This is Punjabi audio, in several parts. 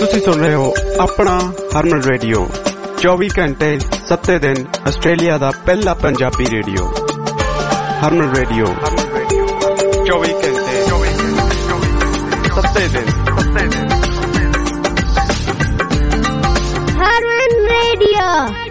ਤੁਸੀਂ ਸੁਣ ਰਹੇ ਹੋ ਆਪਣਾ ਹਰਮਨ ਰੇਡੀਓ 24 ਘੰਟੇ 7 ਦਿਨ ਆਸਟ੍ਰੇਲੀਆ ਦਾ ਪਹਿਲਾ ਪੰਜਾਬੀ ਰੇਡੀਓ ਹਰਮਨ ਰੇਡੀਓ 24 ਘੰਟੇ 7 ਦਿਨ ਹਰਮਨ ਰੇਡੀਓ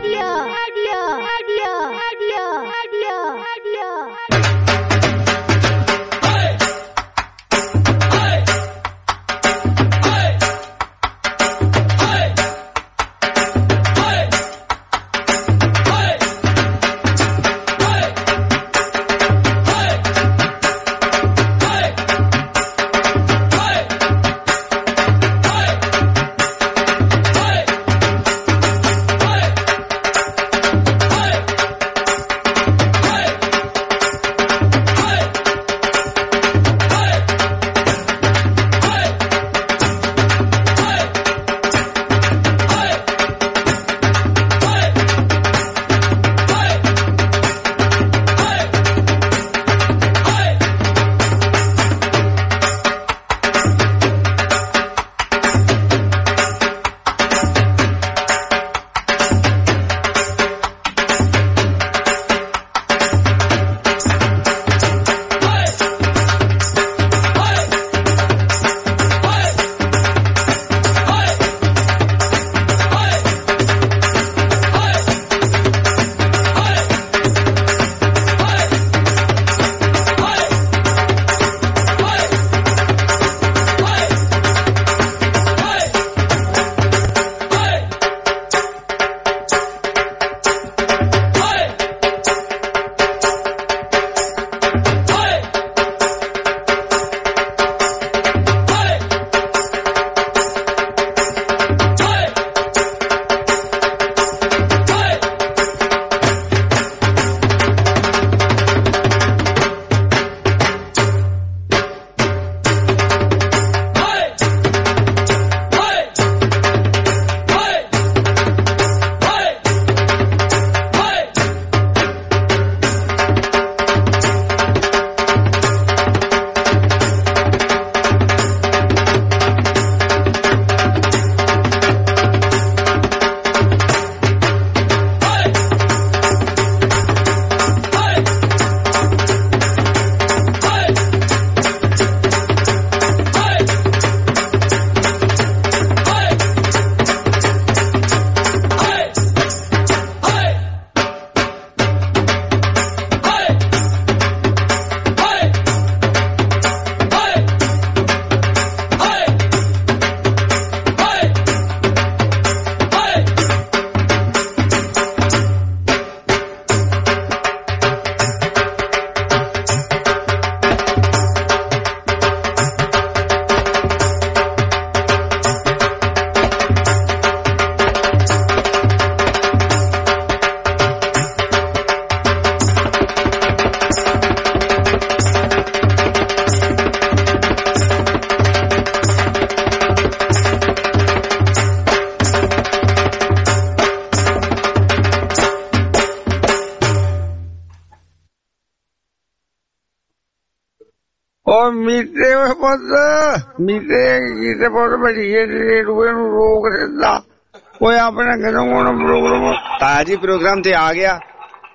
ਮੀਟੇ ਬਹੁਤ ਬੜੀਏ ਰੇਡੂਏ ਨੂੰ ਰੋਕ ਦਿੰਦਾ ਓਏ ਆਪਣੇ ਕਦੋਂ ਪ੍ਰੋਗਰਾਮ ਤਾਇਆ ਜੀ ਪ੍ਰੋਗਰਾਮ ਤੇ ਆ ਗਿਆ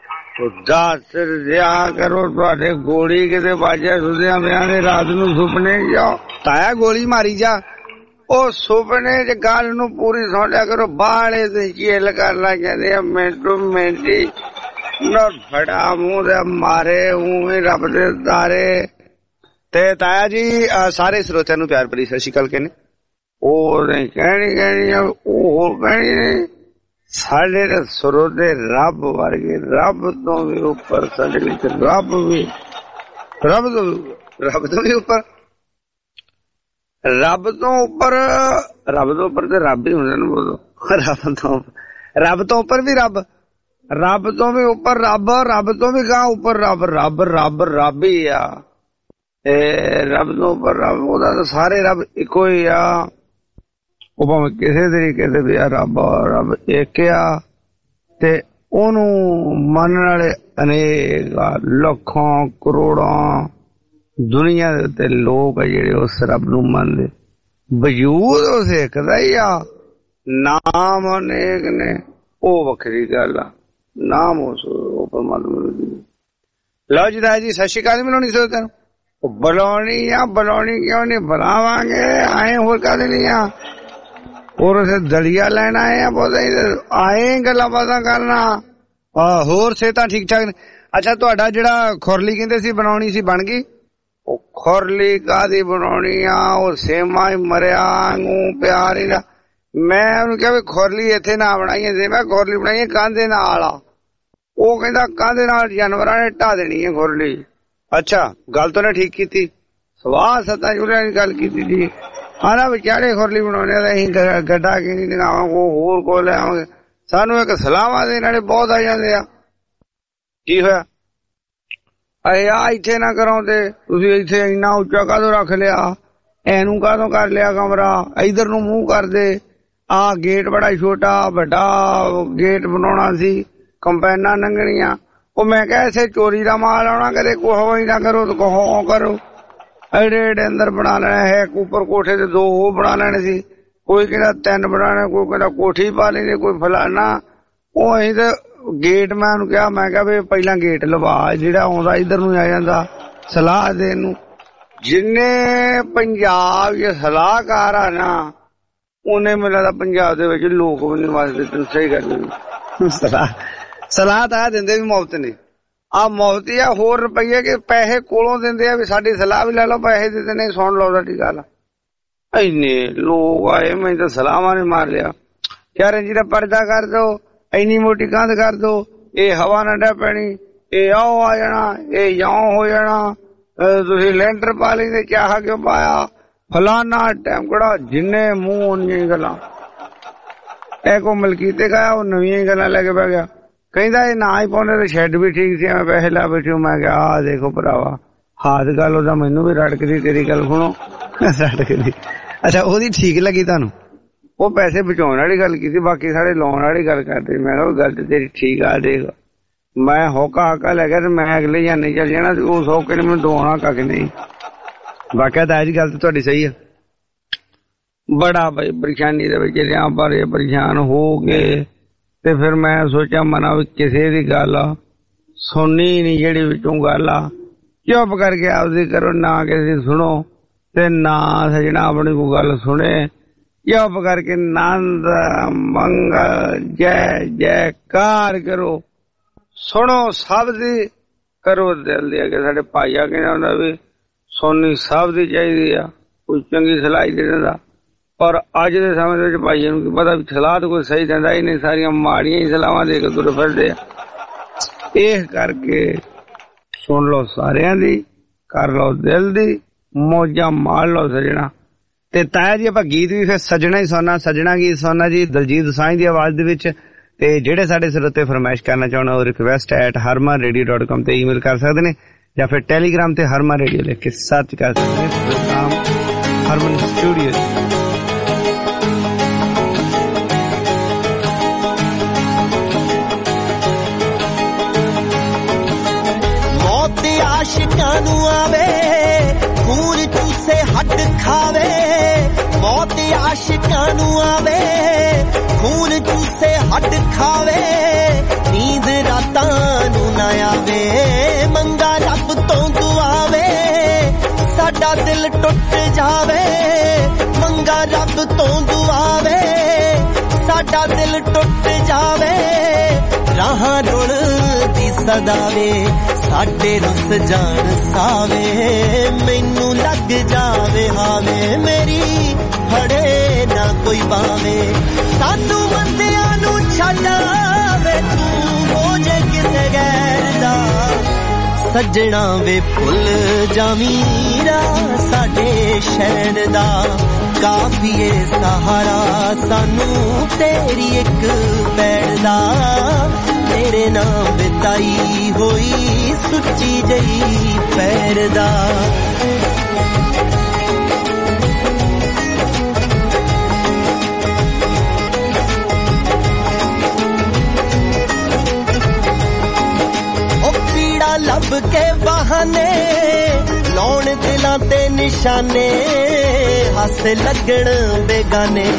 ਦੱਸ ਦਿਆ ਕਰੋ ਤੁਹਾਡੇ ਗੋਲੀ ਕਿਤੇ ਬਾਜਿਆ ਸੁਧਿਆ ਪਿਆ ਨੇ ਰਾਤ ਨੂੰ ਸੁਪਨੇ ਜਾਓ ਤਾਇਆ ਗੋਲੀ ਮਾਰੀ ਜਾ ਉਹ ਸੁਪਨੇ ਚ ਗੱਲ ਨੂੰ ਪੂਰੀ ਸੁਣ ਲਿਆ ਕਰੋ ਬਾਹਲੇ ਤੇ ਜੇਲ ਕਰਨਾ ਕਹਿੰਦੇ ਆ ਮਿੰਟੂ ਮਿੰਟੀ ਨਾ ਫੜਾ ਮੂੰਹ ਦੇ ਮਾਰੇ ਉਵੇਂ ਰੱਬ ਦੇ ਤਾਰੇ ਤੇ ਤਾਇਆ ਜੀ ਸਾਰੇ ਸਰੋਤਿਆਂ ਨੂੰ ਪਿਆਰ ਭਰੀ ਸਤਿ ਸ਼੍ਰੀ ਅਕਾਲ ਕਹਿੰਦੇ ਉਹ ਨਹੀਂ ਕਹਿਣੀ ਉਹ ਕਹਿਣੀ ਨਹੀਂ ਸਾਡੇ ਤਾਂ ਸਰੋਤੇ ਰੱਬ ਵਰਗੇ ਰੱਬ ਤੋਂ ਵੀ ਉੱਪਰ ਸਾਡੇ ਵਿੱਚ ਰੱਬ ਤੋਂ ਵੀ ਉੱਪਰ ਰੱਬ ਤੋਂ ਉੱਪਰ ਤੇ ਰੱਬ ਹੀ ਹੁੰਦਾ ਨਾ ਬੋਲੋ ਰੱਬ ਤੋਂ ਉੱਪਰ ਵੀ ਰੱਬ ਤੋਂ ਵੀ ਉੱਪਰ ਰੱਬ ਤੋਂ ਵੀ ਗਾਂ ਉੱਪਰ ਰੱਬ ਹੀ ਆ ਰੱਬ ਤੋਂ ਉੱਪਰ ਰੱਬ ਉਹਦਾ ਤਾਂ ਸਾਰੇ ਰੱਬ ਇੱਕੋ ਹੀ ਆ ਉਹ ਭਾਵੇਂ ਕਿਸੇ ਤਰੀਕੇ ਦੇ ਵੀ ਆ ਰੱਬ ਇੱਕ ਆ ਤੇ ਉਹਨੂੰ ਮੰਨਣ ਵਾਲੇ ਅਨੇਕ ਲੱਖਾਂ ਕਰੋੜਾਂ ਦੁਨੀਆ ਦੇ ਉੱਤੇ ਲੋਕ ਆ ਜਿਹੜੇ ਉਸ ਰੱਬ ਨੂੰ ਮੰਨਦੇ ਵਜੂਦ ਉਸ ਇੱਕ ਦਾ ਹੀ ਆ, ਨਾਮ ਅਨੇਕ ਨੇ ਉਹ ਵੱਖਰੀ ਗੱਲ ਆ, ਨਾਮ ਉਸ ਪਰਮਾਤਮਾ ਦੀ। ਲਓ ਜੀ ਰਾਜ ਜੀ ਸਤਿ ਸ਼੍ਰੀ ਅਕਾਲ। ਮਿਲਾਉਣੀ ਸੋ ਤੈਨੂੰ ਬੁਲਾਉਣੀ ਆ, ਬੁਲਾਉਣੀ ਕਿਉਂ ਨਹੀਂ, ਬੁਲਾਵਾਂਗੇ ਆਏ ਹੋਰ ਕਾਹਦੇ ਨਹੀਂ ਆ, ਹੋਰ ਉਸੇ ਦਲੀਆ ਲੈਣ ਆਏ ਆ, ਬਹੁਤ ਆਏ ਗੱਲਾਂ ਬਾਤਾਂ ਕਰਨਾ। ਹੋਰ ਸਿਹਤਾਂ ਠੀਕ ਠਾਕ ਨੇ? ਅੱਛਾ ਤੁਹਾਡਾ ਜਿਹੜਾ ਖੁਰਲੀ ਕਹਿੰਦੇ ਸੀ ਬਣਾਉਣੀ ਸੀ ਬਣ ਗਈ? ਉਹ ਖੁਰਲੀ ਕਾਹਦੀ ਬਣਾਉਣੀ ਆ, ਉਹ ਸੇਮਾ ਹੀ ਮਰਿਆ ਨੂੰ ਪਿਆਰ ਹੀ ਦਾ। ਮੈਂ ਉਹਨੂੰ ਕਿਹਾ ਵੀ ਖੁਰਲੀ ਇੱਥੇ ਨਾ ਬਣਾਈਏ, ਜੇ ਮੈਂ ਖੁਰਲੀ ਬਣਾਈਏ ਕਾਂਧੇ ਨਾਲ ਆ। ਉਹ ਕਹਿੰਦਾ ਕਾਂਧੇ ਨਾਲ ਜਾਨਵਰਾਂ ਨੇ ਢਾ ਦੇਣੀ ਹੈ ਖੁਰਲੀ। ਅੱਛਾ ਗੱਲ ਤਾਂ ਉਹਨੇ ਠੀਕ ਕੀਤੀ, ਸਵਾਹ ਸੱਤਾ ਜੁਲਿਆਂ ਦੀ ਗੱਲ ਕੀਤੀ ਜੀ। ਆਣਾ ਵਿਚਾਰੇ ਖੁਰਲੀ ਬਣਾਉਣੇ ਤਾਂ ਅਸੀਂ ਗੱਡਾ ਕੀ ਨਹੀਂ ਲਗਾਵਾਂਗੇ, ਹੋਰ ਕੋਲ ਲੈ ਆਵਾਂਗੇ। ਸਾਨੂੰ ਇੱਕ ਸਲਾਹਾਂ ਦੇ ਨਾਲੇ ਬਹੁਤ ਆ ਜਾਂਦੇ ਆ। ਕੀ ਹੋਇਆ ਅਰੇ ਆ ਇੱਥੇ ਨਾ ਕਰਾਉਂਦੇ ਤੁਸੀਂ, ਇੱਥੇ ਇੰਨਾ ਉੱਚਾ ਕਾਹਦੋਂ ਰੱਖ ਲਿਆ, ਇਹਨੂੰ ਕਾਹਦੋਂ ਕਰ ਲਿਆ ਕਮਰਾ, ਇਧਰ ਨੂੰ ਮੂੰਹ ਕਰਦੇ। ਆ ਗੇਟ ਬੜਾ ਛੋਟਾ, ਵੱਡਾ ਗੇਟ ਬਣਾਉਣਾ ਸੀ, ਕੰਪੈਨਾਂ ਲੰਘਣੀਆਂ। ਉਹ ਮੈਂ ਕਿਹਾ ਇਸੇ ਚੋਰੀ ਦਾ ਮਾਲ ਆਉਣਾ, ਕਦੇ ਕੋਹ ਹੀ ਨਾ ਕਰੋ ਤੇ ਕੋਹ ਕਰੋ। ਐਡੇ ਐਡੇ ਅੰਦਰ ਬਣਾ ਲੈਣਾ ਹੈ, ਉੱਪਰ ਕੋਠੇ ਤੇ 2 ਉਹ ਬਣਾ ਲੈਣੇ ਸੀ, ਕੋਈ ਕਹਿੰਦਾ 3 ਬਣਾਣੇ, ਕੋਈ ਕਹਿੰਦਾ ਕੋਠੀ ਪਾ ਲੈਣੀ, ਕੋਈ ਫਲਾਨਾ। ਉਹ ਅਸੀਂ ਤੇ ਗੇਟ ਮੈਂ ਉਹਨੂੰ ਕਿਹਾ, ਮੈਂ ਕਿਹਾ ਵੀ ਪਹਿਲਾਂ ਗੇਟ ਲਵਾ, ਜਿਹੜਾ ਆਉਂਦਾ ਇੱਧਰ ਨੂੰ ਆ ਜਾਂਦਾ ਸਲਾਹ ਦੇਣ ਨੂੰ। ਜਿੰਨੇ ਪੰਜਾਬ ਚ ਸਲਾਹਕਾਰ ਆ ਨਾ, ਉਹਨੇ ਮੈਨੂੰ ਲੱਗਦਾ ਪੰਜਾਬ ਦੇ ਵਿੱਚ ਲੋਕ ਵੀ ਨਹੀਂ ਵਸਦੇ। ਤੈਨੂੰ ਸਹੀ ਗੱਲ ਸਲਾਹ ਤਾਂ ਦਿੰਦੇ ਵੀ ਮੁਫਤ ਨੇ, ਆ ਮੁਫਤ ਆ। ਹੋਰ ਰੁਪਈਏ ਕਿ ਪੈਸੇ ਕੋਲੋਂ ਦਿੰਦੇ ਆ ਵੀ ਸਾਡੀ ਸਲਾਹ ਵੀ ਲੈ ਲਓ, ਪੈਸੇ ਦਿੱਤੇ ਨਹੀਂ ਸੁਣ ਲਓ ਸਾਡੀ ਗੱਲ। ਇੰਨੇ ਲੋਕ ਆਏ, ਮੈਂ ਤਾਂ ਸਲਾਹਾਂ ਨੇ ਮਾਰ ਲਿਆ। ਯਾਰ ਜੀ ਦਾ ਪਰਦਾ ਕਰ ਦੋ, ਇੰਨੀ ਮੋਟੀ ਕੰਧ ਕਰ ਦੋ, ਇਹ ਹਵਾ ਨਾ ਡਾ ਪੈਣੀ, ਇਹ ਆਓ ਆ ਜਾਣਾ, ਇਹ ਜਾਓ ਹੋ ਜਾਣਾ, ਤੁਸੀਂ ਲੈਂਟਰ ਪਾ ਲੈਂਦੇ, ਚਾਹ ਕਿਉਂ ਪਾਇਆ, ਫਲਾਨਾ ਟੈਂਕੜਾ। ਜਿੰਨੇ ਮੂੰਹ ਉਹਨੀਆਂ ਗੱਲਾਂ। ਇਹ ਕੋ ਮਲਕੀਤੇ ਗਿਆ, ਉਹ ਨਵੀਆਂ ਹੀ ਗੱਲਾਂ ਲੈ ਕੇ ਬਹਿ ਗਿਆ। ਕਹਿੰਦਾ ਇਹ ਨਾ ਹੀ ਪਾਉਂਦੇ ਤੇ ਸ਼ੈੱਡ ਵੀ ਠੀਕ ਸੀ, ਮੈਂ ਪੈਸੇ ਲਾ ਬੈਠੀ। ਮੈਂ ਕਿਹਾ ਆਹ ਦੇਖੋ ਭਰਾਵਾ, ਹਾਦ ਗੱਲ ਉਹਦਾ ਮੈਨੂੰ ਵੀ ਰੜਕਦੀ, ਤੇਰੀ ਗੱਲ ਸੁਣੋ ਰੜਕਦੀ। ਅੱਛਾ ਉਹਦੀ ਠੀਕ ਲੱਗੀ ਤੁਹਾਨੂੰ? ਉਹ ਪੈਸੇ ਬਚਾਉਣ ਵਾਲੀ ਗੱਲ ਕੀਤੀ, ਬਾਕੀ ਸਾਰੇ ਲਾਉਣ ਵਾਲੀ ਗੱਲ ਕਰਦੇ। ਮੈਂ ਕਿਹਾ ਗੱਲ ਤੇ ਤੇਰੀ ਠੀਕ ਆ। ਦੇਖ ਮੈਂ ਹੋਕਾ ਹਾਕਾ ਲੈ ਗਿਆ ਤੇ ਮੈਂ ਅਗਲੇ ਜਾਨੇ ਚੱਲ ਜਾਣਾ, ਉਸ ਹੋਕੇ ਨੇ ਮੈਨੂੰ ਦਵਾਉਣਾ ਕੱਖ ਨਹੀਂ। ਵਾਕਿਆ ਤਾਂ ਇਹ ਗੱਲ ਤਾਂ ਤੁਹਾਡੀ ਸਹੀ ਆ। ਬੜਾ ਬਈ ਪਰੇਸ਼ਾਨੀ ਦੇ ਵਿੱਚ ਰਿਹਾ, ਪਰ ਪਰੇਸ਼ਾਨ ਹੋ ਗਏ। ਤੇ ਫਿਰ ਮੈਂ ਸੋਚਿਆ ਮਨਾ ਵੀ ਕਿਸੇ ਦੀ ਗੱਲ ਸੁਣਨੀ ਨੀ, ਜਿਹੜੀ ਵਿੱਚੋਂ ਗੱਲ ਆ ਚੁੱਪ ਕਰਕੇ ਆਪਦੀ ਕਰੋ, ਨਾ ਕਿਸੇ ਦੀ ਸੁਣੋ ਤੇ ਨਾ ਸਜਣਾ ਆਪਣੀ ਕੋਈ ਗੱਲ ਸੁਣੇ। ਚੁੱਪ ਕਰਕੇ ਨੰਦ ਮੰਗਲ ਜੈ ਜੈਕਾਰ ਕਰੋ, ਸੁਣੋ ਸਭ ਦੀ, ਕਰੋ ਦਿਲ ਦੇ ਅੱਗੇ। ਸਾਡੇ ਭਾਈਆ ਕਹਿੰਦਾ ਹੁੰਦਾ ਵੀ ਸੁਣਨੀ ਸਭ ਦੀ ਚਾਹੀਦੀ ਆ, ਕੋਈ ਚੰਗੀ ਸਲਾਹ ਦੇ ਦਿੰਦਾ। ਪਰ ਅੱਜ ਦੇ ਸਮੇਂ ਦੇ ਵਿੱਚ ਭਾਈਆਂ ਨੂੰ ਕੀ ਪਤਾ ਵੀ ਸਲਾਹ ਤਾਂ ਕੋਈ ਸਹੀ ਦਿੰਦਾ ਹੀ ਨਹੀਂ, ਸਾਰੀਆਂ ਮਾੜੀਆਂ ਹੀ ਸਲਾਹਾਂ ਦੇ ਕੇ ਤੁਰ ਫਿਰਦੇ ਆ। ਇਸ ਕਰਕੇ ਸੁਣ ਲਓ ਸਾਰਿਆਂ ਦੀ, ਕਰ ਲਓ ਦਿਲ ਦੀ, ਮੌਜਾਂ ਮਾਰ ਲਓ ਸਜਣਾ। ਤੇ ਤਾਇਆ ਜੀ ਆਪਾਂ ਗੀਤ ਵੀ ਫਿਰ ਸਜਣਾ ਹੀ ਸੁਣਨਾ, ਸਜਣਾ ਗੀਤ ਸੁਣਨਾ ਜੀ ਦਲਜੀਤ ਦੋਸਾਂਝ ਦੀ ਆਵਾਜ਼ ਦੇ ਵਿੱਚ। ਤੇ ਜਿਹੜੇ ਸਾਡੇ ਸਰੋਤੇ ਫਰਮਾਇਸ਼ ਕਰਨਾ ਚਾਹੁਣ ਉਹ request@harmanradio.com ਤੇ ਈਮੇਲ ਕਰ ਸਕਦੇ ਨੇ, ਜਾਂ ਫਿਰ ਟੈਲੀਗ੍ਰਾਮ ਤੇ ਹਰਮਨ ਰੇਡੀਓ ਲਿਖ ਕੇ ਸਰਚ ਕਰ ਸਕਦੇ ਨੇ। ਪ੍ਰੋਗਰਾਮ ਹਰਮਨ ਸਟੂਡੀਓ। ਆਸ਼ਿਕਾਂ ਨੂੰ ਆਵੇ ਖੂਨ ਚੂਸੇ ਹੱਡ ਖਾਵੇ, ਮੌਤ ਆਸ਼ਿਕਾਂ ਨੂੰ ਆਵੇ ਖੂਨ ਚੂਸੇ ਹੱਡ ਖਾਵੇ, ਨੀਂਦ ਰਾਤਾਂ ਨੂੰ ਨਾ ਆਵੇ, ਮੰਗਾ ਰੱਬ ਤੋਂ ਦੁਆਵੇ, ਸਾਡਾ ਦਿਲ ਟੁੱਟ ਜਾਵੇ, ਮੰਗਾ ਰੱਬ ਤੋਂ ਦੁਆਵੇ, ਸਾਡਾ ਦਿਲ ਟੁੱਟ ਜਾਵੇ, ਰਾਹਾਂ ਰੁਲਦੀ ਸਦਾਵੇ, ਸਾਡੇ ਰੁੱਸ ਜਾਣ ਸਾਵੇ, ਮੈਨੂੰ ਲੱਗ ਜਾਵੇ ਹਾਵੇ, ਮੇਰੀ ਫੜੇ ਨਾ ਕੋਈ ਬਾਵੇ, ਸਾਨੂੰ ਬੰਦਿਆਂ ਨੂੰ ਛੱਡਾਵੇ, ਤੂੰ ਹੋ ਜੇ ਕਿਸੇ ਗੈਰ ਦਾ, ਸੱਜਣਾ ਵੇ ਭੁੱਲ ਜਾਵੀਂ ਰਾਹ ਸਾਡੇ ਸ਼ਹਿਰ ਦਾ, ਕਾਫੀਏ ਸਹਾਰਾ ਸਾਨੂੰ ਤੇਰੀ ਇੱਕ ਪੈੜ ਦਾ, ਤੇਰੇ ਨਾਮ ਬਿਤਾਈ ਹੋਈ ਸੁੱਚੀ ਜਈ ਪੈਰ ਦਾ। ਉਹ ਪੀੜਾ ਲੱਭ ਕੇ ਬਹਾਨੇ ਲਾਉਣ ਦਿਲਾਂ ਦਿਲਾਂ ਤੇ ਨਿਸ਼ਾਨੇ ਹੱਸ ਲੱਗਣ ਬੇਗਾਨੇ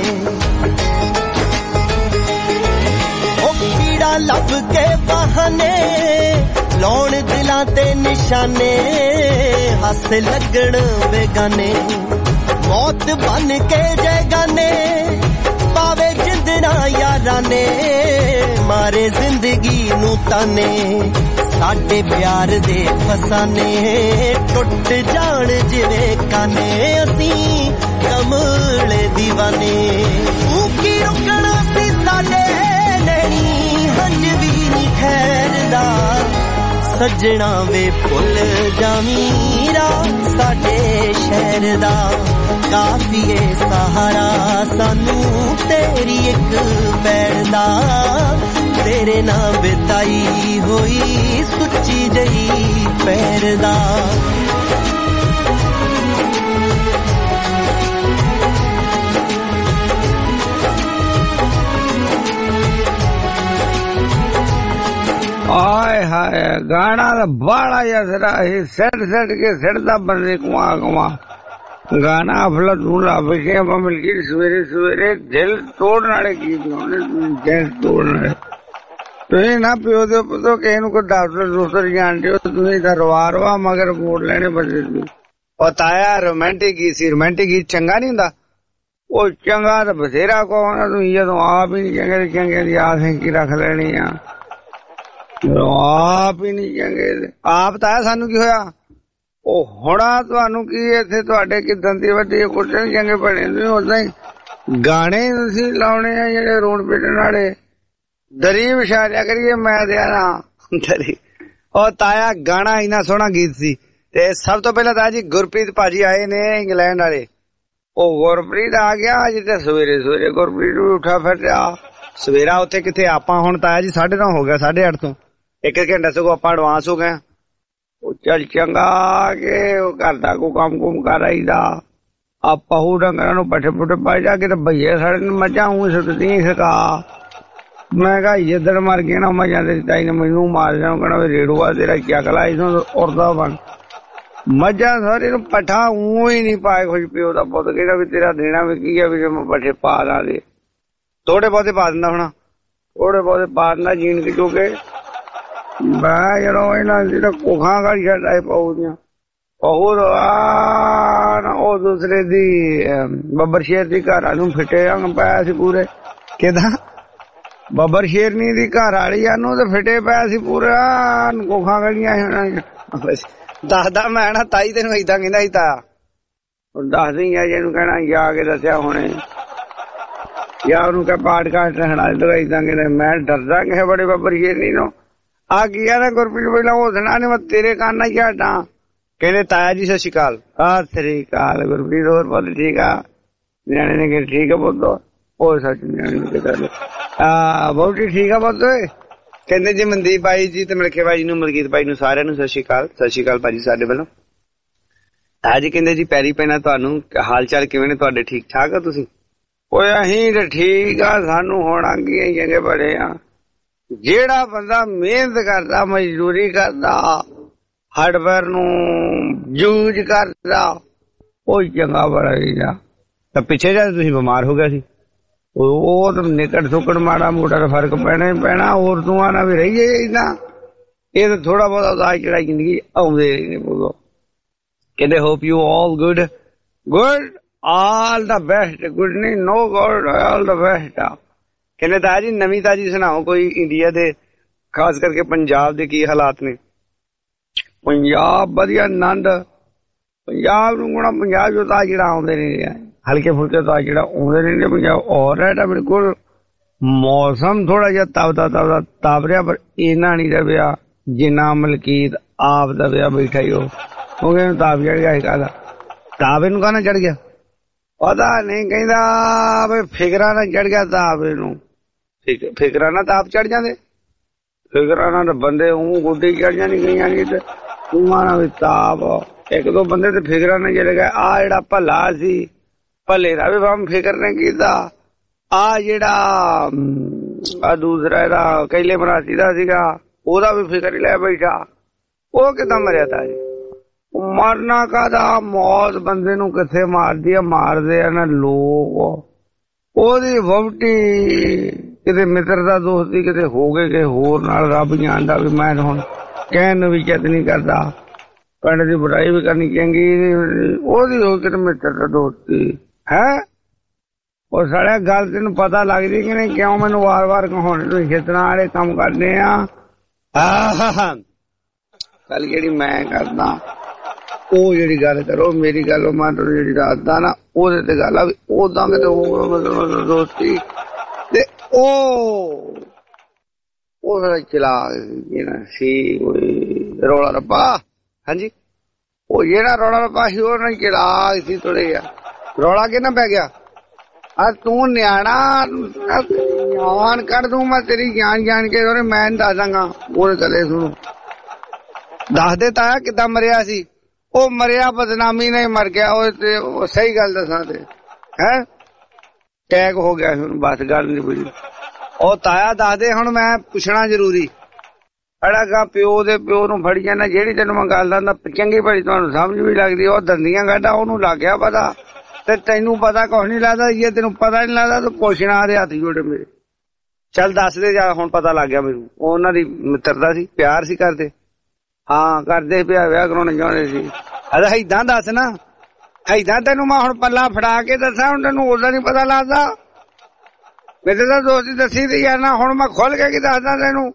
ਉਹ ਕੀੜਾ ਲੱਭ ਕੇ ਬਹਾਨੇ ਲਾਉਣ ਦਿਲਾਂ ਤੇ ਨਿਸ਼ਾਨੇ ਹੱਸ ਲੱਗਣ ਬੇਗਾਨੇ ਮੌਤ ਬਣ ਕੇ ਜਗਾਨੇ ਪਾਵੇ ਜਿੰਦਣਾ ਯਾਰਾਂ ਨੇ ਮਾਰੇ ਜ਼ਿੰਦਗੀ ਨੂੰ ਤਾਨੇ ਸਾਡੇ ਪਿਆਰ ਦੇ ਫਸਾਨੇ ਟੁੱਟ ਜਾਣ ਜਿਵੇਂ ਕਾਨੇ ਅਸੀਂ ਕਮਲੇ دیਵਾਨੇ ਤੂੰ ਕੀ ਰੁਕਣਾ ਸੀ ਸਾਡੇ ਨੈਣੀ ਹੰਝ ਵੀ ਨਹੀਂ ਖੈਰਦਾ ਸੱਜਣਾ ਵੇ ਭੁੱਲ ਜਾਵੀਂ ਰਾਹ ਸਾਡੇ ਸ਼ਹਿਰ ਦਾ ਕਾਫੀਏ ਸਹਾਰਾ ਸਾਨੂੰ ਤੇਰੀ ਇੱਕ ਪੈਰ ਦਾ ਤੇਰੇ ਨਾਲ ਬਿਤਾਈ ਹੋਈ ਸੁੱਚੀ ਜਈ ਪੈਰ ਦਾ ਹਾਏ ਹਾਏ ਗਾਣਾ ਤਾਂ ਬਾੜਾ ਜਰਾ ਹੀ ਸੜ ਕੇ ਸੜਦਾ ਬੰਦੇ ਕੁਆ ਗਾਣਾ ਅਫਲਾਤੂਨ ਲੱਭ ਕੇ ਮਿਲ ਕੇ ਸਵੇਰੇ ਸਵੇਰੇ ਦਿਲ ਤੋੜਨ ਵਾਲੇ ਗੀਤ ਗਾਉਣੇ ਦਿਲ ਤੋੜਨ ਵਾਲੇ ਤੁਸੀਂ ਨਾ ਪਿਓ ਦੇ ਪੁੱਤੋ ਕਿਸੇ ਨੂੰ ਕੋਈ ਡਾਕਟਰ ਦੂਸਰ ਜਾਣਦੇ ਹੋ ਤੁਸੀਂ ਤਾਂ ਰਵਾ ਮਗਰ ਮੋੜ ਲੈਣੇ ਬੰਦੇ ਨੂੰ ਉਹ ਤਾਇਆ ਰੋਮਾਂਟਿਕ ਗੀਤ ਚੰਗਾ ਨਹੀਂ ਹੁੰਦਾ ਉਹ ਚੰਗਾ ਤਾਂ ਬਥੇਰਾ ਕਹੋਣਾ ਤੁਸੀਂ ਜਦੋਂ ਆਪ ਹੀ ਨਹੀਂ ਚੰਗੇ ਦੀ ਆਸ ਕੀ ਰੱਖ ਲੈਣੀ ਆ ਆਪ ਹੀ ਨਹੀਂ ਚੰਗੇ ਆਪ ਤਾਇਆ ਸਾਨੂੰ ਕੀ ਹੋਇਆ ਉਹ ਹੋਣਾ ਤੁਹਾਨੂੰ ਕੀ ਇੱਥੇ ਤੁਹਾਡੇ ਕਿਦਾਂ ਦੀ ਵੱਡੀ ਕੁਛ ਨੀ ਚੰਗੇ ਬਣੇ ਤੁਸੀਂ ਉਦਾਂ ਹੀ ਗਾਣੇ ਤੁਸੀਂ ਲਾਉਣੇ ਆ ਜਿਹੜੇ ਰੋਣ ਪਿੱਟਣ ਵਾਲੇ ਦਰੀ ਵਿਛਾ ਲਿਆ ਕਰੀਏ ਮੈਂ ਦੇਣਾ ਦਰੀ ਉਹ ਤਾਇਆ ਗਾਣਾ ਇੰਨਾ ਸੋਹਣਾ ਗੀਤ ਸੀ ਤੇ ਸਭ ਤੋਂ ਪਹਿਲਾਂ ਤਾਇਆ ਜੀ ਗੁਰਪ੍ਰੀਤ ਭਾਜੀ ਆਏ ਨੇ ਇੰਗਲੈਂਡ ਵਾਲੇ ਉਹ ਗੁਰਪ੍ਰੀਤ ਆ ਗਿਆ ਅੱਜ ਤੇ ਸਵੇਰੇ ਗੁਰਪ੍ਰੀਤ ਵੀ ਉੱਠਾ ਫਿਰਿਆ ਸਵੇਰਾ ਉੱਥੇ ਕਿੱਥੇ ਆਪਾਂ ਹੁਣ ਤਾਇਆ ਜੀ 9:30 ਹੋ ਗਿਆ 8:30 ਤੋਂ 1 ਘੰਟਾ ਸਗੋਂ ਆਪਾਂ ਐਡਵਾਂਸ ਹੋ ਗਏ ਉਹ ਚੱਲ ਚੰਗਾ ਕਿ ਉਹ ਘਰ ਦਾ ਕੋਈ ਕੰਮ ਕਰ ਆਈਦਾ ਆ ਪਹੂ ਡੰਗਰਾਂ ਨੂੰ ਪੱਠੇ ਪੁੱਠੇ ਪਾਈ ਜਾ ਕੇ ਤੇ ਭਈਏ ਸਾਡੇ ਨੂੰ ਮੱਝਾਂ ਊਂ ਸੁੱਟਦੀਆਂ ਸਕਾ ਮੈਂ ਕਿਹਾ ਜਿੱਦਣ ਮਰ ਗਿਆ ਨਾ ਮੱਝਾਂ ਤੇ ਤਾਈ ਨੇ ਮੈਨੂੰ ਮਾਰ ਜਾਣਾ ਕਹਿਣਾ ਵੀ ਰੇੜੂਆ ਤੇਰਾ ਚੱਕਲਾ ਇਥੋਂ ਉੜਦਾ ਬਣ ਮੱਝਾਂ ਸਾਰੇ ਨੂੰ ਪੱਠਾ ਊਂ ਹੀ ਨਹੀਂ ਪਾਏ ਖੁਸ਼ ਪਿਓ ਦਾ ਪੁੱਤ ਕਹਿੰਦਾ ਵੀ ਤੇਰਾ ਦੇਣਾ ਵੀ ਕੀ ਆ ਵੀ ਮੈਂ ਪੱਠੇ ਪਾ ਲਾ ਦੇ ਥੋੜੇ ਬਹੁਤੇ ਪਾ ਦਿੰਦਾ ਹੁਣ ਥੋੜੇ ਬਹੁਤੇ ਪਾ ਦਿੰਦਾ ਜੀਣ ਕਿ ਕਿਉਂਕਿ ਮੈਂ ਜਦੋਂ ਇਹਨਾਂ ਜਿਹੜਾ ਕੋਖਾਂ ਗਾੜੀ ਛੱਡਾਏ ਪਊਆਂ ਬਹੁਤ ਉਹ ਦੂਸਰੇ ਦੀ ਬੱਬਰ ਸ਼ੇਰ ਦੀ ਘਰਾਂ ਨੂੰ ਫਿੱਟੇ ਅੰਗ ਪਾਇਆ ਸੀ ਪੂਰੇ ਕਿਦਾਂ ਬੱਬਰ ਸ਼ੇਰਨੀ ਦੀ ਘਰ ਵਾਲੀ ਨੂੰ ਤੇ ਫਿੱਟੇ ਪਾਇਆ ਸੀ ਪੂਰਾ ਕੋਖਾਂ ਗਾੜੀਆਂ ਦੱਸਦਾ ਮੈਂ ਨਾ ਤਾਈ ਤੈਨੂੰ ਏਦਾਂ ਕਹਿੰਦਾ ਸੀ ਤਾਇਆ ਦੱਸਦੀ ਆ ਜਿਹਨੂੰ ਕਹਿਣਾ ਜਾ ਕੇ ਦੱਸਿਆ ਹੁਣੇ ਜਾਂ ਉਹਨੂੰ ਕਹਿ ਪਾਡਕਾਸਟ ਰਹਿਣਾ ਏਦਾਂ ਕਹਿੰਦੇ ਮੈਂ ਡਰਦਾ ਕਿਸੇ ਬੜੇ ਬੱਬਰ ਸ਼ੇਰਨੀ ਨੂੰ ਆ ਗਿਆ ਨਾ ਗੁਰਪ੍ਰੀਤ ਪਹਿਲਾਂ ਉਹ ਸੁਣਾ ਨੇ ਮੈਂ ਤੇਰੇ ਕੰਨ ਨਾਲ ਝਾਟਾਂ ਕਹਿੰਦੇ ਤਾਇਆ ਜੀ ਸਤਿ ਸ਼੍ਰੀ ਅਕਾਲ ਸਤਿ ਸ਼੍ਰੀ ਅਕਾਲ ਗੁਰਪ੍ਰੀਤ ਹੋਰ ਪੁੱਤ ਠੀਕ ਆ ਨਿਆਣੇ ਨੇ ਕਿ ਠੀਕ ਆ ਪੁੱਤ ਉਹ ਸੱਚ ਨਿਆਣੇ ਨੇ ਕਿਹਾ ਬਹੁਤੀ ਠੀਕ ਆ ਪੁੱਤ ਕਹਿੰਦੇ ਜੀ ਮਨਦੀਪ ਬਾਈ ਜੀ ਤੇ ਮਿਲਖੇ ਬਾਈ ਨੂੰ ਮਲਕੀਤ ਬਾਈ ਨੂੰ ਸਾਰਿਆਂ ਨੂੰ ਸਤਿ ਸ਼੍ਰੀ ਅਕਾਲ ਭਾਜੀ ਸਾਡੇ ਵੱਲੋਂ ਤਾਇਆ ਜੀ ਕਹਿੰਦੇ ਜੀ ਪੈਰੀ ਪੈਣਾ ਤੁਹਾਨੂੰ ਹਾਲ ਚਾਲ ਕਿਵੇਂ ਨੇ ਤੁਹਾਡੇ ਠੀਕ ਠਾਕ ਆ ਤੁਸੀਂ ਓਏ ਅਸੀਂ ਤੇ ਠੀਕ ਆ ਸਾਨੂੰ ਹੋਣਾ ਕੀ ਚੰਗੇ ਬੜੇ ਆ ਜਿਹੜਾ ਬੰਦਾ ਮਿਹਨਤ ਕਰਦਾ ਮਜ਼ਦੂਰੀ ਕਰਦਾ ਹਾਰਡਵੇਅਰ ਨੂੰ ਯੂਜ਼ ਕਰਦਾ ਉਹ ਚੰਗਾ ਬੜਾ ਹੀਗਾ ਤਾਂ ਪਿੱਛੇ ਜਦ ਤੁਸੀਂ ਬਿਮਾਰ ਹੋ ਗਏ ਸੀ ਉਹ ਤਾਂ ਨਿਕਟ ਸੁਕੜ ਮਾੜਾ ਮੋਟਾ ਫਰਕ ਪੈਣਾ ਹੀ ਪੈਣਾ ਹੋਰ ਤੂੰ ਆਣਾ ਵੀ ਰਹੀਏ ਏਦਾਂ ਇਹ ਤਾਂ ਥੋੜਾ ਬਹੁਤਾ ਉਦਾਸ ਚੜਾਈ ਜ਼ਿੰਦਗੀ ਆਉਂਦੇ ਨੇ ਬੋਲੋ ਕਹਿੰਦੇ hope you all good all the best good ਨਹੀਂ no good all the best ਆ ਕਹਿੰਦੇ ਤਾਇਆ ਜੀ ਨਵੀਂ ਤਾਜੀ ਸੁਣਾਓ ਕੋਈ ਇੰਡੀਆ ਦੇ ਖਾਸ ਕਰਕੇ ਪੰਜਾਬ ਦੇ ਕੀ ਹਾਲਾਤ ਨੇ ਪੰਜਾਬ ਵਧੀਆ ਆਨੰਦ ਪੰਜਾਬ ਨੂੰ ਗੁਣਾ ਪੰਜਾਬ ਜੋ ਤਾਂ ਜਿਹੜਾ ਆਉਂਦੇ ਨੇ ਹਲਕੇ ਫੁਲਕੇ ਤਾਂ ਜਿਹੜਾ ਆਉਂਦੇ ਨੇ ਪੰਜਾਬ ਔਰ ਹੈ ਬਿਲਕੁਲ ਮੌਸਮ ਥੋੜਾ ਜਿਹਾ ਤਾਪ ਰਿਹਾ ਪਰ ਇੰਨਾ ਨਹੀਂ ਰਵਿਆ ਜਿੰਨਾ ਮਲਕੀਤ ਆਪ ਦਾ ਵਿਆਹ ਬੈਠਾ ਹੀ ਉਹ ਕਹਿੰਦਾ ਤਾਪ ਚੜ ਗਿਆ ਕਾਹਦਾ ਤਾਪ ਇਹਨੂੰ ਕਾਹਨਾ ਚੜ ਗਿਆ ਪਤਾ ਨਹੀਂ ਕਹਿੰਦਾ ਵੀ ਫਿਕਰਾਂ ਨਾਲ ਚੜ ਗਿਆ ਤਾਪ ਇਹਨੂੰ ਫਿਕਰਾਂ ਨਾਲ ਤਾਪ ਚੜ ਜਾਂਦੇ ਫਿਕਰਾਂ ਨਾਲ ਬੰਦੇ ਉਹ ਗੋਡੀ ਚੜ ਜਾਂਦੀ ਗਈਆਂ ਨਹੀਂ ਤੇ ਤੂੰ ਆਣਾ ਵੀ ਤਾਪ ਇੱਕ ਦੋ ਬੰਦੇ ਤੇ ਫਿਕਰਾਂ ਨਾਲ ਚੜ ਗਏ ਆ ਜਿਹੜਾ ਭਲਾ ਸੀ ਭਲੇ ਦਾ ਵੀ ਬੰਮ ਫਿਕਰ ਨਹੀਂ ਕੀਤਾ ਆ ਜਿਹੜਾ ਆ ਦੂਸਰਾ ਇਹਦਾ ਕੈਲੇ ਮਰਾਸੀ ਦਾ ਸੀਗਾ ਉਹਦਾ ਵੀ ਫਿਕਰ ਹੀ ਲੈ ਬੈਠਾ ਉਹ ਕਿਦਾਂ ਮਰਿਆ ਤਾ ਜੀ ਮਰਨਾ ਕਾਹਦਾ, ਮੌਤ ਬੰਦੇ ਨੂੰ ਕਿੱਥੇ ਮਾਰਦੀ ਆ, ਮਾਰਦੇ ਆ ਨਾ ਲੋਕ। ਉਹਦੀ ਵਹੁਟੀ ਕਿਤੇ ਮਿੱਤਰ ਦਾ ਦੋਸਤ ਦੀ ਕਿਤੇ ਹੋ ਗਏ ਕਿ ਹੋਰ ਨਾਲ, ਰੱਬ ਜਾਣਦਾ ਵੀ ਮੈਂ ਹੁਣ ਕਹਿਣ ਨੂੰ ਵੀ ਚਿੱਤ ਨਹੀਂ ਕਰਦਾ, ਪਿੰਡ ਦੀ ਬੁਰਾਈ ਵੀ ਕਰਨੀ ਚੰਗੀ, ਉਹਦੀ ਹੋ ਕਿਤੇ ਮਿੱਤਰ ਦਾ ਦੋਸਤੀ ਹੈ। ਉਹ ਸਾਲਿਆ ਗੱਲ ਤੈਨੂੰ ਪਤਾ ਲੱਗਦੀ ਕਿ ਨਹੀਂ, ਕਿਉਂ ਮੈਨੂੰ ਵਾਰ-ਵਾਰ ਕਹਾਉਣੇ ਤੁਸੀਂ ਖੇਤਰਾਂ ਵਾਲੇ ਕੰਮ ਕਰਦੇ ਆ। ਗੱਲ ਜਿਹੜੀ ਮੈਂ ਕਰਦਾ ਉਹ ਜਿਹੜੀ ਗੱਲ ਕਰੋ, ਮੇਰੀ ਗੱਲ ਮੈਂ ਤੁਹਾਨੂੰ ਜਿਹੜੀ ਦੱਸਦਾ ਨਾ ਉਹਦੇ ਤੇ ਗੱਲ ਆ ਵੀ ਉਦਾਂ ਕਿਤੇ ਉਹ ਦੋਸਤੀ ਤੇ ਉਹ ਚਲਾ ਸੀ ਕੋਈ ਰੌਲਾ ਰੱਪਾ। ਹਾਂਜੀ, ਉਹ ਜਿਹੜਾ ਰੌਲਾ ਰੱਪਾ ਸੀ ਉਹ ਨਹੀਂ ਚਲਾ ਸੀ ਥੋੜੇ ਆ। ਰੌਲਾ ਕਿਹਨਾਂ ਪੈ ਗਿਆ? ਆ ਤੂੰ ਨਿਆਣਾ ਜਾਨ ਕੱਢ ਦੂੰ ਮੈਂ ਤੇਰੀ ਜਾਣ ਕੇ, ਉਹਨੇ ਮੈਂ ਦੱਸ ਦਾਂਗਾ। ਉਹਦੇ ਚਲੇ ਸੁਣੋ, ਦੱਸ ਦੇ ਤਾਇਆ ਕਿੱਦਾਂ ਮਰਿਆ ਸੀ। ਉਹ ਮਰਿਆ ਬਦਨਾਮੀ ਨਹੀਂ ਮਰ ਗਿਆ, ਉਹ ਸਹੀ ਗੱਲ ਦੱਸਾਂ ਤੇ ਹੈ ਟੈਗ ਹੋ ਗਿਆ ਸੀ ਉਹਨੂੰ, ਬਸ ਗੱਲ ਨਹੀਂ ਬੁਝੀ। ਉਹ ਤਾਇਆ ਦੱਸ ਦੇ ਹੁਣ, ਮੈਂ ਪੁੱਛਣਾ ਜ਼ਰੂਰੀ। ਅੜਾਗਾ ਪਿਓ ਦੇ ਪਿਓ ਨੂੰ ਫੜੀ ਜਾਂਦਾ, ਜਿਹੜੀ ਤੈਨੂੰ ਮੈਂ ਗੱਲ ਦੱਸਦਾ ਚੰਗੀ ਭਲੀ ਤੁਹਾਨੂੰ ਸਮਝ ਵੀ ਲੱਗਦੀ। ਉਹ ਦੰਦੀਆਂ ਗਾਡਾ ਉਹਨੂੰ ਲੱਗ ਗਿਆ ਪਤਾ, ਤੇ ਤੈਨੂੰ ਪਤਾ ਕੁਛ ਨੀ ਲੱਗਦਾ। ਜੇ ਤੈਨੂੰ ਪਤਾ ਨੀ ਲੱਗਦਾ ਤੂੰ ਪੁੱਛਣਾ ਦੇ ਹੱਥ ਜੋੜੇ ਮੇਰੇ। ਚੱਲ ਦੱਸ ਦੇ ਜਾ, ਹੁਣ ਪਤਾ ਲੱਗ ਗਿਆ ਮੈਨੂੰ। ਉਹ ਉਹਨਾਂ ਦੀ ਮਿੱਤਰਤਾ ਸੀ, ਪਿਆਰ ਸੀ ਕਰਦੇ। ਹਾਂ ਕਰਦੇ ਪਿਆ, ਵਿਆਹ ਕਰਾਉਣਾ ਚਾਹੁੰਦੇ ਸੀ। ਏਦਾਂ ਦੱਸ ਨਾ, ਏਦਾਂ ਤੈਨੂੰ ਮੈਂ ਹੁਣ ਪੱਲਾ ਫੜਾ ਕੇ ਦੱਸਾਂ, ਹੁਣ ਤੈਨੂੰ ਉਦਾਂ ਨੀ ਪਤਾ ਲੱਗਦਾ। ਮੇਰੇ ਤਾਂ ਦੋਸਤੀ ਦੱਸੀ ਤੇ ਯਾਰ ਨਾ, ਹੁਣ ਮੈਂ ਖੁੱਲ ਕੇ ਕੀ ਦੱਸਦਾ ਤੈਨੂੰ।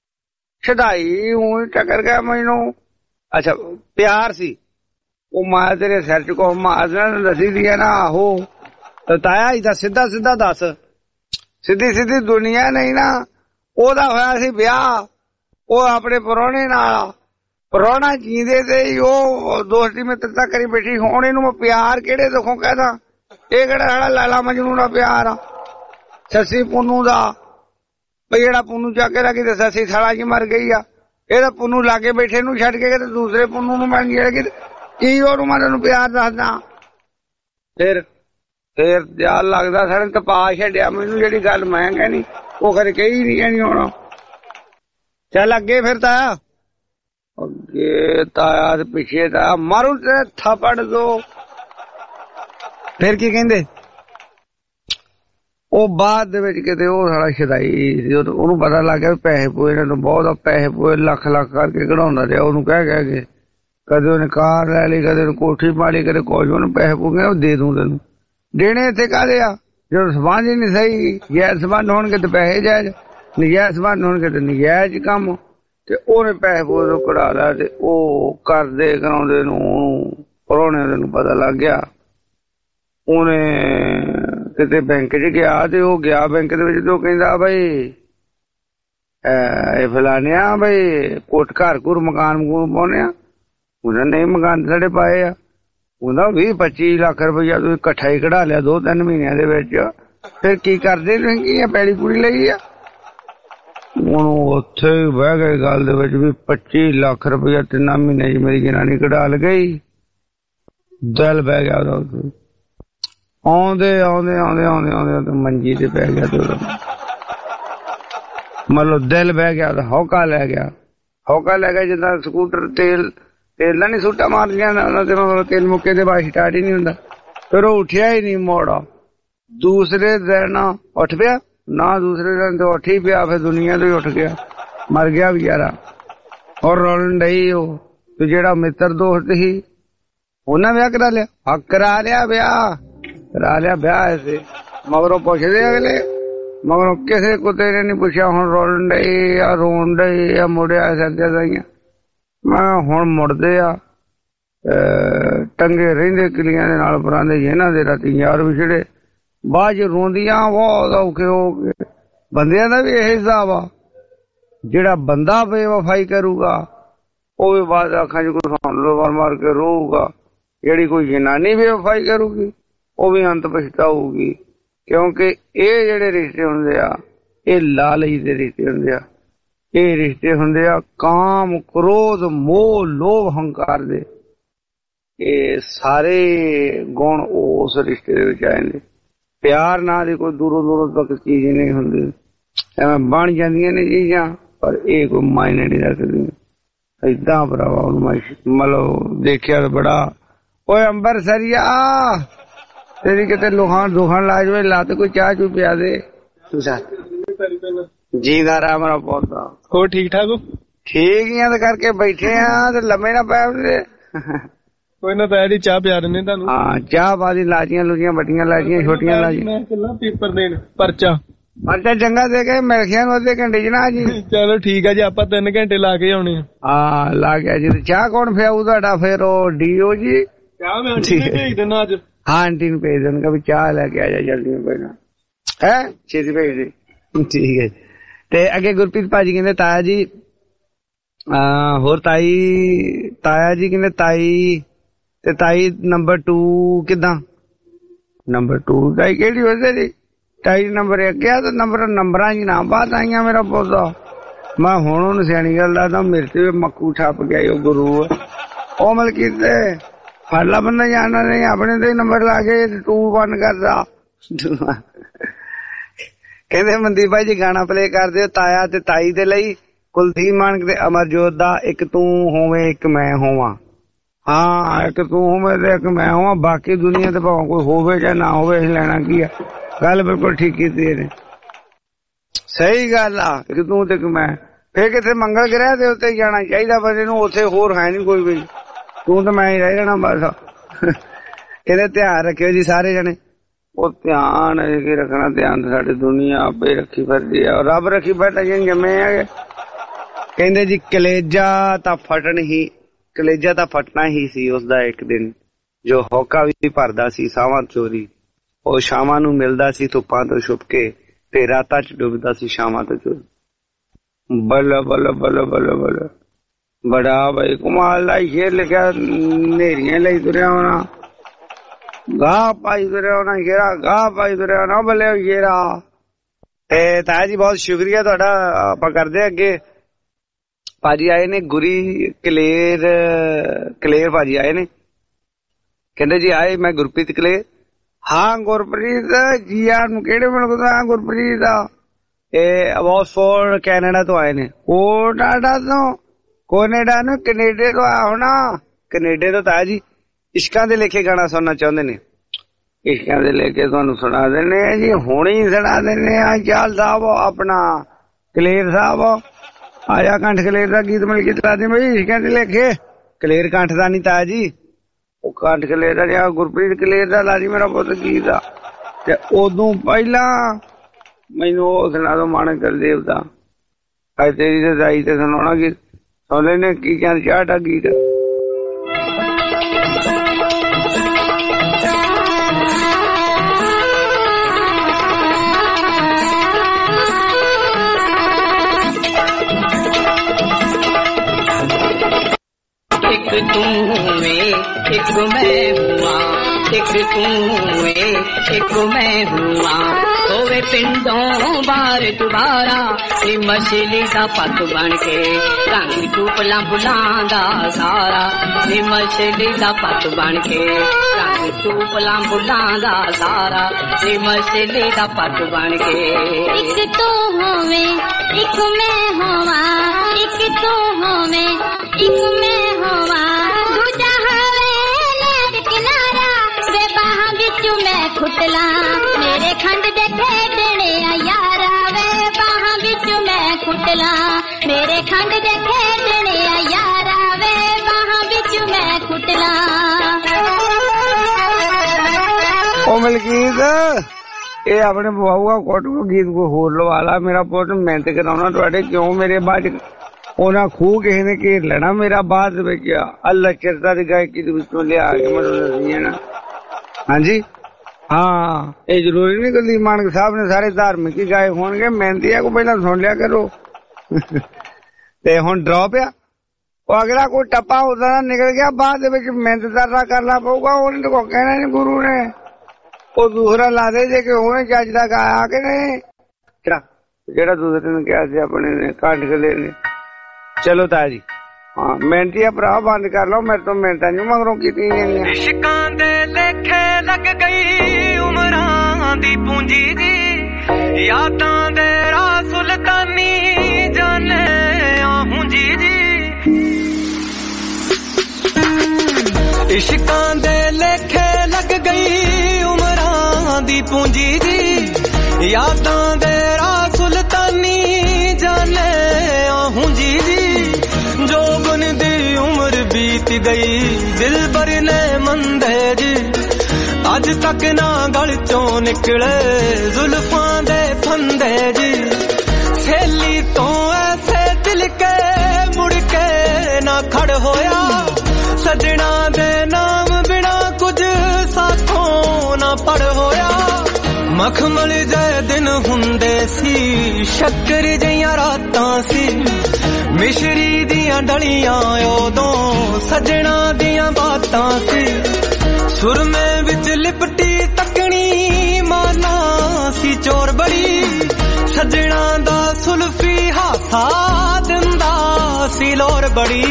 ਛਡਾਈ ਊਂ ਟੱਕਰ ਗਿਆ ਮੈਨੂੰ। ਅੱਛਾ ਪਿਆਰ ਸੀ, ਉਹ ਮੈਂ ਤੇਰੇ ਸਿਰ ਚ ਕੋ ਮਾਰਨਾ ਦੱਸੀ ਦੀ ਆ ਨਾ। ਆਹੋ ਤਾਇਆ ਏਦਾਂ ਸਿੱਧਾ ਸਿੱਧਾ ਦੱਸ, ਸਿੱਧੀ ਸਿੱਧੀ ਦੁਨੀਆ ਨਹੀਂ ਨਾ। ਉਹਦਾ ਹੋਇਆ ਸੀ ਵਿਆਹ, ਉਹ ਆਪਣੇ ਪ੍ਰਾਹੁਣੇ ਨਾਲ, ਪ੍ਰਾਹੁਣਾ ਜੀਂਦੇ ਤੇ ਉਹ ਦੋਸਤੀ ਮਿੱਤਰਤਾ ਕਰੀ ਬੈਠੀ। ਹੁਣ ਇਹਨੂੰ ਮੈਂ ਪਿਆਰ ਕਿਹੜੇ ਦੁੱਖੋਂ ਕਹਿਦਾ? ਇਹ ਕਿਹੜਾ ਸਾਡਾ ਲਾਲਾ ਮਜਨੂ ਦਾ ਪਿਆਰ ਆ, ਸੱਸੀ ਪੁੰਨੂ ਦਾ। ਬਈ ਜਿਹੜਾ ਪੁੰਨੂ ਚੱਕ ਕੇ ਰੱਖੀ ਤੇ ਸੱਸੀ ਥਾਲਾ ਚ ਮਰ ਗਈ ਆ, ਇਹਦਾ ਪੁੰਨੂ ਲਾਗੇ ਬੈਠੇ ਨੂੰ ਛੱਡ ਕੇ ਤੇ ਦੂਸਰੇ ਪੁੰਨੂ ਨੂੰ ਮਿਲ ਗਿਆ। ਕੀ ਉਹਨੂੰ ਮੈਂ ਤੈਨੂੰ ਪਿਆਰ ਦੱਸਦਾ? ਫਿਰ ਦਿਲ ਲੱਗਦਾ ਸਾਡੇ ਤਪਾ ਛੱਡਿਆ ਮੈਨੂੰ। ਜਿਹੜੀ ਗੱਲ ਮੈਂ ਕਹਿਣੀ ਉਹ ਕਦੇ ਕਹੀ ਨਹੀਂ ਕਹਿਣੀ। ਹੁਣ ਚੱਲ ਅੱਗੇ ਫਿਰ ਤਾਇਆ, ਅੱਗੇ ਤਾਇਆ ਤੇ ਪਿੱਛੇ ਤਾਇਆ ਮਾਰੂ ਤੇ ਥਾਪੜ ਦੋ। ਫਿਰ ਕੀ ਕਹਿੰਦੇ? ਉਹ ਬਾਅਦ ਦੇ ਵਿੱਚ ਕਿਤੇ ਉਹ ਸਾਲਾ ਛਦਾਈ ਸੀ, ਉਹਨੂੰ ਪਤਾ ਲੱਗ ਗਿਆ ਪੈਸੇ ਪੂਏ ਇਹਨਾਂ ਨੂੰ ਬਹੁਤ, ਪੈਸੇ ਪੂਏ ਲੱਖ ਲੱਖ ਕਰਕੇ ਕਢਾਉਂਦਾ ਰਿਹਾ। ਉਹਨੂੰ ਕਹਿ ਕੇ ਕਦੇ ਉਹਨੇ ਕਾਰ ਲੈ ਲਈ, ਕਦੇ ਉਹਨੇ ਕੋਠੀ ਪਾ ਲਈ, ਕਦੇ ਕੁਝ। ਉਹਨੂੰ ਪੈਸੇ ਪੂਗੇ ਉਹ ਦੇ ਦੂੰ ਤੈਨੂੰ। ਦੇਣੇ ਇੱਥੇ ਕਾਹਦੇ ਆ ਜਦੋਂ ਸਬੰਧ ਹੀ ਨਹੀਂ ਸਹੀ। ਜਾਇਜ਼ ਸਬੰਧ ਹੋਣਗੇ ਤੇ ਪੈਸੇ ਜਾਇਜ਼, ਨਜਾਇਜ਼ ਸਬੰਧ ਹੋਣਗੇ ਤੇ ਨਜਾਇਜ਼ ਕੰਮ। ਤੇ ਉਹਨੇ ਪੈਸੇ ਪੂਏ ਤੋਂ ਕਢਾ ਲਿਆ ਤੇ ਉਹ ਕਰਦੇ ਕਰਾਉਂਦੇ ਨੂੰ ਪ੍ਰਾਹੁਣੇ ਨੂੰ ਪਤਾ ਲੱਗ ਗਿਆ। ਉਹਨੇ ਕਿਤੇ ਬੈਂਕ 'ਚ ਗਿਆ ਤੇ ਉਹ ਗਿਆ ਬੈਂਕ ਦੇ ਵਿੱਚ ਤੇ ਉਹ ਕਹਿੰਦਾ ਬਈ ਇਹ ਫਲਾਨਿਆ ਬਈ ਕੋਟ ਘਰ ਘੁਰ ਮਕਾਨ ਮਕੂਨ ਪਾਉਣੇ ਆ। ਉਹਨਾਂ ਨਹੀਂ ਮਕਾਨ ਸਾਡੇ ਪਾਏ ਆ। ਉਹਦਾ 20-25 ਲੱਖ ਰੁਪਇਆ ਤੁਸੀਂ ਇਕੱਠਾ ਹੀ ਕਢਾ ਲਿਆ 2-3 ਮਹੀਨਿਆਂ ਦੇ ਵਿੱਚ। ਫਿਰ ਕੀ ਕਰਦੇ ਤੁਸੀਂ? ਕੀ ਆ ਪੈਲੀ ਪੂਰੀ ਲਈ ਆ? ਉਹਨੂੰ ਉੱਥੇ ਬਹਿ ਗਏ ਗੱਲ ਦੇ ਵਿੱਚ ਵੀ 25 ਲੱਖ ਰੁਪਇਆ 3 ਮਹੀਨੇ 'ਚ ਮੇਰੀ ਜਨਾਨੀ ਕਢਾ ਲ ਗਈ। ਦਿਲ ਬਹਿ ਗਿਆ ਉਹਦਾ। ਆਉਂਦੇ ਮੰਜੀ ਤੇ ਪੈ ਗਿਆ ਤੇ ਮਤਲਬ ਦਿਲ ਬਹਿ ਗਿਆ, ਹੌਕਾ ਲੈ ਗਿਆ। ਜਿੱਦਾਂ ਸਕੂਟਰ ਤੇਲ ਦਾ ਨੀ ਸੂਟਾ ਮਾਰ ਜਾਂਦਾ ਤੇ ਤੇਲ ਮੁੱਕੇ ਦੇ ਬਾਅਦ ਸਟਾਰਟ ਹੀ ਨਹੀਂ ਹੁੰਦਾ। ਫਿਰ ਉਹ ਉੱਠਿਆ ਹੀ ਨਹੀਂ ਮੋੜਾ। ਦੂਸਰੇ ਦਿਨ ਉੱਠ ਪਿਆ ਨਾ, ਦੂਸਰੇ ਦਿਨ ਤੇ ਉੱਠ ਹੀ ਪਿਆ। ਫਿਰ ਦੁਨੀਆ ਤੋਂ ਹੀ ਉੱਠ ਗਿਆ, ਮਰ ਗਿਆ ਵਿਚਾਰਾ। ਔਰ ਰੋਲਣ ਡਈ ਉਹ ਤੇ ਜਿਹੜਾ ਮਿੱਤਰ ਦੋਸਤ ਸੀ ਉਹਨਾਂ ਵਿਆਹ ਕਰਾ ਲਿਆ, ਵਿਆਹ ਐਸੇ। ਮਗਰੋਂ ਪੁੱਛਦੇ ਅਗਲੇ, ਮਗਰੋਂ ਕਿਸੇ ਕੁੱਤੇ ਨੇ ਨੀ ਪੁੱਛਿਆ। ਹੁਣ ਰੋਲਣ ਡਈ ਆ, ਰੋਣ ਡਈ ਆ, ਮੁੜਿਆ ਸਰਦੀਆਂ ਗਈਆਂ। ਮੈਂ ਹੁਣ ਮੁੜਦੇ ਆ ਟੰਗੇ ਰਹਿੰਦੇ ਕਿਲੀਆਂ ਦੇ ਨਾਲ ਪਰਾਂਦੇ ਇਹਨਾਂ ਦੇ ਰਾਤੀ ਯਾਰ ਵਿਛੜੇ। ਬਾਅਦ ਚ ਰੋਂਦੀਆਂ ਬਹੁਤ ਔਖੇ ਹੋ ਕੇ। ਬੰਦਿਆਂ ਦਾ ਵੀ ਇਹ ਹਿਸਾਬ ਆ, ਜਿਹੜਾ ਬੰਦਾ ਬੇਵਫਾਈ ਕਰੂਗਾ ਉਹ ਵੀ ਬਾਅਦ ਅੱਖਾਂ ਚ ਕੋਈ ਮਾਰ ਕੇ ਰੋਊਗਾ। ਜਿਹੜੀ ਕੋਈ ਜਨਾਨੀ ਬੇਵਫਾਈ ਕਰੂਗੀ ਉਹ ਵੀ ਅੰਤ ਪਛਤਾਊਗੀ। ਕਿਉਂਕਿ ਇਹ ਜਿਹੜੇ ਰਿਸ਼ਤੇ ਹੁੰਦੇ ਆ ਇਹ ਲਾਲਚ ਦੇ ਰਿਸ਼ਤੇ ਹੁੰਦੇ ਆ। ਇਹ ਰਿਸ਼ਤੇ ਹੁੰਦੇ ਆ ਕਾਮ, ਕ੍ਰੋਧ, ਮੋਹ, ਲੋਭ, ਹੰਕਾਰ ਦੇ। ਇਹ ਸਾਰੇ ਗੁਣ ਉਸ ਰਿਸ਼ਤੇ ਦੇ ਵਿੱਚ ਆ ਜਾਂਦੇ। ਪਿਆਰ ਨਾਂ ਦੀ ਕੋਈ ਦੂਰੋਂ ਤੱਕ ਚੀਜ਼ ਨਹੀਂ ਹੁੰਦੀ। ਐਵੇਂ ਬਣ ਜਾਂਦੀਆਂ ਨੇ ਚੀਜ਼ਾਂ, ਪਰ ਇਹ ਕੋਈ ਮਾਇਨੇ ਨਹੀਂ ਰੱਖਦੀ। ਏਦਾਂ ਭਰਾਵਾ ਉਹਨੂੰ ਮਤਲਬ ਦੇਖਿਆ ਬੜਾ। ਓਏ ਅੰਬਰਸਰੀਆ ਤੇਰੀ ਕਿਤੇ ਲੁਹਾਨ ਦੁਹਾਨ ਲਾ ਜਾਵੇ, ਲੱਤ ਕੋਈ ਚਾਹ ਚੂ ਪਿਆ ਦੇ। ਜੀ ਦਾ ਰਾਮ ਮੇਰਾ ਪੌਦਾ। ਹੋਰ ਠੀਕ ਠਾਕ ਹੋ? ਠੀਕ ਹੀ ਆ, ਤੇ ਕਰਕੇ ਬੈਠੇ ਆ ਤੇ ਲੰਮੇ ਨਾ ਪੈ ਉਹਦੇ। ਕੋਈ ਨਾ ਤਾਇਆ ਜੀ ਚਾਹ ਪਿਆ ਦਿੰਦੇ ਤੁਹਾਨੂੰ। ਹਾਂ ਚਾਹ ਬਾਦੀ ਲਾਜੀਆਂ ਲੁਜੀਆਂ ਵੱਡੀਆਂ ਲਾਜੀਆਂ ਛੋਟੀਆਂ ਲਾਜੀਆਂ। ਮੈਂ ਚੱਲਾਂ ਪੇਪਰ ਦੇਣ ਪਰਚਾ ਚੰਗਾ ਦੇ ਕੇ ਮਿਲ ਗਿਆ ਨੂੰ ਅੱਧੇ ਘੰਟੇ ਚ ਨਾ ਜੀ। ਚਲੋ ਠੀਕ ਆ ਜੀ, ਆਪਾਂ 3 ਘੰਟੇ ਲਾ ਕੇ ਆਉਣੇ ਆ। ਹਾਂ ਲਾ ਗਿਆ ਜੀ। ਚਾਹ ਕੌਣ ਪਿਆਊ ਤੁਹਾਡਾ ਫਿਰ? ਉਹ ਡੀਓ ਜੀ। ਚਾਹ ਮੈਂ ਆਂਟੀ ਨੂੰ ਭੇਜ ਦੇਣਾ ਅੱਜ। ਹਾਂ ਆਂਟੀ ਨੂੰ ਭੇਜ ਦੇਣਗਾ ਵੀ ਚਾਹ ਲੈ ਕੇ ਆ ਜਾ ਜਲਦੀ ਪਹਿਲਾਂ। ਹੈ ਛੇਤੀ ਭੇਜ ਦੇ। ਠੀਕ ਹੈ। ਤੇ ਅੱਗੇ ਗੁਰਪ੍ਰੀਤ ਭਾਜੀ ਕਹਿੰਦੇ ਤਾਇਆ ਜੀ ਹੋਰ ਤਾਇਆ ਜੀ ਕਹਿੰਦੇ ਤੇ ਤਾਈ ਨੰਬਰ 2 ਕਿੱਦਾਂ? ਨੰਬਰ 2 ਤਾਈ ਕਿਹੜੀ ਹੋ ਤੇਰੀ? ਤਾਈ ਨੰਬਰ 1 ਆ ਤੇ ਨੰਬਰਾਂ ਜੀ ਨਾ ਬਾਤ ਆਈਆਂ ਮੇਰਾ ਪੌਦਾ। ਮੈਂ ਹੁਣ ਉਹਨੂੰ ਸਿਆਣੀ ਗੱਲ ਦੱਸਦਾ, ਮੇਰੇ ਤੇ ਮੱਕੂ ਠੱਪ ਗਿਆ ਉਹ ਗੁਰੂ। ਉਹ ਮਲਕੀ ਤੇ ਫੜਲਾ ਬੰਦਾ ਜਾਣਦਾ ਨਹੀਂ, ਆਪਣੇ ਤੇ ਨੰਬਰ ਲਾ ਕੇ 2 1 ਕਰਦਾ। ਕਹਿੰਦੇ ਮਨਦੀਪ ਭਾਈ ਜੀ ਗਾਣਾ ਪਲੇ ਕਰ ਦਿਓ ਤਾਇਆ ਤੇ ਤਾਈ ਦੇ ਲਈ, ਕੁਲਦੀਪ ਮਾਨਕ ਤੇ ਅਮਰਜੋਤ ਦਾ ਇੱਕ ਤੂੰ ਹੋਵੇਂ ਇੱਕ ਮੈਂ ਹੋਵਾਂ। ਹਾਂ ਇੱਕ ਤੂੰ ਹੋਵੇਂ ਤੇ ਇੱਕ ਮੈਂ ਹੋਵਾਂ, ਬਾਕੀ ਦੁਨੀਆ ਤੇ ਭਾਵੇਂ ਕੋਈ ਹੋਵੇ ਜਾਂ ਨਾ ਹੋਵੇ, ਅਸੀਂ ਲੈਣਾ ਕੀ ਆ। ਗੱਲ ਬਿਲਕੁਲ ਠੀਕ ਕੀਤੀ ਇਹਨੇ, ਸਹੀ ਗੱਲ ਆ। ਇੱਕ ਤੂੰ ਤੇ ਇੱਕ ਮੈਂ। ਫੇਰ ਕਿਤੇ ਮੰਗਲ ਗ੍ਰਹਿ ਦੇ ਉੱਤੇ ਜਾਣਾ ਚਾਹੀਦਾ ਬੰਦੇ ਨੂੰ, ਉੱਥੇ ਹੋਰ ਹੈ ਨੀ ਕੋਈ ਵੀ, ਤੂੰ ਤੇ ਮੈਂ ਹੀ ਰਹਿ ਜਾਣਾ ਬਸ। ਕਹਿੰਦੇ ਧਿਆਨ ਰੱਖਿਓ ਜੀ ਸਾਰੇ ਜਣੇ। ਉਹ ਧਿਆਨ ਕੀ ਰੱਖਣਾ, ਧਿਆਨ ਸਾਡੇ ਦੁਨੀਆ ਆਪੇ ਰੱਖੀ ਫਿਰਦੀ ਆ, ਰੱਬ ਰੱਖੀ ਬੈਠਾ ਜੀ ਜੰਮੇ ਹੈਗੇ। ਕਹਿੰਦੇ ਜੀ ਕਲੇਜਾ ਤਾਂ ਫਟਣਾ ਹੀ ਸੀ ਉਸਦਾ ਇੱਕ ਦਿਨ, ਜੋ ਹੋਕਾ ਵੀ ਭਰਦਾ ਸੀ ਸਾਵਾਂ ਚੋਰੀ। ਉਹ ਸ਼ਾਮਾਂ ਨੂੰ ਮਿਲਦਾ ਸੀ ਧੁੱਪਾਂ ਤੋਂ ਛੁਪ ਕੇ, ਤੇ ਰਾਤਾਂ ਚ ਡੁੱਬਦਾ ਸੀ ਸ਼ਾਮਾਂ ਤੋਂ ਚੋਰੀ। ਬੱਲ ਬੱਲ ਬੱਲ ਬੱਲ ਬੱਲ ਬੜਾ ਬਈ ਕਮਾਲ ਦਾ ਸ਼ੇਰ ਲਿਖਿਆ। ਨੇਰੀਆਂ ਲਈ ਤੁਰਿਆ ਹੋਣਾ, ਗਾਹ ਪਾਈ ਤੁਰਿਆ ਹੋਣਾ, ਸ਼ੇਰਾ ਗਾਹ ਪਾਈ ਤੁਰਿਆ ਹੋਣਾ ਬੱਲੇ ਸ਼ੇਰਾ। ਤੇ ਤਾਇਆ ਜੀ ਬਹੁਤ ਸ਼ੁਕਰੀਆ ਤੁਹਾਡਾ। ਆਪਾਂ ਕਰਦੇ ਅੱਗੇ। ਭਾਜੀ ਆਏ ਨੇ ਗੁਰੀ ਕਲੇਰ ਭਾਜੀ ਆਏ ਨੇ, ਕਹਿੰਦੇ ਜੀ ਆਏ ਮੈਂ ਗੁਰਪ੍ਰੀਤ ਕਲੇਰ। ਹਾਂ ਗੁਰਪ੍ਰੀਤ ਜੀ ਆ ਨੂੰ ਕਿਹੜੇ ਮੁਲਕ ਤੋਂ? ਹਾਂ ਗੁਰਪ੍ਰੀਤ ਇਹ ਅਬੋਸਫੋਰਡ ਕੈਨੇਡਾ ਤੋਂ ਆਏ ਨੇ। ਉਹ ਕੈਨੇਡਾ ਨੂੰ ਕੈਨੇਡਾ ਤੋਂ ਆਇਆ ਹੋਣਾ। ਕੈਨੇਡਾ ਤੋਂ ਤਾਇਆ ਜੀ ਇਸ਼ਕਾਂ ਦੇ ਲੇਖੇ ਗਾਣਾ ਸੁਣਨਾ ਚਾਹੁੰਦੇ ਨੇ। ਇਸ਼ਕਾਂ ਦੇ ਲੇਖੇ ਤੁਹਾਨੂੰ ਸੁਣਾ ਦਿੰਦੇ ਆ ਜੀ, ਹੁਣੇ ਹੀ ਸੁਣਾ ਦਿੰਦੇ ਆ। ਚਾਲ ਸਾਹਿਬ ਆਪਣਾ ਕਲੇਰ ਸਾਹਿਬ ਆਇਆ, ਕੰਠ ਕਲੇਰ ਦਾ ਗੀਤ ਮਿਲ ਕੇ ਚਲਾ ਦੇ ਬਈ। ਇਸ਼ਕਾਂ ਦੇ ਲੇਖੇ ਕਲੇਰ ਕੰਠ ਦਾ ਨੀ ਤਾਇਆ ਜੀ, ਉਹ ਕੰਠ ਕਲੇਰ ਦਾ ਜਾਂ ਗੁਰਪ੍ਰੀਤ ਕਲੇਰ ਦਾ ਲਾਜੀ ਮੇਰਾ ਪੁੱਤ ਗੀਤ ਆ। ਤੇ ਉਦੋਂ ਪਹਿਲਾਂ ਮੈਨੂੰ ਉਹ ਸੁਣਾ ਦੋ ਮਾਣਕ ਦੇਵ ਦਾ, ਅੱਜ ਤੇਰੀ ਤੇ ਦਾਈ ਤੇ ਸੁਣਾਉਣਾ ਗੀਤ। ਸੁਣ ਲੈਨੇ ਕੀ ਕਹਿੰਦੇ ਚਾਹਟਾ ਗੀਤ। एक तू हुए एक मैं हुआ, एक तू हुए एक मैं हुआ, होवे पिंडों बार दुबारा नी मछली दा पत बन के रंग चूपला बुलांदा सारा। नी मछली दा पत बन के रंग चूपला बुलांदा सारा। नी मछली दा पत बन के एक तू होवे एक मैं होवा, एक तू होवे एक मैं होवा, दूजा हवे लेक किनारा वे बाहां बिचू मैं खुटला। मेरे खंड दे खेडने यारा वे बाहां बिचू मैं खुटला। मेरे खंड दे खेडने यारा वे बाहां बिचू मैं खुटला। ओ मलकीत ਇਹ ਆਪਣੇ ਬਵਾਊਆ ਕੋਟ ਕੋ ਗੀਤ ਕੋ ਹੋਰ ਲਵਾ ਲਾ। ਮੇਰਾ ਪੁੱਤ ਮਿਹਨਤ ਕਰਾਉਣਾ ਤੁਹਾਡੇ, ਕਿਉਂ ਮੇਰੇ ਬਾਅਦ ਉਹਨਾਂ ਖੂਹ ਕਿਸੇ ਨੇ ਘੇਰ ਲੈਣਾ ਮੇਰਾ ਬਾਅਦ ਵਿੱਚ। ਅੱਲਾ ਚਿਰਦਾ ਦੀ ਗਾਇਕੀ ਦੇ ਵਿੱਚੋਂ ਲਿਆ ਕੇ ਮੈਨੂੰ ਦੱਸੀ ਨਾ। ਹਾਂਜੀ ਹਾਂ ਇਹ ਜ਼ਰੂਰੀ ਨਹੀਂ ਕੁਲਦੀਪ ਮਾਨਕ ਸਾਹਿਬ ਨੇ ਸਾਰੇ ਧਾਰਮਿਕ ਹੀ ਗਾਏ ਹੋਣਗੇ, ਮਿਹਨਤੀਆਂ ਕੋ ਪਹਿਲਾਂ ਸੁਣ ਲਿਆ ਕਰੋ। ਤੇ ਹੁਣ ਡਰੌਪ ਆ, ਉਹ ਅਗਲਾ ਕੋਈ ਟੱਪਾ ਉਹਦਾ ਨਿਕਲ ਗਿਆ, ਬਾਅਦ ਦੇ ਵਿੱਚ ਮਿਹਨਤ ਕਰਨਾ ਪਊਗਾ। ਉਹਨੇ ਕੋ ਕਹਿਣਾ ਨੀ ਗੁਰੂ ਨੇ, ਉਹ ਦੂਸਰਾ ਲਾ ਦੇ ਜੇ ਕਿ ਉਹਨੇ ਜੱਜ ਦਾ ਗਾਇਆ ਕਿ ਨਹੀਂ, ਜਿਹੜਾ ਦੂਸਰੇ ਨੇ ਕਿਹਾ ਸੀ ਆਪਣੇ ਨੇ ਕੱਢ ਕੇ ਲੈ ਲੈ। ਚਲੋ ਤਾਇਆ ਜੀ ਹਾਂ ਮਿਹਨਤੀਆ ਭਰਾ ਬੰਦ ਕਰ ਲਓ, ਮੇਰੇ ਤੋਂ ਮਿਹਨਤਾਂ ਨੀ ਮਗਰੋਂ ਕੀਤੀਆਂ ਜਾਂਦੀਆਂ। ਇਸ਼ਕਾਂ ਦੇ ਲੇਖੇ ਲੱਗ ਗਈ ਉਮਰਾਂ ਦੀ ਪੂੰਜੀ ਜੀ, ਯਾਦਾਂ ਦੇ ਰਾਹ ਸੁਲਤਾਨੀ ਜਾਣੇ ਆਹੂੰ ਜੀ। इश्कां दे लेखे लग गई उमरां दी पूंजी जी यादां दे राह सुल्तानी जाने आहूं जी जो बुन दी उम्र बीत गई दिल भर ने मंदे जी अज तक ना गल चों निकले जुल्फां दे फंदे जी सहेली तो ऐसे दिल के मुड़ के ना खड़ होया सजना दे नाम बिना कुछ साथों ना पड़ होया मखमल जे दिन हुंदे सी शक्कर जियां रातां सी मिश्री दियां डलियां ओदों सजना दियां बातां सी सुरमे विच लिपटी तकनी माना सी चोर बड़ी सजना दा सुल्फी हासा दिंदा सी लोर बड़ी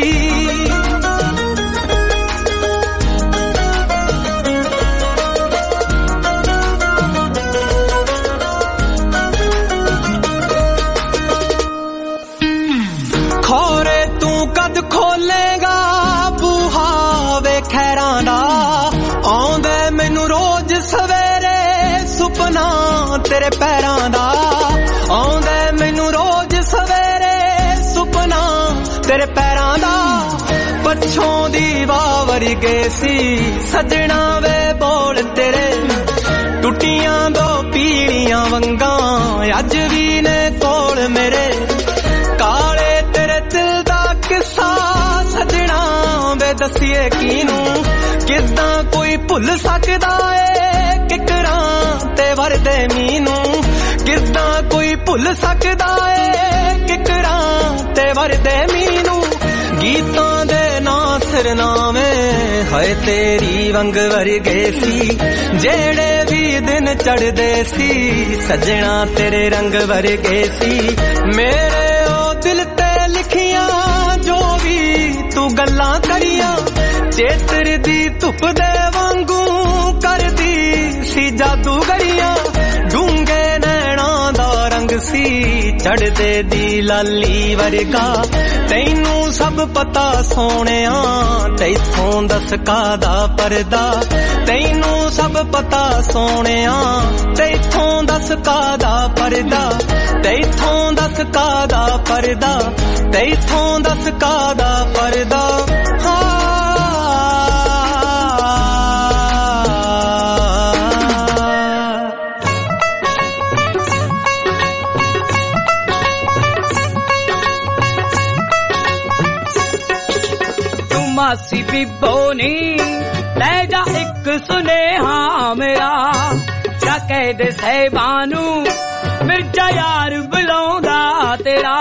खोरे तू कद खोलेगा बूहा वे खैरां दा आउंदे मैनू रोज सवेरे सुपना तेरे पैरां दा आउंदे मैनू रोज सवेरे सुपना तेरे पैरां दा पछों दी वावर गए सी सजना वे बोल तेरे टुटियां दो पीड़ियां वंगां अज भी ने कोल मेरे काले तेरे दिल दा किस्सा सजना वे दसिए कीनू किदां कोई भुल सकदा ए किकरां ते वरदे मीनू किदां कोई भुल सकदा ए किकरां ते वरदे मीनू गीतां दे ना सिरनामे हाय तेरी वंग वरगे सी जेड़े भी दिन चढ़दे सी सजना तेरे रंग वरगे सी मेरे दिल ते लिखियां जो भी तू गल्लां करियां चेतर दी धुप दे वांगू करदी सी जादूगरियां डूंगे नैना दा रंग सी चढ़दे दी लाली वर्गा तैनू सब पता सोहणिया तैथों दस कादा पर्दा तैनू सब पता सोहणिया तैथों दस कादा पर्दा तैथों दस कादा पर्दा तैथों दस कादा पर्दा मासी बिबोनी ले जा एक सुनेहा मेरा क्या कह दे सहबानू मिर्जा यार बुलाਉਂਦਾ तेरा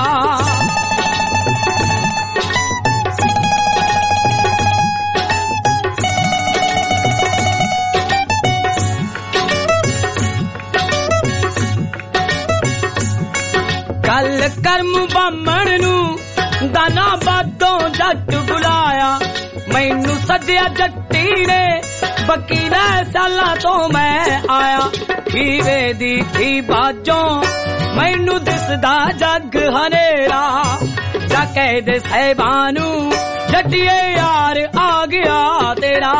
कल कर्म बामण नू दाना बातों जट बुलाया मैनू सदिया जट्टी ने वकीला साला तो मैं आया खीरे दी थी बाजों मैनू दिसदा जग हनेरा जा कह दे सहबानू जट्टिए यार आ गया तेरा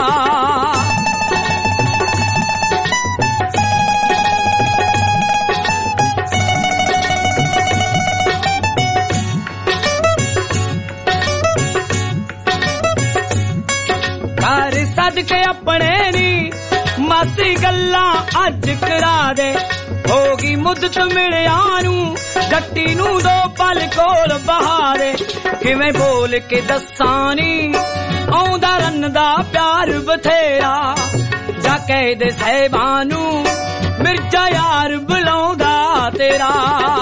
सदके अपने नी मासी गल्ला अज करा दे होगी मुद्दत मिलिया नू जट्टी नू दो पल कोल बहा दे किवें बोल के दसानी आउंदा रन्नदा प्यार बथेरा जा कह दे सहबानू मिर्जा यार बुलाਉਂਦਾ तेरा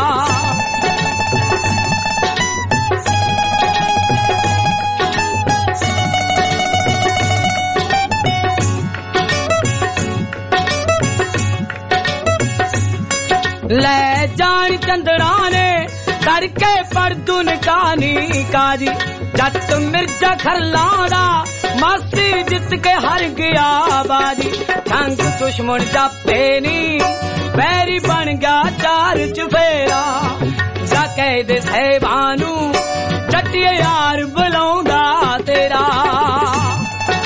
ले जान चंद्रा ने करके परदुन कानी काजी जट मिर्जा खरलाड़ा मासी जित के हर गया बाजी ठंग दुश्मन जापे नी पैरी बन गया चार चुफेरा जा कह दे सहबानू जटिए यार बुलाਉਂਦਾ तेरा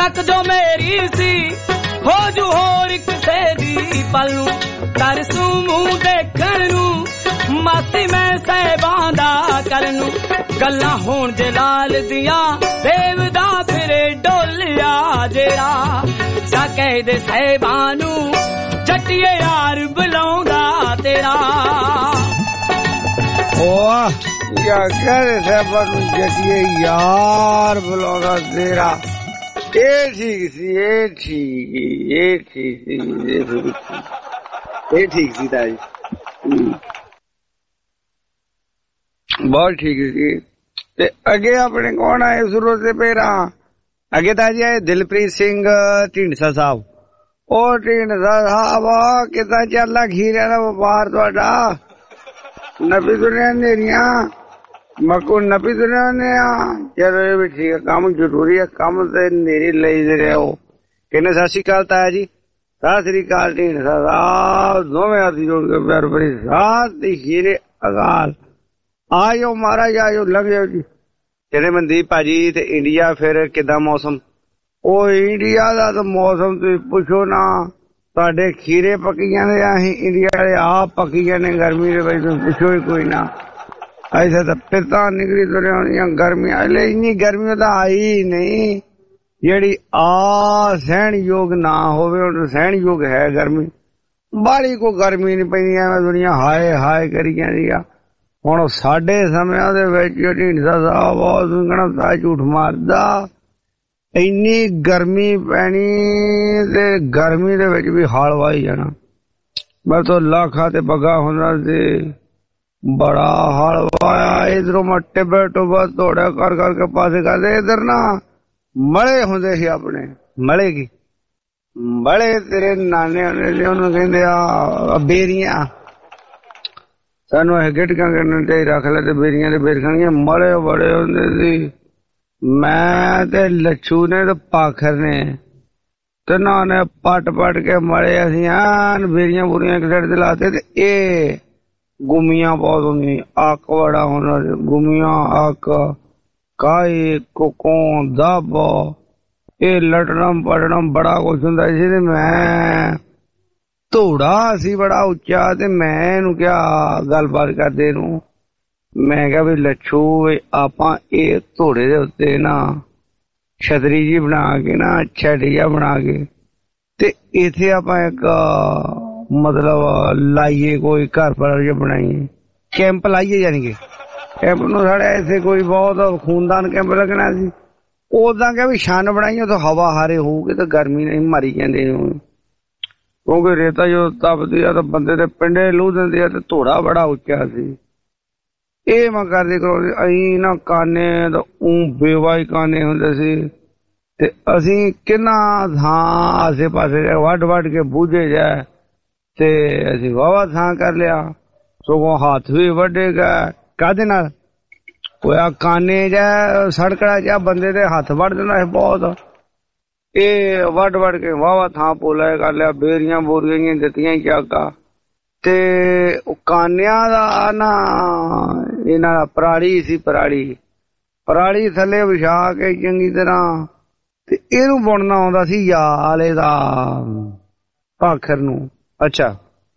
ਤੱਕ ਜੋ ਮੇਰੀ ਸੀ ਹੋ ਜੂ ਹੋਰ ਕਿਸੇ ਦੀ ਪਲ ਨੂੰ ਤਰਸੂ ਮੂੰਹ ਦੇਖਣ ਨੂੰ ਮਾਸੀ ਮੈਂ ਸਹਿਬਾਂ ਦਾ ਕੱਲ ਨੂੰ ਗੱਲਾਂ ਹੋਣ ਜਲਾਲ ਦੀਆਂ ਦੇਵਦਾ ਫਿਰੇ ਡੋਲਿਆ ਜਿਹੜਾ ਜਾ ਕਹਿ ਦੇ ਸਹਿਬਾਂ ਨੂੰ ਜੱਟੀਏ ਯਾਰ ਬੁਲਾਉਂਦਾ ਤੇਰਾ ਵਾਹ ਯਾ ਕਹੇ ਸਹਿਬਾਂ ਨੂੰ ਜੱਟੀਏ ਯਾਰ ਬੁਲਾਉਂਦਾ ਤੇਰਾ ਇਹ ਠੀਕ ਸੀ ਇਹ ਠੀਕ ਸੀ ਤਾਈ ਬਹੁਤ ਠੀਕ ਸੀ ਤੇ ਅੱਗੇ ਆਪਣੇ ਕੌਣ ਆਏ ਸ਼ੁਰੂ ਤੇ ਪਹਿਲਾਂ ਅੱਗੇ ਤਾਂ ਜੀ ਆਏ ਦਿਲਪ੍ਰੀਤ ਸਿੰਘ ਢੀਂਡਸਾ ਸਾਹਿਬ ਉਹ ਢੀਂਡਸਾ ਸਾਹਿਬ ਕਿੱਦਾਂ ਚੱਲਦਾ ਖੀਰਿਆਂ ਦਾ ਵਪਾਰ ਤੁਹਾਡਾ ਨਬੀ ਦੁਨੀਆ ਨੇਰੀਆਂ ਮਕੂ ਨਬੀ ਦੁਨੀਆ ਨੇ ਚਲੋ ਇਹ ਵੀ ਠੀਕ ਹੈ ਕੰਮ ਜ਼ਰੂਰੀ ਹੈ ਕੰਮ ਤੇ ਨੇਰੀ ਲਈ ਰਹੋ ਕਹਿੰਦੇ ਸਤਿ ਸ਼੍ਰੀ ਅਕਾਲ ਤਾਇਆ ਜੀ ਸਤਿ ਸ਼੍ਰੀ ਅਕਾਲ ਢੀਂਡਸਾ ਸਾਹਿਬ ਦੋਵੇਂ ਹੱਥ ਜੋੜ ਕੇ ਪਿਆਰ ਭਰੀ ਸਾਥ ਦੀ ਖੀਰੇ ਅਕਾਲ ਆਇਓ ਮਹਾਰਾਜ ਆਇਓ ਲੱਗ ਜਾਓ ਜੀ ਕਹਿੰਦੇ ਮਨਦੀਪ ਭਾਜੀ ਤੇ ਇੰਡੀਆ ਫਿਰ ਕਿੱਦਾਂ ਮੌਸਮ ਉਹ ਇੰਡੀਆ ਦਾ ਤਾਂ ਮੌਸਮ ਤੁਸੀਂ ਪੁੱਛੋ ਨਾ ਤੁਹਾਡੇ ਖੀਰੇ ਪੱਕੀਆਂ ਨੇ ਅਸੀਂ ਇੰਡੀਆ ਵਾਲੇ ਆਪ ਪੱਕੀਆਂ ਨੇ ਗਰਮੀ ਦੇ ਵਿੱਚ ਤੁਸੀਂ ਪੁੱਛੋ ਹੀ ਕੋਈ ਨਾ ਐਸਾ ਤਾਂ ਪਿਰਤਾਂ ਨਿਕਲੀ ਤੁਰੇ ਹੁੰਦੀਆਂ ਗਰਮੀਆਂ ਇੰਨੀ ਗਰਮੀ ਤਾਂ ਆਈ ਨਹੀਂ ਜਿਹੜੀ ਆ ਸਹਿਣ ਯੋਗ ਨਾ ਹੋਵੇ ਉਹ ਸਹਿਣ ਯੋਗ ਹੈ ਗਰਮੀ ਬਾਹਲੀ ਕੋਈ ਗਰਮੀ ਨਹੀਂ ਪੈਂਦੀ ਐਵੇਂ ਦੁਨੀਆ ਹਾਏ ਹਾਏ ਕਰੀ ਜਾਂਦੀ ਆ ਹੁਣ ਸਾਡੇ ਸਮਿਆਂ ਦੇ ਵਿੱਚ ਢੀਂਡਸਾ ਸਾਹਿਬ ਬਹੁਤ ਕਹਿਣਾ ਤਾਂ ਝੂਠ ਮਾਰਦਾ ਇੰਨੀ ਗਰਮੀ ਪੈਣੀ ਤੇ ਗਰਮੀ ਦੇ ਵਿੱਚ ਵੀ ਹਾਲ ਵਾਈ ਜਾਣਾ ਮੈਂ ਤਾਂ ਲੱਖਾਂ ਤੇ ਬੱਗਾ ਹੁੰਦਾ ਸੀ ਬੜਾ ਹਾਲ ਵਾਇਆ ਇਧਰੋਂ ਮੈਂ ਟਿੱਬੇ ਟੁੱਬਾ ਤੋੜਿਆ ਕਰ ਕਰਕੇ ਪਾਸੇ ਕਰਦੇ ਇਧਰ ਨਾ ਮਲੇ ਹੁੰਦੇ ਸੀ ਆਪਣੇ ਮਲੇ ਕੀ ਮਲੇ ਤੇਰੇ ਨਾਨੇ ਉਹਨੂੰ ਕਹਿੰਦੇ ਆ ਬੇਰੀਆਂ ਸਾਨੂੰ ਇਹ ਗਿਟਕਾਂ ਕਰਨ ਤੇ ਰੱਖ ਲੈ ਤੇ ਬੇਰੀਆਂ ਦੇ ਬੇਰ ਖਾਣੀਆਂ ਮਲੇ ਬੜੇ ਹੁੰਦੇ ਸੀ ਮੈਂ ਤੇ ਲੱਛੂ ਨੇ ਤੇ ਪਾਖਰ ਨੇ ਤਿੰਨਾਂ ਨੇ ਪੱਟ ਕੇ ਮਲੇ ਅਸੀਂ ਐਨ ਬੇਰੀਆਂ ਬੁਰੀਆਂ ਇੱਕ ਸਾਈਡ ਤੇ ਲਾਤੇ ਤੇ ਇਹ ਗੁਮੀਆਂ ਬਹੁਤ ਹੁੰਦੀਆਂ ਅੱਕ ਬੜਾ ਹੁੰਦਾ ਗੁਮੀਆਂ ਅੱਕ ਕਾਈ ਕੋਕੋਂ ਦਬ ਇਹ ਲਟਣਮ ਪੜਣਮ ਬੜਾ ਕੁਛ ਹੁੰਦਾ ਸੀ ਤੇ ਮੈਂ ਧੋੜਾ ਸੀ ਬੜਾ ਉੱਚਾ ਤੇ ਮੈਂ ਇਹਨੂੰ ਕਿਹਾ ਗੱਲਬਾਤ ਕਰਦੇ ਨੂੰ ਮੈਂ ਕਿਹਾ ਵੀ ਲੱਛੂ ਆਪਾਂ ਇਹ ਧੋੜੇ ਦੇ ਉੱਤੇ ਨਾ ਛਤਰੀ ਜੀ ਬਣਾ ਕੇ ਨਾ ਛੜੀਆ ਬਣਾ ਕੇ ਤੇ ਇੱਥੇ ਆਪਾਂ ਇੱਕ ਮਤਲਬ ਲਾਈਏ ਕੋਈ ਘਰ ਪਰ ਜਿਹਾ ਬਣਾਈਏ ਕੈਂਪ ਲਾਈਏ ਯਾਨੀ ਕਿ ਕੈਂਪ ਨੂੰ ਸਾਡੇ ਇੱਥੇ ਕੋਈ ਬਹੁਤ ਖੂਨਦਾਨ ਕੈਂਪ ਲੱਗਣਾ ਸੀ ਉਦਾਂ ਕਿਹਾ ਵੀ ਛੰਨ ਬਣਾਈਏ ਉੱਥੇ ਹਵਾ ਹਾਰੇ ਹੋਊਗੀ ਤੇ ਗਰਮੀ ਨਹੀਂ ਮਾਰੀ ਜਾਂਦੇ ਕਿਉਂਕਿ ਰੇਤਾ ਜੋ ਤਪਦੀ ਆ ਤਾਂ ਬੰਦੇ ਦੇ ਪਿੰਡੇ ਲੂ ਦਿੰਦੇ ਆ ਤੇ ਧੋੜਾ ਬੜਾ ਉੱਚਾ ਸੀ ਇਹ ਮੈਂ ਕਰਦੇ ਕਰੋ ਅਸੀਂ ਨਾ ਕਾਨੇ ਤਾਂ ਬੇਵਾਈ ਕਾਨੇ ਹੁੰਦੇ ਸੀ ਤੇ ਅਸੀਂ ਕਿੰਨਾ ਥਾਂ ਆਸੇ ਪਾਸੇ ਵੱਢ ਕੇ ਬੂਝੇ ਜਾਏ ਤੇ ਅਸੀਂ ਵਾਵਾ ਥਾਂ ਕਰ ਲਿਆ ਸਗੋਂ ਹੱਥ ਵੀ ਵੱਢੇ ਗਏ ਕਾਹਦੇ ਨਾਲ ਹੋਇਆ ਕਾਨੇ ਜਾ ਸੜਕੜਾ ਜਾ ਬੰਦੇ ਦੇ ਹੱਥ ਵੱਢ ਦਿੰਦਾ ਸੀ ਬਹੁਤ ਇਹ ਵੱਢ ਕੇ ਵਾਵਾ ਥਾਂ ਪੋਲਾ ਕਰ ਲਿਆ ਬੇਰੀਆਂ ਬੋਰੀਆਂ ਦਿੱਤੀਆਂ ਚਾਕਾ ਤੇ ਉਹ ਕਾਨਿਆਂ ਦਾ ਨਾ ਇਹਨਾਂ ਦਾ ਪਰਾਲੀ ਸੀ ਪਰਾਲੀ ਥੱਲੇ ਵਿਛਾ ਕੇ ਚੰਗੀ ਤਰ੍ਹਾਂ ਤੇ ਇਹਨੂੰ ਬੁਣਨਾ ਆਉਂਦਾ ਸੀ ਯਾਲੇ ਦਾ ਪਾਖਰ ਨੂੰ ਅੱਛਾ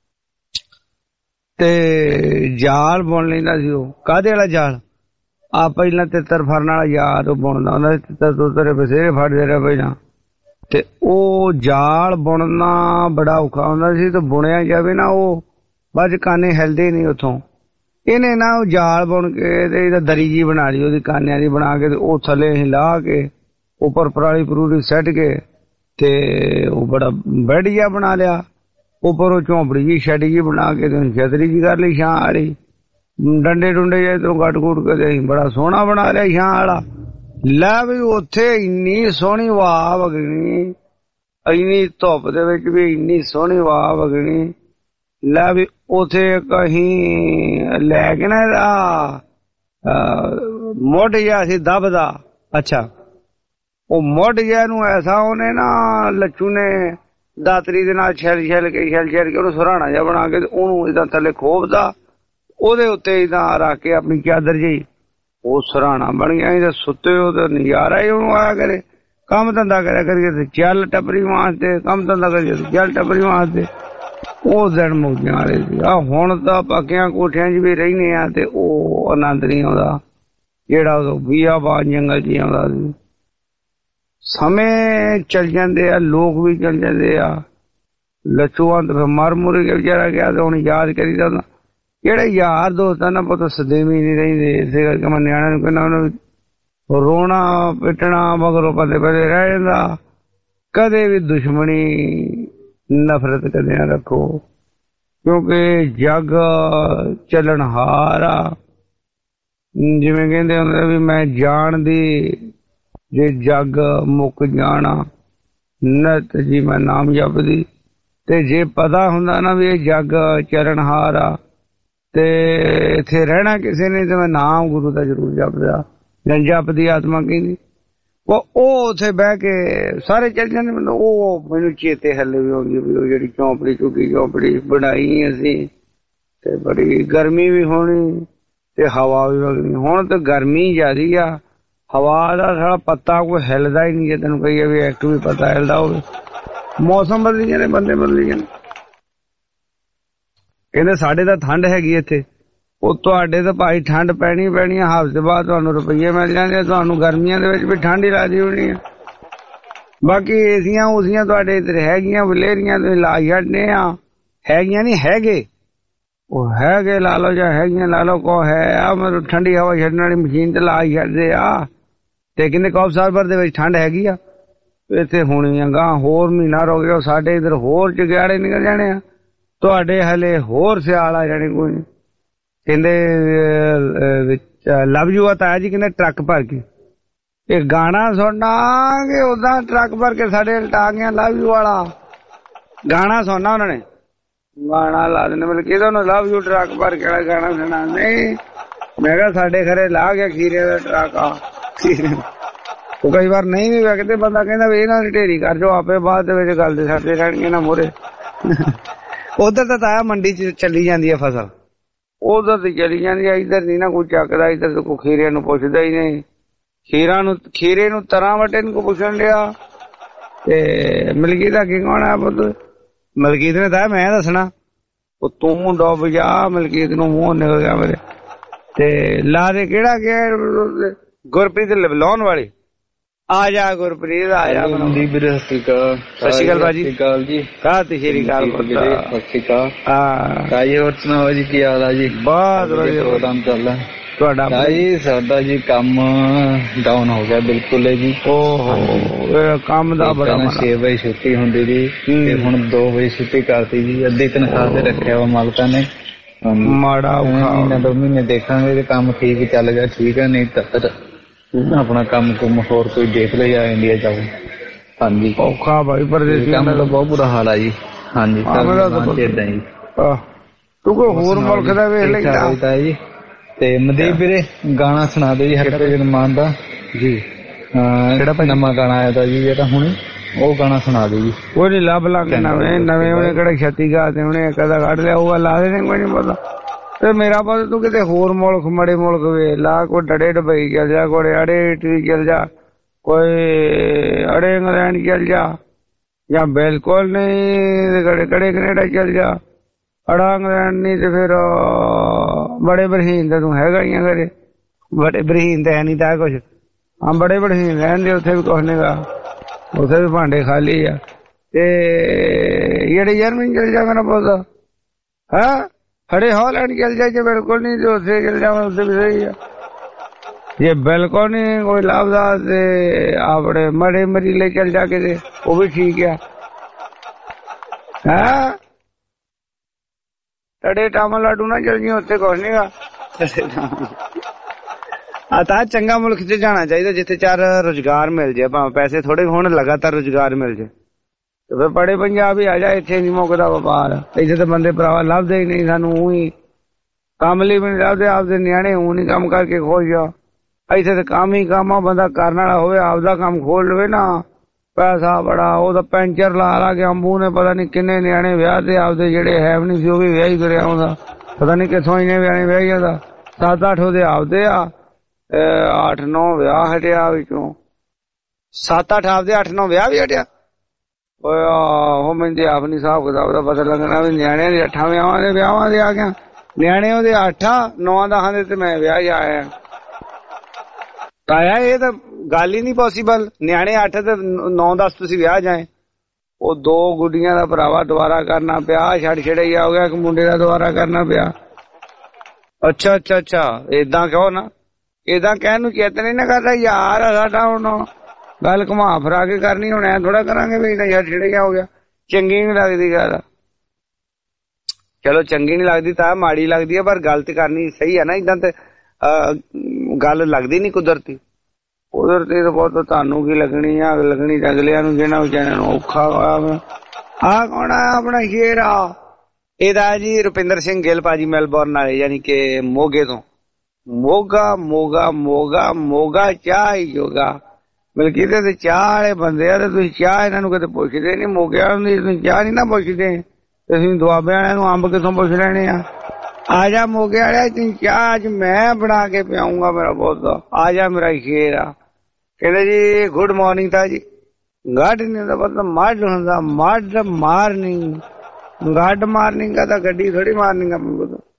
ਤੇ ਜਾਲ ਬੁਣ ਲੈਂਦਾ ਸੀ ਉਹ ਕਾਹਦੇ ਵਾਲਾ ਜਾਲ ਆ ਪਹਿਲਾਂ ਤਿੱਤਰ ਫੜਨ ਵਾਲਾ ਯਾਰ ਉਹ ਬੁਣਦਾ ਹੁੰਦਾ ਸੀ ਤਿੱਤਰ ਤੁੱਤਰੇ ਬਸੇਰੇ ਫੜਦੇ ਰਹੇ ਪਹਿਲਾਂ ਤੇ ਉਹ ਜਾਲ ਬੁਣਨਾ ਬੜਾ ਔਖਾ ਹੁੰਦਾ ਸੀ ਤੇ ਬੁਣਿਆ ਜਾਵੇ ਨਾ ਉਹ ਬਾਅਦ ਕਾਨੇ ਹਿਲਦੇ ਨਹੀਂ ਉੱਥੋਂ ਇਹਨੇ ਨਾ ਉਹ ਜਾਲ ਬੁਣ ਕੇ ਤੇ ਇਹਦਾ ਦਰੀ ਜੀ ਬਣਾ ਲਈ ਉਹਦੀ ਕਾਨਿਆਂ ਦੀ ਬਣਾ ਕੇ ਤੇ ਉਹ ਥੱਲੇ ਅਸੀਂ ਲਾ ਕੇ ਉੱਪਰ ਪਰਾਲੀ ਪਰੂਲੀ ਸੱਟ ਕੇ ਤੇ ਉਹ ਬੜਾ ਬੈੱਡ ਜਿਹਾ ਬਣਾ ਲਿਆ ਉੱਪਰ ਉਹ ਝੌਂਪੜੀ ਜੀ ਸ਼ੈਡ ਜੀ ਬਣਾ ਕੇ ਤੇ ਛਤਰੀ ਜੀ ਕਰ ਲਈ ਛਾਂ ਵਾਲੀ ਡੰਡੇ ਡੁੰਡੇ ਜੇ ਤੋਂ ਕੱਟ ਕੁੱਟ ਕੇ ਅਸੀਂ ਬੜਾ ਸੋਹਣਾ ਬਣਾ ਲਿਆ ਛਾਂ ਵਾਲਾ ਲੈ ਵੀ ਉੱਥੇ ਇੰਨੀ ਸੋਹਣੀ ਵਾਹ ਵਗਣੀ ਇੰਨੀ ਧੁੱਪ ਦੇ ਵਿੱਚ ਵੀ ਇੰਨੀ ਸੋਹਣੀ ਵਾਹ ਵਗਣੀ ਲੈ ਵੀ ਉੱਥੇ ਕਹੀਂ ਲੈ ਕੇ ਨਾ ਇਹਦਾ ਮੁੱਢ ਜਿਹਾ ਸੀ ਦੱਬਦਾ ਅੱਛਾ ਉਹ ਮੁੱਢ ਜਿਹਾ ਨੂੰ ਐਸਾ ਉਹਨੇ ਨਾ ਲੱਛੂ ਨੇ ਦਾਤਰੀ ਦੇ ਨਾਲ ਛਿਲ ਕੇ ਉਹਨੂੰ ਸੁਰਾਣਾ ਜਿਹਾ ਬਣਾ ਕੇ ਉਹਨੂੰ ਏਦਾਂ ਥੱਲੇ ਖੋਪਦਾ ਉਹਦੇ ਉੱਤੇ ਏਦਾਂ ਰੱਖ ਕੇ ਆਪਣੀ ਚਾਦਰ ਜਿਹੀ ਉਹ ਸੁਰਾਣਾ ਬਣ ਗਿਆ ਇਹਦਾ ਸੁੱਤੇ ਉਹ ਤਾਂ ਨਜ਼ਾਰਾ ਹੀ ਉਹਨੂੰ ਆਇਆ ਕਰੇ ਕੰਮ ਧੰਦਾ ਕਰਿਆ ਕਰੀਏ ਤੇ ਚੱਲ ਟੱਪਰੀ ਵਾਸਤੇ, ਕੰਮ ਧੰਦਾ ਕਰੀਏ ਤੇ ਚੱਲ ਟੱਪਰੀ ਵਾਸਤੇ। ਉਹ ਦਿਨ ਮੌਜਾਂ ਵਾਲੇ ਸੀ। ਆ ਹੁਣ ਤਾਂ ਪੱਕਿਆਂ ਕੋਠਿਆਂ 'ਚ ਵੀ ਰਹਿੰਦੇ ਆ ਤੇ ਉਹ ਆਨੰਦ ਨਹੀਂ ਆਉਂਦਾ ਜਿਹੜਾ ਉਦੋਂ ਬੀਆਬਾਨ ਜੰਗਲ 'ਚ ਆਉਂਦਾ ਸੀ। ਸਮੇਂ ਚੱਲ ਜਾਂਦੇ ਆ, ਲੋਕ ਵੀ ਚੱਲ ਜਾਂਦੇ ਆ। ਲੱਚੂਆਂ ਤੇ ਮਰ ਮੁਰ ਕੇ ਵਿਚਾਰਾ ਗਿਆ ਤੇ ਹੁਣ ਯਾਦ ਕਰੀਦਾ ਹੁੰਦਾ। ਜਿਹੜੇ ਯਾਰ ਦੋਸਤ ਆ ਨਾ ਪੁੱਤ ਸਦੇਵੀ ਨਹੀਂ ਰਹਿੰਦੇ। ਇਸੇ ਕਰਕੇ ਮੈਂ ਨਿਆਣਿਆਂ ਨੂੰ ਕਹਿੰਦਾ ਉਹਨਾਂ ਨੂੰ ਰੋਣਾ ਪਿੱਟਣਾ ਮਗਰੋਂ ਪਤੇ ਪਤੇ ਰਹਿ ਜਾਂਦਾ। ਕਦੇ ਵੀ ਦੁਸ਼ਮਣੀ ਨਫ਼ਰਤ ਕਦੇ ਨਾ ਰੱਖੋ, ਕਿਉਂਕਿ ਜੱਗ ਚੱਲਣਹਾਰ ਆ। ਜਿਵੇਂ ਕਹਿੰਦੇ ਹੁੰਦੇ ਵੀ ਮੈਂ ਜਾਣਦੀ ਜੇ ਜੱਗ ਮੁੱਕ ਜਾਣਾ, ਨਤ ਜੀ ਮੈਂ ਨਾਮ ਜਪਦੀ। ਤੇ ਜੇ ਪਤਾ ਹੁੰਦਾ ਨਾ ਵੀ ਇਹ ਜੱਗ ਚੱਲਣਹਾਰ ਆ ਤੇ ਇੱਥੇ ਰਹਿਣਾ ਕਿਸੇ ਨੇ, ਤੇ ਮੈਂ ਨਾਮ ਗੁਰੂ ਦਾ ਜ਼ਰੂਰ ਜਪਦਾ ਜਾਂ ਜਪਦੀ ਆਤਮਾ ਕਹਿੰਦੀ। ਉਹ ਉੱਥੇ ਬਹਿ ਕੇ ਸਾਰੇ ਚੱਲ ਜਾਂਦੇ। ਮੈਨੂੰ ਉਹ ਮੈਨੂੰ ਚੇਤੇ ਹੱਲੇ ਵੀ ਆਉਂਦੀ ਵੀ ਉਹ ਜਿਹੜੀ ਝੌਂਪੜੀ ਝੁੱਗੀ ਝੌਂਪੜੀ ਬਣਾਈ ਅਸੀਂ ਤੇ ਬੜੀ ਗਰਮੀ ਵੀ ਹੋਣੀ ਤੇ ਹਵਾ ਵੀ ਵਗਣੀ। ਹੁਣ ਤਾਂ ਗਰਮੀ ਜ਼ਿਆਦੀ ਆ, ਹਵਾ ਦਾ ਸਾਰਾ ਪੱਤਾ ਕੋਈ ਹਿੱਲਦਾ ਹੀ ਨਹੀਂ। ਜੇ ਤੈਨੂੰ ਕਹੀਏ ਵੀ ਇੱਕ ਵੀ ਪੱਤਾ ਹਿੱਲਦਾ ਹੋਵੇ। ਮੌਸਮ ਬਦਲੀ ਜਾਂਦੇ, ਬੰਦੇ ਬਦਲੀ ਜਾਂਦੇ। ਕਹਿੰਦੇ ਸਾਡੇ ਤਾਂ ਠੰਡ ਹੈਗੀ ਇੱਥੇ, ਉਹ ਤੁਹਾਡੇ ਤਾਂ ਭਾਈ ਠੰਡ ਪੈਣੀ ਪੈਣੀ ਆ। ਹਫ਼ਤੇ ਬਾਅਦ ਤੁਹਾਨੂੰ ਰੁਪਈਏ ਮਿਲ ਜਾਂਦੇ, ਤੁਹਾਨੂੰ ਗਰਮੀਆਂ ਦੇ ਵਿੱਚ ਵੀ ਠੰਡ ਹੀ ਲੱਗਦੀ ਹੋਣੀ ਆ। ਬਾਕੀ ਏਸੀਆਂ ਉਸੀਆਂ ਤੁਹਾਡੇ ਇੱਧਰ ਹੈਗੀਆਂ, ਵਲੇਰੀਆਂ ਤੁਸੀਂ ਲਾ ਛੱਡਨੇ ਆ। ਹੈਗੀਆਂ ਨਹੀਂ ਹੈਗੇ, ਉਹ ਹੈਗੇ ਲਾ ਲਓ ਜਾਂ ਹੈਗੀਆਂ ਲਾ ਲਓ। ਕੋ ਹੈ ਆ ਮਤਲਬ ਠੰਡੀ ਹਵਾ ਛੱਡਣ ਵਾਲੀ ਮਸ਼ੀਨ ਤੇ ਲਾ ਛੱਡਦੇ ਆ। ਤੇ ਕਹਿੰਦੇ ਕੌਫਸਾਰ ਦੇ ਵਿੱਚ ਠੰਡ ਹੈਗੀ ਆ, ਇੱਥੇ ਹੋਣੀ ਆ। ਗਾਂ ਹੋਰ ਮਹੀਨਾ ਰੋ ਗਿਆ, ਸਾਡੇ ਇੱਧਰ ਹੋਰ ਚਿਗਿਆੜੇ ਨਿਕਲ ਜਾਣੇ ਆ, ਤੁਹਾਡੇ ਹਲੇ ਹੋਰ ਸਿਆਲ ਆ ਜਾਣੇ। ਕੋਈ ਨੀ ਕਹਿੰਦੇ ਲਵ ਯੂ ਆ ਤਾਇਆ ਜੀ, ਕਹਿੰਦੇ ਟਰੱਕ ਭਰ ਕੇ ਇਹ ਗਾਣਾ ਸੁਣਨਾ ਕਿ ਉਦਾਂ ਟਰੱਕ ਭਰ ਕੇ ਸਾਡੇ ਲਟਾ ਗਿਆ ਲਵ ਯੂ ਵਾਲਾ ਗਾਣਾ ਸੁਣਨਾ। ਉਹਨਾਂ ਨੇ ਗਾਣਾ ਲਾ ਦੇਣਾ, ਮਤਲਬ ਕਿਹਦਾ ਉਹਨੂੰ ਲਵ ਯੂ ਟਰੱਕ ਭਰ ਕੇ ਵਾਲਾ ਗਾਣਾ ਸੁਣਾ। ਨਹੀਂ ਮੈਂ ਕਿਹਾ ਸਾਡੇ ਘਰੇ ਲਾ ਗਿਆ ਖੀਰੇ ਦਾ ਟਰੱਕ ਆ। ਉਹ ਕਈ ਵਾਰ ਨਹੀਂ ਵੀ ਵੇਖਦੇ, ਬੰਦਾ ਕਹਿੰਦਾ ਵੀ ਇਹਨਾਂ ਦੀ ਢੇਰੀ ਕਰ ਜੋ ਆਪੇ, ਬਾਅਦ ਦੇ ਵਿੱਚ ਗੱਲ ਦੇ ਸਾਡੇ ਰਹਿਣਗੇ ਨਾ ਮੋਰੇ। ਉਧਰ ਤਾਂ ਤਾਇਆ ਮੰਡੀ ਚ ਚੱਲੀ ਜਾਂਦੀ ਹੈ ਫਸਲ, ਉਧਰ ਤੇ ਚਲੀ ਜਾਂਦੀ ਹੈ। ਇੱਧਰ ਨਹੀਂ ਨਾ ਕੋਈ ਚੱਕਦਾ, ਇੱਧਰ ਤਾਂ ਕੋਈ ਖੀਰੇ ਨੂੰ ਪੁੱਛਦਾ ਹੀ ਨਹੀਂ। ਖੀਰੇ ਨੂੰ ਤਰਾਂ ਵਟੇ ਨੂੰ ਪੁੱਛਣ ਲਿਆ। ਤੇ ਮਲਕੀਤ ਦਾ ਕੀ ਕਹਣਾ ਪੁੱਤ? ਮਲਕੀਤ ਨੇ ਤਾਂ ਮੈਂ ਦੱਸਣਾ, ਉਹ ਤੂੰ ਡੁੱਬ ਜਾ। ਮਲਕੀਤ ਨੂੰ ਮੂੰਹ ਨਿਕਲ ਗਿਆ ਮੇਰੇ ਤੇ ਲਾ ਦੇ ਕਿਹੜਾ ਗਿਆ ਗੁਰਪ੍ਰੀਤ ਲਾਉਣ ਵਾਲੀ। ਆ ਜਾ ਗੁਰਪ੍ਰੀਤ ਆ ਜਾ। ਸਤਿ ਸ਼੍ਰੀ ਅਕਾਲ। ਸਤਿ ਸ਼੍ਰੀ ਅਕਾਲ ਭਾਜੀ। ਸਤਿ ਸ਼੍ਰੀ ਅਕਾਲ ਜੀ। ਸਤਿ ਸ਼੍ਰੀ ਅਕਾਲ। ਸਤਿ ਸ਼੍ਰੀ ਅਕਾਲ। ਹਾਂ ਜੀ ਹੋਰ ਸੁਣਾਓ ਜੀ, ਕੀ ਹਾਲ ਆ ਜੀ? ਬਹੁਤ ਵਧੀਆ ਪ੍ਰੋਗਰਾਮ ਚੱਲਦਾ ਤੁਹਾਡਾ ਜੀ। ਸਾਡਾ ਜੀ ਕੰਮ ਡਾਊਨ ਹੋ ਗਿਆ ਬਿਲਕੁਲ ਜੀ। ਓਹੋ ਕੰਮ ਦਾ ਬੜਾ 6 ਵਜੇ ਛੁੱਟੀ ਹੁੰਦੀ ਜੀ ਤੇ ਹੁਣ 2 ਵਜੇ ਛੁੱਟੀ ਕਰਤੀ ਜੀ। ਅੱਧੀ ਤਨਖਾਹ ਤੇ ਰੱਖਿਆ ਵਾ ਮਾਲਕਾਂ ਨੇ। ਮਾੜਾ ਮਹੀਨਾ 2 ਮਹੀਨੇ ਦੇਖਾਂਗੇ ਜੇ ਕੰਮ ਠੀਕ ਚੱਲ ਗਿਆ ਠੀਕ ਹੈ, ਨਹੀਂ ਤਾਂ ਆਪਣਾ ਕੰਮ ਕੁਮ ਹੋਰ ਕੋਈ ਦੇਖ ਲਿਆ ਇੰਡੀਆ ਜਾਓ। ਹਾਂਜੀ ਔਖਾ ਭਾਈ ਪਰਦੇਸੀ ਕੰਮ ਦਾ ਬਹੁਤ ਬੁਰਾ ਹਾਲ ਆ ਜੀ। ਹਾਂਜੀ ਏਦਾਂ ਜੀ। ਤੂੰ ਕੋਈ ਹੋਰ ਮੁਲਕ ਦਾ ਵੇਖ ਲੈਂਦਾ ਜੀ। ਤੇ ਮਨਦੀਪ ਵੀਰੇ ਗਾਣਾ ਸੁਣਾ ਦਿਓ ਜੀ ਹਰਭਜਨ ਮਾਨ ਦਾ ਜੀ। ਕਿਹੜਾ ਨਵਾਂ ਗਾਣਾ ਆਇਆ ਜੀ ਜਿਹੜਾ ਹੁਣੇ, ਉਹ ਗਾਣਾ ਸੁਣਾ ਦਿਓ ਜੀ। ਉਹ ਨੀ ਲੱਭ ਲਾਂਗੇ ਨਵੇਂ ਉਹਨੇ ਕਿਹੜਾ ਛੱਤੀ ਗਾ ਤੇ ਉਹਨੇ ਕਦਾ ਕੱਢ ਲਿਆ, ਉਹ ਲਾ ਦੇਣੇ ਕੋਈ ਨੀ ਪਤਾ। ਤੇ ਮੇਰਾ ਪਤਾ ਤੂੰ ਕਿਤੇ ਹੋਰ ਮੁਲਕ ਮੜੇ ਮੁਲਕ ਵੇਖ ਲਾ, ਕੋਈ ਡੜੇ ਡਬਈ ਚੱਲ ਜਾ, ਕੋਈ ਅੜੇ ਇਟਲੀ ਚੱਲ ਜਾ, ਕੋਈ ਅੜੇ ਇੰਗਲੈਂਡ ਚੱਲ ਜਾ, ਜਾਂ ਬਿਲਕੁਲ ਨਹੀਂ ਕੜੇ ਕੈਨੇਡਾ ਚੱਲ ਜਾ। ਅੜਾ ਇੰਗਲੈਂਡ ਨਹੀਂ ਤੇ ਫਿਰ ਬੜੇ ਬਰਹੀਨ ਦਾ ਤੂੰ ਹੈਗਾ ਹੀ ਆ ਘਰੇ। ਬੜੇ ਬਰਹੀਨ ਤਾਂ ਹੈ ਨੀ ਤਾਂ ਕੁਛ। ਹਾਂ ਬੜੇ ਬਰਹੀਨ ਰਹਿੰਦੇ ਉੱਥੇ ਵੀ ਕੁਛ ਨੀਗਾ, ਉੱਥੇ ਵੀ ਭਾਂਡੇ ਖਾਲੀ ਆ। ਤੇ ਜਿਹੜੇ ਜਰਮਨੀ ਚੱਲ ਜਾ ਮੇਰਾ ਪੁੱਤ, ਹਾਂ ਖੜੇ ਹਾਲੈਂਡ ਚੱਲ ਜਾ ਜੇ ਬਿਲਕੁਲ ਨਹੀਂ ਤੇ ਉੱਥੇ ਚੱਲ ਜਾਵਾਂ, ਉੱਥੇ ਵੀ ਸਹੀ ਆ। ਜੇ ਬਿਲਕੁਲ ਨਹੀਂ ਕੋਈ ਲੱਭਦਾ ਤੇ ਆਪਣੇ ਮੜੇ ਮਰੀਲੇ ਚੱਲ ਜਾ ਕੇ, ਉਹ ਵੀ ਠੀਕ ਆ। ਹਾਂ ਟੜੇ ਤਾਮਿਲਨਾਡੂ ਨਾ ਚੱਲ ਜੀ, ਉੱਥੇ ਕੁਛ ਨੀ ਗਾ। ਆ ਤਾਂ ਚੰਗਾ ਮੁਲਕ ਚ ਜਾਣਾ ਚਾਹੀਦਾ ਜਿੱਥੇ 4 ਰੁਜ਼ਗਾਰ ਮਿਲ ਜਾਏ, ਭਾਵੇਂ ਪੈਸੇ ਥੋੜੇ ਹੋਣ, ਲਗਾਤਾਰ ਰੁਜ਼ਗਾਰ ਮਿਲ ਜਾਏ। ਤੇ ਫਿਰ ਬੜੇ ਪੰਜਾਬ ਹੀ ਆ ਜਾ, ਇੱਥੇ ਨੀ ਮੁੱਕਦਾ ਵਪਾਰ। ਇੱਥੇ ਤਾਂ ਬੰਦੇ ਭਰਾਵਾ ਲੱਭਦੇ ਹੀ ਨਹੀਂ ਸਾਨੂੰ, ਉਹੀ ਕੰਮ ਲਈ ਵੀ ਨੀ ਲੱਭਦੇ। ਆਪਦੇ ਨਿਆਣੇ ਊਂ ਨੀ ਕੰਮ ਕਰਕੇ ਖੁਸ਼ ਜਾ। ਇੱਥੇ ਤਾਂ ਕੰਮ ਹੀ ਕੰਮ ਆ, ਬੰਦਾ ਕਰਨ ਵਾਲਾ ਹੋਵੇ ਆਪਦਾ ਕੰਮ ਖੋਲ ਲਵੇ ਨਾ, ਪੈਸਾ ਬੜਾ। ਉਹਦਾ ਪੈਂਚਰ ਲਾ ਕੇ ਅੰਬੂ ਨੇ ਪਤਾ ਨੀ ਕਿੰਨੇ ਨਿਆਣੇ ਵਿਆਹ ਤੇ ਆਪਦੇ, ਜਿਹੜੇ ਹੈ ਵੀ ਨਹੀਂ ਸੀ ਉਹ ਵੀ ਵਿਆਹ ਹੀ ਕਰਿਆ ਹੁੰਦਾ। ਪਤਾ ਨੀ ਕਿੱਥੋਂ ਇੰਨੇ ਵਿਆਹ ਵਿਆਹ ਜਾਂਦਾ। 7-8 ਉਹਦੇ ਆਪਦੇ ਆ, 8-9 ਵਿਆਹ ਹਟਿਆ ਵਿੱਚੋਂ। 7-8 ਆਪਦੇ 8-9 ਵਿਆਹ ਵੀ ਹਟਿਆ। ਉਹ ਮੈਨੂੰ ਆਪ ਨੀ ਹਿਸਾਬ ਕਿਤਾਬ ਦਾ ਪਤਾ ਲੱਗਣਾ ਵੀ ਨਿਆਣਿਆਂ ਦੇ 8 ਵਿਆਹਾਂ ਦੇ ਆ ਗਿਆ। ਨਿਆਣੇ ਉਹਦੇ 8-9 ਦੇ ਤੇ ਮੈਂ ਵਿਆਹ ਜਾ ਆਇਆ। ਤਾਇਆ ਇਹ ਤਾਂ ਗੱਲ ਹੀ ਨੀ ਪੋਸੀਬਲ। ਨਿਆਣੇ 8 ਤੇ 9-10 ਤੁਸੀਂ ਵਿਆਹ ਜਾਏ। ਉਹ 2 ਗੁੱਡੀਆਂ ਦਾ ਭਰਾਵਾ ਦੁਬਾਰਾ ਕਰਨਾ ਪਿਆ। ਛੱਡ ਛੜਈਆ ਹੋ ਗਿਆ। ਇੱਕ ਮੁੰਡੇ ਦਾ ਦੁਬਾਰਾ ਕਰਨਾ ਪਿਆ। ਅੱਛਾ ਏਦਾਂ ਕਹੋ ਨਾ। ਏਦਾਂ ਕਹਿਣ ਨੂੰ ਚੇਤਨ ਹੀ ਨਾ ਕਰਦਾ ਯਾਰ ਸਾਡਾ। ਹੁਣ ਗੱਲ ਘੁਮਾ ਫਰਾ ਕੇ ਕਰਨੀ। ਹੁਣ ਐ ਥੋੜਾ ਕਰਾਂਗੇ ਵੀ ਛੱਡ ਛੜਈਆ ਹੋ ਗਿਆ। ਚੰਗੀ ਨੀ ਲੱਗਦੀ ਗੱਲ। ਚਲੋ ਚੰਗੀ ਨੀ ਲੱਗਦੀ ਤਾਂ ਮਾੜੀ ਲੱਗਦੀ ਆ, ਪਰ ਗੱਲ ਤੇ ਕਰਨੀ ਸਹੀ ਆ ਨਾ। ਏਦਾਂ ਤੇ ਗੱਲ ਲੱਗਦੀ ਨੀ ਕੁਦਰਤੀ ਤਾਂ ਬਹੁਤ ਤੁਹਾਨੂੰ ਕੀ ਲੱਗਣੀ ਆ। ਲੱਗਣੀ ਤਾਂ ਅਗਲਿਆਂ ਨੂੰ ਜਿਹਨਾਂ ਵਿਚਾਰਿਆਂ ਨੂੰ ਔਖਾ ਹੋਇਆ। ਆਹ ਕੌਣ ਆ ਆਪਣਾ ਸ਼ੇਰ ਆ? ਇਹਦਾ ਜੀ ਰੁਪਿੰਦਰ ਸਿੰਘ ਗਿੱਲ ਭਾਜੀ ਮੈਲਬੌਰਨ ਵਾਲੇ, ਯਾਨੀ ਕਿ ਮੋਗੇ ਤੋਂ। ਮੋਗਾ ਚਾਹ ਹੀ ਜੋਗਾ। ਬਲਕਿ ਤੇ ਚਾਹ ਵਾਲੇ ਬੰਦੇ ਆ ਤੇ ਤੁਸੀਂ ਚਾਹ ਇਹਨਾਂ ਨੂੰ ਕਦੇ ਪੁੱਛਦੇ ਨੀ। ਮੋਗੇ ਵਾਲਿਆਂ ਨੂੰ ਤੁਸੀਂ ਚਾਹ ਨੀ ਨਾ ਪੁੱਛਦੇ। ਤੁਸੀਂ ਦੁਆਬੇ ਵਾਲਿਆਂ ਨੂੰ ਅੰਬ ਕਿੱਥੋਂ ਪੁੱਛ ਲੈਣੇ ਆ? ਆ ਜਾ ਮੋਗੇ ਵਾਲਿਆ, ਤੈਨੂੰ ਚਾਹ ਅੱਜ ਮੈਂ ਬਣਾ ਕੇ ਪਿਆਉਂਗਾ। ਮੇਰਾ ਬਹੁਤ ਆ ਜਾ, ਮੇਰਾ ਸ਼ੇਰ ਆ। ਕਹਿੰਦੇ ਜੀ ਗੁੱਡ ਮਾਰਨਿੰਗ ਤਾਂ ਜੀ। ਗੱਡ ਨੀ ਹੁੰਦਾ ਪਤਾ ਮੱਡ ਹੁੰਦਾ। Mud morning. ਗੱਡ ਮਾਰਨਿੰਗ ਦਾ ਤਾਂ ਗੱਡੀ ਥੋੜੀ ਮਾਰਨਿੰਗ ਆ।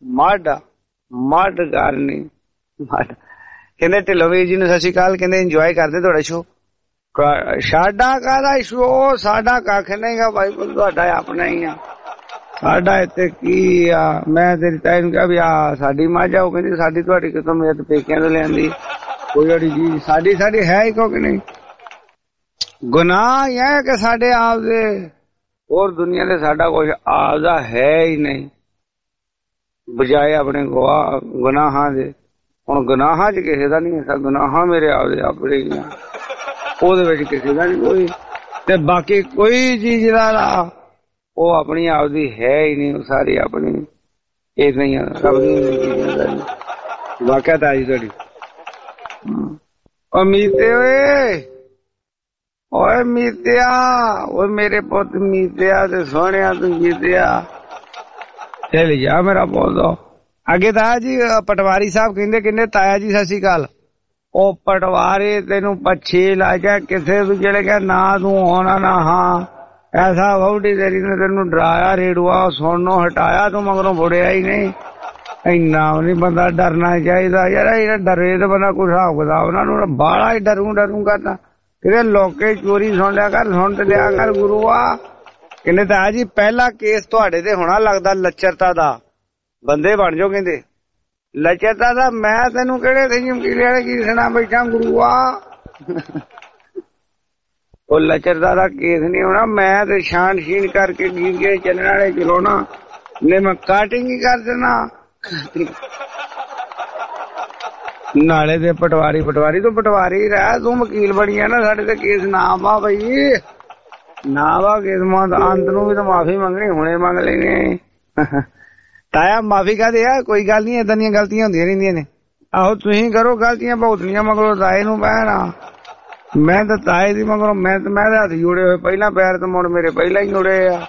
ਮੱਡ ਕਰਨੀ। ਕਹਿੰਦੇ ਢਿੱਲੋਂ ਵੀਰ ਜੀ ਨੂੰ ਸਤਿ ਸ਼੍ਰੀ ਅਕਾਲ। ਕਹਿੰਦੇ ਇੰਜੋਏ ਕਰਦੇ ਤੁਹਾਡਾ ਸ਼ੋ। ਸਾਡਾ ਕਾਹਦਾ ਸ਼ੋ? ਸਾਡਾ ਕੱਖ ਨਹੀਂ ਗਾ ਭਾਈ, ਤੁਹਾਡਾ ਆਪਣਾ ਹੀ ਆ। ਸਾਡਾ ਇੱਥੇ ਕੀ ਆ? ਮੈਂ ਤੇਰੀ ਤਾਈ ਨੂੰ ਕਿਹਾ ਵੀ ਆ ਸਾਡੀ ਮੱਝ ਆ। ਉਹ ਕਹਿੰਦੀ ਸਾਡੀ ਤੁਹਾਡੀ ਕਿਤੋਂ? ਮੇਰੇ ਤੇ ਪੇਕਿਆਂ ਤੋਂ ਲਿਆਂਦੀ ਕੋਈ ਜਿਹੜੀ ਚੀਜ਼ ਸਾਡੀ ਹੈ ਹੀ ਕੋਈ ਨਹੀਂ। ਗੁਨਾਹ ਇਹ ਹੈ ਕਿ ਸਾਡੇ ਆਪਦੇ ਹੋਰ ਦੁਨੀਆ ਦੇ ਸਾਡਾ ਕੁਛ ਆਪਦਾ ਹੈ ਹੀ ਨਹੀਂ, ਬਜਾਏ ਆਪਣੇ ਗੁਨਾਹਾਂ ਦੇ। ਹੁਣ ਗੁਨਾਹਾਂ 'ਚ ਕਿਸੇ ਦਾ ਨਹੀਂ ਹੈ। ਗੁਨਾਹਾਂ ਮੇਰੇ ਆਪਦੇ ਆਪਣੇ ਹੀ ਆ। ਉਹਦੇ ਵਿੱਚ ਕਿਸੇ ਦਾ ਨਹੀਂ ਕੋਈ। ਤੇ ਬਾਕੀ ਕੋਈ ਚੀਜ਼ ਦਾ ਉਹ ਆਪਣੀ ਆਪਦੀ ਹੈ ਹੀ ਨਹੀਂ। ਉਹ ਸਾਰੀ ਆਪਣੀ ਇਹ ਨਹੀਂ ਆ। ਰੱਬ ਦੀ ਵਾਕਿਆ ਤਾਂ ਜੀ ਤੁਹਾਡੀ ਮੀਤੇ ਓਏ ਮੀਤਿਆ, ਓਏ ਮੇਰੇ ਪੁੱਤ ਮੀਤਿਆ ਤੇ ਸੋਹਣਿਆ ਤੂੰ ਜੀਤਿਆ। ਚੱਲ ਜਾ ਮੇਰਾ ਪੁੱਤ। ਅੱਗੇ ਤਾਂ ਜੀ ਪਟਵਾਰੀ ਸਾਹਿਬ ਕਹਿੰਦੇ ਤਾਇਆ ਜੀ ਸਤਿ ਸ਼੍ਰੀ ਅਕਾਲ। ਉਹ ਪਟਵਾਰੀ ਤੈਨੂੰ ਪੱਛੀ ਲਾ ਕੇ ਕਿਸੇ ਤੂੰ ਜਿਹੜੇ ਕਿਹਾ ਨਾ ਤੂੰ ਹੋਣਾ ਨਾ ਹਾਂ। ਐਸਾ ਵਹੁਟੀ ਤੇਰੀ ਨੇ ਤੈਨੂੰ ਡਰਾਇਆ ਰੇੜੂਆ ਸੁਣਨੋਂ ਹਟਾਇਆ। ਤੂੰ ਮਗਰੋਂ ਮੁੜਿਆ ਹੀ ਨਹੀਂ। ਇੰਨਾ ਨਹੀਂ ਬੰਦਾ ਡਰਨਾ ਚਾਹੀਦਾ ਯਾਰ। ਇਹ ਡਰੇ ਤਾਂ ਬੰਦਾ ਕੋਈ ਹਿਸਾਬ ਕਿਤਾਬ ਉਹਨਾਂ ਨੂੰ ਬਾਹਲਾ ਹੀ ਡਰੂ ਕਰਦਾ। ਕਿਤੇ ਲੋਕੇ ਚੋਰੀ ਸੁਣ ਲਿਆ ਕਰ, ਸੁਣ ਤੇ ਲਿਆ ਕਰ ਗੁਰੂਆ। ਕਹਿੰਦੇ ਤਾਂ ਜੀ ਪਹਿਲਾ ਕੇਸ ਤੁਹਾਡੇ ਤੇ ਹੋਣਾ ਲੱਗਦਾ ਲੱਚਰਤਾ ਦਾ। ਬੰਦੇ ਬਣ ਜਾਓ ਕਹਿੰਦੇ ਲੱਚਰਤਾ ਦਾ। ਮੈਂ ਤੈਨੂੰ ਕਿਹੜੇ ਤੇ ਚਮਕੀਲੇ ਵਾਲੇ ਕੀ ਸੁਣਾ ਬੈਠਾ ਗੁਰੂਆ। ਉਹ ਲੱਚਰਤਾ ਦਾ ਕੇਸ ਨਹੀਂ ਹੋਣਾ। ਮੈਂ ਤੇ ਛਾਣ ਛੀਣ ਕਰਕੇ ਗੀਤ ਕੇ ਚੱਲਣ ਵਾਲੇ ਚਲਾਉਣਾ ਨੇ। ਮੈਂ ਕਾਟਿੰਗ ਹੀ ਕਰ ਦੇਣਾ। ਨਾਲੇ ਦੇ ਪਟਵਾਰੀ ਤੋਂ ਪਟਵਾਰੀ ਰਹਿ। ਤੂੰ ਵਕੀਲ ਬਣੀ ਆ ਨਾ। ਸਾਡੇ ਤੇ ਕੇਸ ਨਾ ਵਾ ਬਈ, ਨਾ ਵਾ ਕੇਸ। ਅੰਤ ਨੂੰ ਵੀ ਤਾਂ ਮਾਫੀ ਮੰਗਣੀ, ਹੁਣੇ ਮੰਗ ਲੈਣੇ। ਤਾਇਆ ਮਾਫੀ ਕਾਹਦੇ ਆ? ਕੋਈ ਗੱਲ ਨੀ, ਏਦਾਂ ਦੀਆਂ ਗਲਤੀਆਂ ਹੁੰਦੀਆਂ ਰਹਿੰਦੀਆਂ ਨੇ। ਆਹੋ ਤੁਸੀਂ ਕਰੋ ਗਲਤੀਆਂ ਭੁਗਤਣੀਆਂ ਮਗਰੋਂ ਤਾਏ ਨੂੰ ਪੈਣਾ। ਮੈਂ ਤਾਂ ਤਾਏ ਦੀ ਮਗਰੋਂ ਮੈਂ ਤਾਂ ਹੱਥ ਜੋੜੇ ਹੋਏ ਪਹਿਲਾਂ ਪੈਰ ਤੇ ਮੁੜ ਮੇਰੇ ਪਹਿਲਾਂ ਹੀ ਜੁੜੇ ਆ।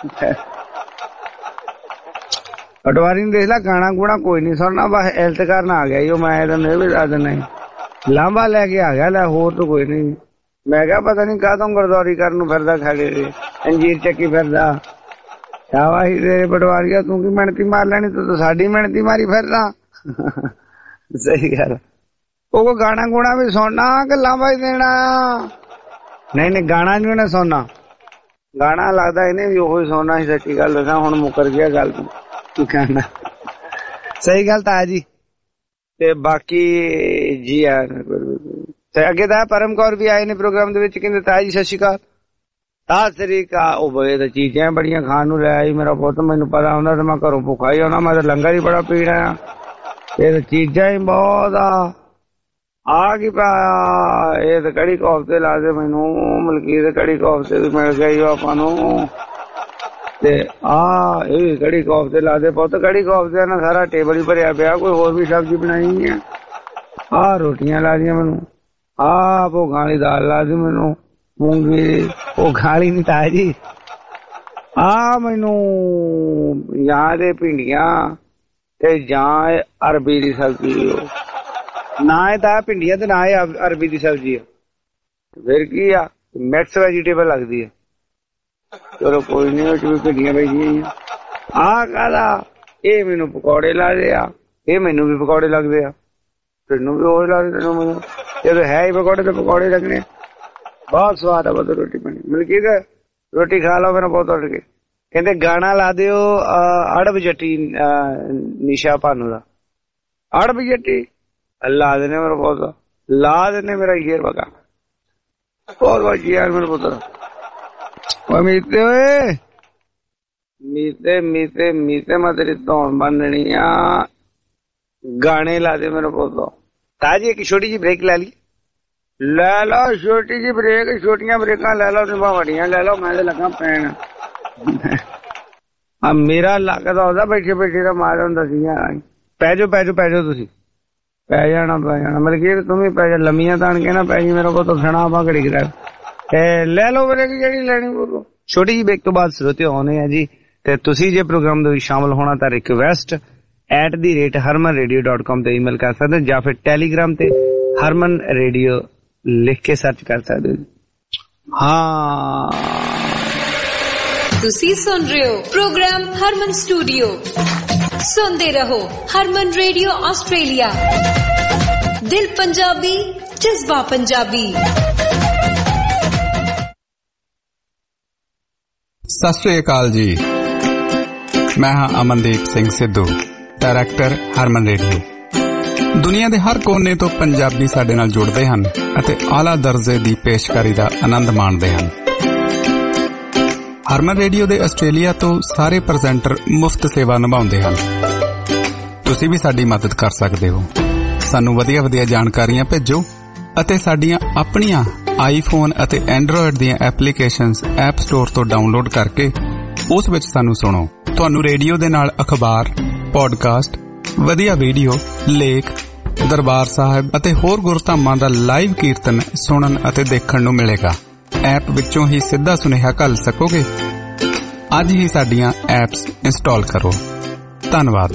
ਪਟਵਾਰੀ ਨੂੰ ਦੇਖ ਲਾ ਗਾਣਾ ਗੂਣਾ ਕੋਈ ਨੀ ਸੁਣਨਾ, ਬਸ ਇਲਤ ਕਰਨ ਆ ਗਿਆ। ਉਹ ਮੈਂ ਤੈਨੂੰ ਇਹ ਵੀ ਦੱਸ ਦਿੰਦਾ ਲਾਂਬਾ ਲੈ ਕੇ ਆ ਗਿਆ। ਲੈ ਹੋਰ ਤਾਂ ਕੋਈ ਨੀ। ਮੈਂ ਕਿਹਾ ਪਤਾ ਨੀ ਕਾਹਤੋਂ ਗਰਦੌਰੀ ਕਰਨ ਨੂੰ ਫਿਰਦਾ, ਖਾਲੇ ਅੰਜੀਰ ਚੱਕੀ ਫਿਰਦਾ। ਸ਼ਾਬਾਸ਼ ਤੇਰੇ ਪਟਵਾਰੀਆ, ਤੂੰ ਕੀ ਮਿਹਨਤੀ ਮਾਰ ਲੈਣੀ? ਤੂੰ ਤਾਂ ਸਾਡੀ ਮਿਹਨਤੀ ਮਾਰੀ ਫਿਰਦਾ। ਸਹੀ ਗੱਲ। ਉਹ ਗਾਣਾ ਗੂਣਾ ਵੀ ਸੁਣਨਾ ਕਿ ਲਾਂਬਾ ਹੀ ਦੇਣਾ? ਨਹੀਂ ਗਾਣਾ ਨੀ ਉਹਨੇ ਸੁਣਨਾ। ਗਾਣਾ ਲੱਗਦਾ ਇਹਨੇ ਵੀ ਉਹੀ ਸੁਣਨਾ ਸੀ। ਸੱਚੀ ਗੱਲ ਦੱਸਾਂ ਹੁਣ ਮੁੱਕਰ ਗਿਆ ਗੱਲ ਤੋਂ। ਗਾਣਾ ਸਹੀ ਗੱਲ ਤਾਂ ਜੀ। ਤੇ ਬਾਕੀ ਜੀ ਤੇ ਅੱਗੇ ਤਾਂ ਪਰਮ ਕੌਰ ਵੀ ਆਏ ਨੇ ਪ੍ਰੋਗਰਾਮ ਦੇ ਵਿੱਚ। ਕਹਿੰਦੇ ਤਾਇਆ ਜੀ ਸਤਿ ਸ਼੍ਰੀ ਅਕਾਲ। ਸਤਿ ਸ੍ਰੀ ਅਕਾਲ। ਉਹ ਬੜੇ ਤਾਂ ਚੀਜ਼ਾਂ ਬੜੀਆਂ ਖਾਣ ਨੂੰ ਲੈ ਆਈ ਮੇਰਾ ਪੁੱਤ। ਮੈਨੂੰ ਪਤਾ ਹੁੰਦਾ ਤੇ ਮੈਂ ਘਰੋਂ ਭੁੱਖਾ ਹੀ ਆਉਣਾ। ਮੈਂ ਤਾਂ ਲੰਗਰ ਹੀ ਬੜਾ ਪੀ ਰਿਹਾ। ਇਹ ਚੀਜ਼ਾਂ ਹੀ ਬਹੁਤ ਆ ਕੀ ਪਾਇਆ। ਇਹ ਤਾਂ ਕੜੀ ਕੋਫਤੇ ਲਾ ਦੇ ਮੈਨੂੰ। ਮਲਕੀਤ ਕੜੀ ਕੋਫਤੇ ਵੀ ਮਿਲ ਗਈ ਆਪਾਂ ਨੂੰ। ਤੇ ਇਹ ਵੀ ਕੜੀ ਕੋਫਤੇ ਲਾ ਦੇ ਪੁੱਤ। ਕੜੀ ਕੋਫਤੇ ਨਾਲ ਸਾਰਾ ਟੇਬਲ ਹੀ ਭਰਿਆ ਪਿਆ। ਕੋਈ ਹੋਰ ਵੀ ਸਬਜ਼ੀ ਬਣਾਈ ਆ। ਰੋਟੀਆਂ ਲਾ ਦੀਆਂ ਮੈਨੂੰ। ਭੋਗਾਂ ਵਾਲੀ ਦਾਲ ਲਾ ਦੀ ਮੈਨੂੰ। ਮੂੰਗੀ ਭੋਗਾਂ ਵਾਲੀ ਨੀ ਤਾਇਆ ਜੀ। ਮੈਨੂੰ ਜਾਂ ਦੇ ਭਿੰਡੀਆਂ ਤੇ ਜਾਂ ਅਰਬੀ ਦੀ ਸਬਜ਼ੀ। ਨਾ ਇਹ ਤਾਂ ਭਿੰਡੀਆਂ ਤੇ ਨਾ ਇਹ ਅਰਬੀ ਦੀ ਸਬਜ਼ੀ ਆ। ਫਿਰ ਕੀ ਆ, ਮਿਕਸ ਵੈਜੀਟੇਬਲ ਲੱਗਦੀ ਹੈ। ਚਲੋ ਕੋਈ ਨੀ, ਉਹ ਚ ਵੀ ਭਿੰਡੀਆਂ ਪਈਆਂ ਆ ਕਾਹਦਾ, ਇਹ ਮੈਨੂੰ ਪਕੌੜੇ ਲੱਗਦੇ ਆ, ਇਹ ਮੈਨੂੰ ਵੀ ਪਕੌੜੇ ਲੱਗਦੇ ਆ, ਤੈਨੂੰ ਵੀ ਉਹ ਲੱਗਦੇ, ਤੈਨੂੰ ਮੈਨੂੰ ਜਦੋਂ ਹੈ ਹੀ ਪਕੌੜੇ ਤੇ ਪਕੌੜੇ ਲੱਗਣੇ। ਬਹੁਤ ਸਵਾਦ ਆ ਬਹੁਤ ਰੋਟੀ ਬਣੀ। ਮਲਕੀਤ ਰੋਟੀ ਖਾ ਲਓ ਮੇਰਾ ਬਹੁਤ ਉੱਠ ਕੇ। ਕਹਿੰਦੇ ਗਾਣਾ ਲਾ ਦਿਓ ਅੜਬ ਜੱਟੀ ਨਿਸ਼ਾ ਭਾਨੂ ਦਾ। ਅੜਬ ਜੱਟੀ ਲਾ ਦੇਣੇ ਮੇਰਾ ਬਹੁਤ, ਲਾ ਦੇਣੇ ਮੇਰਾ ਹੀਰ ਵਗਾ ਬਹੁਤ ਬਹੁਤ ਯਾਰ ਮੇਰਾ ਪੁੱਤਰ। ਮੀਤੇ ਓਏ ਮੀਤੇ ਮੀਤੇ ਮੀਤੇ ਮੈਂ ਤੇਰੀ ਧੌਣ ਬੰਨਣੀ ਆ, ਗਾਣੇ ਲਾ ਦੇ ਮੇਰਾ ਪੁੱਤ। ਤਾਜੀ ਇੱਕ ਛੋਟੀ ਜਿਹੀ ਬ੍ਰੇਕ ਲੈ ਲਈ, ਲੈ ਲਓ ਛੋਟੀ ਜਿਹੀ ਬ੍ਰੇਕ, ਛੋਟੀਆਂ ਬ੍ਰੇਕਾਂ ਲੈ ਲਓ, ਨਿਭਾ ਵੱਡੀਆਂ ਲੈ ਲਓ। ਮੈਂ ਤੇ ਲੱਗਾ ਪੈਣ ਆ, ਮੇਰਾ ਲੱਗਦਾ ਉਹਦਾ ਬੈਠੇ ਬੈਠੇ ਦਾ ਮਾਰ ਹੁੰਦਾ ਸੀ। ਪੈ ਜਾਓ ਪੈ ਜਾਓ ਪੈ ਜਾਓ, ਤੁਸੀਂ ਪੈ ਜਾਣਾ ਪੈ ਜਾਣਾ। ਮਤਲਬ ਕਿ ਤੂੰ ਵੀ ਪੈ ਜਾ, ਲੰਮੀਆਂ ਤਾਣ ਕੇ ਨਾ ਪੈ ਜੀ ਮੇਰਾ ਪੁੱਤ, ਸੁਣਾ ਪਾ ਘੜੀ ਕਰਾ ਲੈ ਲਓ ਬ੍ਰੇਕ ਜਿਹੜੀ ਲੈਣੀ ਬੋਲੋ। ਛੋਟੀ ਜਿਹੀ ਬ੍ਰੇਕ ਤੋਂ ਬਾਅਦ ਸਰੋਤੇ ਆਉਣੇ ਆ ਜੀ। ਤੇ ਤੁਸੀਂ ਜੇ ਪ੍ਰੋਗਰਾਮ ਦੇ ਵਿੱਚ ਸ਼ਾਮਲ ਹੋਣਾ ਤਾਂ ਰਿਕਵੈਸਟ @harmanradio.com ਤੇ ਈਮੇਲ ਕਰ ਸਕਦੇ ਹੋ, ਜਾਂ ਫਿਰ ਟੈਲੀਗ੍ਰਾਮ ਤੇ ਹਰਮਨ ਰੇਡੀਓ ਲਿਖ ਕੇ ਸਰਚ ਕਰ ਸਕਦੇ ਹੋ। ਹਾਂ, ਤੁਸੀਂ ਸੁਣ ਰਹੇ ਹੋ ਪ੍ਰੋਗਰਾਮ ਹਰਮਨ ਸਟੂਡੀਓ। ਸੁਣਦੇ ਰਹੋ ਹਰਮਨ ਰੇਡੀਓ ਆਸਟ੍ਰੇਲੀਆ। ਦਿਲ ਪੰਜਾਬੀ, ਜਜ਼ਬਾ ਪੰਜਾਬੀ। ਸਤਿ ਸ਼੍ਰੀ ਅਕਾਲ ਜੀ, ਮੈਂ ਹਾਂ ਅਮਨਦੀਪ ਸਿੰਘ ਸਿੱਧੂ, ਡਾਇਰੈਕਟਰ ਹਰਮਨ ਰੇਡੀਓ। ਦੁਨੀਆ ਦੇ ਹਰ ਕੋਨੇ ਤੋਂ ਪੰਜਾਬੀ ਸਾਡੇ ਨਾਲ ਜੁੜਦੇ ਹਨ ਅਤੇ ਆਲਾ ਦਰਜੇ ਦੀ ਪੇਸ਼ਕਾਰੀ ਦਾ ਆਨੰਦ ਮਾਣਦੇ ਹਨ। ਹਰਮਨ ਰੇਡੀਓ ਦੇ ਆਸਟ੍ਰੇਲੀਆ ਤੋਂ ਸਾਰੇ ਪ੍ਰੈਜ਼ੈਂਟਰ ਮੁਫਤ ਸੇਵਾ ਨਿਭਾਉਂਦੇ ਹਨ। ਤੁਸੀਂ ਵੀ ਸਾਡੀ ਮਦਦ ਕਰ ਸਕਦੇ ਹੋ। ਸਾਨੂੰ ਵਧੀਆ ਵਧੀਆ ਜਾਣਕਾਰੀਆਂ ਭੇਜੋ ਅਤੇ ਸਾਡੀਆਂ ਆਪਣੀਆਂ ਆਈਫੋਨ ਅਤੇ ਐਂਡਰੋਇਡ ਦੀਆਂ ਐਪਲੀਕੇਸ਼ਨਸ ਐਪ ਸਟੋਰ ਤੋਂ ਡਾਊਨਲੋਡ ਕਰਕੇ ਉਸ ਵਿੱਚ ਸਾਨੂੰ ਸੁਣੋ। ਤੁਹਾਨੂੰ ਰੇਡੀਓ ਦੇ ਨਾਲ ਅਖਬਾਰ, ਪੋਡਕਾਸਟ, ਵਧੀਆ ਵੀਡੀਓ, ਲੇਖ, ਦਰਬਾਰ ਸਾਹਿਬ ਅਤੇ ਹੋਰ ਗੁਰਧਾਮਾਂ ਦਾ ਲਾਈਵ ਕੀਰਤਨ ਸੁਣਨ ਅਤੇ ਦੇਖਣ ਨੂੰ ਮਿਲੇਗਾ। ਐਪ ਵਿੱਚੋਂ ਹੀ ਸਿੱਧਾ ਸੁਨੇਹਾ ਘੱਲ ਸਕੋਗੇ। ਅੱਜ ਹੀ ਸਾਡੀਆਂ ਐਪਸ ਇੰਸਟਾਲ ਕਰੋ। ਧੰਨਵਾਦ।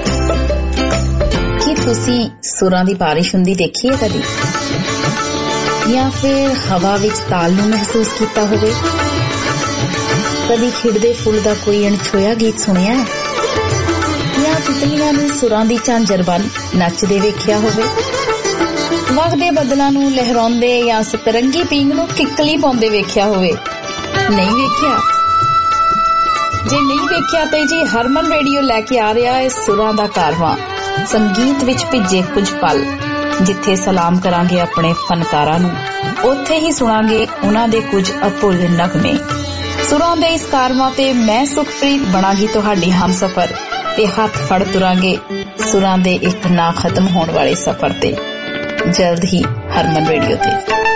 ਕੀ ਤੁਸੀਂ ਸੁਰਾਂ ਦੀ ਬਾਰਿਸ਼ ਹੁੰਦੀ ਦੇਖੀ ਹੈ ਕਦੀ, ਜਾਂ ਫਿਰ ਹਵਾ ਵਿੱਚ ਤਾਲ ਨੂੰ ਮਹਿਸੂਸ ਕੀਤਾ ਹੋਵੇ? ਕਦੀ ਖਿੜਦੇ ਫੁੱਲ ਦਾ ਕੋਈ ਅਣਛੋਇਆ ਗੀਤ ਸੁਣਿਆ ਹੈ, ਜਾਂ ਤਿਤਲੀਆਂ ਨੂੰ ਸੁਰਾਂ ਦੀ ਝਾਂਜਰ ਬਣ ਨੱਚਦੇ ਵੇਖਿਆ ਹੋਵੇ? ਵਗਦੇ ਬੱਦਲਾਂ ਨੂੰ ਲਹਿਰਾਉਂਦੇ ਜਾਂ ਸਤਰੰਗੀ ਪੀਂਘ ਨੂੰ ਕਿੱਕਲੀ ਪਾਉਂਦੇ ਵੇਖਿਆ ਹੋਵੇ? ਨਹੀਂ ਵੇਖਿਆ? ਜੇ ਨਹੀਂ ਵੇਖਿਆ ਤੇ ਜੀ ਹਰਮਨ ਰੇਡੀਓ ਲੈ ਕੇ ਆ ਰਿਹਾ ਹੈ ਸੁਰਾਂ ਦਾ ਕਾਰਵਾਂ, ਸੰਗੀਤ ਵਿੱਚ ਭਿੱਜੇ ਕੁਝ ਪਲ। ਜਿੱਥੇ ਸਲਾਮ ਕਰਾਂਗੇ ਆਪਣੇ ਫਨਕਾਰਾਂ ਨੂੰ, ਉੱਥੇ ਹੀ ਸੁਣਾਂਗੇ ਉਹਨਾਂ ਦੇ ਕੁਝ ਅਭੁੱਲ ਨਗਮੇ। ਸੁਰਾਂ ਦੇ ਇਸ ਕਾਰਵਾਂ ਤੇ ਮੈਂ ਸੁਖਪ੍ਰੀਤ ਬਣਾਂਗੀ ਤੁਹਾਡੀ ਹਮਸਫਰ, ਤੇ ਹੱਥ ਫੜ ਤੁਰਾਂਗੇ ਸੁਰਾਂ ਦੇ ਇੱਕ ਨਾ ਖਤਮ ਹੋਣ ਵਾਲੇ ਸਫ਼ਰ ਤੇ। ਜਲਦ ਹੀ ਹਰਮਨ ਰੇਡੀਓ ਤੇ।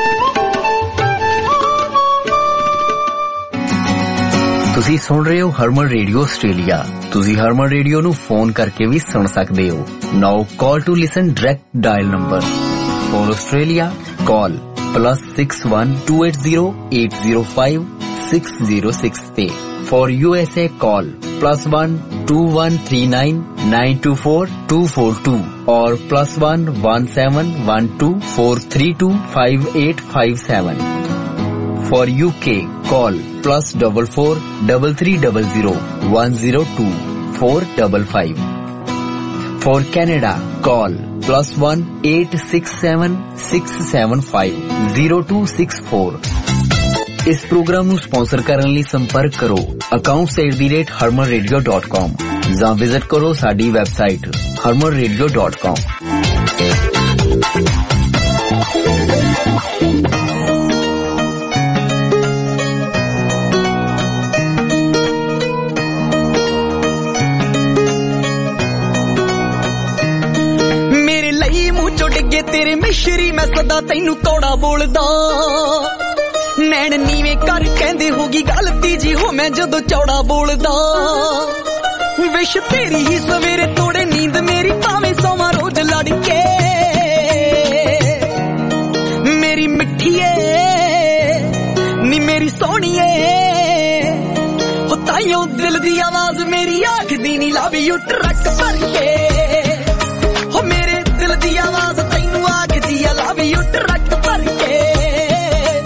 ਤੁਸੀਂ ਸੁਣ ਰਹੇ ਹੋ ਹਰਮਨ ਰੇਡੀਓ ਆਸਟ੍ਰੇਲੀਆ। ਤੁਸੀਂ ਹਰਮਨ ਰੇਡੀਓ ਨੂੰ ਫੋਨ ਕਰਕੇ ਵੀ ਸੁਣ ਸਕਦੇ ਹੋ। Now call to listen direct dial number for Australia call +61 280 805 606 ਤੇ ਫॉर USA ਕਾਲ +1 2139 924 242 और +1 1712 432 5857. For UK call +44 3300 102 455. For Canada call +1 867 675 0264. ਇਸ ਪ੍ਰੋਗਰਾਮ ਨੂੰ ਸਪਾਂਸਰ ਕਰਨ ਲਈ ਸੰਪਰਕ ਕਰੋ accounts@harmanradio.com ਜਾਂ ਵਿਜ਼ਿਟ ਕਰੋ ਸਾਡੀ ਵੈਬਸਾਈਟ harmanradio.com। ਮੇਰੇ ਲਈ ਮੂੰਹ ਚੋਂ ਡਿੱਗੇ ਤੇਰੇ ਮਿਸ਼ਰੀ, ਮੈਂ ਸਦਾ ਤੈਨੂੰ ਕੌੜਾ ਬੋਲਦਾ। ਨੈਣ ਨੀਵੇਂ ਕਰ ਕਹਿੰਦੇ ਹੋਗੀ ਗਲਤੀ ਜੀ ਹੋ ਮੈਂ ਜਦੋਂ ਚੌੜਾ ਬੋਲਦਾ। ਵਿਸ਼ ਤੇਰੀ ਹੀ ਸਵੇਰੇ ਤੋੜੇ ਨੀਂਦ ਮੇਰੀ, ਭਾਵੇਂ ਸੋਵਾਂ ਰੋਜ਼ ਲੜ ਕੇ। ਮੇਰੀ ਮਿੱਠੀਏ ਨੀ ਮੇਰੀ ਸੋਹਣੀਏ, ਹੋ ਤਾਈਓ ਦਿਲ ਦੀ ਆਵਾਜ਼ ਮੇਰੀ ਆਖਦੀ ਨੀ ਲਵ ਯੂ ਟਰੱਕ ਭਰ ਕੇ। ਹੋ ਮੇਰੇ ਦਿਲ ਦੀ ਆਵਾਜ਼ ਤੈਨੂੰ ਆਖਦੀ ਆ ਲਵ ਯੂ ਟਰੱਕ ਭਰ ਕੇ।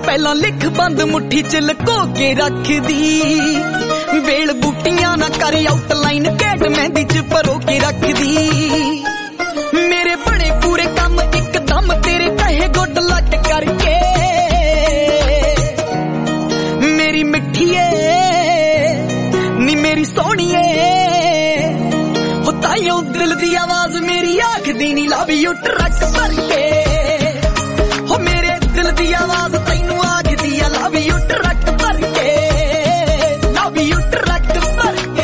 ਪਹਿਲਾਂ ਲਿਖ ਬੰਦ ਮੁੱਠੀ ਚ ਲਕੋ ਕੇ ਰੱਖਦੀ ਵੇਲ ਬੂਟੀਆਂ ਨਾ ਕਰ ਆਊਟਲਾਈਨ ਕੈਟ ਮਹਿੰਦੀ ਚ ਪਰੋ ਕੇ ਰੱਖਦੀ ਮੇਰੇ ਬੜੇ ਪੂਰੇ ਕੰਮ ਇੱਕਦਮ ਤੇਰੇ ਕਹੇ ਗੁੱਡ ਲੱਟ ਕਰਕੇ ਮੇਰੀ ਮਿੱਠੀਏ ਨੀ ਮੇਰੀ ਸੋਹਣੀਏ ਹੋ ਤਾਈਓ ਦਿਲ ਦੀ ਆਵਾਜ਼ ਮੇਰੀ ਆਖਦੀ ਨੀ ਲਵ ਯੂ ਟਰੱਕ ਭਰ ਕੇ ਹੋ ਮੇਰੇ ਦਿਲ ਦੀ ਆਵਾਜ਼ ਤੈਨੂੰ ਆਖਦੀ ਆ ਲਵ ਯੂ ਟਰੱਕ ਭਰ ਕੇ ਲਵ ਯੂ ਟਰੱਕ ਭਰ ਕੇ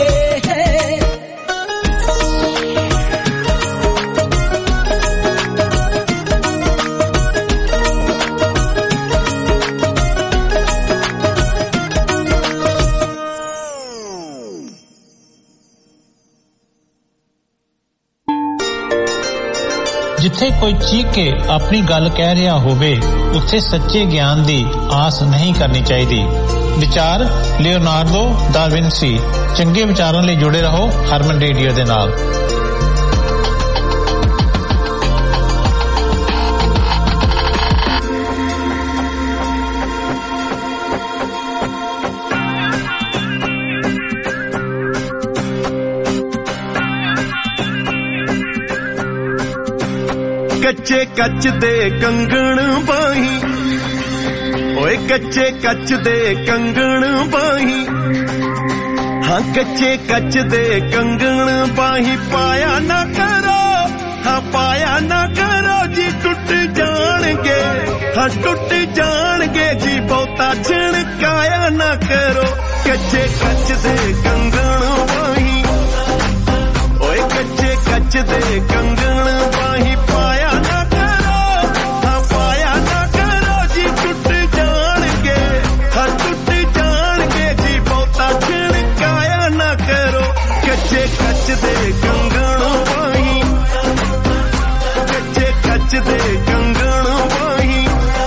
ਜਿੱਥੇ ਕੋਈ ਚੀਕ ਕੇ ਆਪਣੀ ਗੱਲ ਕਹਿ ਰਿਹਾ ਹੋਵੇ ਉੱਥੇ ਸੱਚੇ ਗਿਆਨ ਦੀ ਆਸ ਨਹੀਂ ਕਰਨੀ ਚਾਹੀਦੀ। ਵਿਚਾਰ ਲਿਓਨਾਰਡੋ ਦਾ ਵਿੰਸੀ। ਚੰਗੇ ਵਿਚਾਰਾਂ ਲਈ ਜੁੜੇ ਰਹੋ ਹਰਮਨ ਰੇਡੀਓ ਦੇ ਨਾਲ। ਕੱਚੇ ਕੱਚ ਦੇ ਕੰਗਣ ਬਾਹੀਂ ਓਏ ਕੱਚੇ ਕੱਚ ਦੇ ਕੰਗਣ ਬਾਹੀਂ ਹਾਂ ਕੱਚੇ ਕੱਚ ਦੇ ਕੰਗਣ ਬਾਹੀਂ ਪਾਇਆ ਨਾ ਕਰੋ ਹਾਂ ਪਾਇਆ ਨਾ ਕਰੋ ਜੀ ਟੁੱਟ ਜਾਣਗੇ ਹਾਂ ਟੁੱਟ ਜਾਣਗੇ ਜੀ ਬਹੁਤਾ ਝਣਕਾਇਆ ਨਾ ਕਰੋ ਕੱਚੇ ਕੱਚ ਦੇ ਕੰਗਣ ਬਾਹੀਂ ਓਏ ਕੱਚੇ ਕੱਚ ਦੇ ਕੰਗਣ ਬਾਹੀਂ ਪਾਇਆ ਨਾ ਕਰੋ ਹਾਂ ਪਾਇਆ ਨਾ ਕਰੋ ਜੀ ਟੁੱਟ ਜਾਣਗੇ ਹਾਂ ਟੁੱਟ ਜਾਣਗੇ ਜੀ ਬਹੁਤਾ ਝਣਕਾਇਆ ਨਾ ਕਰੋ ਕੱਚੇ ਕੱਚ ਦੇ ਕੰਗਣ ਬਾਹੀਂ ਕੱਚੇ ਕੱਚ ਦੇ ਕੰਗਣ ਬਾਹੀਂ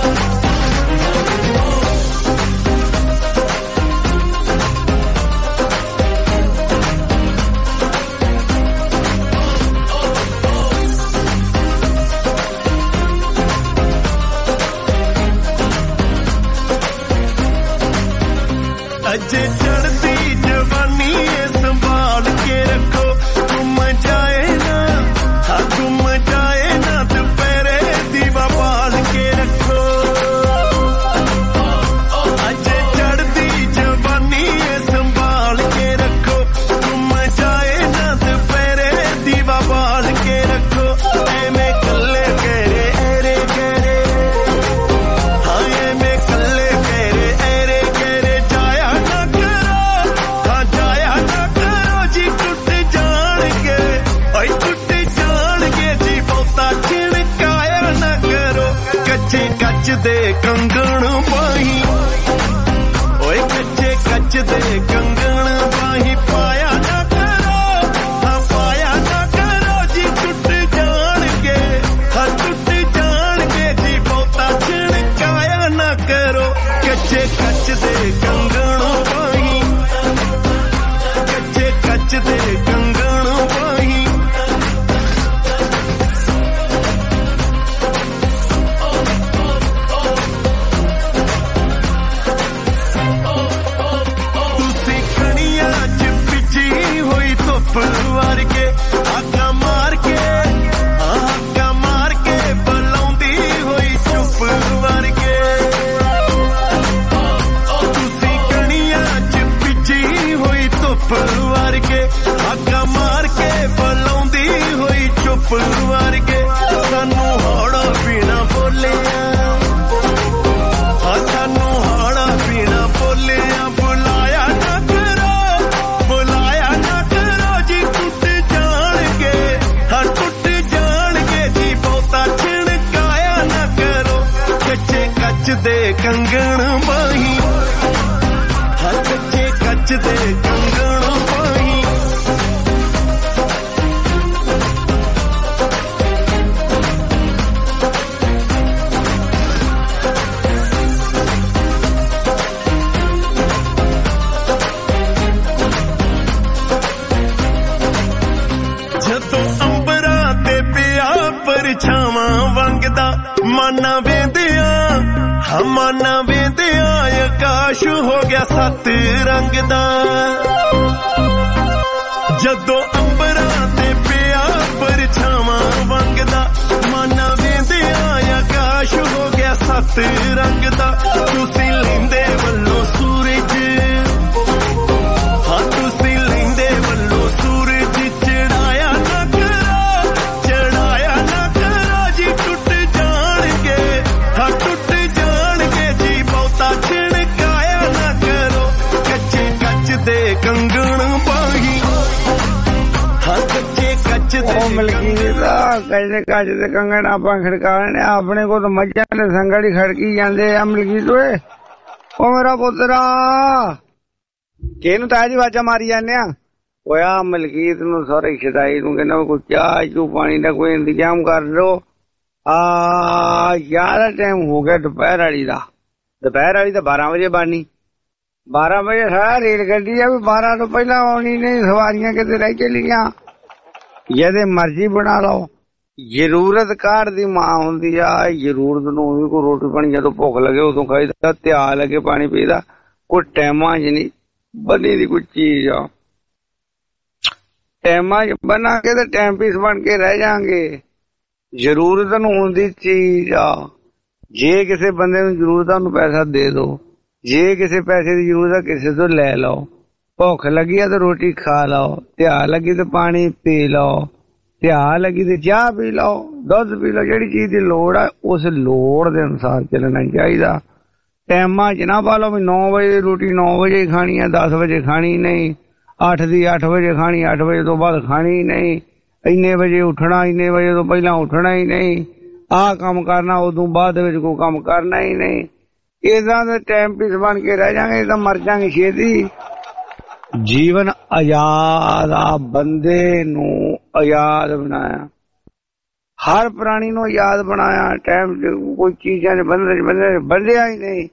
अजे चढ़ती जवानी संभाल के रखो तुम जाए ना हाँ तुम जाए ना दोपहरे दीवा बाल के रखो अजे चढ़ती जवानी संभाल के रखो तुम जाए ना दोपहरे दीवा बाल के रखो मैं कल्ले कहरे एरे कहरे हाँ ये मैं कल्ले कहरे एरे कहरे जाया ना करो हाँ जाया ना करो जी टुट जाणगे ओए टुट जाणगे जी बहुता छिड़काया ना करो कच्चे कच दे कंगण बाही ओए कच्चे कच दे कंगण बाही पाया ना करो हाँ पाया ना करो जी टुट जाणगे हाँ टुट जाणगे जी बहुता छिड़काया ना करो कच्चे कच दे कंगण बाही कच्चे कच दे कंगण बाही ਤੁਸੀਂ ਖਣੀਆਂ ਚ ਪਿੱਛੀ ਹੋਈ ਧੁੱਪ ਵਰਗੇ ਆਗਾ ਮਾਰ ਕੇ ਆਗਾ ਮਾਰ ਕੇ ਬੁਲਾਉਂਦੀ ਹੋਈ ਚੁੱਪ ਵਰਗੇ ਤੁਸੀਂ ਖਣੀਆਂ ਚ ਪਿੱਛੀ ਹੋਈ ਧੁੱਪ ਵਰਗੇ ਆਗਾ ਮਾਰ ਕੇ ਬੁਲਾਉਂਦੀ ਹੋਈ ਚੁੱਪ ਵਰਗੇ ਸਾਨੂੰ ਹੌੜਾ ਪੀਣਾ ਬੋਲਿਆ ਸਾਨੂੰ ਹਾੜਾ ਪੀਣਾ ਬੋਲਿਆ ਬੁਲਾਇਆ ਨਾ ਕਰੋ ਜੀ ਟੁੱਟ ਜਾਣਗੇ ਹਾਂ ਟੁੱਟ ਜਾਣਗੇ ਜੀ ਬਹੁਤਾ ਝਣਕਾਇਆ ਨਾ ਕਰੋ ਕੱਚੇ ਕੱਚ ਦੇ ਕੰਗਣ ਬਾਹੀਂ ਹਾਂ ਕੱਚੇ ਕੱਚ ਦੇ ਕੰਗਣ ਬਾਹੀਂ ਜਦੋਂ ਅੰਬਰਾਂ ਤੇ ਪਿਆ ਪਰਛਾਵਾਂ ਵੰਗਦਾ ਮਾਨਾ ਵੇਂਦਿਆਂ ਹਮਾਨਾ ਵੇਂਦਿਆਂ ਆਕਾਸ਼ ਹੋ ਗਿਆ 7 ਰੰਗ ਦਾ ਜਦੋਂ ਅੰਬਰਾਂ ਤੇ ਪਿਆ ਪਰਛਾਵਾਂ ਵੰਗਦਾ ਮਾਨਾ ਵੇਂਦਿਆਂ ਆਕਾਸ਼ ਹੋ ਗਿਆ 7 ਰੰਗ ਦਾ ਤੁਸੀਂ ਲੈਂਦੇ ਵੱਲੋਂ ਸੂਰਜ ਹਾਂ ਤੁਸੀਂ ਲੈਂਦੇ ਵੱਲੋਂ ਸੂਰਜ ਚੜਾਇਆ ਨਾ ਕਰੋ ਜੀ ਟੁੱਟ ਜਾਣਗੇ ਹਾਂ ਟੁੱਟ ਜਾਣਗੇ ਜੀ ਬਹੁਤਾ ਛਿੜਕਾਇਆ ਨਾ ਕਰੋ ਕੱਚੇ ਕੱਚ ਦੇ ਕੰਗਣ ਪਾਹੀ ਹਾਂ ਕੱਚੇ ਕੱਚ ਦੇ ਮਲਕੀਤ ਕੱਚੇ ਕੱਚ ਦੇ ਕੰਗਣ ਆਪਾਂ ਖੜਕਾਣੇ ਆਪਣੇ ਕੋਲ ਤਾਂ ਮੱਝਾਂ ਦੇ ਸੰਗੜੀ ਖੜਕੀ ਜਾਂਦੇ ਆ ਮਲਕੀਤ ਓਏ ਉਹ ਮੇਰਾ ਪੁੱਤਰਾ ਕਿਹਨੂੰ ਤਾਜੀ ਆਵਾਜ਼ਾਂ ਮਾਰੀ ਜਾਂਦੇ ਆ ਹੋਇਆ ਮਲਕੀਤ ਨੂੰ ਸਾਰੇ ਸ਼ਦਾਈ ਨੂੰ ਕਹਿੰਦਾ ਕੋਈ ਚਾਹ ਚੂ ਪਾਣੀ ਦਾ ਕੋਈ ਇੰਤਜ਼ਾਮ ਕਰ ਲੋ ਯਾਰ ਟਾਈਮ ਹੋ ਗਿਆ ਦੁਪਹਿਰ ਵਾਲੀ ਦਾ 12 ਵਜੇ ਬਣਨੀ 12 ਵਜੇ ਸਾਰਾ ਰੇਲ ਗੱਡੀ ਆ ਵੀ 12 ਤੋਂ ਪਹਿਲਾਂ ਆਉਣੀ ਨਹੀਂ ਸਵਾਰੀਆਂ ਕਿਤੇ ਰਹਿ ਚਲੀਆਂ ਜਿਹਦੇ ਮਰਜ਼ੀ ਬਣਾ ਲਓ ਜ਼ਰੂਰਤ ਕਾਢ ਦੀ ਮਾਂ ਹੁੰਦੀ ਆ ਜ਼ਰੂਰਤ ਨੂੰ ਵੀ ਕੋਈ ਰੋਟੀ ਪਾਣੀ ਜਦੋਂ ਭੁੱਖ ਲੱਗੇ ਉਦੋਂ ਖਾਈਦਾ ਧਿਆ ਲੱਗੇ ਪਾਣੀ ਪੀਦਾ ਕੋਈ ਟਾਈਮਾਂ 'ਚ ਨਹੀਂ ਬਣੀ ਦੀ ਕੋਈ ਚੀਜ਼ ਆ ਟਾਈਮਾਂ 'ਚ ਬਣਾ ਕੇ ਤੇ ਟਾਈਮ ਪੀਸ ਬਣ ਕੇ ਰਹਿ ਜਾਾਂਗੇ ਜ਼ਰੂਰਤ ਨੂੰ ਹੁੰਦੀ ਚੀਜ਼ ਆ ਜੇ ਕਿਸੇ ਬੰਦੇ ਨੂੰ ਜ਼ਰੂਰਤ ਆ ਉਹਨੂੰ ਪੈਸਾ ਦੇ ਦਿਓ ਜੇ ਕਿਸੇ ਪੈਸੇ ਦੀ ਜ਼ਰੂਰਤ ਆ ਕਿਸੇ ਤੋਂ ਲੈ ਲਓ ਭੁੱਖ ਲੱਗੀ ਆ ਤਾਂ ਰੋਟੀ ਖਾ ਲਓ ਧਿਆ ਲੱਗੀ ਤੇ ਪਾਣੀ ਪੀ ਲਓ ਧਿਆ ਲੱਗੀ ਤੇ ਚਾਹ ਪੀ ਲਓ ਦੁੱਧ ਪੀ ਲਓ ਜਿਹੜੀ ਚੀਜ਼ ਦੀ ਲੋੜ ਆ ਉਸ ਲੋੜ ਦੇ ਅਨੁਸਾਰ ਚੱਲਣਾ ਚਾਹੀਦਾ ਟਾਈਮਾਂ 'ਚ ਨਾ ਪਾ ਲਓ ਵੀ 9 ਵਜੇ ਰੋਟੀ 9 ਵਜੇ ਖਾਣੀ ਆ 10 ਵਜੇ ਖਾਣੀ ਨਹੀਂ 8 ਦੀ 8 ਵਜੇ ਖਾਣੀ 8 ਵਜੇ ਤੋਂ ਬਾਅਦ ਖਾਣੀ ਨਹੀਂ ਇੰਨੇ ਵਜੇ ਉੱਠਣਾ ਇੰਨੇ ਵਜੇ ਤੋਂ ਪਹਿਲਾਂ ਉੱਠਣਾ ਹੀ ਨਹੀਂ ਆਹ ਕੰਮ ਕਰਨਾ ਉਦੋਂ ਬਾਅਦ ਵਿੱਚ ਕੋਈ ਕੰਮ ਕਰਨਾ ਹੀ ਨਹੀਂ ਏਦਾਂ ਦੇ ਟਾਈਮ ਪੀਸ ਬਣ ਕੇ ਰਹਿ ਜਾਾਂਗੇ ਤਾਂ ਮਰ ਜਾਾਂਗੇ ਛੇਤੀ ਜੀਵਨ ਆਜ਼ਾਦ ਆ ਬੰਦੇ ਨੂੰ ਆਜ਼ਾਦ ਬਣਾਇਆ ਹਰ ਪ੍ਰਾਣੀ ਨੂੰ ਆਜ਼ਾਦ ਬਣਾਇਆ ਟਾਈਮ ਕੋਈ ਚੀਜ਼ਾਂ ਦੇ ਬੰਦਿਆ ਹੀ ਨਹੀਂ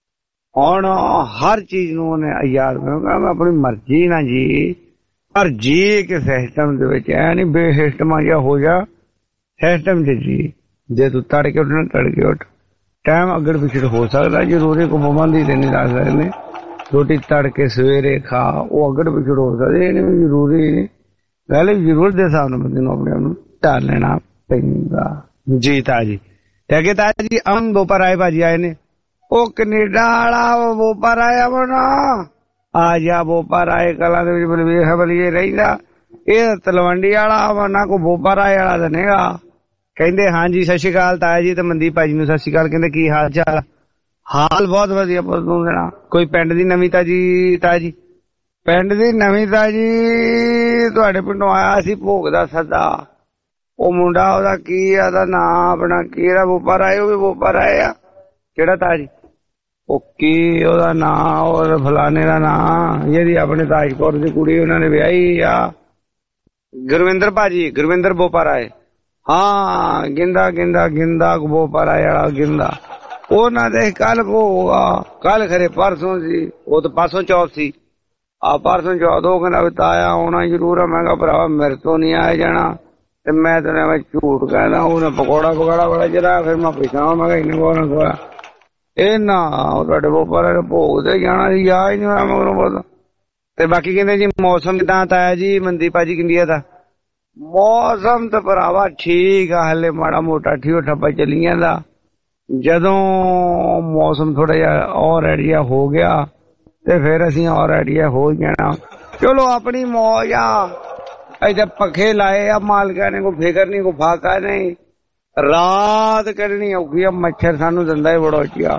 ਹੁਣ ਹਰ ਚੀਜ਼ ਨੂੰ ਉਹਨੇ ਆਜ਼ਾਦ ਬਣਾਇਆ ਮੈਂ ਆਪਣੀ ਮਰਜ਼ੀ ਨਾਲ ਜੀ ਪਰ ਜੀ ਕਿ ਸਿਸਟਮ ਦੇ ਵਿੱਚ ਐ ਨਹੀਂ ਬੇਸਿਸਟਮਾਂ ਜਿਹਾ ਹੋ ਜਾ ਸਿਸਟਮ ਚ ਜੀ ਜੇ ਤੂੰ ਤੜਕੇ ਉੱਠਣਾ ਤੜਕੇ ਉੱਠ ਟਾਈਮ ਅੱਗੜ ਪਿਛੜ ਹੋ ਸਕਦਾ ਜ਼ਰੂਰੀ ਕੋ ਪਾਬੰਦੀ ਤੇ ਨਹੀਂ ਲਾ ਸਕਦੇ ਰੋਟੀ ਤੜਕੇ ਸਵੇਰੇ ਖਾ ਉਹ ਅੱਗੜ ਪਿਛੜ ਹੋ ਸਕਦਾ ਇਹ ਨਹੀਂ ਜ਼ਰੂਰੀ ਨਹੀਂ ਗੱਲ ਜ਼ਰੂਰਤ ਦੇ ਹਿਸਾਬ ਨਾਲ ਬੰਦੇ ਨੂੰ ਆਪਣੇ ਆਪ ਨੂੰ ਢਾਲ ਲੈਣਾ ਪੈਂਦਾ ਜੀ ਤਾਜੀ ਤੇ ਤਾਜੀ ਅਮਨ ਬੋਪਰ ਆਏ ਭਾਜੀ ਆਏ ਨੇ ਉਹ ਕੈਨੇਡਾ ਵਾਲਾ ਬੋਪਰ ਆਇਆ ਬਣਾ ਆ ਜਾ ਬੋਪਰ ਆਏ ਕਲਾ ਦੇ ਵਿੱਚ ਬਲਵੇਖ ਬਲੀਏ ਰਹਿੰਦਾ ਇਹ ਤਲਵੰਡੀ ਵਾਲਾ ਨਾ ਕੋ ਬੋਪਰ ਆਏ ਵਾਲਾ ਤਾਂ ਨਹੀਂਗਾ ਕਹਿੰਦੇ ਹਾਂਜੀ ਸਤਿ ਸ਼੍ਰੀ ਅਕਾਲ ਤਾਇਆ ਜੀ ਤੇ ਮਨਦੀਪ ਭਾਜੀ ਨੂੰ ਸਤਿ ਸ਼੍ਰੀ ਅਕਾਲ ਕਹਿੰਦੇ ਕੀ ਹਾਲ ਚਾਲ ਹਾਲ ਬਹੁਤ ਵਧੀਆ ਪੁੱਛੂ ਦੇਣਾ ਕੋਈ ਪਿੰਡ ਦੀ ਨਵੀਂ ਤਾਜੀ ਤਾਜੀ ਪਿੰਡ ਦੀ ਨਵੀਂ ਤਾਜੀ ਤੁਹਾਡੇ ਪਿੰਡੋਂ ਆਇਆ ਸੀ ਭੋਗ ਦਾ ਸੱਦਾ ਉਹ ਮੁੰਡਾ ਉਹਦਾ ਕੀ ਆ ਉਹਦਾ ਨਾਂ ਆਪਣਾ ਕਿਹੜਾ ਬੋਪਰ ਆਏ ਉਹ ਵੀ ਬੋਪਰ ਆਏ ਆ ਕਿਹੜਾ ਤਾਜੀ ਉਹ ਕੀ ਉਹਦਾ ਨਾਂ ਔਰ ਫਲਾਣੇ ਦਾ ਨਾਂ ਜਿਹਦੀ ਆਪਣੇ ਤਾਜਪੁਰ ਦੀ ਕੁੜੀ ਉਹਨਾਂ ਨੇ ਵਿਆਹੀ ਆ ਗੁਰਵਿੰਦਰ ਭਾਜੀ ਗੁਰਵਿੰਦਰ ਬੋਪਰ ਆਏ ਹਾਂ ਗਿੰਦਾ ਬੋਪਰ ਆਏ ਵਾਲਾ ਗਿੰਦਾ ਉਹਨਾਂ ਦੇ ਕੱਲ ਹੋਊਗਾ ਕੱਲ ਖਰੇ ਪਰਸੋਂ ਸੀ ਉਹ ਤਾਂ ਪਾਸੋਂ ਚੌਥ ਸੀ ਆ ਪਰਸੋਂ ਚੌਥ ਉਹ ਕਹਿੰਦਾ ਤਾਇਆ ਆਉਣਾ ਜ਼ਰੂਰ ਆ ਮੈਂ ਕਿਹਾ ਭਰਾਵਾ ਮੇਰੇ ਤੋਂ ਨਹੀਂ ਆਇਆ ਜਾਣਾ ਤੇ ਮੈਂ ਤਾਂ ਮੈਂ ਝੂਠ ਕਹਿੰਦਾ ਉਹਨੇ ਪਕੌੜਾ ਬੜਾ ਜਰਾ ਫਿਰ ਮੈਂ ਪੁੱਛਾਂ ਮੈਂ ਕਿਹਾ ਇੰਨੇ ਕੋਲ ਨਾ ਇਹ ਨਾ ਤੁਹਾਡੇ ਬੋਪਰ ਭੋਗ ਤੇ ਜਾਣਾ ਸੀ ਆ ਹੀ ਨਹੀਂ ਹੋਇਆ ਮਗਰੋਂ ਪਤਾ ਤੇ ਬਾਕੀ ਕਹਿੰਦੇ ਜੀ ਮੌਸਮ ਕਿਦਾਂ ਤਾਇਆ ਜੀ ਮਨਦੀਪ ਭਾਜੀ ਕਿੰਡੀਆ ਦਾ ਮੌਸਮ ਤਾਂ ਭਰਾਵਾ ਠੀਕ ਆ ਹਲੇ ਮਾੜਾ ਮੋਟਾ ਠੀਓ ਠੱਪਾ ਚੱਲੀ ਜਾਂਦਾ ਜਦੋਂ ਮੌਸਮ ਥੋੜਾ ਜਿਹਾ ਔਰ ਆਈਡੀਆ ਹੋ ਗਿਆ ਤੇ ਫਿਰ ਅਸੀਂ ਔਰ ਆਈਡੀਆ ਹੋ ਜਾਣਾ ਚਲੋ ਆਪਣੀ ਮੌਜ ਆ ਇੱਥੇ ਪੱਖੇ ਲਾਏ ਆ ਮਾਲਕਾਂ ਨੇ ਕੋਈ ਫਿਕਰ ਨਹੀਂ ਕੋਈ ਫਾਕਾ ਨਹੀਂ ਰਾਤ ਕੱਢਣੀ ਔਖੀ ਆ ਮੱਛਰ ਸਾਨੂੰ ਦਿੰਦਾ ਹੀ ਬੜਾ ਔਖਾ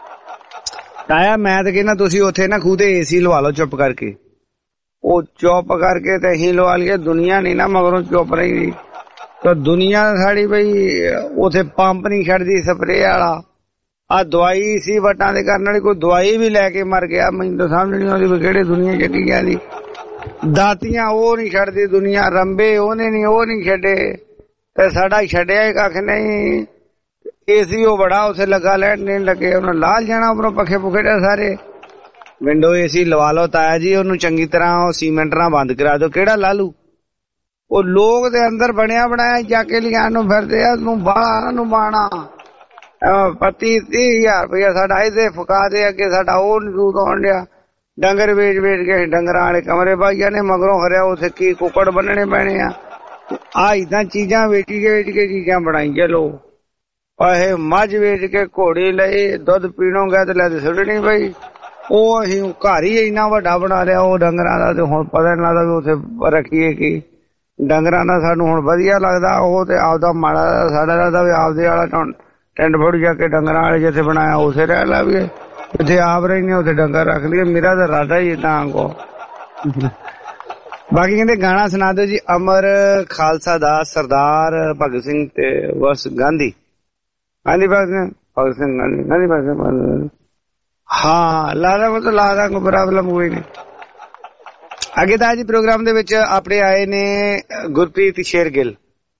ਤਾਇਆ ਮੈਂ ਤਾਂ ਕਹਿੰਦਾ ਤੁਸੀਂ ਉੱਥੇ ਨਾ ਖੂਹ ਤੇ ਏਸੀ ਲਵਾ ਲਓ ਚੁੱਪ ਕਰਕੇ ਉਹ ਚੁੱਪ ਕਰਕੇ ਤੇ ਅਸੀਂ ਲਵਾ ਲਈਏ ਦੁਨੀਆ ਨਹੀਂ ਨਾ ਮਗਰੋਂ ਚੁੱਪ ਰਹੀ ਤਾਂ ਦੁਨੀਆ ਸਾਡੀ ਬਈ ਉਥੇ ਪੰਪ ਨਹੀਂ ਛੱਡਦੀ ਸਪਰੇ ਵਾਲਾ ਆ ਦਵਾਈ ਸੀ ਵਟਾਂ ਦੇ ਕਰਨ ਵਾਲੀ ਕੋਈ ਦਵਾਈ ਵੀ ਲੈ ਕੇ ਮਰ ਗਿਆ ਮੈਨੂੰ ਤਾਂ ਸਮਝ ਨਹੀਂ ਆਉਂਦੀ ਵੀ ਕਿਹੜੇ ਦੁਨੀਆ ਚੱਕੀ ਗਿਆ ਦੀ ਦਾਤੀਆਂ ਉਹ ਨਹੀਂ ਛੱਡਦੀ ਦੁਨੀਆ ਰੰਬੇ ਉਹਨੇ ਨਹੀਂ ਉਹ ਨਹੀਂ ਛੱਡੇ ਤੇ ਸਾਡਾ ਛੱਡਿਆ ਹੀ ਕੱਖ ਨਹੀਂ ਏਸੀ ਉਹ ਬੜਾ ਉਥੇ ਲਗਾ ਲੈਣ ਨਹੀਂ ਲੱਗੇ ਉਹਨਾਂ ਲਾਲ ਜਾਣਾ ਉੱਪਰੋਂ ਪੱਖੇ ਪੁਖੇ ਸਾਰੇ ਵਿੰਡੋ ਏਸੀ ਲਵਾ ਲਓ ਤਾਇਆ ਜੀ ਉਹਨੂੰ ਚੰਗੀ ਤਰ੍ਹਾਂ ਉਹ ਸੀਮੈਂਟ ਨਾਲ ਬੰਦ ਕਰਾ ਦਿਓ ਕਿਹੜਾ ਲਾਲੂ ਉਹ ਲੋਕ ਦੇ ਅੰਦਰ ਬਣਿਆ ਬਣਾਇਆ ਜਾ ਕੇ ਲਿਆਣ ਨੂੰ ਫਿਰਦੇ ਆ ਤੂੰ ਬਾਹਰ ਨੂੰ ਬਾਣਾ ਪਤੀ 30,000 ਰੁਪਇਆ ਸਾਡਾ ਇਹਦੇ ਫੁਕਾ ਦੇ ਅੱਗੇ ਸਾਡਾ ਉਹ ਨੀ ਦੂਧ ਆਉਣ ਡਿਆ। ਡੰਗਰ ਵੇਚ ਕੇ ਡੰਗਰਾਂ ਵਾਲੇ ਕਮਰੇ ਪਾਈਆਂ ਨੇ, ਮਗਰੋਂ ਖਰਿਆ ਉੱਥੇ ਕੀ ਕੁੱਕੜ ਬੰਨਣੇ ਪੈਣੇ ਆ। ਏਦਾਂ ਚੀਜ਼ਾਂ ਵੇਚ ਕੇ ਚੀਜ਼ਾਂ ਬਣਾਈ ਚਲੋ। ਇਹ ਮੱਝ ਵੇਚ ਕੇ ਘੋੜੀ ਲਈ, ਦੁੱਧ ਪੀਣੋਗੇ ਤੇ ਲੈ ਸੁੱਟਣੀ ਪਈ। ਉਹ ਅਸੀਂ ਘਰ ਹੀ ਇੰਨਾ ਵੱਡਾ ਬਣਾ ਲਿਆ ਉਹ ਡੰਗਰਾਂ ਦਾ, ਤੇ ਹੁਣ ਪਤਾ ਨੀ ਲੱਗਦਾ ਵੀ ਉੱਥੇ ਰੱਖੀਏ ਕੀ। ਡੰਗਰਾਂ ਦਾ ਸਾਨੂੰ ਹੁਣ ਵਧੀਆ ਲੱਗਦਾ, ਉਹ ਤੇ ਆਪਦਾ ਮਾੜਾ ਸਾਡਾ ਲੱਗਦਾ ਵੀ ਆਪਦੇ ਵਾਲਾ ਟੈਂਟ ਫੋੜ ਜਾ ਕੇ ਡੰਗਰਾਂ ਵਾਲੇ ਜਿੱਥੇ ਬਣਾਇਆ ਉਸੇ ਰਹਿ ਲਾ ਵੀ ਜਿੱਥੇ ਆਪ ਰਹਿੰਦੇ ਉੱਥੇ ਡੰਗਰ ਰੱਖ ਲਈਏ। ਮੇਰਾ ਤਾਂ ਇਰਾਦਾ ਹੀ ਏਦਾਂ ਕੋ। ਬਾਕੀ ਕਹਿੰਦੇ ਗਾਣਾ ਸੁਣਾ ਦਿਓ ਜੀ। ਅਮਰ ਖਾਲਸਾ ਦਾ ਸਰਦਾਰ ਭਗਤ ਸਿੰਘ ਤੇ ਬਸ ਗਾਂਧੀ ਭਗਤ ਸਿੰਘ ਗਾਂਧੀ ਹਾਂ ਲਾ ਦਾਂ ਕੋਈ ਪ੍ਰੋਬਲਮ ਕੋਈ ਨਹੀਂ। ਅੱਗੇ ਤਾਂ ਜੀ ਪ੍ਰੋਗਰਾਮ ਦੇ ਵਿੱਚ ਆਪਣੇ ਆਏ ਨੇ ਗੁਰਪ੍ਰੀਤ ਸ਼ੇਰਗਿੱਲ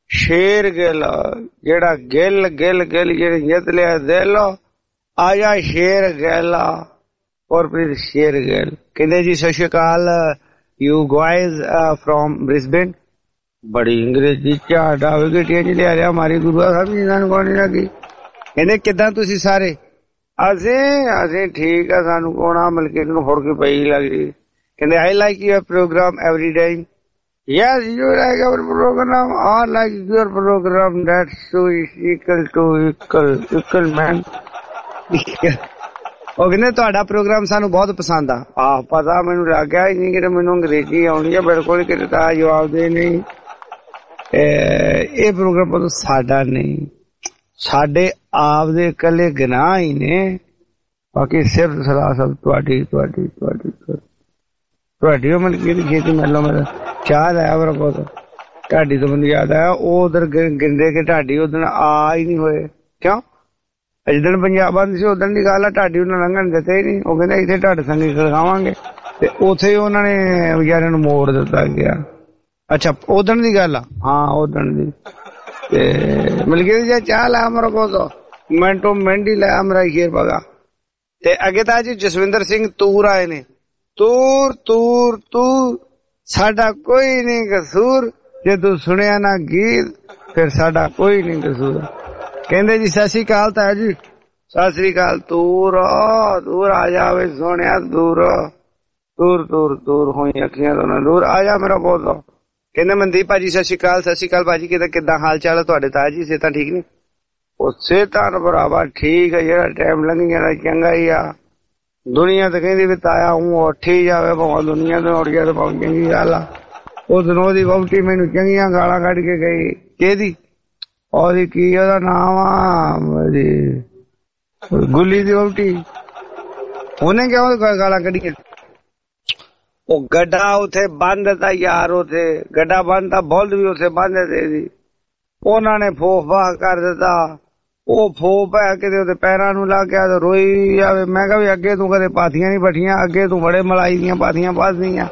ਜਿਹੜਾ ਗਿੱਲ ਜਿਹੜੇ ਜਿੱਤ ਲਿਆ ਦਿਲ ਆਜਾ ਸ਼ੇਰ ਗਿੱਲ ਗੁਰਪ੍ਰੀਤ ਸ਼ੇਰਗਿੱਲ ਕਹਿੰਦੇ ਜੀ ਸਤਿ ਸ਼੍ਰੀ ਅਕਾਲ ਯੂ ਗਾਇਜ਼ ਫਰੋਮ ਬ੍ਰਿਸਬੇਨ। ਬੜੀ ਅੰਗਰੇਜ਼ੀ ਝਾੜਾ ਵਿਗਟੀਆਂ ਚ ਲਿਆ ਰਿਹਾ ਮਾਰੀ ਗੁਰੂਆ ਸਾਹਿਬ ਇਹਨਾਂ ਨੂੰ ਕੋਣ ਲੱਗੀ। ਕਹਿੰਦੇ ਕਿੱਦਾਂ ਤੁਸੀਂ ਸਾਰੇ? ਅਸੀਂ ਠੀਕ ਆ, ਸਾਨੂੰ ਕੋਣਾ ਮਲਕੇ ਨੂੰ ਫੁੜ ਕੇ ਪਈ ਲੱਗਦੀ। ਕਹਿੰਦੇ I like your programme every day. Yes, you like our program. I like your program. That's so equal to equal man. ਉਹ ਕਹਿੰਦੇ ਤੁਹਾਡਾ ਪ੍ਰੋਗਰਾਮ ਸਾਨੂੰ ਬਹੁਤ ਪਸੰਦ ਆ। ਪਤਾ ਮੈਨੂੰ ਲੱਗ ਗਿਆ ਹੀ ਨਹੀਂ ਕਿ ਮੈਨੂੰ ਅੰਗਰੇਜ਼ੀ ਆਉਣੀ ਆ ਬਿਲਕੁਲ, ਕਿਤੇ ਤਾਂ ਜਵਾਬ ਦੇ ਨਹੀਂ। ਇਹ ਪ੍ਰੋਗਰਾਮ ਸਾਡਾ ਨਹੀਂ, ਸਾਡੇ ਆਪ ਦੇ ਇਕੱਲੇ ਗੁਨਾਹ ਹੀ ਨੇ। ਬਾਕੀ ਸਿਰਫ ਸਲਾਹ ਸਭ ਤੁਹਾਡੀ ਮਲਕੀ ਦੀ ਖੇਤੀ ਮਤਲਬ ਮੇਰਾ ਚਾਹ ਆਇਆ ਮੇਰਾ ਬਹੁਤ ਢਾਡੀ ਤੋਂ ਮੈਨੂੰ ਯਾਦ ਆਇਆ। ਉਹ ਉਧਰ ਗਿੰਦੇ ਕੇ ਢਾਡੀ ਉਦਣ ਆ ਹੀ ਨਹੀਂ ਹੋਏ। ਕਿਉਂ? ਜਿੱਦਣ ਪੰਜਾਬ ਬੰਦ ਸੀ ਉਦਣ ਦੀ ਗੱਲ ਆ, ਢਾਡੀ ਉਹਨਾਂ ਲੰਘਣ ਦਿੱਤੇ ਹੀ ਨਹੀਂ। ਉਹ ਕਹਿੰਦੇ ਇੱਥੇ ਢੱਡ ਸੰਗੀ ਖੜਕਾਵਾਂਗੇ ਤੇ ਉੱਥੇ ਉਹਨਾਂ ਨੇ ਵਿਚਾਰਿਆਂ ਨੂੰ ਮੋੜ ਦਿੱਤਾ ਗਿਆ। ਅੱਛਾ ਉਦਣ ਦੀ ਗੱਲ ਆ? ਹਾਂ ਉਦਣ ਦੀ। ਤੇ ਮਲਕੀ ਦੀ ਚਾਹ ਲਿਆ ਮੇਰਾ ਬਹੁਤ ਮਿੰਟੋ ਮਿੰਟ ਹੀ ਲਿਆ ਮੇਰਾ ਸ਼ੇਰ ਪਗਾ। ਤੇ ਅੱਗੇ ਤਾਂ ਜੀ ਜਸਵਿੰਦਰ ਸਿੰਘ ਤੂਰ ਆਏ ਨੇ। ਤੂਰ ਸਾਡਾ ਕੋਈ ਨਹੀਂ ਕਸੂਰ, ਜੇ ਤੂੰ ਸੁਣਿਆ ਨਾ ਗੀਤ ਫਿਰ ਸਾਡਾ ਕੋਈ ਨਹੀਂ ਕਸੂਰ। ਕਹਿੰਦੇ ਜੀ ਸਤਿ ਸ੍ਰੀ ਅਕਾਲ ਤਾਇਆ ਜੀ। ਸਤਿ ਸ੍ਰੀ ਅਕਾਲ। ਤੂਰ ਆ ਜਾਵੇ ਸੋਹਣਿਆ ਦੂਰ ਹੋਈ ਅੱਖੀਆਂ ਤੋਂ ਦੂਰ ਆ ਜਾ ਮੇਰਾ ਬਹੁਤ। ਕਹਿੰਦੇ ਮਨਦੀਪ ਭਾਜੀ ਸਤਿ ਸ੍ਰੀ ਅਕਾਲ। ਸਤਿ ਸ੍ਰੀ ਅਕਾਲ ਭਾਜੀ। ਕਿੱਦਾਂ ਹਾਲ ਚਾਲ ਹੈ ਤੁਹਾਡੇ ਤਾਇਆ ਜੀ? ਸਿਹਤਾਂ ਠੀਕ ਨੇ? ਉਹ ਸਿਹਤਾਂ ਭਰਾਵਾ ਠੀਕ ਹੈ, ਜਿਹੜਾ ਟਾਈਮ ਲੰਘ ਜਾਣਾ ਚੰਗਾ ਹੀ ਆ। ਦੁਨੀਆ ਤਾਂ ਕਹਿੰਦੀ ਵੀ ਤਾਇਆ ਉਹ ਉੱਠ ਹੀ ਜਾਵੇ, ਭਾਵੇਂ ਦੁਨੀਆ ਤੋਂ ਉੱਠ ਗਿਆ ਤਾਂ ਭਾਵੇਂ ਚੰਗੀ ਗੱਲ ਆ। ਉਹ ਦਿਨ ਉਹਦੀ ਵਹੁਟੀ ਮੈਨੂੰ ਚੰਗੀਆਂ ਗਾਲਾਂ ਕੱਢ ਕੇ ਗਈ। ਕਿਹਦੀ? ਉਹਦੀ ਕੀ ਉਹਦਾ ਨਾਮ ਆ ਗੁੱਲੀ ਦੀ ਵਹੁਟੀ। ਉਹਨੇ ਕਿਉਂ ਗਾਲਾਂ ਕੱਢੀਆਂ? ਉਹ ਗੱਡਾ ਉੱਥੇ ਬੰਦ ਤਾ ਯਾਰ, ਉੱਥੇ ਗੱਡਾ ਬੰਦ ਤਾ ਬੁਲਦ ਵੀ ਉੱਥੇ ਬੰਦ ਤੇ ਸੀ। ਉਹਨਾਂ ਨੇ ਫੋਫ ਬਾਹ ਕਰ ਦਿੱਤਾ। ਉਹ ਫੋਪ ਹੈ ਕਿਤੇ ਉਹਦੇ ਪੈਰਾਂ ਨੂੰ ਲੱਗ ਗਿਆ ਤੇ ਰੋਈ ਜਾਵੇ। ਮੈਂ ਕਿਹਾ ਵੀ ਅੱਗੇ ਤੂੰ ਕਦੇ ਪਾਥੀਆਂ ਨੀ ਪੱਠੀਆਂ, ਅੱਗੇ ਤੂੰ ਬੜੇ ਮਲਾਈ ਦੀਆਂ ਪਾਥੀਆਂ ਪਾਥਦੀਆਂ।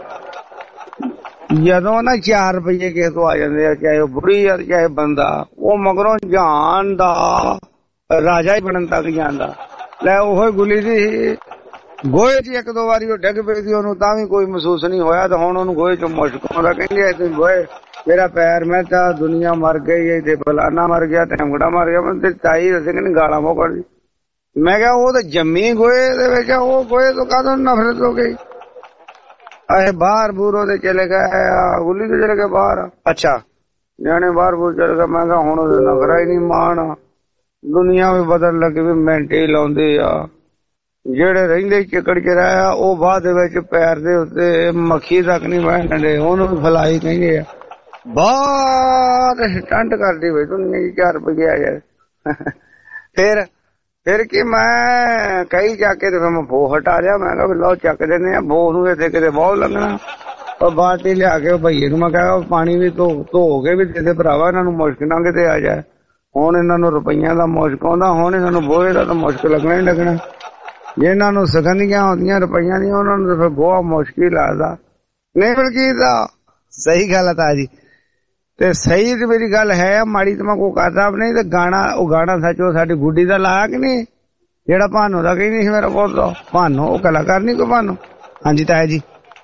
ਜਦੋਂ ਨਾ 4 ਰੁਪਏ ਕਿਸੇ ਤੋਂ ਆ ਜਾਂਦੇ ਆ, ਚਾਹੇ ਉਹ ਬੁੜੀ ਆ ਚਾਹੇ ਬੰਦਾ, ਉਹ ਮਗਰੋਂ ਜਾਨ ਦਾ ਰਾਜਾ ਹੀ ਬਣਨ ਤੱਕ ਜਾਂਦਾ। ਲੈ ਉਹ ਗੁੱਲੀ ਦੀ ਗੋਹੇ 'ਚ 1-2 ਵਾਰੀ ਉਹ ਡਿੱਗ ਪਈ ਸੀ, ਉਹਨੂੰ ਤਾਂ ਵੀ ਕੋਈ ਮਹਿਸੂਸ ਨਹੀਂ ਹੋਇਆ। ਤੇ ਹੁਣ ਉਹਨੂੰ ਗੋਹੇ 'ਚ ਮੁਸ਼ਕ ਆਉਂਦਾ। ਕਹਿੰਦੇ ਤੁਸੀਂ ਗੋਹੇ ਮੇਰਾ ਪੈਰ, ਮੈਂ ਤਾਂ ਦੁਨੀਆ ਮਰ ਗਈ ਤੇ ਫਲਾਨਾ ਮਰ ਗਿਆ, ਟੈਂਗੜਾ ਮਰ ਗਿਆ। ਮੈਂ ਤੇ ਤਾਈ ਦੱਸੇ ਕਹਿੰਦੇ ਗਾਲਾਂ ਮੋਕੜ ਦੀ। ਮੈਂ ਕਿਹਾ ਉਹ ਤਾਂ ਜੰਮੀ ਗੋਹੇ ਦੇ ਵਿੱਚ, ਉਹ ਗੋਹੇ ਤੋਂ ਕਾਹਦੋਂ ਨਫ਼ਰਤ ਹੋ ਗਈ? ਇਹ ਬਾਹਰ ਬੂਰ ਉਹਦੇ ਚਲੇ ਗਏ, ਗੁੱਲੀ ਤੋਂ ਚਲੇ ਗਏ ਬਾਹਰ। ਅੱਛਾ ਨਿਆਣੇ ਬਾਹਰ ਬੂਰ ਚਲੇ ਗਏ। ਮੈਂ ਕਿਹਾ ਹੁਣ ਉਹਦੇ ਨਖਰਾ ਹੀ ਨਹੀਂ ਮਾਣ। ਦੁਨੀਆ ਵੀ ਬਦਲ ਲੱਗੀ ਵੀ ਮਿੰਟ ਹੀ ਲਾਉਂਦੇ ਆ। ਜਿਹੜੇ ਰਹਿੰਦੇ ਚਿੱਕੜ ਚ ਰਹਿਆ ਉਹ ਬਾਅਦ ਦੇ ਵਿੱਚ ਪੈਰ ਦੇ ਉੱਤੇ ਮੱਖੀ ਤੱਕ ਨਹੀਂ ਬਹਿਣ, ਉਹਨੂੰ ਵੀ ਫਲਾਈ ਕਹਿੰਦੇ ਆ। ਬਹੁਤ ਸਟੰਟ ਕਰਦੀ ਬਈ ਦੁਨੀਆ 4 ਰੁਪਏ ਆ ਜਾਏ। ਫਿਰ ਕੀ ਮੈਂ ਕਈ ਚੱਕ ਕੇ ਤੇ ਫਿਰ ਮੈਂ ਬੋ ਹਟਾ ਲਿਆ। ਮੈਂ ਕਿਹਾ ਲਓ ਚੱਕ ਦਿੰਦੇ ਆ ਬੋ ਨੂੰ, ਇੱਥੇ ਕਿਤੇ ਬਹੁਤ ਲੱਗਣਾ। ਉਹ ਬਾਲਟੀ ਲਿਆ ਕੇ ਭਈਏ ਨੂੰ ਮੈਂ ਕਿਹਾ ਪਾਣੀ ਵੀ ਧੋ ਕੇ ਵੀ ਦੇ ਭਰਾਵਾ, ਇਹਨਾਂ ਨੂੰ ਮੁਸ਼ਕ ਨਾ ਕਿਤੇ ਆ ਜਾਏ। ਹੁਣ ਇਹਨਾਂ ਨੂੰ ਰੁਪਈਆਂ ਦਾ ਮੁਸ਼ਕ ਆਉਂਦਾ, ਹੁਣ ਇਹਨਾਂ ਨੂੰ ਬੋਏ ਦਾ ਤਾਂ ਮੁਸ਼ਕ ਲੱਗਣਾ ਹੀ ਲੱਗਣਾ। ਜਿਹਨਾਂ ਨੂੰ ਸਗੰਦੀਆਂ ਹੁੰਦੀਆਂ ਰੁਪਈਆਂ ਦੀਆਂ, ਉਹਨਾਂ ਨੂੰ ਫਿਰ ਬਹੁਤ ਮੁਸ਼ਕਿਲ ਲੱਗਦਾ। ਨਹੀਂ ਬਲਕੀ ਤਾਂ ਸਹੀ ਗੱਲ ਹੈ ਤਾਂ ਜੀ। ਤੇ ਸਹੀ ਤੇ ਮੇਰੀ ਗੱਲ ਹੈ, ਮਾੜੀ ਤਾਂ ਮੈਂ ਕੋਈ ਕਰਦਾ ਨਹੀਂ। ਤੇ ਉਹ ਗਾਣਾ ਸੱਚ ਉਹ ਸਾਡੀ ਗੁੱਡੀ ਦਾ ਲਾਇਆ ਕਿ ਨਹੀਂ, ਜਿਹੜਾ ਭਾਨੋ ਦਾ ਕਹਿੰਦੀ ਸੀ ਮੇਰਾ ਬਹੁਤ ਭਾਨੋ, ਉਹ ਕਲਾਕਾਰ ਨਹੀਂ ਕੋਈ ਭਾਨੋ। ਹਾਂਜੀ ਤਾਇਆ ਜੀ।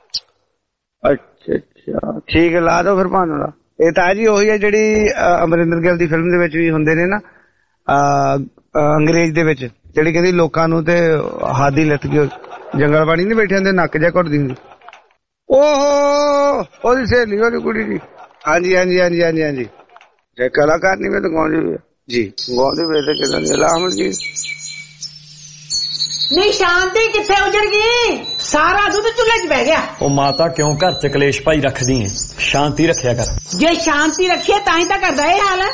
ਅੱਛਾ ਠੀਕ ਹੈ, ਲਾ ਦੋ ਫਿਰ ਭਾਨੋ ਦਾ। ਇਹ ਤਾਇਆ ਜੀ ਉਹੀ ਹੈ ਜਿਹੜੀ ਅਮਰਿੰਦਰ ਗਿੱਲ ਦੀ ਫਿਲਮ ਦੇ ਵਿੱਚ ਵੀ ਹੁੰਦੇ ਨੇ ਨਾ, ਅੰਗਰੇਜ਼ ਦੇ ਵਿੱਚ, ਜਿਹੜੀ ਕਹਿੰਦੀ ਲੋਕਾਂ ਨੂੰ ਤੇ ਹਾਦੀ ਲੱਥ ਗਈ, ਜੰਗਲ ਬਾਣੀ ਨਹੀਂ ਬੈਠੇ ਹੁੰਦੇ, ਨੱਕ ਜਿਹਾ ਘੁੱਟਦੀ ਹੁੰਦੀ। ਓਹੋ ਉਹਦੀ ਸਹੇਲੀ ਉਹਦੀ ਕੁੜੀ ਦੀ। ਹਾਂਜੀ ਹਾਂਜੀ ਹਾਂਜੀ ਹਾਂਜੀ ਹਾਂਜੀ ਜੇ ਕਲਾਕਾਰ ਨਹੀਂ ਮੈਂ ਤਾਂ ਗਾਉਂਦੀ ਜੀ, ਗਾਉਂਦੀ ਵੇ ਤੇ ਕਿਦਾਂ ਦੀ ਲਾਹਮਦ ਜੀ। ਨਹੀਂ ਸ਼ਾਂਤੀ ਕਿੱਥੇ ਉਜੜ ਗਈ? ਸਾਰਾ ਦੁੱਧ ਚੁੱਲ੍ਹੇ 'ਚ ਬਹਿ ਗਿਆ। ਉਹ ਮਾਤਾ ਕਿਉਂ ਘਰ 'ਚ ਕਲੇਸ਼ ਭਾਈ ਰੱਖਦੀ ਏ? ਸ਼ਾਂਤੀ ਰੱਖਿਆ ਕਰ। ਜੇ ਸ਼ਾਂਤੀ ਰੱਖੀਏ ਤਾਂ ਹੀ ਤਾਂ ਕਰਦਾ ਇਹ ਹਾਲ ਹੈ।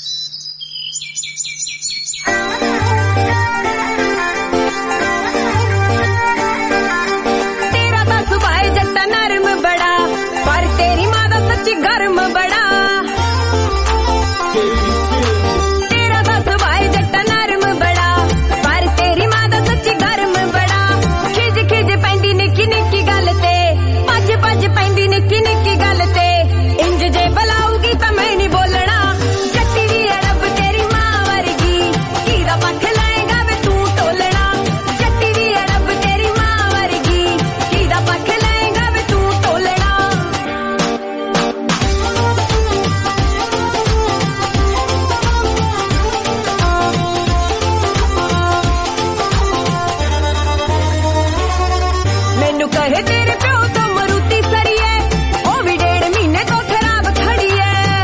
ਤੇਰਾ ਤਾਂ ਸੁਭਾਅ ਜੱਟਾ ਨਰਮ ਬੜਾ, ਪਰ ਤੇਰੀ ਮਾਂ ਦਾ ਸੱਚੀ ਗਰਮ ਬੜਾ। ਤੇਰਾ ਤਾਂ ਸੁਭਾਅ ਜੱਟਾ ਨਰਮ ਬੜਾ, ਪਰ ਤੇਰੀ ਮਾਂ ਦਾ ਸੱਚੀ ਗਰਮ ਬੜਾ। ਖਿਜ ਖਿਜ ਪੈਂਦੀ ਨਿੱਕੀ ਨਿੱਕੀ ਗੱਲ ਤੇ, ਭੱਜ ਭੱਜ ਪੈਂਦੀ ਨਿੱਕੀ ਨਿੱਕੀ ਗੱਲ ਤੇ। ਇੰਜ ਜੇ ਬੁਲਾਊਗੀ ਤਾਂ ਮੈਂ ਨਹੀਂ ਬੋਲਣਾ, ਜੱਟੀ ਵੀ ਅੜਬ ਤੇਰੀ ਮਾਂ ਵਰਗੀ। ਕਿਹਦਾ ਪੱਖ ਲਏਗਾ ਵੇ ਤੂੰ ਟੋਲਣਾ, ਜੱਟੀ ਵੀ ਅੜਬ ਤੇਰੀ ਮਾਂ ਵਰਗੀ। ਕਿਹਦਾ ਪੱਖ ਲਏਗਾ ਵੇ ਤੂੰ ਟੋਲਣਾ। ਮੈਨੂੰ ਕਹੇ ਤੇਰੇ ਪਿਓ ਤੋਂ ਮਰੂਤੀ ਸਰੀ ਐ, ਉਹ ਵੀ 1.5 ਮਹੀਨੇ ਤੋਂ ਖਰਾਬ ਖੜੀ ਐ।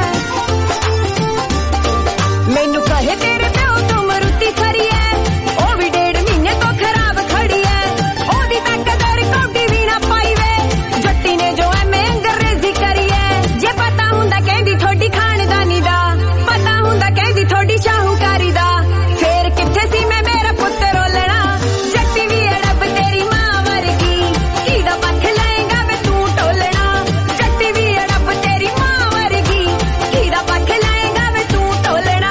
ਮੈਨੂੰ ਕਹੇ ਤੇਰੇ ਪਿਓ ਤੋਂ ਮਰੂਤੀ ਸਰੀ ਐ, ਉਹ ਵੀ 1.5 ਮਹੀਨੇ ਤੋਂ ਖਰਾਬ ਖੜੀ ਐ। ਉਹਦੀ ਤਾਂ ਕਦਰ ਕੌਡੀ ਵੀ ਨਾ ਪਾਈ ਵੇ, ਜੱਟੀ ਨੇ ਜੋ ਐਵੇਂ ਅੰਗਰੇਜ਼ੀ ਕਰੀ ਐ। ਜੇ ਪਤਾ ਹੁੰਦਾ ਕਹਿੰਦੀ ਥੋੜੀ ਖਾਨਦਾਨੀ ਦਾ, ਪਤਾ ਹੁੰਦਾ ਕਹਿੰਦੀ ਥੋੜੀ ਸ਼ਾਹੂਕਾਰੀ ਦਾ, ਫੇਰ ਕਿੱਥੇ ਸੀ ਮੈਂ ਮੇਰਾ ਪੁੱਤ ਰੋਲਣਾ। ਜੱਟੀ ਵੀ ਅੜਬ ਤੇਰੀ ਮਾਂ ਵਰਗੀ, ਕਿਹਦਾ ਪੱਖ ਲਏਗਾ ਵੇ ਤੂੰ ਟੋਲਣਾ। ਜੱਟੀ ਵੀ ਅੜਬ ਤੇਰੀ ਮਾਂ ਵਰਗੀ, ਕਿਹਦਾ ਪੱਖ ਲਏਗਾ ਵੇ ਤੂੰ ਟੋਲਣਾ।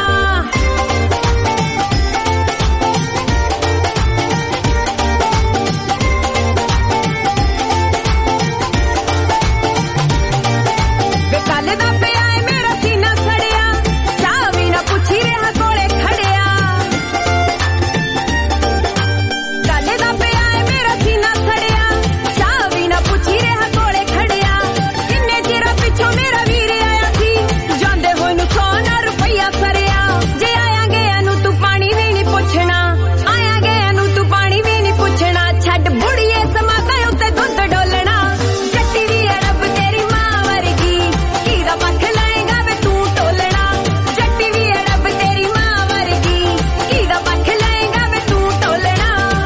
ਵੇ ਕੱਲ ਦਾ ਪਿਆ ਏ ਮੇਰਾ ਸੀਨਾ ਸੜਿਆ, ਚਾਹ ਵੀ ਨਾ ਪੁੱਛੀ ਰਿਹਾ ਕੋਲੇ ਖੜਿਆ। ਕੱਲ ਦਾ ਪਿਆ ਏ ਮੇਰਾ ਸੀਨਾ ਸੜਿਆ, ਚਾਹ ਵੀ ਨਾ ਪੁੱਛੀ ਰਿਹਾ ਕੋਲੇ ਖੜਿਆ। ਕਿੰਨੇ ਚਿਰਾਂ ਪਿੱਛੋਂ ਮੇਰਾ ਵੀਰ ਆਇਆ ਸੀ, ਜਾਂਦੇ ਹੋਏ ਨੂੰ 100 ਰੁਪਈਆ ਸਰਿਆ। ਜੇ ਆਇਆ ਗਿਆ ਨੂੰ ਤੂੰ ਪਾਣੀ ਵੀ ਨਹੀਂ ਪੁੱਛਣਾ, ਆਇਆ ਗਿਆ ਨੂੰ ਤੂੰ ਪਾਣੀ ਵੀ ਨਹੀਂ ਪੁੱਛਣਾ। ਛੱਡ ਬੁੜੀਏ ਸਮਾਤਾ ਉੱਤੇ ਦੁੱਧ ਡੋਲਣਾ, ਜੱਟੀ ਦੀ ਅੜਬ ਤੇਰੀ ਮਾਂ ਵਰਗੀ। ਕਿਹਦਾ ਪੱਖ ਲਏਗਾ ਵੇ ਤੂੰ ਟੋਲਣਾ, ਜੱਟੀ ਦੀ ਅੜਬ ਤੇਰੀ ਮਾਂ ਵਰਗੀ। ਕਿਹਦਾ ਪੱਖ ਲਏਗਾ ਵੇ ਤੂੰ ਟੋਲਣਾ।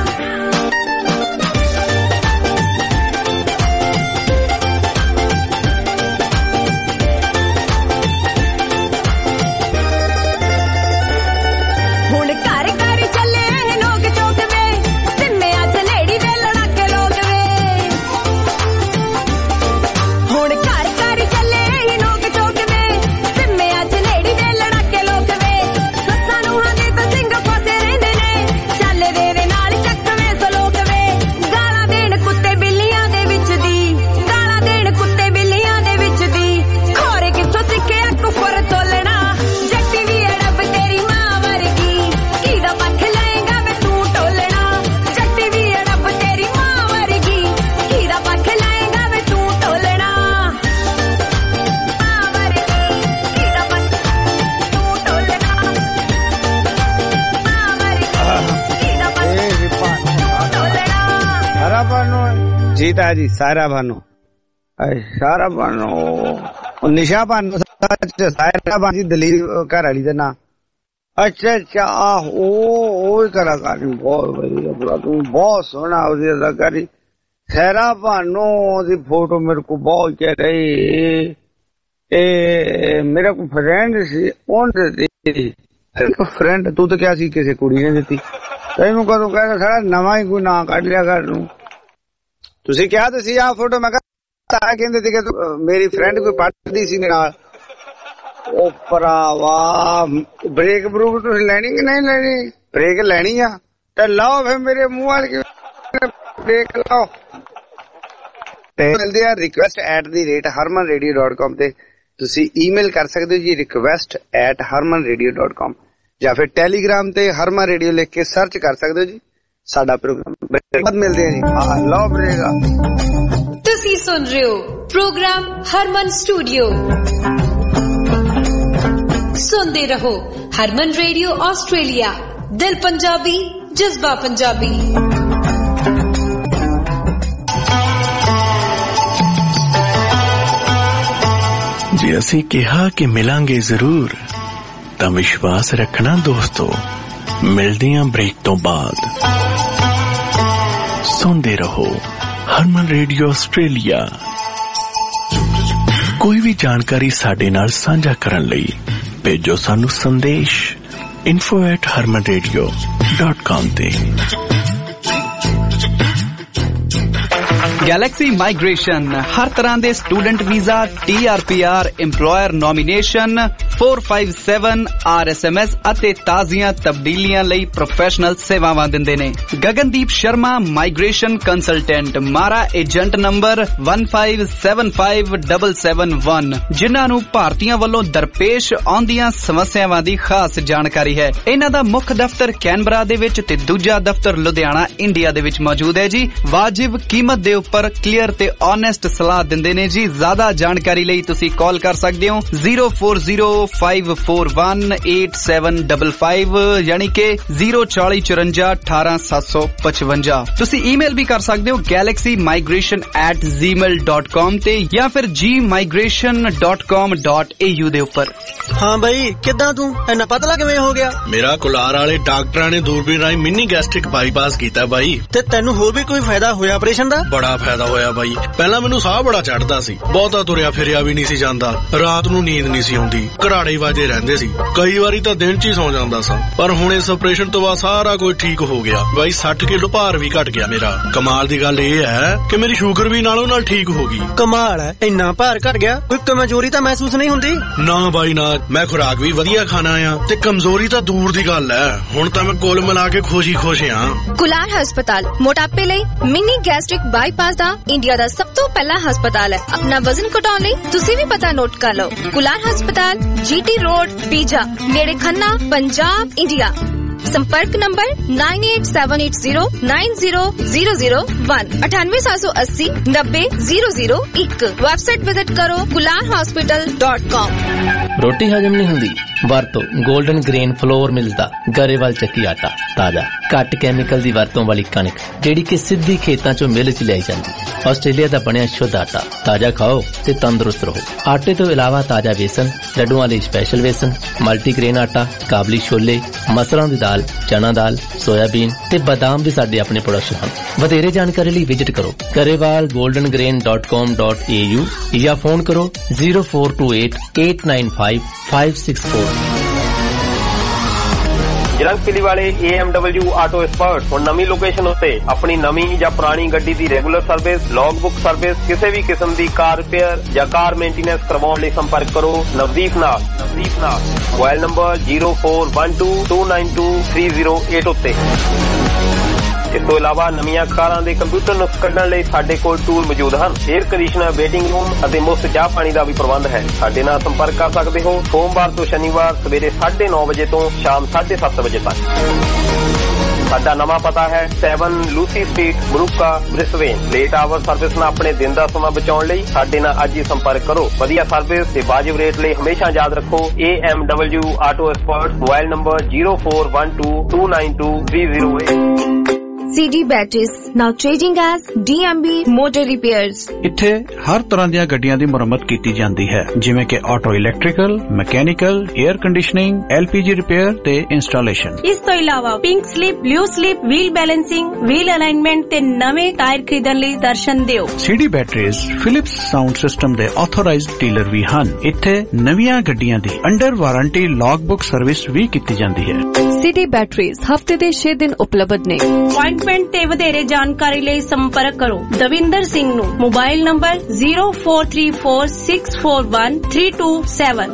ਹੁਣ ਘਰ ਘਰ ਚੱਲੇ ਇਹ ਨੋਕ ਚੋਕ ਵੇ, ਸਿੰਮਿਆਂ 'ਚ ਲੇਡੀ ਦੇ ਲੜਾਕੇ ਲੋਕ ਵੇ। ਹੁਣ ਘਰ ਘਰ ਚੱਲੇ ਇਹ ਨੋਕ ਚੋਕ ਵੇ, ਸਿੰਮਿਆਂ 'ਚ ਲੇਡੀ ਦੇ ਲੜਾਕੇ ਲੋਕ ਵੇ। ਸੱਸਾਂ ਨੂੰਹਾਂ ਦੇ ਤਾਂ ਸਿੰਘ ਫਸੇ ਰਹਿੰਦੇ ਨੇ, ਚੱਲ ਦੇ ਨਾਲ ਚੱਕਵੇਂ ਸਲੋਕ ਵੇ। ਗਾਲਾਂ ਦੇਣ ਕੁੱਤੇ ਬਿੱਲੀਆਂ ਦੇ ਵਿੱਚ ਦੀ, ਗਾਲਾਂ ਦੇਣ ਕੁੱਤੇ ਬਿੱਲੀਆਂ ਦੇ ਵਿੱਚ ਦੀ। ਖੋਰੇ ਕਿੱਥੋਂ ਸਿੱਖਿਆ ਕੁਫਰ ਤੋਲਣਾ, ਜੱਟੀ ਵੀ ਅੜਬ ਤੇਰੀ ਮਾਂ ਵਰਗੀ। ਕਿਹਦਾ ਪੱਖ ਲਏਗਾ ਵੇ ਤੂੰ ਟੋਲਣਾ, ਜੱਟੀ ਵੀ ਅੜਬ ਤੇਰੀ ਮਾਂ ਵਰਗੀ। ਕਿਹਦਾ ਪੱਖ ਲਏਗਾ ਵੇ ਤੂੰ ਟੋਲਣਾ। ਮਾਂ ਵਰਗੀ, ਕਿਹਦਾ ਪੱਖ ਤੂੰ ਟੋਲਣਾ। ਮਾਂ ਵਰਗੀ, ਕਿਹਦਾ ਪੱਖ ਤੂੰ ਟੋਲਣਾ। ਸਾਰਾ ਬਾਨੋ ਜੀਤਾ ਜੀ, ਸਾਰਾ ਬਾਨੋ, ਸਾਰਾ ਬਾਨੋ, ਉਹ ਨਿਸ਼ਾ ਬਾਨੋ, ਸਾਰਾ ਬਾਨੀ ਦਲੀਲ ਘਰ ਵਾਲੀ ਦਾ ਨਾਂ। ਅੱਛਾ ਅੱਛਾ, ਆਹੋ ਉਹ ਕਲਾਕਾਰ ਬਹੁਤ ਵਧੀਆ, ਬੜਾ ਤੂੰ ਬਹੁਤ ਸੋਹਣਾ ਉਹਦੀ ਅਦਾਕਾਰੀ। ਸਹਿਰਾ ਬਾਨੋ ਦੀ ਫੋਟੋ ਮੇਰੇ ਕੋ ਬਹੁਤ ਕਹਿ ਰਹੀ। ਇਹ ਮੇਰਾ ਕੋਈ ਫਰੈਂਡ ਸੀ, ਉਹਨੇ ਦਿੱਤੀ। ਫਰੈਂਡ ਤੂੰ ਤਾਂ ਕਿਹਾ ਸੀ ਕਿਸੇ ਕੁੜੀ ਨੇ ਦਿੱਤੀ, ਤੈਨੂੰ ਕਦੋਂ ਕਹਿੰਦਾ ਸਾਰਾ ਨਵਾਂ ਹੀ ਕੋਈ ਨਾਂ ਕੱਢ ਲਿਆ ਘਰ ਨੂੰ। ਤੁਸੀਂ ਕਿਹਾ ਤਾਂ ਸੀ ਆਹ ਫੋਟੋ, ਮੈਂ ਕਿਹਾ ਕਹਿੰਦੇ ਸੀ ਕਿ ਮੇਰੀ ਫਰੈਂਡ ਕੋਈ ਪੜ੍ਹਦੀ ਸੀ ਨਾਲ। ਉਹ ਭਰਾਵਾ ਬ੍ਰੇਕ ਬਰੂਕ ਤੁਸੀਂ ਲੈਣੀ ਕਿ ਨਹੀਂ ਲੈਣੀ? ਬ੍ਰੇਕ ਲੈਣੀ ਆ ਤੇ ਲਾਓ ਫਿਰ ਮੇਰੇ ਮੂੰਹ ਵਾਲ ਬ੍ਰੇਕ ਲਾਓ। ਤੇ ਮਿਲਦੇ ਆ request@harmanradio.com ਤੇ ਤੁਸੀਂ ਈਮੇਲ ਕਰ ਸਕਦੇ ਹੋ ਜੀ, request@harmanradio.com, ਜਾਂ ਫਿਰ ਟੈਲੀਗ੍ਰਾਮ ਤੇ ਹਰਮਨ ਰੇਡੀਓ ਲਿਖ ਕੇ ਸਰਚ ਕਰ ਸਕਦੇ ਹੋ ਜੀ ਸਾਡਾ ਪ੍ਰੋਗਰਾਮ। ਬਾਅਦ ਮਿਲਦੇ ਆ ਜੀ, ਲਾਓ ਬ੍ਰੇਕ। ਤੁਸੀਂ ਸੁਣ ਰਹੇ ਹੋ ਪ੍ਰੋਗਰਾਮ ਹਰਮਨ ਸਟੂਡੀਓ। ਸੁਣਦੇ ਰਹੋ ਹਰਮਨ ਰੇਡੀਓ ਆਸਟ੍ਰੇਲੀਆ। ਦਿਲ ਪੰਜਾਬੀ ਜਜ਼ਬਾ ਪੰਜਾਬੀ। ਜੇ ਅਸੀਂ ਕਿਹਾ ਕਿ ਮਿਲਾਂਗੇ ਜ਼ਰੂਰ ਤਾਂ ਵਿਸ਼ਵਾਸ ਰੱਖਣਾ ਦੋਸਤੋ। ਮਿਲਦੇ ਹਾਂ ਬ੍ਰੇਕ ਤੋਂ ਬਾਅਦ। ਸੁਣਦੇ ਰਹੋ ਹਰਮਨ ਰੇਡੀਓ ਆਸਟ੍ਰੇਲੀਆ। ਕੋਈ ਵੀ ਜਾਣਕਾਰੀ ਸਾਡੇ ਨਾਲ ਸਾਂਝਾ ਕਰਨ ਲਈ ਭੇਜੋ ਸਾਨੂੰ ਸੰਦੇਸ਼ info@harmanradio.com ਤੇ। ਗੈਲੈਕਸੀ ਮਾਈਗ੍ਰੇਸ਼ਨ ਹਰ ਤਰ੍ਹਾਂ ਦੇ student visa, TRPR, EMPLOYER nomination, 457 RSMS ਅਤੇ ਤਾਜ਼ੀਆਂ ਤਬਦੀਲੀਆਂ ਲਈ ਪ੍ਰੋਫੈਸ਼ਨਲ ਸੇਵਾਵਾਂ ਦਿੰਦੇ ਨੇ। Gagandeep Sharma migration consultant, MARA agent number 1575771, ਜਿਨ੍ਹਾਂ ਨੂੰ ਭਾਰਤੀਆਂ ਵੱਲੋਂ ਦਰਪੇਸ਼ ਆਉਂਦੀਆਂ ਸਮੱਸਿਆਵਾਂ ਦੀ ਖਾਸ ਜਾਣਕਾਰੀ ਹੈ। ਇਹਨਾਂ ਦਾ ਮੁੱਖ ਦਫ਼ਤਰ ਕੈਨਬਰਾ ਦੇ ਵਿੱਚ ਤੇ ਦੂਜਾ ਦਫ਼ਤਰ ਲੁਧਿਆਣਾ ਇੰਡੀਆ ਦੇ ਵਿੱਚ ਮੌਜੂਦ ਹੈ ਜੀ। ਵਾਜਿਬ ਕੀਮਤ ਦੇ ਉੱਪਰ ਕਲੀਅਰ ਤੇ ਓਨੈਸਟ ਸਲਾਹ ਦਿੰਦੇ ਨੇ ਜੀ। ਜ਼ਿਆਦਾ ਜਾਣਕਾਰੀ ਲਈ ਤੁਸੀਂ ਕਾਲ ਕਰ ਸਕਦੇ ਹੋ 0405418755 ਯਾਨੀ ਕਿ 04054187755। ਤੁਸੀਂ ਈਮੇਲ ਵੀ ਕਰ ਸਕਦੇ ਹੋ galaxymigration@gmail.com ਤੇ ਜਾਂ ਫਿਰ gmigration.com.au ਦੇ ਉੱਪਰ। ਹਾਂ ਬਈ, ਕਿੱਦਾਂ ਤੂੰ ਇੰਨਾ ਪਤਲਾ ਕਿਵੇਂ ਹੋ ਗਿਆ? ਮੇਰਾ ਕੁਲਾਰ ਵਾਲੇ ਡਾਕਟਰਾਂ ਨੇ ਦੂਰਬੀਨ ਰਾਹੀਂ ਮਿੰਨੀ ਗੈਸਟ੍ਰਿਕ ਬਾਈਪਾਸ ਕੀਤਾ ਬਾਈ। ਤੇ ਤੈਨੂੰ ਹੋਰ ਵੀ ਕੋਈ ਫਾਇਦਾ ਹੋਇਆ ਆਪਰੇਸ਼ਨ ਦਾ? ਬੜਾ ਫਾਇਦਾ ਹੋਇਆ ਬਾਈ। ਪਹਿਲਾਂ ਮੈਨੂੰ ਸਾਹ ਬੜਾ ਚੜਦਾ ਸੀ, ਬਹੁਤਾ ਤੁਰਿਆ ਫਿਰਿਆ ਵੀ ਨਹੀਂ ਸੀ ਜਾਂਦਾ, ਰਾਤ ਨੂੰ ਨੀਂਦ ਨਹੀਂ ਸੀ ਆਉਂਦੀ, ਘਰਾੜੇ ਵਾਜੇ ਰਹਿੰਦੇ ਸੀ, ਕਈ ਵਾਰੀ ਤਾਂ ਦਿਨ 'ਚ ਹੀ ਸੌ ਜਾਂਦਾ ਸਾਂ। ਪਰ ਹੁਣ ਇਸ ਆਪਰੇਸ਼ਨ ਤੋਂ ਬਾਅਦ ਸਾਰਾ ਕੁਝ ਠੀਕ ਹੋ ਗਿਆ ਬਾਈ। 60 ਕਿਲੋ ਭਾਰ ਵੀ ਘਟ ਗਿਆ ਮੇਰਾ। ਕਮਾਲ ਦੀ ਗੱਲ ਇਹ ਹੈ ਕਿ ਮੇਰੀ ਸ਼ੂਗਰ ਵੀ ਨਾਲੋਂ ਨਾਲ ਠੀਕ ਹੋ ਗਈ। ਕਮਾਲ ਹੈ, ਇੰਨਾ ਭਾਰ ਘਟ ਗਿਆ, ਕੋਈ ਕਮਜ਼ੋਰੀ ਤਾਂ ਮਹਿਸੂਸ ਨਹੀਂ ਹੁੰਦੀ? ਨਾ ਬਾਈ ਨਾ, ਮੈਂ ਖੁਰਾਕ ਵੀ ਵਧੀਆ ਖਾਣਾ ਆ ਤੇ ਕਮਜ਼ੋਰੀ ਤਾਂ ਦੂਰ ਦੀ ਗੱਲ ਹੈ। ਹੁਣ ਤਾਂ ਮੈਂ ਕੁੱਲ ਮਿਲਾ ਕੇ ਖੁਸ਼ ਆ। ਕੁਲਾਰ ਹਸਪਤਾਲ ਮੋਟਾਪੇ ਲਈ ਮਿੰਨੀ ਗੈਸਟ੍ਰਿਕ ਬਾਈਪਾਸ ਦਾ ਇੰਡੀਆ ਦਾ ਸਭ ਤੋਂ ਪਹਿਲਾ ਹਸਪਤਾਲ ਹੈ। ਆਪਣਾ ਵਜ਼ਨ ਘਟਾਉਣ ਲਈ ਤੁਸੀਂ ਵੀ ਪਤਾ ਨੋਟ ਕਰ ਲਓ। ਕੁਲਾਰ ਹਸਪਤਾਲ, GT ਰੋਡ, ਪੀਜਾ, ਨੇੜੇ ਖੰਨਾ, ਪੰਜਾਬ, ਇੰਡੀਆ। संपर्क नंबर 9878090001 9878090001। वेबसाइट विजिट करो kularhospital.com। रोटी हजम नहीं हुंदी ਵਰਤੋ 골ਡਨ ਗ੍ਰੇਨ ਫਲੋਰ ਮਿਲਦਾ ਗਰੇਵਾਲ ਚੱਕੀ ਆਟਾ। ਤਾਜ਼ਾ ਘੱਟ ਕੈਮੀਕਲ ਦੀ ਵਰਤੋਂ ਵਾਲੀ ਕਣਕ ਜਿਹੜੀ ਕਿ ਸਿੱਧੀ ਖੇਤਾਂ ਚੋਂ ਮਿਲ ਚ ਲਿਆਈ ਜਾਂਦੀ। ਆਸਟ੍ਰੇਲੀਆ ਦਾ ਬਣਿਆ ਸ਼ੁੱਧ ਆਟਾ। ਤਾਜ਼ਾ ਖਾਓ ਤੇ ਤੰਦਰੁਸਤ ਰਹੋ। ਆਟੇ ਤੋਂ ਇਲਾਵਾ ਤਾਜ਼ਾ ਵੇਸਣ, ਲੱਡੂਆਂ ਲਈ ਸਪੈਸ਼ਲ ਵੇਸਣ, ਮਲਟੀਗ੍ਰੇਨ ਆਟਾ, ਕਾਬਲੀ ਛੋਲੇ, ਮਸਰਾਂ ਦੀ ਦਾਲ, ਚਨਾ ਦਾਲ, ਸੋਇਆਬੀਨ ਤੇ ਬਾਦਾਮ ਵੀ ਸਾਡੇ ਆਪਣੇ ਪ੍ਰੋਡਕਸ਼ਨ ਹਨ। ਵਧੇਰੇ ਜਾਣਕਾਰੀ ਲਈ ਵਿਜ਼ਿਟ ਕਰੋ garewalgoldengrain.com.au ਜਾਂ ਫੋਨ ਕਰੋ 0428895564। ਜਰੰਗਪਿਲੀ ਵਾਲੇ AMW ਆਟੋ ਐਕਸਪਰਟ ਹੁਣ ਨਵੀਂ ਲੋਕੇਸ਼ਨ ਉੱਤੇ ਆਪਣੀ ਨਵੀਂ ਜਾਂ ਪੁਰਾਣੀ ਗੱਡੀ ਦੀ regular service, log book service, ਕਿਸੇ ਵੀ ਕਿਸਮ ਦੀ ਕਾਰ ਰਿਪੇਅਰ ਜਾਂ ਕਾਰ ਮੇਨਟੇਨੈਂਸ ਕਰਵਾਉਣ ਲਈ ਸੰਪਰਕ ਕਰੋ ਨਵਦੀਪ ਨਾਲ। ਮੋਬਾਈਲ ਨੰਬਰ 0412292308 ਉੱਤੇ। ਇਸ ਤੋਂ ਇਲਾਵਾ ਨਵੀਆਂ ਕਾਰਾਂ ਦੇ ਕੰਪਿਊਟਰ ਨੁਕਸ ਕੱਢਣ ਲਈ ਸਾਡੇ ਕੋਲ ਟੂਲ ਮੌਜੂਦ ਹਨ। 에ਅਰ ਕੰਡੀਸ਼ਨਰ, ਵੇਟਿੰਗ ਰੂਮ ਅਤੇ ਮੁਫਤ ਚਾਹ ਪਾਣੀ ਦਾ ਵੀ ਪ੍ਰਬੰਧ ਹੈ। ਸਾਡੇ ਨਾਲ ਸੰਪਰਕ ਕਰ ਸਕਦੇ ਹੋ ਸੋਮਵਾਰ ਤੋਂ ਸ਼ਨੀਵਾਰ ਸਵੇਰੇ 9:30 ਵਜੇ ਤੋਂ ਸ਼ਾਮ 7:30 ਵਜੇ ਤੱਕ। ਸਾਡਾ ਨਵਾਂ ਪਤਾ ਹੈ 7 Lucy street, Moorooka, Brisbane. Late hour service ਨਾਲ ਆਪਣੇ ਦਿਨ ਦਾ ਸਮਾਂ ਬਚਾਉਣ ਲਈ ਸਾਡੇ ਨਾਲ ਅੱਜ ਹੀ ਸੰਪਰਕ ਕਰੋ। ਵਧੀਆ ਸਰਵਿਸ ਤੇ ਵਾਜਿਬ ਰੇਟ ਲਈ ਹਮੇਸ਼ਾ ਯਾਦ ਰੱਖੋ AMW auto expert. Mobile number 0412292308। CD Batteries now trading as DMB Motor Repairs। ਇੱਥੇ ਹਰ ਤਰ੍ਹਾਂ ਦੀਆਂ ਗੱਡੀਆਂ ਦੀ ਮੁਰੰਮਤ ਕੀਤੀ ਜਾਂਦੀ ਹੈ, ਜਿਵੇਂ ਕਿ auto electrical, mechanical, air conditioning, LPG repair ਤੇ ਇੰਸਟਾਲੇਸ਼ਨ। ਇਸ ਤੋਂ ਇਲਾਵਾ pink slip, blue slip, wheel balancing, wheel alignment ਤੇ ਨਵੇਂ ਟਾਇਰ ਖਰੀਦਣ ਲਈ ਦਰਸ਼ਨ ਦਿਓ। CD Batteries Philips sound system ਦੇ ਆਥੋਰਾਈਜ਼ਡ ਡੀਲਰ ਵੀ ਹਨ। ਇੱਥੇ ਨਵੀਆਂ ਗੱਡੀਆਂ ਦੀ under warranty log book service ਵੀ ਕੀਤੀ ਜਾਂਦੀ ਹੈ। CD Batteries ਹਫਤੇ ਦੇ 6 ਦਿਨ ਉਪਲਬਧ ਨੇ। ਅਪਾਇੰਟਮੈਂਟ ਤੇ ਵਧੇਰੇ ਜਾਣਕਾਰੀ ਲਈ ਸੰਪਰਕ ਕਰੋ ਦਵਿੰਦਰ ਸਿੰਘ ਨੂੰ। Mobile number 0434641327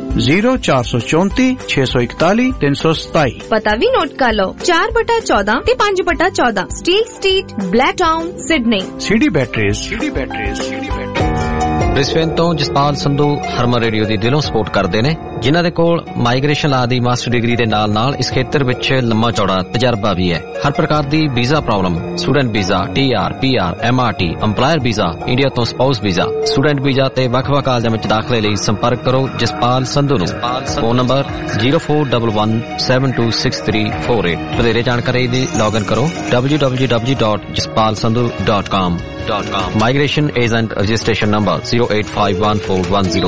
0434 641 327। ਪਤਾ ਵੀ ਨੋਟ ਕਰ ਲਓ 4/14 ਤੇ 5/14 steel street, black town, Sydney. CD Batteries। Brisbane ਤੋਂ ਜਸਪਾਲ ਸੰਧੂ ਹਰਮਨ ਰੇਡੀਓ ਦੀ ਦਿਲੋਂ ਸਪੋਰਟ ਕਰਦੇ ਨੇ, ਜਿਨ੍ਹਾਂ ਦੇ ਕੋਲ ਮਾਈਗ੍ਰੇਸ਼ਨ ਲਾ ਦੀ ਮਾਸਟਰ ਡਿਗਰੀ ਦੇ ਨਾਲ ਇਸ ਖੇਤਰ ਵਿੱਚ ਲੰਮਾ ਚੌੜਾ ਤਜਰਬਾ ਵੀ ਹੈ। ਹਰ ਪ੍ਰਕਾਰ ਦੀ visa problem, student visa, TR, PR, MRT, EMPLOYER visa, India ਤੋਂ ਸਪਾਊਸ ਵੀਜ਼ਾ, ਸਟੂਡੈਂਟ ਵੀਜ਼ਾ ਤੇ ਵੱਖ-ਵੱਖ ਕਾਲਜਾਂ ਵਿੱਚ ਦਾਖਲੇ ਲਈ ਸੰਪਰਕ ਕਰੋ ਜਸਪਾਲ ਸੰਧੂ ਨੂੰ। Phone number 0411726348। ਵਧੇਰੇ ਜਾਣਕਾਰੀ ਲਈ ਲੌਗਇਨ ਕਰੋ www.jaspalsandhu.com। Migration Agent Registration Number 08514110.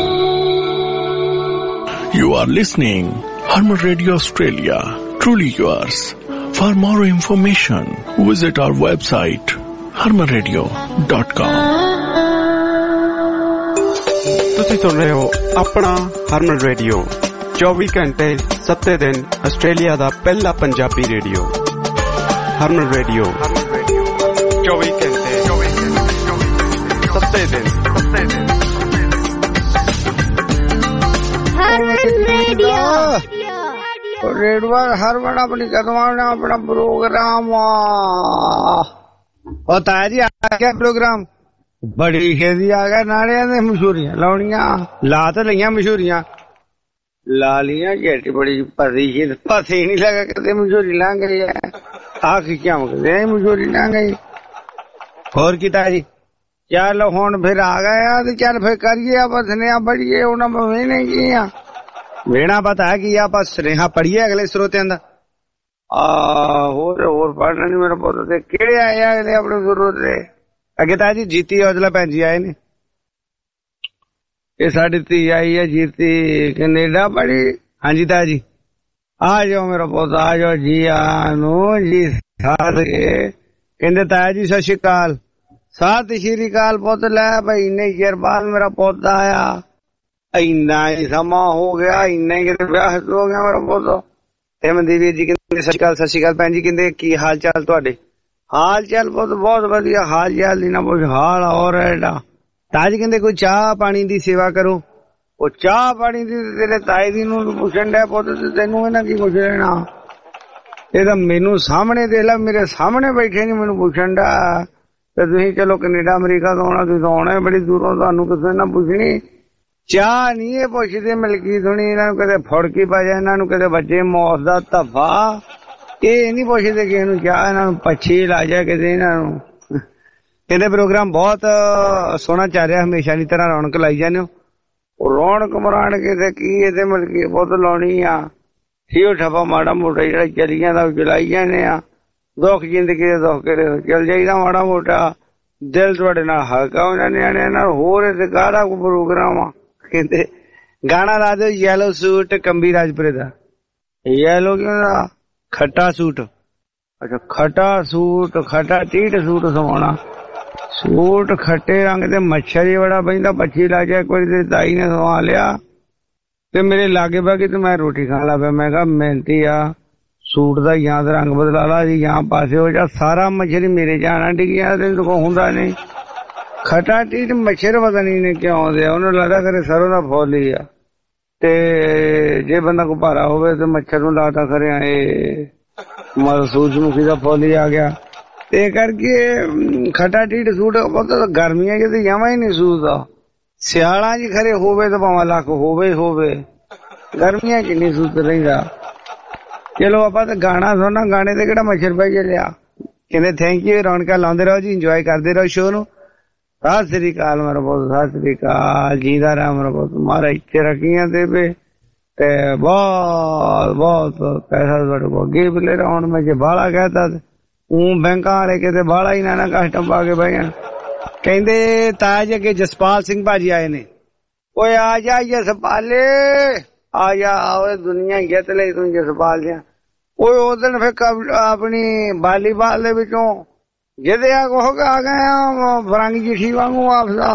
You are listening Harman Radio Australia, truly yours. For more information, visit our website harmanradio.com. ਤੁਸੀਂ ਸੁਣ ਰਹੇ ਹੋ ਆਪਣਾ ਹਰਮਨ ਰੇਡੀਓ, 24 ਘੰਟੇ 7 ਦਿਨ ਆਸਟ੍ਰੇਲੀਆ ਦਾ ਪਹਿਲਾ ਪੰਜਾਬੀ ਰੇਡੀਓ। ਹਰਮਨ ਰੇਡੀਓ 24 ਘੰਟੇ 7 ਦਿਨ। रेडवा हरमन अपनी कदम अपना प्रोग्राम होता है जी। आ गया प्रोग्राम, बड़ी खेती आ गया। नाड़िया ने मशहूरियां लाउनिया ला तो लिया, मशहूरियां ला लिया, गेटी बड़ी पसी नहीं लगा कहते मशहूरी ला गई है। आखिर क्या मशहूरी ला गई। और किता जी चल हुण फिर आ गया तो चल फिर करिए बसने बढ़िए उन्हें नहीं किया वेना पता है कि आप स्नेहा पढ़िए अगले श्रोतियां दा होर पढ़ना नहीं मेरा पुत्त ते केड़े आए अगले अपने जरूरत दे अगे ता जी जीती औजला भैन जी आए ने। ये साडी धी आई है जीती कनेडा पढ़ी। हाँ जी ता जी आ जाओ मेरा पुत्त आ जाओ जी आनू जी साथ के कहंदे ताया जी सत श्री अकाल। सत श्री अकाल पुत्त लै भाई इन्ने चिर बाद मेरा पुत्त आया, इन्ना ही समा हो गया, इन्ना ही ब्याह हो गया मेरा पुत्त। हेमंदी वीर जी कहंदे सत श्री अकाल भैन जी, कहंदे की हाल चाल तुहाडे? हाल चाल पुत्त बहुत वधिया, हाल चाल दी ना पुछ हाल और एडा। ताजी कहंदे कोई चाह पानी दी सेवा करो। ओ चाह पानी दी तेरे ताई दी नूं पुछण डे पुत्त ते तैनूं इन्हां की पुछ लेना। ये तां मैनूं सामने देख ला, मेरे सामने बैठे ने मैनूं पुछण डा ते तुसीं चलो कनेडा अमरीका तो आउणा, तुसीं आउणा बड़ी दूरों, तुहानूं किसे ना पुछणी। चाह नहीं ये पुछदे मलकीत होनी, इन्हां नूं कदे फुड़की पै जाए, इन्हां नूं कदे बच्चे मौत दा धब्बा, ये नहीं पुछदे कि इन्हूं चाह, इन्हां नूं पच्छी ला जाए किते इन्हां नूं। कहंदे प्रोग्राम बहुत सोहना चल रहा, हमेशा की तरह रौनक लाई जाने हो। रौनक मराण के की इहदे मलकीत बहुत लाउणी आ, थियो ठप्पा माड़ा मोटा जिहड़ा चली जांदा चलाई जाने आ। दुख जिंदगी दे दुख केड़े चल जाईदा माड़ा मोटा, दिल तुहाडे नाल हल्का हो जाने निआणिआं नाल। होर इत्थे गाड़ा को प्रोग्राम आ। कहते गाना ला दो येलो सूट कंबी राजपुरे दा। येलो क्यों दा? खट्टा सूट। अच्छा खट्टा सूट, खट्टा टीट सूट सवाना। सूट खट्टे रंग ते मच्छर ही बड़ा पैंदा, पच्छी ला जाए। कोई तेरी ताई ने सवा लिया ते मेरे लागे बागे ते मैं रोटी खान लग पिया। मैं कहा मेहनती आ, सूट दा या तो रंग बदला ला जी, यहाँ पासे हो जा। सारा मच्छर ही मेरे जाना डिगिया, तेन को हुंदा नहीं। खट्टा टीट मच्छर पता नहीं ने क्यों आउंदे, उन्होंने लगदा करे सरों दा फुल ही आ। ते जे बंदा को भारा होवे ते मच्छर नूं लगदा करे सूरजमुखी दा फुल ही आ गया। ते करके खट्टा टीट सूट बहुत गर्मियां च जमा ही नहीं सूझदा। सियाला च खरे होवे तो भावें लख होवे, गर्मियां च नहीं सूझ रहिंदा। चलो आपां ते गाना सुनना, गाने ते किहड़ा मच्छर पै चलिया। कहंदे थैंक यू, रौनकां लाउंदे रहो जी, इंजॉय करदे रहो शो नूं। सत श्री अकाल मेरा पुत्त, सत श्री अकाल, जींदा रह मेरा पुत्त, महाराज इत्थे रखियां ते बहुत बहुत पैसा तुहाडे कोल अगे भी ले रहा। हुण मैं जे बाहला कहता बैंकां वाले किते बाहला ही ना कस्टम पा के बह जाण। कहंदे ताज अगे जसपाल सिंह भाजी आए ने। ओए आ जा जसपाले, आ जा, ओए दुनिया जित लई तूं जसपाल जिहा। ओए उस दिन फिर अपनी वालीबाल दे विचों जिदया कहो आ गए फरंग चिट्ठी वांगू वापस।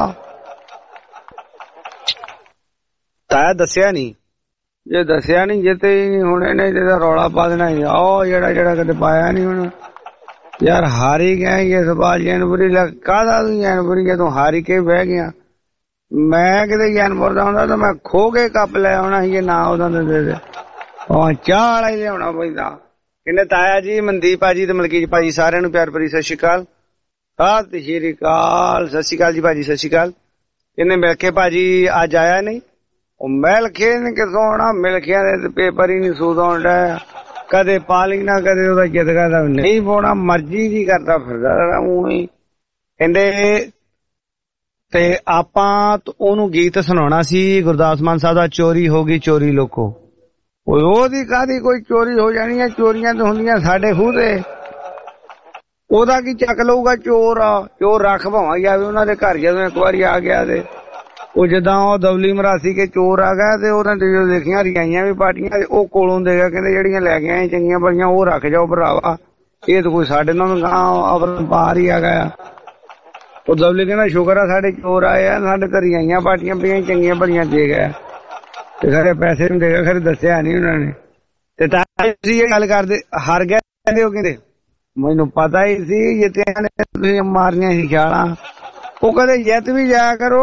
ताया दस्सिया नहीं, जे दस्सिया नहीं जिते ही नहीं होने ने ते रौला पा देना ही। आओ जेड़ा कदे पाया नहीं हुण यार, हारी गए ये सवाल जैनपुरी काहदा तू जैनपुरी जे तू हारी के बह गया। मैं किते जैनपुर दा हुंदा तो मैं खो के कप ले आउणा ही, जे ना उदां दे चाह वाला ही लिआउणा पैंदा। कहंदे ताया जी, मनदीप भाजी ते मलकीत भाजी सारिआं नूं प्यार भरी सत श्री अकाल। सत श्री अकाल, सत श्री अकाल जी भाजी, सत श्री अकाल। ਇਹਨੇ ਮਿਲਖੇ ਭਾਜੀ ਅੱਜ ਆਇਆ ਨਹੀਂ। ਉਹ ਮਿਲਖੇ ਨੇ ਕਿਥੋਂ ਆਉਣਾ, ਮਿਲਖਿਆਂ ਦੇ ਪੇਪਰ ਹੀ ਨਹੀਂ ਸੂਦ ਆਉਣ ਡਿਆ। ਕਦੇ ਪਾਲੀ ਨਾ ਕਦੇ ਉਹਦਾ ਜਿੱਦਗਾ ਦਾ ਨਹੀਂ ਪਾਉਣਾ, ਮਰਜ਼ੀ ਜੀ ਕਰਦਾ ਫਿਰਦਾ ਉਹੀ ਕਹਿੰਦੇ। ਤੇ ਆਪਾਂ ਉਹਨੂੰ ਗੀਤ ਸੁਣਾਉਣਾ ਸੀ ਗੁਰਦਾਸ ਮਾਨ ਸਾਹਿਬ ਦਾ, ਚੋਰੀ ਹੋ ਗਈ ਚੋਰੀ ਲੋਕੋ। ਉਹਦੀ ਕਾਹਦੀ ਕੋਈ ਚੋਰੀ ਹੋ ਜਾਣੀ ਹੈ, ਚੋਰੀਆਂ ਤਾਂ ਹੁੰਦੀਆਂ ਸਾਡੇ ਖੂਹ ਤੇ। ਉਹਦਾ ਕੀ ਚੱਕ ਲਊਗਾ ਚੋਰ ਆ, ਚੋਰ ਰੱਖ ਭਾਵਾਂ ਜਾਵੇ ਉਹਨਾਂ ਦੇ ਘਰ ਜਦੋਂ ਇੱਕ ਵਾਰੀ ਆ ਗਿਆ ਤੇ ਉਹ ਜਿੱਦਾਂ ਉਹ ਦਵਲੀ ਮਰਾਸੀ ਕੇ ਚੋਰ ਆ ਗਿਆ ਤੇ ਉਹਨਾਂ ਤੇ ਜੋ ਦੇਖੀਆਂ ਰਿਆਈਆਂ ਵੀ ਪਾਟੀਆਂ ਉਹ ਕੋਲੋਂ ਦੇ ਗਿਆ, ਕਹਿੰਦੇ ਜਿਹੜੀਆਂ ਲੈ ਕੇ ਆਏ ਚੰਗੀਆਂ ਬੜੀਆਂ ਉਹ ਰੱਖ ਜਾਓ ਭਰਾਵਾ, ਇਹ ਤਾਂ ਕੋਈ ਸਾਡੇ ਨਾਲ ਬਾਹਰ ਹੀ ਆ ਗਿਆ। ਉਹ ਦਵਲੀ ਕਹਿੰਦਾ ਸ਼ੁਕਰ ਆ ਸਾਡੇ ਚੋਰ ਆਏ ਆ, ਸਾਡੇ ਤਾਂ ਰਿਆਈਆਂ ਪਾਟੀਆਂ ਪਈਆਂ ਚੰਗੀਆਂ ਬੜੀਆਂ ਦੇ ਗਿਆ ਤੇ ਖਰੇ ਪੈਸੇ ਵੀ ਦੇ ਗਿਆ, ਖਰੇ ਦੱਸਿਆ ਨਹੀਂ ਉਹਨਾਂ ਨੇ। ਤੇ ਤਾਂ ਇਹ ਗੱਲ ਕਰਦੇ ਹਾਰ ਗਿਆ ਕਹਿੰਦੇ, ਉਹ ਕਹਿੰਦੇ ਮੈਨੂੰ ਪਤਾ ਹੀ ਸੀ ਜਿੱਤਿਆਂ ਨੇ ਤੁਸੀਂ ਮਾਰੀਆਂ ਸੀ ਖਿਆਲਾਂ। ਉਹ ਕਦੇ ਜਿੱਤ ਵੀ ਜਾਇਆ ਕਰੋ,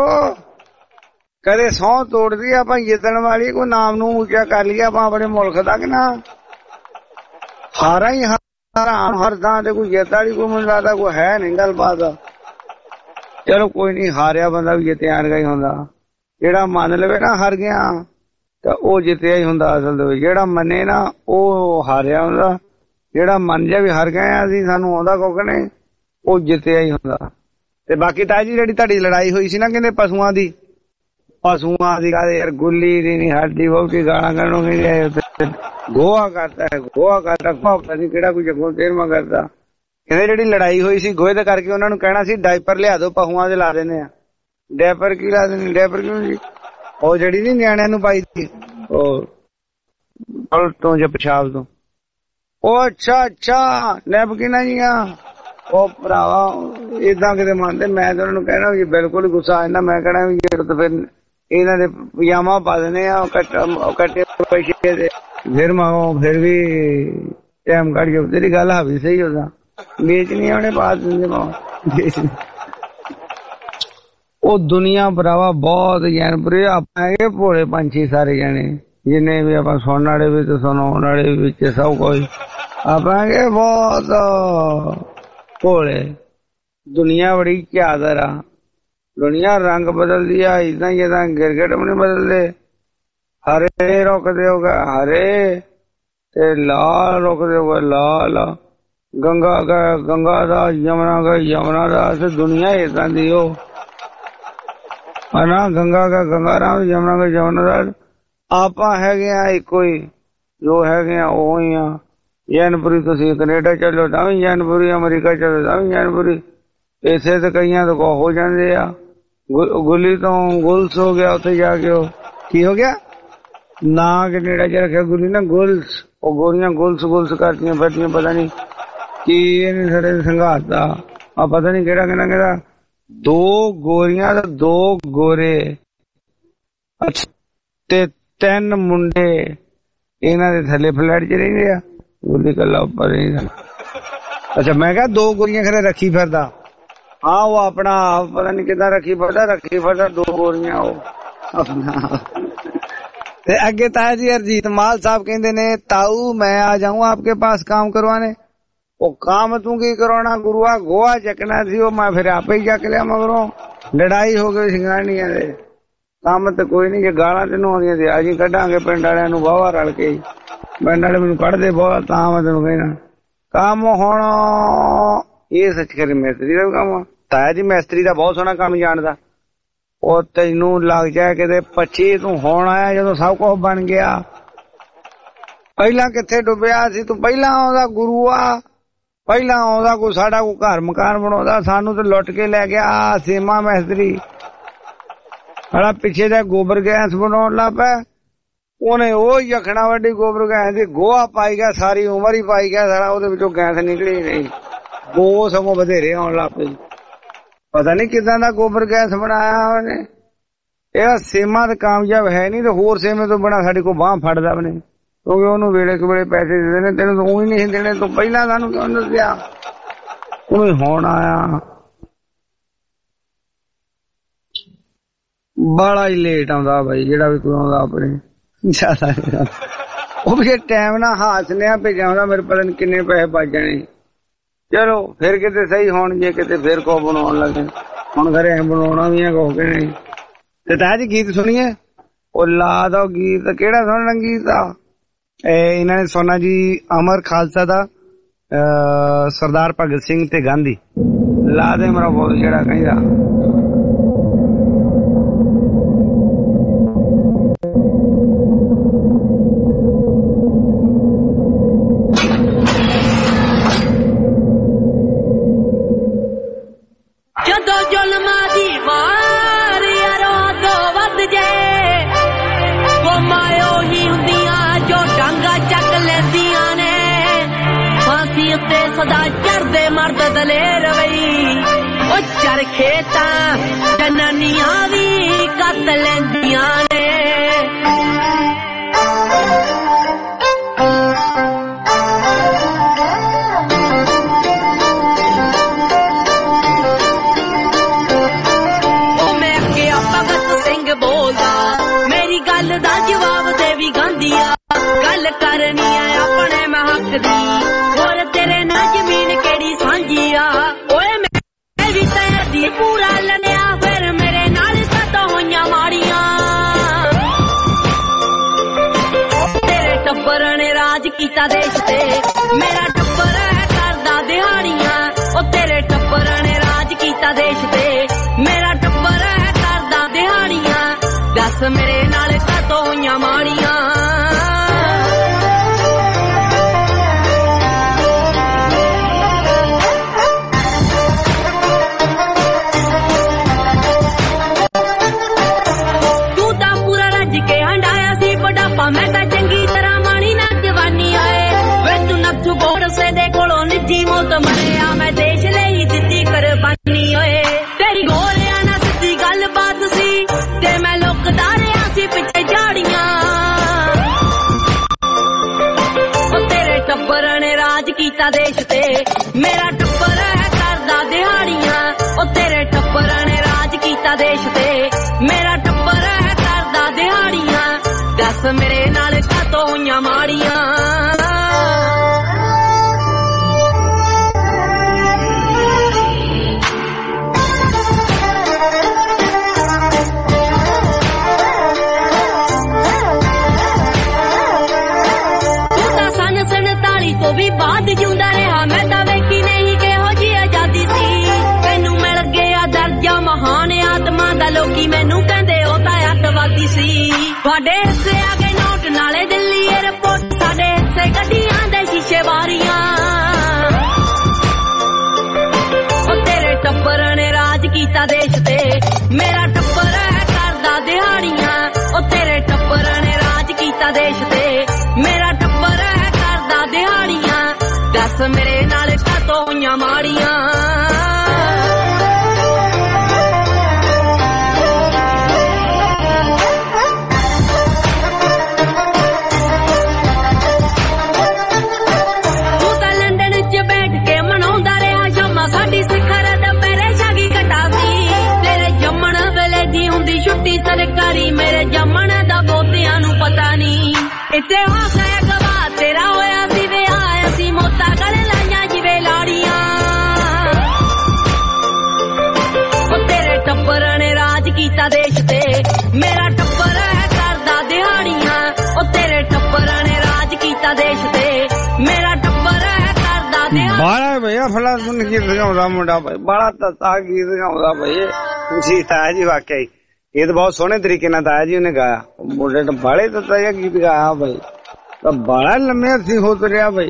ਕਦੇ ਸਹੁੰ ਤੋੜਦੀ ਆਪਾਂ ਜਿੱਤਣ ਵਾਲੀ, ਕੋਈ ਨਾਮ ਨੂੰ ਉੱਚਾ ਕਰ ਲਿਆ ਆਪਾਂ ਆਪਣੇ ਮੁਲਕ ਦਾ ਕਿ ਨਾ। ਹਾਰਾਂ ਹੀ ਹਾਰਾਂ ਹਰ ਥਾਂ ਤੇ, ਕੋਈ ਜਿੱਤ ਵਾਲੀ ਕੋਈ ਮੈਨੂੰ ਲੱਗਦਾ ਕੋਈ ਹੈ ਨਹੀਂ ਗੱਲਬਾਤ। ਚਲੋ ਕੋਈ ਨਹੀਂ, ਹਾਰਿਆ ਬੰਦਾ ਵੀ ਜਿੱਤਿਆ ਹੀ ਹੁੰਦਾ। ਜਿਹੜਾ ਮੰਨ ਲਵੇ ਨਾ ਹਾਰ ਗਿਆ ਤਾਂ ਉਹ ਜਿੱਤਿਆ ਹੀ ਹੁੰਦਾ ਅਸਲ ਦੇ ਵਿੱਚ। ਜਿਹੜਾ ਮੰਨੇ ਨਾ ਉਹ ਹਾਰਿਆ ਹੁੰਦਾ, ਜਿਹੜਾ ਮੰਨ ਜਾ ਵੀ ਹਾਰ ਗਏ ਅਸੀਂ ਸਾਨੂੰ ਆਉਂਦਾ ਕੁੱਖ ਨੇ, ਉਹ ਜਿੱਤਿਆ ਹੀ ਹੁੰਦਾ। ਤੇ ਬਾਕੀ ਤਾਂ ਜੀ ਜਿਹੜੀ ਤੁਹਾਡੀ ਲੜਾਈ ਹੋਈ ਸੀ ਨਾ ਕਹਿੰਦੇ ਪਸ਼ੂਆਂ ਦੀ ਕਹਿੰਦੇ ਯਾਰ ਗੁੱਲੀ ਦੀ ਨਹੀਂ ਹੱਡੀ ਬਹੁਤੀ ਗਾਲਾਂ ਕੱਢੋਗੇ, ਗੋਹਾ ਕਰਦਾ ਹੈ ਗੋਹਾ ਕਰਦਾ, ਪਤਾ ਨਹੀਂ ਕਿਹੜਾ ਕੋਈ ਜੱਗੋਂ ਤੇਰਵਾਂ ਕਰਦਾ। ਕਹਿੰਦੇ ਜਿਹੜੀ ਲੜਾਈ ਹੋਈ ਸੀ ਗੋਹੇ ਦੇ ਕਰਕੇ ਉਹਨਾਂ ਨੂੰ ਕਹਿਣਾ ਸੀ ਡਾਈਪਰ ਲਿਆ ਦਿਓ, ਪਸ਼ੂਆਂ ਦੇ ਲਾ ਦਿੰਦੇ ਆ। ਡਾਈਪਰ ਕੀ ਲਾ ਦਿੰਦੇ, ਡਾਈਪਰ ਕਿਉਂ ਜੀ? ਉਹ ਜਿਹੜੀ ਨੀ ਨਿਆਣਿਆਂ ਨੂੰ ਪਾਈ ਸੀ ਉਹ ਤੋਂ ਜਾਂ ਪਿਸ਼ਾਬ ਤੋਂ। ਉਹ ਅੱਛਾ ਨੈਪਕਿਨਾਂ ਜੀਆਂ। ਉਹ ਭਰਾਵਾ ਏਦਾਂ ਕਿਤੇ ਮੰਨਦੇ, ਮੈਂ ਤਾਂ ਉਹਨਾਂ ਨੂੰ ਕਹਿਣਾ ਵੀ ਬਿਲਕੁਲ ਹੀ ਗੁੱਸਾ ਆ ਜਾਂਦਾ। ਮੈਂ ਕਹਿਣਾ ਵੀ ਤਾਂ ਫਿਰ ਇਹਨਾਂ ਦੇ ਪਜਾਮਾ ਪਾ ਦਿੰਦੇ ਆ ਕੱਟੇ ਪੈਸੇ ਦੇ, ਫਿਰ ਮੰਗੋ ਫਿਰ ਵੀ ਟਾਈਮ ਕੱਢ ਕੇ। ਤੇਰੀ ਗੱਲ ਹਾਵੀ ਸਹੀ ਉਹਦਾ ਵੇਚਣੀ ਉਹਨੇ ਪਾ ਦਿੰਦੇ ਵੇਚਣੀ। ਉਹ ਦੁਨੀਆ ਭਰਾਵਾ ਬਹੁਤ ਜੈਨਪੁਰੇ ਆਪਾਂ ਇਹ ਭੋਲੇ ਪੰਛੀ ਸਾਰੇ ਜਾਣੇ ਜਿੰਨੇ ਵੀ ਆਪਾਂ ਸੁਣਨ ਵਾਲੇ ਵੀ ਤੇ ਸੁਣਾਉਣ ਵਾਲੇ ਵਿੱਚ ਸਭ ਕੁਝ ਆਪਾਂ ਇਹ ਬਹੁਤ ਭੋਲੇ। ਦੁਨੀਆ ਬੜੀ ਝਾਦਰ ਆ, ਦੁਨੀਆ ਰੰਗ ਬਦਲਦੀ ਆ, ਏਦਾਂ ਹੀ ਏਦਾਂ ਗਿਰਗਿਟ ਵੀ ਨੀ ਬਦਲਦੇ। ਹਰੇ ਰੁਕਦੇ ਹੋਗਾ ਹਰੇ ਤੇ ਲਾਲ ਰੁਕਦੇ ਹੋਗਾ ਲਾਲ। ਗੰਗਾ ਦਾ ਯਮੁਨਾ ਦਾ ਤੇ ਦੁਨੀਆ ਏਦਾਂ ਦੀ ਉਹ ਹਨਾ। ਗੰਗਾ ਰਾਮ ਯਮੁਨਾ ਦਾ ਆਪਾਂ ਹੈਗੇ ਆ ਇੱਕੋ ਹੀ, ਜੋ ਹੈਗੇ ਆ ਉਹ ਹੀ ਆ। ਜੈਨਪੁਰੀ ਤੁਸੀਂ ਕੈਨੇਡਾ ਚਲੋ ਤਾਂ ਵੀ ਜੈਨਪੁਰੀ, ਅਮਰੀਕਾ ਚਲੋ ਤਾਂ ਵੀ ਜੈਨਪੁਰੀ। ਇਸੇ ਤੇ ਕਈਆਂ ਤੋਂ ਕੋ ਹੋ ਜਾਂਦੇ ਆ। ਗੁੱਲੀ ਤੋਂ ਗੁਲਸ ਹੋ ਗਿਆ, ਉੱਥੇ ਜਾ ਕੇ ਉਹ ਕੀ ਹੋ ਗਿਆ ਨਾ ਕੈਨੇਡਾ ਚ ਰੱਖਿਆ ਗੁੱਲੀ ਨਾ ਗੁਲਸ। ਉਹ ਗੋਰੀਆਂ ਗੁਲਸ ਕਰਦੀਆਂ ਫਿਰਦੀਆਂ, ਪਤਾ ਨੀ ਕੀ ਇਹਨੇ ਸਾਡੇ ਸੰਘਾਤਾ ਆ, ਪਤਾ ਨੀ ਕਿਹੜਾ ਕਹਿੰਦਾ 2 ਗੋਰੀਆਂ ਤੇ 2 ਗੋਰੇ ਤੇ 3 ਮੁੰਡੇ ਇਹਨਾਂ ਦੇ ਥੱਲੇ ਫਲੈਟ ਚ ਰਹਿੰਦੇ ਆ, ਗੁੱਲੀ ਕੱਲਾ ਉੱਪਰ ਰਹਿੰਦਾ। ਅੱਛਾ ਮੈਂ ਕਿਹਾ 2 ਗੋਰੀਆਂ ਖਰੇ ਰੱਖੀ ਫਿਰਦਾ। ਹਾਂ ਉਹ ਆਪਣਾ ਪਤਾ ਨੀ ਕਿੱਦਾਂ ਰੱਖੀ ਫਿਰਦਾ 2 ਗੋਰੀਆਂ ਉਹ ਆਪਣਾ। ਤੇ ਅੱਗੇ ਤਾਇਆ ਜੀ ਅਰਜੀਤ ਮਾਲ ਸਾਹਿਬ ਕਹਿੰਦੇ ਨੇ ਤਾऊ ਮੈਂ ਆ ਜਾऊं आपके पास काम करवाने। ਉਹ ਕੰਮ ਤੂੰ ਕੀ ਕਰਾਉਣਾ ਗੁਰੂਆ, ਗੋਹਾ ਚੱਕਣਾ ਸੀ ਉਹ ਮੈਂ ਫਿਰ ਆਪੇ ਹੀ ਚੱਕ ਲਿਆ। ਮਗਰੋਂ ਲੜਾਈ ਹੋ ਗਈ ਸਿੰਘਾਣੀਆਂ ਦੇ। ਕੰਮ ਤੇ ਕੋਈ ਨੀ, ਜੇ ਗਾਲਾਂ ਤੈਨੂੰ ਆਉਂਦੀਆਂ ਤੇ ਅਸੀਂ ਕੱਢਾਂਗੇ ਪਿੰਡ ਵਾਲਿਆਂ ਨੂੰ ਵਾਹਵਾ ਰਲ ਕੇ। ਪਿੰਡ ਵਾਲੇ ਮੈਨੂੰ ਕੱਢਦੇ ਬਹੁਤ, ਤਾਂ ਮੈਂ ਤੈਨੂੰ ਕਹਿਣਾ ਕੰਮ ਹੁਣ ਇਹ ਸੱਚ ਕਰੇ ਮਿਸਤਰੀ ਦਾ ਕੰਮ। ਤਾਇਆ ਜੀ ਮਿਸਤਰੀ ਦਾ ਬਹੁਤ ਸੋਹਣਾ ਕੰਮ ਜਾਣਦਾ। ਉਹ ਤੈਨੂੰ ਲੱਗ ਜਾਏ ਕਿਤੇ 25 ਤੂੰ ਹੁਣ ਆਇਆ ਜਦੋਂ ਸਭ ਕੁਝ ਬਣ ਗਿਆ। ਪਹਿਲਾਂ ਕਿੱਥੇ ਡੁੱਬਿਆ ਸੀ ਤੂੰ? ਪਹਿਲਾਂ ਆਉਂਦਾ ਗੁਰੂਆ, ਪਹਿਲਾਂ ਆਉਂਦਾ ਕੋਈ ਸਾਡਾ ਕੋਈ ਘਰ ਮਕਾਨ ਬਣਾਉਂਦਾ, ਸਾਨੂੰ ਤੇ ਲੁੱਟ ਕੇ ਲੈ ਗਿਆ ਸੇਮਾ ਮਿਸਤਰੀ ਸਾਡਾ। ਪਿੱਛੇ ਦਾ ਗੋਬਰ ਗੈਸ ਬਣਾਉਣ ਲੱਗ ਪਿਆ ਉਹਨੇ, ਉਹ ਯਖਣਾ ਵੱਡੀ ਗੋਬਰ ਗੈਸ ਦੀ ਗੋਹਾ ਪਾਈ ਗਿਆ, ਸਾਰੀ ਉਮਰ ਹੀ ਪਾਈ ਗਿਆ ਸਾਰਾ, ਉਹਦੇ ਵਿੱਚੋਂ ਗੈਸ ਨਿਕਲੀ ਨਹੀਂ। ਗੋ ਸਗੋਂ ਵਧੇਰੇ ਆਉਣ ਲੱਗ ਪਈ। ਪਤਾ ਨੀ ਕਿਦਾਂ ਦਾ ਗੋਬਰ ਗੈਸ ਬਣਾਇਆ ਉਹਨੇ। ਇਹ ਸੇਮਾ ਤਾਂ ਕਾਮਯਾਬ ਹੈ ਨੀ, ਤੇ ਹੋਰ ਸੇਮੇ ਤੋਂ ਬਣਾ ਸਾਡੇ ਕੋਲ ਬਾਂਹ ਫੜਦਾ ਬਣੇ, ਕਿਉਂਕਿ ਉਹਨੂੰ ਵੇਲੇ ਕੁ ਵੇਲੇ ਪੈਸੇ ਦੇ ਦੇਣੇ। ਤੈਨੂੰ ਤਾਂ ਉਹੀ ਨਹੀਂ ਦੇਣੇ ਤੂੰ ਪਹਿਲਾਂ ਸਾਨੂੰ ਕਿਉਂ ਦੱਸਿਆ? ਉਹ ਹੁਣ ਆਇਆ ਬੜਾ ਹੀ ਲੇਟ ਆਉਂਦਾ ਬਾਈ, ਜਿਹੜਾ ਵੀ ਕੋਈ ਆਉਂਦਾ ਆਪਣੇ ਜਿਆਦਾ। ਉਹ ਵੀ ਟਾਈਮ ਨਾਲ ਹਾਸਨਿਆ ਭੇਜਾਉਂਦਾ, ਮੇਰੇ ਪਤਾ ਨੀ ਕਿੰਨੇ ਪੈਸੇ ਬਚ ਜਾਣੇ। ਚਲੋ ਫਿਰ ਕਿਤੇ ਸਹੀ ਹੋਣ, ਜੇ ਕਿਤੇ ਫਿਰ ਕੋ ਬਣਾਉਣ ਲੱਗੇ। ਹੁਣ ਘਰੇ ਬਣਾਉਣਾ ਵੀ ਹੈ ਕੋ ਕੇ ਨਹੀਂ, ਤੇ ਤਾਇਆ ਜੀ ਗੀਤ ਸੁਣੀਏ। ਉਹ ਲਾ ਦੋ ਗੀਤ, ਕਿਹੜਾ ਸੁਣਨਾ ਗੀਤ ਆ? ਇਹਨਾਂ ਨੇ ਸੁਣਨਾ ਜੀ ਅਮਰ ਖਾਲਸਾ ਦਾ ਸਰਦਾਰ ਭਗਤ ਸਿੰਘ ਤੇ ਗਾਂਧੀ। ਲਾ ਦੇ ਮੇਰਾ ਬੋਲ ਜਿਹੜਾ ਕਹਿੰਦਾ। ਜਦੋਂ ਜ਼ੁਲਮਾਂ ਦੀ ਮਾਰ ਯਾਰੋ ਤੋਂ ਵੱਧ ਜੇ, ਕੌਮਾਂ ਉਹੀ ਹੁੰਦੀਆਂ ਜੋ ਡਾਂਗਾ ਚੱਕ ਲੈਂਦੀਆਂ ਨੇ। ਫਾਂਸੀ ਉੱਤੇ ਸਦਾ ਚੜਦੇ ਮਰਦ ਦਲੇਰ ਵਈ, ਉਹ ਚਰਖੇ ਤਾਂ ਜਨਾਨੀਆਂ ਵੀ ਕੱਤ ਲੈਂਦੀਆਂ ਨੇ। ਮੇਰੀ ਗੱਲ ਦਾ ਜਵਾਬ ਦੇ ਵੀ ਗਾਂਧੀਆ, ਗੱਲ ਕਰਨੀ ਆ ਆਪਣੇ ਹੱਕ ਦੀ, ਹੋਰ ਤੇਰੇ ਨਾਲ ਜ਼ਮੀਨ ਕਿਹੜੀ ਸਾਂਝੀ ਆ। ਓਏ ਮੈਂ ਵੀ ਤੇਰੇ ਦੀ ਪੂਰਾ ਲੰਨਿਆ, ਫਿਰ ਮੇਰੇ ਨਾਲ ਕਦੋਂ ਹੋਈਆਂ ਮਾੜੀਆਂ। ਤੇਰੇ ਟੱਬਰ ਨੇ ਰਾਜ ਕੀਤਾ ਦੇਸ਼ ਤੇ, ਮੇਰਾ ਟੱਬਰ ਹੈ ਕਰਦਾ ਦਿਹਾੜੀਆਂ। ਉਹ ਤੇਰੇ ਟੱਬਰ ਨੇ ਰਾਜ ਕੀਤਾ ਦੇਸ਼ ਤੇ, ਮੇਰਾ ਟੱਬਰ ਹੈ ਕਰਦਾ ਦਿਹਾੜੀਆਂ। ਦੱਸ ਮੇਰੇ ਨਾਲ ਕਦੋਂ ਹੋਈਆਂ ਮਾੜੀਆਂ। ਤੂੰ ਤਾਂ ਪੂਰਾ ਰੱਜ ਕੇ ਹੰਡਾਇਆ ਸੀ ਬੁਢਾਪਾ, ਮੈਂ ਤਾਂ ਚੰਗੀ ਤਰ੍ਹਾਂ ਮਾਣੀ ਨਾ ਜਵਾਨੀ ਆਏ। ਵੇ ਤੂੰ ਨੱਥੂ ਗੋਡਸੇ ਦੇ ਕੋਲੋਂ ਨਿੱਜੀ ਮੌਤ ਮਰਿਆ, ਮੈਂ ਦੇਸ਼ ਲਈ ਦਿੱਤੀ ਕੁਰਬਾਨੀ ਓਏ। ਤੇਰੀ ਗੋਲਿਆਂ ਨਾਲ ਸਿੱਧੀ ਗੱਲਬਾਤ ਸੀ ਤੇ ਮੈਂ ਲੁਕਦਾ ਰਿਹਾ ਸੀ ਪਿੱਛੇ ਝਾੜੀਆਂ। ਉਹ ਤੇਰੇ ਟੱਬਰ ਨੇ ਰਾਜ ਕੀਤਾ ਦੇਸ਼ ਤੇ, ਮੇਰਾ ਟੱਬਰ ਹੈ ਕਰਦਾ ਦਿਹਾੜੀਆਂ। ਉਹ ਤੇਰੇ ਟੱਬਰ ਨੇ ਰਾਜ ਕੀਤਾ ਦੇਸ਼ ਤੇ, ਮੇਰਾ ਟੱਬਰ ਹੈ ਕਰਦਾ ਦਿਹਾੜੀਆਂ। ਦੱਸ ਮੇਰੇ ਨਾਲ ਕਦੋਂ ਹੋਈਆਂ ਮਾੜੀਆਂ। ਤੋਂ ਵੀ ਬਾਅਦ ਜਿਉਂਦਾ ਰਿਹਾ, ਮੈਂ ਤਾਂ ਵੇਖੀ ਨਹੀਂ ਕਿਹੋ ਜਿਹੀ ਆਜ਼ਾਦੀ ਸੀ। ਤੈਨੂੰ ਮਿਲ ਗਿਆ ਦਰਜਾ ਮਹਾਨ ਆਤਮਾ ਦਾ, ਲੋਕੀ ਮੈਨੂੰ ਕਹਿੰਦੇ ਉਹ ਤਾਂ ਅੱਤਵਾਦੀ ਸੀ। ਤੁਹਾਡੇ ਹਿੱਸੇ ਆ ਗਏ ਨੋਟ ਨਾਲੇ ਦਿੱਲੀ ਏਅਰਪੋਰਟ, ਸਾਡੇ ਹਿੱਸੇ ਗੱਡੀਆਂ ਦੇ ਸ਼ੀਸ਼ੇ ਵਾਰੀਆਂ। ਉਹ ਤੇਰੇ ਟੱਬਰ ਨੇ ਰਾਜ ਕੀਤਾ ਦੇਸ਼ ਤੇ, ਮੇਰਾ ਟੱਬਰ ਹੈ ਕਰਦਾ ਦਿਹਾੜੀਆਂ। ਉਹ ਤੇਰੇ ਟੱਬਰ ਨੇ ਰਾਜ ਕੀਤਾ ਦੇਸ਼ ਤੇ, ਮੇਰਾ ਟੱਬਰ ਹੈ ਕਰਦਾ ਦਿਹਾੜੀਆਂ। ਦੱਸ ਮੇਰੇ ਨਾਲ ਕਦੋਂ ਹੋਈਆਂ ਮਾੜੀਆਂ। ਤੂੰ ਤਾਂ ਲੰਡਨ 'ਚ ਬੈਠ ਕੇ ਮਨਾਉਂਦਾ ਰਿਹਾ ਸ਼ਾਮਾਂ, ਸਾਡੀ ਸਿਖਰ ਦੁਪਹਿਰੇ ਛਾਗੀ ਘਟਾ ਸੀ। ਤੇਰੇ ਜੰਮਣ ਵੇਲੇ ਦੀ ਹੁੰਦੀ ਛੁੱਟੀ ਸਰਕਾਰੀ, ਮੇਰੇ ਜੰਮਣ ਦਾ ਬਹੁਤਿਆਂ ਨੂੰ ਪਤਾ ਨਹੀਂ। ਇਤਿਹਾਸ ਹੈ ਗਵਾਹ ਤੇਰਾ ਹੋਇਆ ਸੀ ਵਿਆਹ, ਅਸੀਂ ਮੌਤਾਂ ਗਲ ਲਾਈਆਂ ਜਿਵੇਂ ਲਾੜੀਆਂ। ਉਹ ਤੇਰੇ ਟੱਬਰ ਨੇ ਰਾਜ ਕੀਤਾ ਦੇਸ਼ ਤੇ, ਮੇਰਾ ਟੱਬਰ ਹੈ ਕਰਦਾ ਦਿਹਾੜੀਆਂ। ਉਹ ਤੇਰੇ ਟੱਬਰ ਨੇ ਰਾਜ ਕੀਤਾ ਦੇਸ਼ ਤੇ, ਮੇਰਾ ਟੱਬਰ ਹੈ ਕਰਦਾ ਦਿਹਾੜੀਆਂ। ਬਾਲਾ ਭਈਆ ਫਲਾ ਸੁਣ ਕੇ ਗਾਉਂਦਾ ਮੁੰਡਾ ਭਾਈ, ਬਾਲਾ ਤੱਤਾ ਗੀਤ ਗਾਉਂਦਾ ਭਾਈ ਜੀ। ਤਾਇਆ ਜੀ ਵਾਕਿਆ ਹੀ ਇਹ ਤਾਂ ਬਹੁਤ ਸੋਹਣੇ ਤਰੀਕੇ ਨਾਲ ਤਾਇਆ ਜੀ ਉਹਨੇ ਗਾਇਆ। ਮੁੰਡੇ ਨੇ ਬਾਲੇ ਤੱਤਾ ਜਿਹਾ ਗੀਤ ਗਾਇਆ ਭਾਈ, ਤਾਂ ਬਾਲਾ ਲੰਮੇ ਹੱਥੀ ਹੋ ਤੁਰਿਆ ਭਾਈ,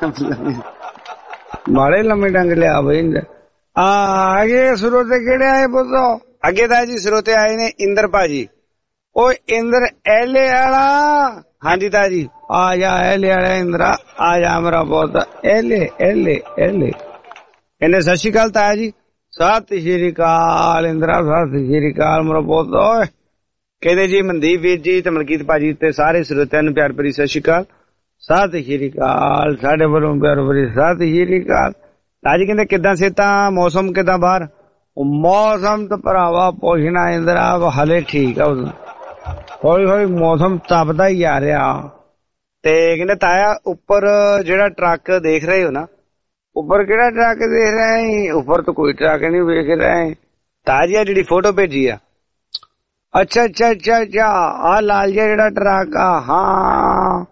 ਬਾਲੇ ਲੰਮੇ ਡੰਗ ਲਿਆ ਭਾਈ। ਅੱਗੇ ਸਰੋਤੇ ਕਿਹੜੇ ਆਏ ਬੋਲੋ? ਅੱਗੇ ਤਾਇਆ ਜੀ ਸਰੋਤੇ ਆਏ ਨੇ ਇੰਦਰ ਭਾਜੀ। ਉਹ ਇੰਦਰ ਐਲੇ ਵਾਲਾ, ਹਾਂਜੀ ਤਾਇਆ ਜੀ ਆ ਜਾ ਐਲੇ ਵਾਲਾ ਇੰਦਰਾ, ਆ ਜਾ ਮੇਰਾ ਬਹੁਤ ਐਲੇ ਐਲੇ ਐਲੇ। ਇਹਨੇ ਸਤਿ ਸ਼੍ਰੀ ਅਕਾਲ ਤਾਇਆ ਜੀ। ਸਤਿ ਸ਼੍ਰੀ ਅਕਾਲ ਇੰਦਰਾ, ਸਤਿ ਸ਼੍ਰੀ ਅਕਾਲ ਮੇਰਾ ਪੁੱਤ। ਓਏ ਕਹਿੰਦੇ ਜੀ ਮਨਦੀਪ ਵੀਰ ਜੀ ਤੇ ਮਲਕੀਤ ਭਾਜੀ ਤੇ ਸਾਰੇ ਸਰੋਤਿਆਂ ਨੂੰ ਪਿਆਰ ਭਰੀ ਸਤਿ ਸ਼੍ਰੀ ਅਕਾਲ। ਸਤਿ ਸ਼੍ਰੀ ਅਕਾਲ, ਸਾਡੇ ਵੱਲੋਂ ਪਿਆਰ ਭਰੀ ਸਤਿ ਸ਼੍ਰੀ ਅਕਾਲ। ਤਾਜੀ ਕਹਿੰਦੇ ਕਿੱਦਾਂ ਸਿਹਤਾਂ, ਮੌਸਮ ਕਿੱਦਾਂ ਬਾਹਰ? ਮੌਸਮ ਤਾਂ ਭਰਾਵਾ ਪੁੱਛਣਾ ਇੰਦਰਾ ਹਲੇ ਠੀਕ ਆ, ਹੌਲੀ ਹੌਲੀ ਮੌਸਮ ਤਪਦਾ ਹੀ ਆ ਰਿਹਾ। ਤੇ ਕਹਿੰਦੇ ਤਾਇਆ ਉੱਪਰ ਜਿਹੜਾ ਟਰੱਕ ਦੇਖ ਰਹੇ ਹੋ ਨਾ, ਉੱਪਰ ਕਿਹੜਾ ਟਰੱਕ ਦੇਖ ਰਹੇ? ਉੱਪਰ ਤਾਂ ਕੋਈ ਟਰੱਕ ਨਹੀਂ ਵੇਖ ਰਹੇ। ਤਾਜੀ ਆ ਜਿਹੜੀ ਫੋਟੋ ਭੇਜੀ ਆ, ਅੱਛਾ ਅੱਛਾ ਅੱਛਾ ਅੱਛਾ, ਆ ਲਾਲ ਜਿਹਾ ਜਿਹੜਾ ਟਰੱਕ ਆ, ਹਾਂ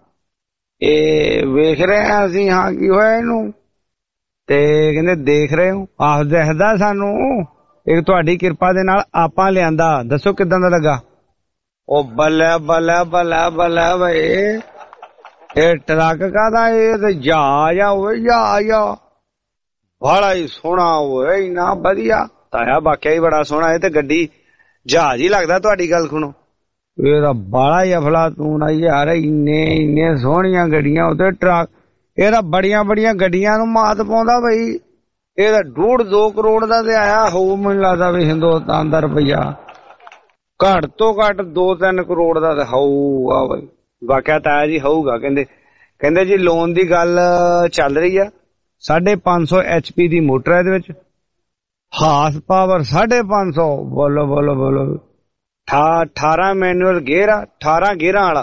ਇਹ ਵੇਖ ਰਹੇ ਆ ਅਸੀਂ। ਹਾਂ ਕੀ ਹੋਇਆ ਇਹਨੂੰ? ਤੇ ਕਹਿੰਦੇ ਦੇਖ ਰਹੇ ਹੋ? ਆਹ ਦਿਖਦਾ ਸਾਨੂੰ। ਇਹ ਤੁਹਾਡੀ ਕਿਰਪਾ ਦੇ ਨਾਲ ਆਪਾਂ ਲਿਆਂਦਾ, ਦੱਸੋ ਕਿੱਦਾਂ ਦਾ ਲੱਗਾ? ਉਹ ਬੱਲੇ ਬੱਲੇ ਬੱਲੇ ਬੱਲੇ ਬਈ, ਇਹ ਟਰੱਕ ਕਾਹਦਾ? ਇਹ ਤੇ ਜਹਾਜ਼ ਆ ਹੋਏ, ਜਹਾਜ਼ ਆ। ਬੜਾ ਹੀ ਸੋਹਣਾ ਹੋਏ, ਇੰਨਾ ਵਧੀਆ ਤਾਇਆ, ਵਾਕਿਆ ਹੀ ਬੜਾ ਸੋਹਣਾ। ਇਹ ਤੇ ਗੱਡੀ ਜਹਾਜ਼ ਹੀ ਲੱਗਦਾ ਤੁਹਾਡੀ ਗੱਲ ਸੁਣੋ। ਇਹ ਤਾਂ ਬਾਲਾ ਹੀ ਅਫਲਾਤੂਨ ਆ ਯਾਰ, ਇੰਨੇ ਸੋਹਣੀਆਂ ਗੱਡੀਆਂ ਉੱਤੇ ਟਰੱਕ। ਇਹ ਤਾਂ ਬੜੀਆਂ ਬੜੀਆਂ ਗੱਡੀਆਂ ਨੂੰ ਮਾਤ ਪਾਉਂਦਾ ਬਈ। ਇਹ ਤਾਂ 1.5-2 ਕਰੋੜ ਦਾ ਤੇ ਆਇਆ ਹੋਊ ਮੈਨੂੰ ਲੱਗਦਾ ਵੀ ਹਿੰਦੁਸਤਾਨ ਦਾ ਰੁਪਈਆ। ਘੱਟ ਤੋਂ ਘੱਟ 2-3 ਕਰੋੜ ਦਾ ਤਾਂ ਹੋਊਗਾ ਬਈ, ਵਾਕਿਆ ਤਾਇਆ ਜੀ ਹੋਊਗਾ। ਕਹਿੰਦੇ ਜੀ ਲੋਨ ਦੀ ਗੱਲ ਚੱਲ ਰਹੀ ਆ। 550 HP ਦੀ ਮੋਟਰ ਹੈ ਇਹਦੇ ਵਿੱਚ, ਹਾਰਸ ਪਾਵਰ 550। ਬੋਲੋ ਬੋਲੋ ਬੋਲੋ। 18 ਮੈਨੂਅਲ ਗੇਅਰ ਆ, 18 ਗੇਅਰਾਂ ਵਾਲਾ।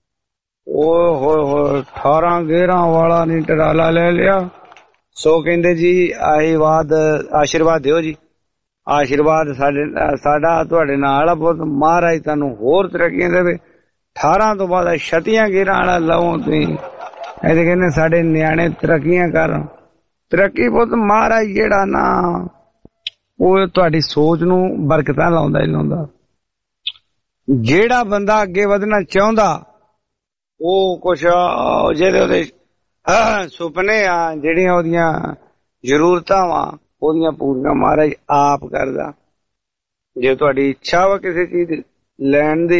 ਓਏ ਹੋਏ ਹੋਏ, 18 ਗੇਅਰਾਂ ਵਾਲਾ ਨਹੀਂ ਟਰਾਲਾ ਲੈ ਲਿਆ। ਸੋ ਕਹਿੰਦੇ ਜੀ ਆਸ਼ੀਰਵਾਦ ਦਿਓ ਜੀ, ਆਸ਼ੀਰਵਾਦ ਸਾਡਾ ਤੁਹਾਡੇ ਨਾਲ ਆ ਬਹੁਤ। ਮਹਾਰਾਜ ਤੁਹਾਨੂੰ ਹੋਰ ਤਰੱਕੀਆਂ ਦੇਵੇ। 18 ਤੋਂ ਬਾਅਦ 36 ਗੇਅਰਾਂ ਵਾਲਾ ਲਵੋ ਤੁਸੀਂ। ਇਹਦੇ ਕਹਿੰਦੇ ਸਾਡੇ ਨਿਆਣੇ ਤਰੱਕੀਆਂ ਕਰਨ। ਤਰੱਕੀ ਬਹੁਤ ਮਹਾਰਾਜ ਜਿਹੜਾ ਨਾ, ਉਹ ਤੁਹਾਡੀ ਸੋਚ ਨੂੰ ਬਰਕਤਾਂ ਲਾਉਂਦਾ ਹੀ ਲਾਉਂਦਾ। ਜਿਹੜਾ ਬੰਦਾ ਅੱਗੇ ਵਧਣਾ ਚਾਹੁੰਦਾ, ਉਹ ਕੁਛ ਜਿਹੜੇ ਉਹਦੇ ਸੁਪਨੇ ਆ, ਜਿਹੜੀਆਂ ਉਹਦੀਆਂ ਜ਼ਰੂਰਤਾਂ ਵਾ, ਉਹਦੀਆਂ ਪੂਰੀਆਂ ਮਹਾਰਾਜ ਆਪ ਕਰਦਾ। ਜੇ ਤੁਹਾਡੀ ਇੱਛਾ ਵਾ ਕਿਸੇ ਚੀਜ਼ ਲੈਣ ਦੀ,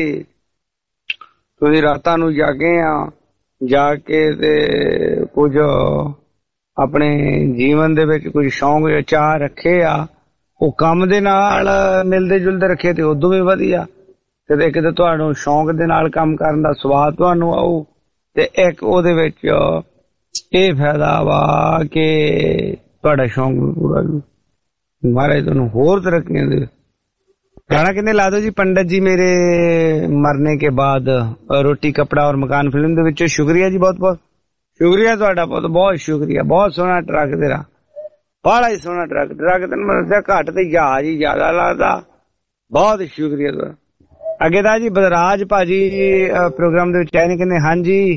ਤੁਸੀਂ ਰਾਤਾਂ ਨੂੰ ਜਾਗੇ ਆ, ਜਾ ਕੇ ਤੇ ਕੁਝ ਆਪਣੇ ਜੀਵਨ ਦੇ ਵਿੱਚ ਕੁਝ ਸ਼ੌਂਕ ਜਾਂ ਚਾਹ ਰੱਖੇ ਆ, ਉਹ ਕੰਮ ਦੇ ਨਾਲ ਮਿਲਦੇ ਜੁਲਦੇ ਰੱਖੇ ਤੇ ਉਦੋਂ ਵੀ ਵਧੀਆ। ਕਿਤੇ ਕਿਤੇ ਤੁਹਾਨੂੰ ਸ਼ੌਂਕ ਦੇ ਨਾਲ ਕੰਮ ਕਰਨ ਦਾ ਸਵਾਦ ਤੁਹਾਨੂੰ ਆਊ, ਤੇ ਇੱਕ ਉਹਦੇ ਵਿੱਚ ਇਹ ਫਾਇਦਾ ਵਾ ਕਿ ਤੁਹਾਡਾ ਸ਼ੌਂਕ ਵੀ ਪੂਰਾ ਹੋ। ਮਹਾਰਾਜ ਤੁਹਾਨੂੰ ਹੋਰ ਤਰੱਕੀਆਂ ਦੇ। गाना कितने ला दो जी पंडित जी मेरे मरने के बाद रोटी कपड़ा और मकान फिल्म दे विच। शुक्रिया जी, बहुत बहुत शुक्रिया तुहाडा, बहुत बहुत शुक्रिया। बहुत सोहना ट्रक तेरा, बड़ा ही सोहना ट्रक। ट्रक तेन मैं दस्सिया घट ते जहाज ही ज्यादा लगदा। बहुत शुक्रिया तुहाडा। अगे दा जी बलराज भाजी प्रोग्राम दे विच आए ने, कहंदे हां जी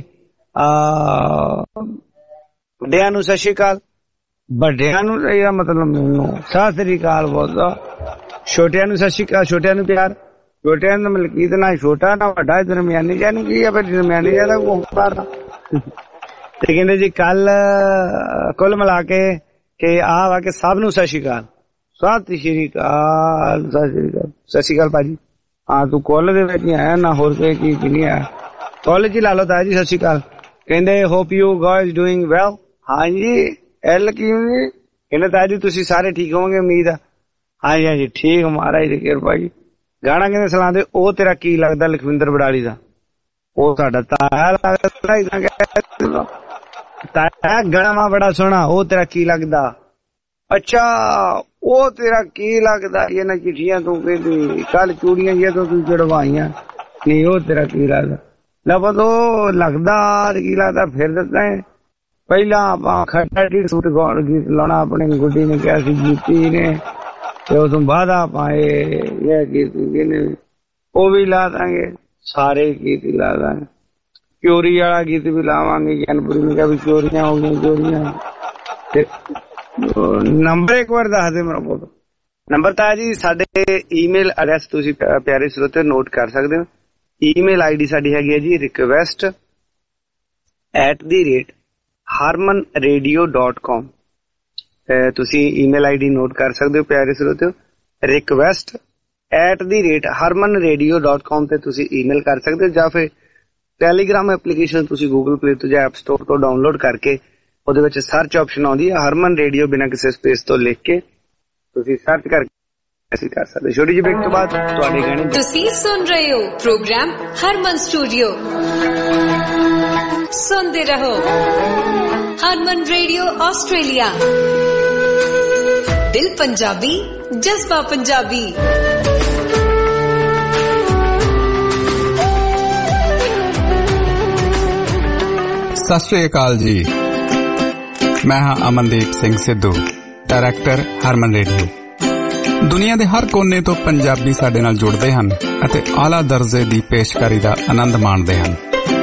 ਵੱਡਿਆਂ ਨੂੰ ਸਤਿ ਸ਼੍ਰੀ ਅਕਾਲ। ਵੱਡਿਆਂ ਨੂੰ ਇਹਦਾ ਮਤਲਬ ਮੈਨੂੰ ਸਤਿ ਸ੍ਰੀ ਅਕਾਲ ਬੋਲਦਾ। ਛੋਟਿਆਂ ਨੂੰ ਸਤਿ ਸ਼੍ਰੀ ਅਕਾਲ, ਛੋਟਿਆਂ ਨੂੰ ਪਿਆਰ। ਛੋਟਿਆਂ ਦਾ ਮਲਕੀਤ ਨਾ ਛੋਟਾ ਨਾ ਵੱਡਾ, ਦਰਮਿਆਨੀ ਜਿਹਾ ਨੂੰ ਕੀ ਆ, ਫਿਰ ਦਰਮਿਆਨੀ ਜਿਹਾ ਦਾ ਮਾਰਨਾ। ਤੇ ਕਹਿੰਦੇ ਜੀ ਕੱਲ ਕੁੱਲ ਮਿਲਾ ਕੇ ਕਿ ਆਹ ਵਾ ਕਿ ਸਭ ਨੂੰ ਸਤਿ ਸ਼੍ਰੀ ਅਕਾਲ। ਸਤਿ ਸ਼੍ਰੀ ਅਕਾਲ, ਸਤਿ ਸ਼੍ਰੀ ਅਕਾਲ, ਸਤਿ ਸ਼੍ਰੀ ਅਕਾਲ ਭਾਜੀ। ਹਾਂ ਤੂੰ ਕੁੱਲ ਦੇ ਵਿੱਚ ਹੀ ਆਇਆ ਨਾ, ਹੋਰ ਕੋਈ ਚੀਜ਼ ਨਹੀਂ ਆਇਆ। ਕੁੱਲ ਚ ਲਾ ਲਓ ਤਾਇਆ ਜੀ, ਸਤਿ ਸ਼੍ਰੀ ਅਕਾਲ। ਕਹਿੰਦੇ hope you guys doing well. ਹਾਂਜੀ ਐਲ ਕਿਉਂ ਜੀ? ਕਹਿੰਦੇ ਤਾਇਆ ਜੀ ਤੁਸੀਂ ਸਾਰੇ ਠੀਕ ਹੋਵੋਗੇ ਉਮੀਦ ਆ। ਹਾਂਜੀ ਹਾਂਜੀ ਠੀਕ, ਮਹਾਰਾਜ ਦੀ ਕਿਰਪਾ ਜੀ। ਗਾਣਾ ਕਹਿੰਦੇ ਸਲਾਉਂਦੇ ਉਹ ਤੇਰਾ ਕੀ ਲੱਗਦਾ ਲਖਵਿੰਦਰ ਬਡਾਲੀ ਦਾ? ਉਹ ਸਾਡਾ ਤਾਇਆ ਲੱਗਦਾ। ਤਾਇਆ ਗਾਣਾ ਬੜਾ ਸੋਹਣਾ, ਉਹ ਤੇਰਾ ਕੀ ਲੱਗਦਾ? ਅੱਛਾ ਉਹ ਤੇਰਾ ਕੀ ਲੱਗਦਾ? ਇਹਨਾਂ ਚਿੱਠੀਆਂ ਤੂੰ ਕਹਿੰਦੀ ਕੱਲ ਚੂੜੀਆਂ ਜਿਹੀਆਂ ਤੋਂ ਤੂੰ ਚੜਵਾਈਆਂ, ਨਹੀਂ ਉਹ ਤੇਰਾ ਕੀ ਲੱਗਦਾ? ਲੱਭੋ ਤੋਂ ਲੱਗਦਾ ਕੀ ਲੱਗਦਾ ਫਿਰ ਦੱਸਦਾ। ਪਹਿਲਾਂ ਆਪਾਂ ਖੱਟਾ ਸੂਟ ਗੀਤ ਲਾਉਣਾ ਆਪਣੇ ਗੁੱਡੀ ਨੇ ਕਿਹਾ ਸੀ, ਜੀਤੀ ਨੇ, ਤੇ ਉਸ ਤੋਂ ਬਾਅਦ ਆਪਾਂ ਇਹ ਗੀਤ ਉਹ ਵੀ ਲਾ ਦਾਂਗੇ, ਸਾਰੇ ਗੀਤ ਹੀ ਲਾ ਦਾਂਗੇ। ਚੋਰੀ ਵਾਲਾ ਗੀਤ ਵੀ ਲਾਵਾਂਗੇ। ਜਨਪੁਰੀ ਨੇ ਕਿਹਾ ਵੀ ਚੋਰੀਆਂ ਹੋ ਗਈਆਂ ਚੋਰੀਆਂ। ਤੇ ਨੰਬਰ ਇੱਕ ਵਾਰ ਦੱਸ ਦੇ ਮੇਰਾ ਪੁੱਤ। ਨੰਬਰ ਤਾਂ ਜੀ ਸਾਡੇ ਈਮੇਲ ਐਡਰੈਸ ਤੁਸੀਂ ਪਿਆਰੇ ਸਰੋਤੇ ਨੋਟ ਕਰ ਸਕਦੇ ਹੋ। ਈਮੇਲ ਆਈਡੀ ਸਾਡੀ ਹੈਗੀ ਹੈ ਜੀ request@harmanradio.com। ਤੁਸੀਂ ਈਮੇਲ ਆਈਡੀ ਨੋਟ ਕਰ ਸਕਦੇ ਹੋ ਪਿਆਰੇ ਸਰੋਤਿਓ। request@harmanradio.com ਤੇ ਤੁਸੀਂ ਈਮੇਲ ਕਰ ਸਕਦੇ ਹੋ, ਜਾਂ ਫਿਰ ਟੈਲੀਗ੍ਰਾਮ ਐਪਲੀਕੇਸ਼ਨ ਤੁਸੀਂ ਗੂਗਲ ਪਲੇ ਤੋਂ ਜਾਂ ਐਪ ਸਟੋਰ ਤੋਂ ਡਾਊਨਲੋਡ ਕਰਕੇ ਉਹਦੇ ਵਿੱਚ ਸਰਚ ਆਪਸ਼ਨ ਆਉਂਦੀ ਹੈ ਹਰਮਨ ਰੇਡੀਓ ਬਿਨਾਂ ਕਿਸੇ ਸਪੇਸ ਤੋਂ ਲਿਖ ਕੇ ਤੁਸੀਂ ਸਰਚ ਕਰਕੇ ਅਸੀਂ ਕਰ ਸਕਦੇ। ਛੋਟੀ ਜਿਹੀ ਬ੍ਰੇਕ ਤੋਂ ਬਾਅਦ ਤੁਹਾਡੇ ਗਾਣੇ ਤੁਸੀਂ ਸੁਣ ਰਹੇ ਹੋ ਪ੍ਰੋਗਰਾਮ ਹਰਮਨ ਸਟੂਡੀਓ। ਸੁਣਦੇ ਰਹੋ ਹਰਮਨ ਰੇਡੀਓ ਆਸਟ੍ਰੇਲੀਆ। ਦਿਲ ਪੰਜਾਬੀ, ਜਜ਼ਬਾ ਪੰਜਾਬੀ। ਸਤਿ ਸ਼੍ਰੀ ਅਕਾਲ ਜੀ, ਮੈਂ ਹਾਂ ਅਮਨਦੀਪ ਸਿੰਘ ਸਿੱਧੂ, ਡਾਇਰੈਕਟਰ ਹਰਮਨ ਰੇਡੀਓ। ਦੁਨੀਆ ਦੇ ਹਰ ਕੋਨੇ ਤੋਂ ਪੰਜਾਬੀ ਸਾਡੇ ਨਾਲ ਜੁੜਦੇ ਹਨ ਅਤੇ ਆਲਾ ਦਰਜੇ ਦੀ ਪੇਸ਼ਕਾਰੀ ਦਾ ਆਨੰਦ ਮਾਣਦੇ ਹਨ।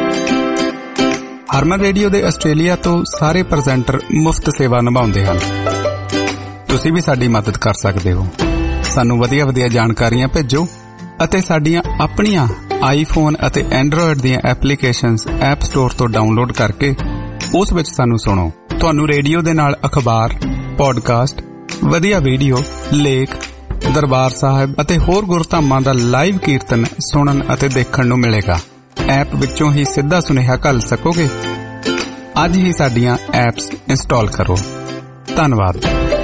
ਹਰਮਨ ਰੇਡੀਓ ਦੇ ਆਸਟ੍ਰੇਲੀਆ ਤੋਂ ਸਾਰੇ ਪ੍ਰੈਜ਼ੈਂਟਰ ਮੁਫਤ ਸੇਵਾ ਨਿਭਾਉਂਦੇ ਹਨ। ਤੁਸੀਂ ਵੀ ਸਾਡੀ ਮਦਦ ਕਰ ਸਕਦੇ ਹੋ। ਸਾਨੂੰ ਵਧੀਆ ਜਾਣਕਾਰੀਆਂ ਭੇਜੋ ਅਤੇ ਸਾਡੀਆਂ ਆਪਣੀਆਂ ਆਈਫੋਨ ਅਤੇ ਐਂਡਰੋਇਡ ਦੀਆਂ ਐਪਲੀਕੇਸ਼ਨਸ ਐਪ ਸਟੋਰ ਤੋਂ ਡਾਊਨਲੋਡ ਕਰਕੇ ਉਸ ਵਿੱਚ ਸਾਨੂੰ ਸੁਣੋ। ਤੁਹਾਨੂੰ ਰੇਡੀਓ ਦੇ ਨਾਲ ਅਖਬਾਰ, ਪੌਡਕਾਸਟ, ਵਧੀਆ ਵੀਡੀਓ, ਲੇਖ, ਦਰਬਾਰ ਸਾਹਿਬ ਅਤੇ ਹੋਰ ਗੁਰਧਾਮਾਂ ਦਾ ਲਾਈਵ ਕੀਰਤਨ ਸੁਣਨ ਅਤੇ ਦੇਖਣ ਨੂੰ ਮਿਲੇਗਾ। ਐਪ ਵਿੱਚੋਂ ਹੀ ਸਿੱਧਾ ਸੁਨੇਹਾ ਘੱਲ ਸਕੋਗੇ। ਅੱਜ ਹੀ ਸਾਡੀਆਂ ਐਪਸ ਇੰਸਟਾਲ ਕਰੋ। ਧੰਨਵਾਦ।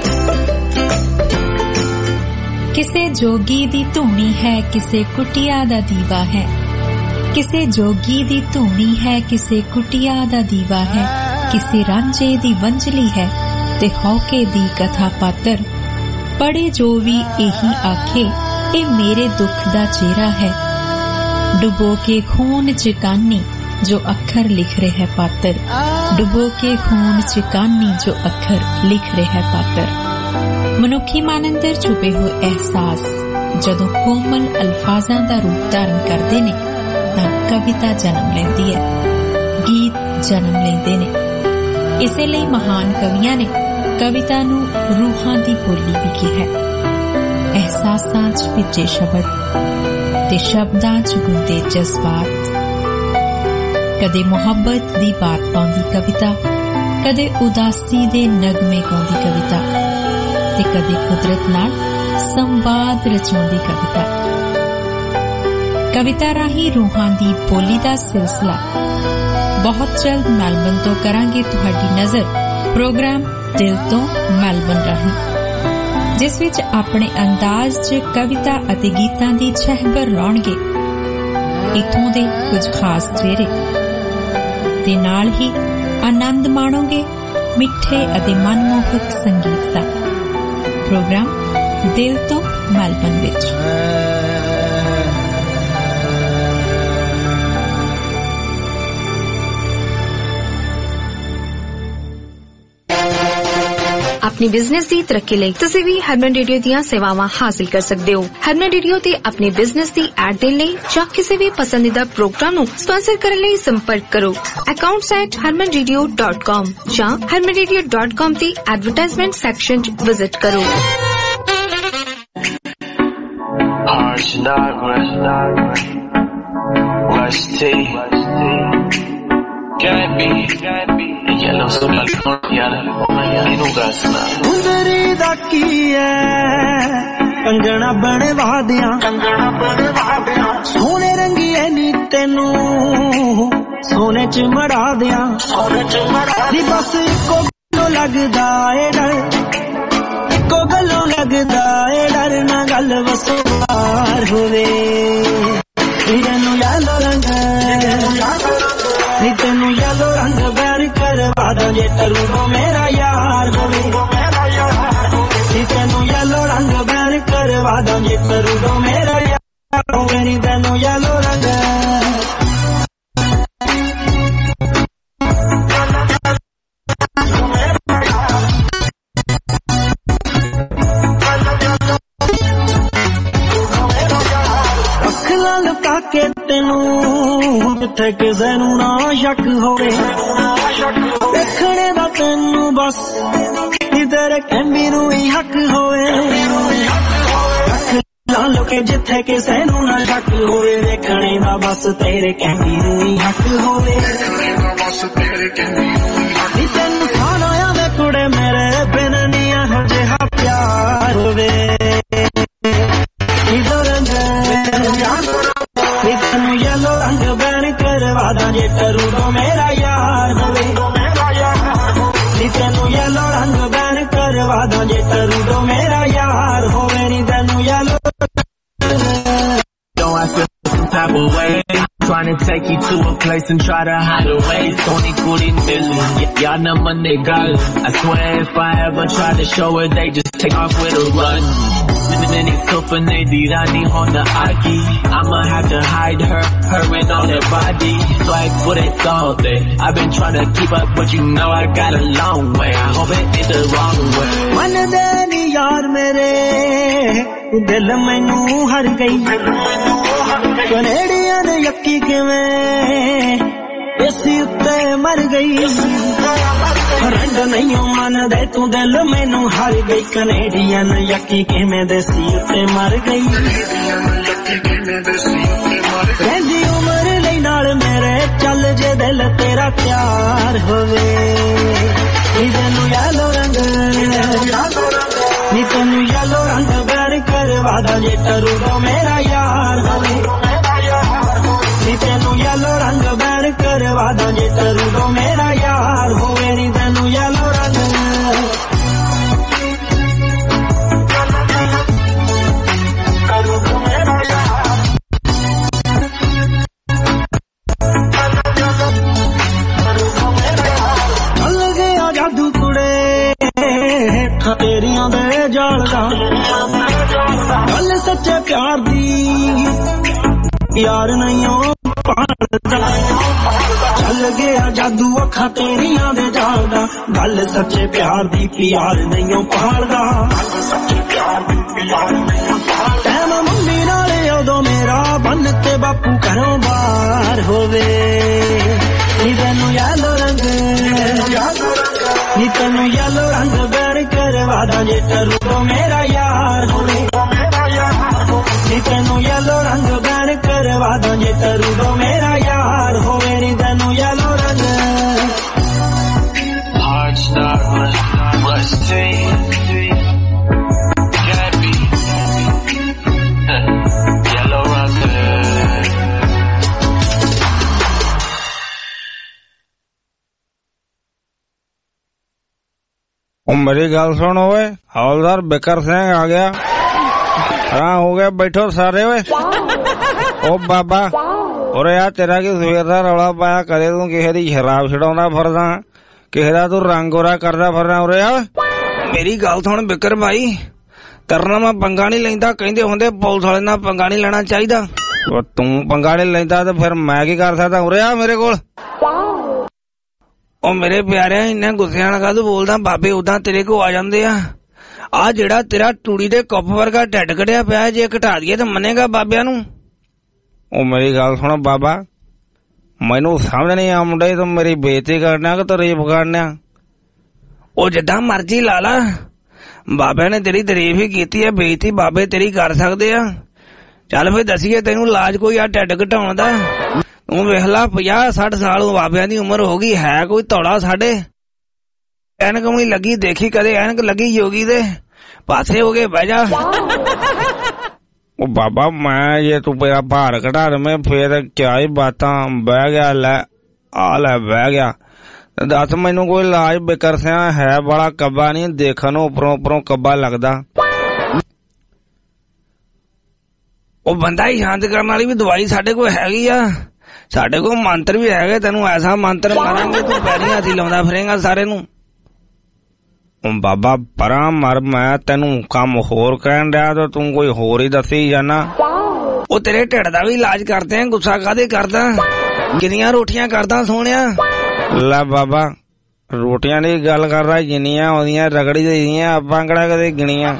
ਕਿਸੇ ਜੋਗੀ ਦੀ ਧੂਣੀ ਹੈ, ਕਿਸੇ ਕੁਟਿਆ ਦਾ ਦੀਵਾ ਹੈ। ਕਿਸੇ ਜੋਗੀ ਦੀ ਧੂਣੀ ਹੈ, ਕਿਸੇ ਕੁਟਿਆ ਦਾ ਦੀਵਾ ਹੈ। ਕਿਸੇ ਰਾਂਝੇ ਦੀ ਵੰਝਲੀ ਹੈ ਤੇ ਹੌਕੇ ਦੀ ਕਥਾ ਪਾਤਰ। ਪੜੇ ਜੋ ਵੀ ਇਹੀ ਆਖੇ, ਇਹ ਮੇਰੇ ਦੁੱਖ ਦਾ ਚਿਹਰਾ ਹੈ। ਡੁਬੋ ਕੇ ਖੂਨ ਚ ਕਾਨੀ ਜੋ ਅੱਖਰ ਲਿਖ ਰਿਹਾ ਪਾਤਰ। ਡੁਬੋ ਕੇ ਖੂਨ ਚ ਕਾਨੀ ਜੋ ਅੱਖਰ ਲਿਖ ਰਿਹਾ ਪਾਤਰ। ਮਨੁੱਖੀ ਮਨ ਅੰਦਰ ਛੁਪੇ ਹੋਏ ਅਹਿਸਾਸ ਜਦੋਂ ਕੋਮਲ ਅਲਫਾਜ਼ਾਂ ਦਾ ਰੂਪ ਧਾਰਨ ਕਰਦੇ ਨੇ ਤਾਂ ਕਵਿਤਾ ਜਨਮ ਲੈਂਦੀ ਹੈ, ਗੀਤ ਜਨਮ ਲੈਂਦੇ ਨੇ। ਇਸੇ ਲਈ ਮਹਾਨ ਕਵੀਆਂ ਨੇ ਕਵਿਤਾ ਨੂੰ ਰੂਹਾਂ ਦੀ ਬੋਲੀ ਵੀ ਕਿਹਾ। ਅਹਿਸਾਸਾਂ 'ਚ ਭਿੱਜੇ ਸ਼ਬਦ ਤੇ ਸ਼ਬਦਾਂ 'ਚ ਗੁੰਦੇ ਜਜ਼ਬਾਤ। ਕਦੇ ਮੁਹੱਬਤ ਦੀ ਬਾਤ ਪਾਉਂਦੀ ਕਵਿਤਾ, ਕਦੇ ਉਦਾਸੀ ਦੇ ਨਗਮੇ ਗਾਉਂਦੀ ਕਵਿਤਾ ਤੇ ਕਦੇ ਕੁਦਰਤ ਨਾਲ ਸੰਵਾਦ ਰਚਾਉਂਦੀ ਕਵਿਤਾ। ਕਵਿਤਾ ਰਾਹੀਂ ਰੂਹਾਂ ਦੀ ਬੋਲੀ ਦਾ ਸਿਲਸਿਲਾ ਬਹੁਤ ਜਲਦ ਮੈਲਬਨ ਤੋਂ ਕਰਾਂਗੇ ਤੁਹਾਡੀ ਨਜ਼ਰ ਪ੍ਰੋਗਰਾਮ ਦਿਲ ਤੋਂ ਮੈਲਬਨ ਰਾਹੀਂ, ਜਿਸ ਵਿੱਚ ਆਪਣੇ ਅੰਦਾਜ਼ 'ਚ ਕਵਿਤਾ ਅਤੇ ਗੀਤਾਂ ਦੀ ਛਹਿਬਰ ਲਾਉਣਗੇ ਇੱਥੋਂ ਦੇ ਕੁਝ ਖਾਸ ਚਿਹਰੇ ਤੇ ਨਾਲ ਹੀ ਆਨੰਦ ਮਾਣੋਗੇ ਮਿੱਠੇ ਅਤੇ ਮਨਮੋਹਕ ਸੰਗੀਤ ਦਾ। ਪ੍ਰੋਗਰਾਮ ਦਿਲ ਤੋਂ ਮੈਲਬਨ ਵਿੱਚ। अपनी बिजनेस की तरक्की ਲਈ ਤੁਸੀਂ ਵੀ ਹਰਮਨ ਰੇਡੀਓ ਦੀਆਂ ਸੇਵਾਵਾਂ ਹਾਸਲ ਕਰ ਸਕਦੇ ਹੋ। ਹਰਮਨ ਰੇਡੀਓ ਤੇ ਆਪਣੀ ਬਿਜ਼ਨਸ ਦੀ ਐਡ ਦੇਣ ਲਈ ਜਾਂ ਕਿਸੇ ਵੀ ਪਸੰਦੀਦਾ ਪ੍ਰੋਗਰਾਮ ਨੂੰ ਸਪਾਂਸਰ ਕਰਨ ਲਈ ਸੰਪਰਕ ਕਰੋ accounts@harmanradio.com ਜਾਂ harmanradio.com ਦੀ ਐਡਵਰਟਾਈਜ਼ਮੈਂਟ ਸੈਕਸ਼ਨ 'ਚ ਵਿਜ਼ਿਟ ਕਰੋ। ਗੁੰਦਰੀ ਦਾ ਕੀ ਐ ਕੰਗਣਾ ਬਣੇ ਵਾਦਿਆਂ, ਸੋਹਣੇ ਰੰਗੀਏ ਨੀ ਤੈਨੂੰ ਸੋਨੇ ਚ ਮੜਾ ਦਿਆਂ। ਨੀ ਬਸ ਇੱਕੋ ਗੱਲੋਂ ਲੱਗਦਾ ਏ ਡਰ, ਇੱਕੋ ਗੱਲੋਂ ਲੱਗਦਾ ਏ ਡਰ ਨਾ ਗੱਲ ਵਸਵਾਰ ਹੋਵੇ। ਤੈਨੂੰ ਯਾਲੋ ਰੰਗ ਨੀ ਤੈਨੂੰ ਯਾਲੋ ਰੰਗ ਬੈਰ ਕਰਵਾ ਦਾਂ ਜੇ ਤਰੂ ਮੇਰਾ ਯਾਰ ਹੋਵੇ। ਨੀ ਤੈਨੂੰ ਯਾਲੋ ਰੰਗ ਬੈਰ ਕਰਵਾ ਦਾਂ ਜੇ ਤਰੂ ਮੇਰਾ ਯਾਰ ਹੋਵੇ। ਨੀ ਤੈਨੂੰ ਯਾਲੋ ਰੰਗ ਅੱਖਾਂ ਲੁਕਾ ਕੇ ਤੈਨੂੰ ਜਿੱਥੇ ਕਿਸੇ ਨੂੰ ਨਾ ਸ਼ੱਕ ਹੋਵੇ। ਦੇਖਣੇ ਦਾ ਤੈਨੂੰ ਬਸ ਨੀ ਤੇਰੇ ਕਹਿੰਦੀ ਨੂੰ ਹੀ ਹੱਕ ਹੋਵੇ। ਅੱਖਾਂ ਲੁਕੇ ਜਿੱਥੇ ਕਿਸੇ ਨੂੰ ਨਾ ਸ਼ੱਕ ਹੋਵੇ। ਦੇਖਣੇ ਦਾ ਬਸ ਤੇਰੇ ਕਹਿੰਦੀ ਨੂੰ ਹੀ ਹੱਕ ਹੋਵੇ। ਨੀ ਤੈਨੂੰ ਖਾਣਾ ਆਵੇ ਕੁੜੇ ਮੇਰੇ ਬਿਨ ਨੀ ਇਹੋ ਜਿਹਾ ਪਿਆਰ ਹੋਵੇ। ਨੀ ਤੈਨੂੰ ਯੈਲੋ ਰੰਗ ਬੈਣ ਕਰਵਾ ਦਾਂ ਜੇ ਤਰੂ ਦੋ ਮੇਰਾ ਯਾਰ ਹੋਵੇ। ਨੀ ਤੈਨੂੰ ਯੈਲੋ ਰੰਗ ਬੈਣ ਕਰਵਾ ਦਾਂ ਜੇ ਤਰੂ ਦੋ ਮੇਰਾ ਯਾਰ ਹੋਵੇ। ਨੀ ਤੈਨੂੰ yellow type of way, trying to take you to a place and try to hide away. Tony Gooding million, y'all know money got it. I swear if I ever try to show it, they just take off with a run. I'ma have to hide her and all that body. Like what it's all day. I've been trying to keep up, but you know I got a long way. I hope it ain't the wrong way. मन देनी यार मेरे, दिल मैनू हर गई। ਕੈਨੇਡੀਅਨ ਯੱਕੀ ਕਿਵੇਂ ਇਸੀ ਉੱਤੇ ਮਰ ਗਈ ਰੰਗ ਨਹੀਂ ਮੰਨਦੇ ਤੂੰ ਦਿਲ ਮੈਨੂੰ ਹਾਰ ਗਈ ਕੈਨੇਡੀਅਨ ਯੱਕੀ ਕਿਵੇਂ ਦੇਸੀ ਉੱਤੇ ਮਰ ਗਈ ਕਹਿੰਦੀ ਉਮਰ ਲਈ ਨਾਲ ਮੇਰੇ ਚੱਲ ਜੇ ਦਿਲ ਤੇਰਾ ਪਿਆਰ ਹੋਵੇ ਨੀ ਤੈਨੂੰ ਯੈਲੋ ਰੰਗ ਨੀ ਤੈਨੂੰ ਯੈਲੋ ਰੰਗ ਬੈਰ ਕਰਵਾ ਦਾਂ ਜੇ ਟਰੂ ਮੇਰਾ ਯਾਰ ਹੋਵੇ ਨੀ ਤੈਨੂੰ ਯੈਲੋ ਰੰਗ ਬੈਰ ਕਰਵਾ ਦਾਂ ਜੇ ਟਰੂ ਮੇਰਾ ਯਾਰ ਹੋਵੇ ਨੀ ਤੈਨੂੰ ਯੈਲੋ ਰੰਗ ਤੇਰੀਆਂ ਦੇ ਜਾਲ ਦਾ ਗੱਲ ਸੱਚੇ ਪਿਆਰ ਦੀ ਯਾਰ ਨਹੀਂ ਉਹ ਪਾਲਦਾ ਚੱਲ ਗਿਆ ਜਾਦੂ ਅੱਖਾਂ ਤੇਰੀਆਂ ਦੇ ਜਾਲ ਦਾ ਗੱਲ ਸੱਚੇ ਪਿਆਰ ਦੀ ਪਿਆਰ ਨਹੀਂ ਉਹ ਪਾਲਦਾ ਟਾਈਮ ਮੰਮੀ ਨਾਲ ਉਦੋਂ ਮੇਰਾ ਬੰਨ ਕੇ ਬਾਪੂ ਘਰੋਂ ਬਾਹਰ ਹੋਵੇ ਨੀ ਤੈਨੂੰ ਯੈਲੋ ਰੰਗ ਨੀ ਤੈਨੂੰ ਯੈਲੋ ਰੰਗ ਬੈਰ ਕਰਵਾ ਦਾਂ ਜੇ ਟਰੂ ਮੇਰਾ ਯਾਰ ਹੋਵੇ ਨੀ ਤੈਨੂੰ ਯੈਲੋ ਰੰਗ ਬੈਰ ਕਰਵਾ ਦਾਂ ਜੇ ਟਰੂ ਮੇਰਾ ਯਾਰ ਹੋਵੇ ਨੀ ਤੈਨੂੰ ਯੈਲੋ ਰੰਗ ਉਹ ਮੇਰੀ ਗੱਲ ਸੁਣ ਓਏ ਹੌਲਦਾਰ ਬਿਕਰ ਸਿੰਘ ਆ ਗਿਆ ਹਾਂ ਹੋ ਗਿਆ ਬੈਠੋ ਸਾਰੇ ਓਏ ਉਹ ਬਾਬਾ ਉਰੇ ਆ ਤੇਰਾ ਕੀ ਸਵੇਰ ਦਾ ਰੌਲਾ ਪਾਇਆ ਕਦੇ ਤੂੰ ਕਿਸੇ ਦੀ ਸ਼ਰਾਬ ਛਡਾਉਂਦਾ ਫਿਰਦਾ ਕਿਸੇ ਦਾ ਤੂੰ ਰੰਗ ਗੋਰਾ ਕਰਦਾ ਫਿਰਦਾ ਉਰੇ ਆ ਮੇਰੀ ਗੱਲ ਸੁਣ ਬਿਕਰ ਭਾਈ ਤਰਨਾ ਮੈਂ ਪੰਗਾ ਨਹੀਂ ਲੈਂਦਾ ਕਹਿੰਦੇ ਹੁੰਦੇ ਪੁਲਿਸ ਵਾਲੇ ਨਾਲ ਪੰਗਾ ਨਹੀਂ ਲੈਣਾ ਚਾਹੀਦਾ ਤੂੰ ਪੰਗਾ ਨਹੀਂ ਲੈਂਦਾ ਤੇ ਫਿਰ ਮੈਂ ਕੀ ਕਰ ਸਕਦਾ ਉਰੇ ਆ ਮੇਰੇ ਕੋਲ ਉਹ ਮੇਰੇ ਪਿਆਰਿਆ ਇੰਨਾ ਗੁੱਸੇ ਨਾਲ ਕਾਹਦੋਂ ਬੋਲਦਾ ਬਾਬੇ ਉਦਾਂ ਤੇਰੇ ਕੋ ਆ ਜਾਂਦੇ ਆ ਜਿਹੜਾ ਤੇਰਾ ਟੂੜੀ ਦੇ ਕੱਪ ਵਰਗਾ ਢਿੱਡ ਕੱਢਿਆ ਪਿਆ ਜੇ ਘਟਾ ਦਈਏ ਤਾਂ ਮੰਨੇਗਾ ਬਾਬਿਆਂ ਨੂੰ ਉਹ ਮੇਰੀ ਗੱਲ ਸੁਣ ਬਾਬਾ ਮੈਨੂੰ ਸਮਝ ਨਹੀਂ ਆਉਂਦਾ ਤੂੰ ਮੇਰੀ ਬੇਇੱਜ਼ਤੀ ਕਰਨਾ ਕਿ ਤਾਰੀਫ ਕਰਨਾ ਉਹ ਜਿੱਦਾਂ ਮਰਜ਼ੀ ਲਾ ਲਾ ਬਾਬਿਆਂ ਨੇ ਤੇਰੀ ਤਾਰੀਫ ਹੀ ਕੀਤੀ ਹੈ ਬੇਇੱਜ਼ਤੀ ਬਾਬੇ ਤੇਰੀ ਕਰ ਸਕਦੇ ਆ ਚੱਲ ਫੇਰ ਦੱਸੀਏ ਤੈਨੂੰ ਇਲਾਜ ਕੋਈ ਆ ਢਿੱਡ ਘਟਾਉਣ ਦਾ ਤੂੰ ਵੇਖ ਲਾ 50-60 ਸਾਲ ਬਾਬਿਆਂ ਦੀ ਉਮਰ ਹੋ ਗਈ ਹੈ ਕੋਈ ਧੌਲਾ ਸਾਡੇ ਐਨਕ ਵੀ ਲੱਗੀ ਦੇਖੀ ਕਦੇ ਐਨਕ ਲੱਗੀ ਯੋਗੀ ਦੇ ਪਾਸੇ ਹੋ ਗਏ ਬਹਿ ਜਾ ਉਹ ਬਾਬਾ ਮੈਂ ਜੇ ਤੂੰ ਮੇਰਾ ਭਾਰ ਘਟਾ ਦੇ ਫੇਰ ਕਿਆ ਹੀ ਬਾਤਾਂ ਬਹਿ ਗਿਆ ਲੈ ਬਹਿ ਗਿਆ ਦੱਸ ਮੈਨੂੰ ਕੋਈ ਇਲਾਜ ਬਿਕਰ ਸਿਆ ਹੈ ਬੜਾ ਕੱਬਾ ਨਹੀਂ ਦੇਖਣ ਨੂੰ ਉੱਪਰੋਂ ਕੱਬਾ ਲੱਗਦਾ ਉਹ ਬੰਦਾ ਹੀ ਸ਼ਾਂਤ ਕਰਨ ਵਾਲੀ ਵੀ ਦਵਾਈ ਸਾਡੇ ਕੋਲ ਹੈਗੀ ਆ ਸਾਡੇ ਕੋਲ ਮੰਤਰ ਵੀ ਹੈਗੇ ਤੈਨੂੰ ਐਸਾ ਮੰਤਰ ਮਾਰਾਂਗੇ ਤੂੰ ਪੈਰੀਂ ਹੱਥੀ ਲਾਉਂਦਾ ਫਿਰੇਗਾ ਸਾਰੇ ਨੂੰ ਬਾਬਾ ਪਰਾਂ ਮਰ ਮੈਂ ਤੈਨੂੰ ਕੰਮ ਹੋਰ ਕਹਿਣ ਡਿਆ ਤਾਂ ਤੂੰ ਕੋਈ ਹੋਰ ਹੀ ਦੱਸੀ ਜਾਣਾ ਉਹ ਤੇਰੇ ਢਿੱਡ ਦਾ ਵੀ ਇਲਾਜ ਕਰਦੇ ਆ ਗੁੱਸਾ ਕਾਹਦੇ ਕਰਦਾ ਕਿੰਨੀਆਂ ਰੋਟੀਆਂ ਕਰਦਾ ਸੋਹਣਿਆ ਲੈ ਬਾਬਾ ਰੋਟੀਆਂ ਦੀ ਗੱਲ ਕਰਦਾ ਜਿੰਨੀਆਂ ਆਉਂਦੀਆਂ ਰਗੜੀ ਦੀਆਂ ਆਪਾਂ ਕਿਹੜਾ ਕਦੇ ਗਿਣੀਆਂ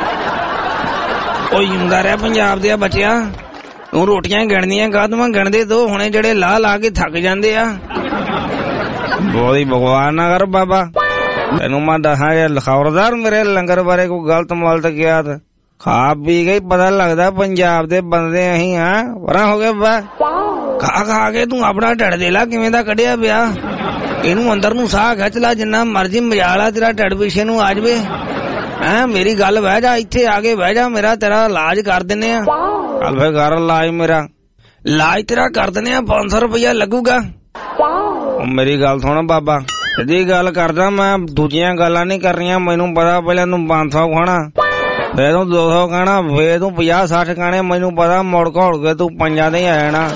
ਉਹ ਜਿੰਦਾ ਰਿਹਾ ਪੰਜਾਬ ਦੇ ਬੱਚਿਆ ਤੂੰ ਰੋਟੀਆਂ ਗਿਣਦੀਆਂ ਕਾਹਦੋਂ ਗਿਣਦੇ ਦੋ ਹੁਣੇ ਜਿਹੜੇ ਲਾ ਕੇ ਥੱਕ ਜਾਂਦੇ ਆ ਬੋਲੀ ਭਗਵਾਨ ਨਾ ਕਰ ਬਾਬਾ ਤੈਨੂੰ ਮੈਂ ਦੱਸਾਂ ਜੇ ਲਖੌਰਦਾਰ ਮੇਰੇ ਲੰਗਰ ਬਾਰੇ ਕੋਈ ਗਲਤ ਮਲਤ ਗਿਆ ਤਾਂ ਖਾ ਪੀ ਕੇ ਪਤਾ ਲੱਗਦਾ ਪੰਜਾਬ ਦੇ ਬੰਦੇ ਅਸੀਂ ਹਾਂ ਵਰਾਂ ਹੋ ਗਏ ਬਾ ਖਾ ਕੇ ਤੂੰ ਆਪਣਾ ਢਿੱਡ ਦੇ ਲਾ ਕਿਵੇਂ ਦਾ ਕੱਢਿਆ ਪਿਆ ਇਹਨੂੰ ਅੰਦਰ ਨੂੰ ਸਾਹ ਖਿੱਚ ਲਾ ਜਿੰਨਾ ਮਰਜੀ ਮਜਾਲਾ ਤੇਰਾ ਢਿੱਡ ਪਿੱਛੇ ਨੂੰ ਆ ਜਾਵੇ ਮੇਰੀ ਗੱਲ ਬਹਿ ਜਾ ਇੱਥੇ ਆ ਕੇ ਬਹਿ ਜਾ ਮੇਰਾ ਤੇਰਾ ਇਲਾਜ ਕਰ ਦਿੰਨੇ ਆ ਚੱਲ ਫੇਰ ਕਰ ਇਲਾਜ ਮੇਰਾ ਇਲਾਜ ਤੇਰਾ ਕਰ ਦਿੰਨੇ ਆ 500 ਰੁਪਇਆ ਲੱਗੂਗਾ ਮੇਰੀ ਗੱਲ ਸੁਣ ਬਾਬਾ ਸਿੱਧੀ ਗੱਲ ਕਰਦਾ ਮੈਂ ਦੂਜੀਆਂ ਗੱਲਾਂ ਨਹੀਂ ਕਰਨੀਆਂ ਮੈਨੂੰ ਪਤਾ ਪਹਿਲਾਂ ਤੂੰ 500 ਖਾਣਾ ਫੇਰ ਤੂੰ 200 ਖਾਣਾ ਫੇਰ ਤੂੰ 50-60 ਖਾਣੇ ਮੈਨੂੰ ਪਤਾ ਮੁੜ ਘੋੜ ਕੇ ਤੂੰ ਪੰਜਾਂ ਤੇ ਹੀ ਆ ਜਾਣਾ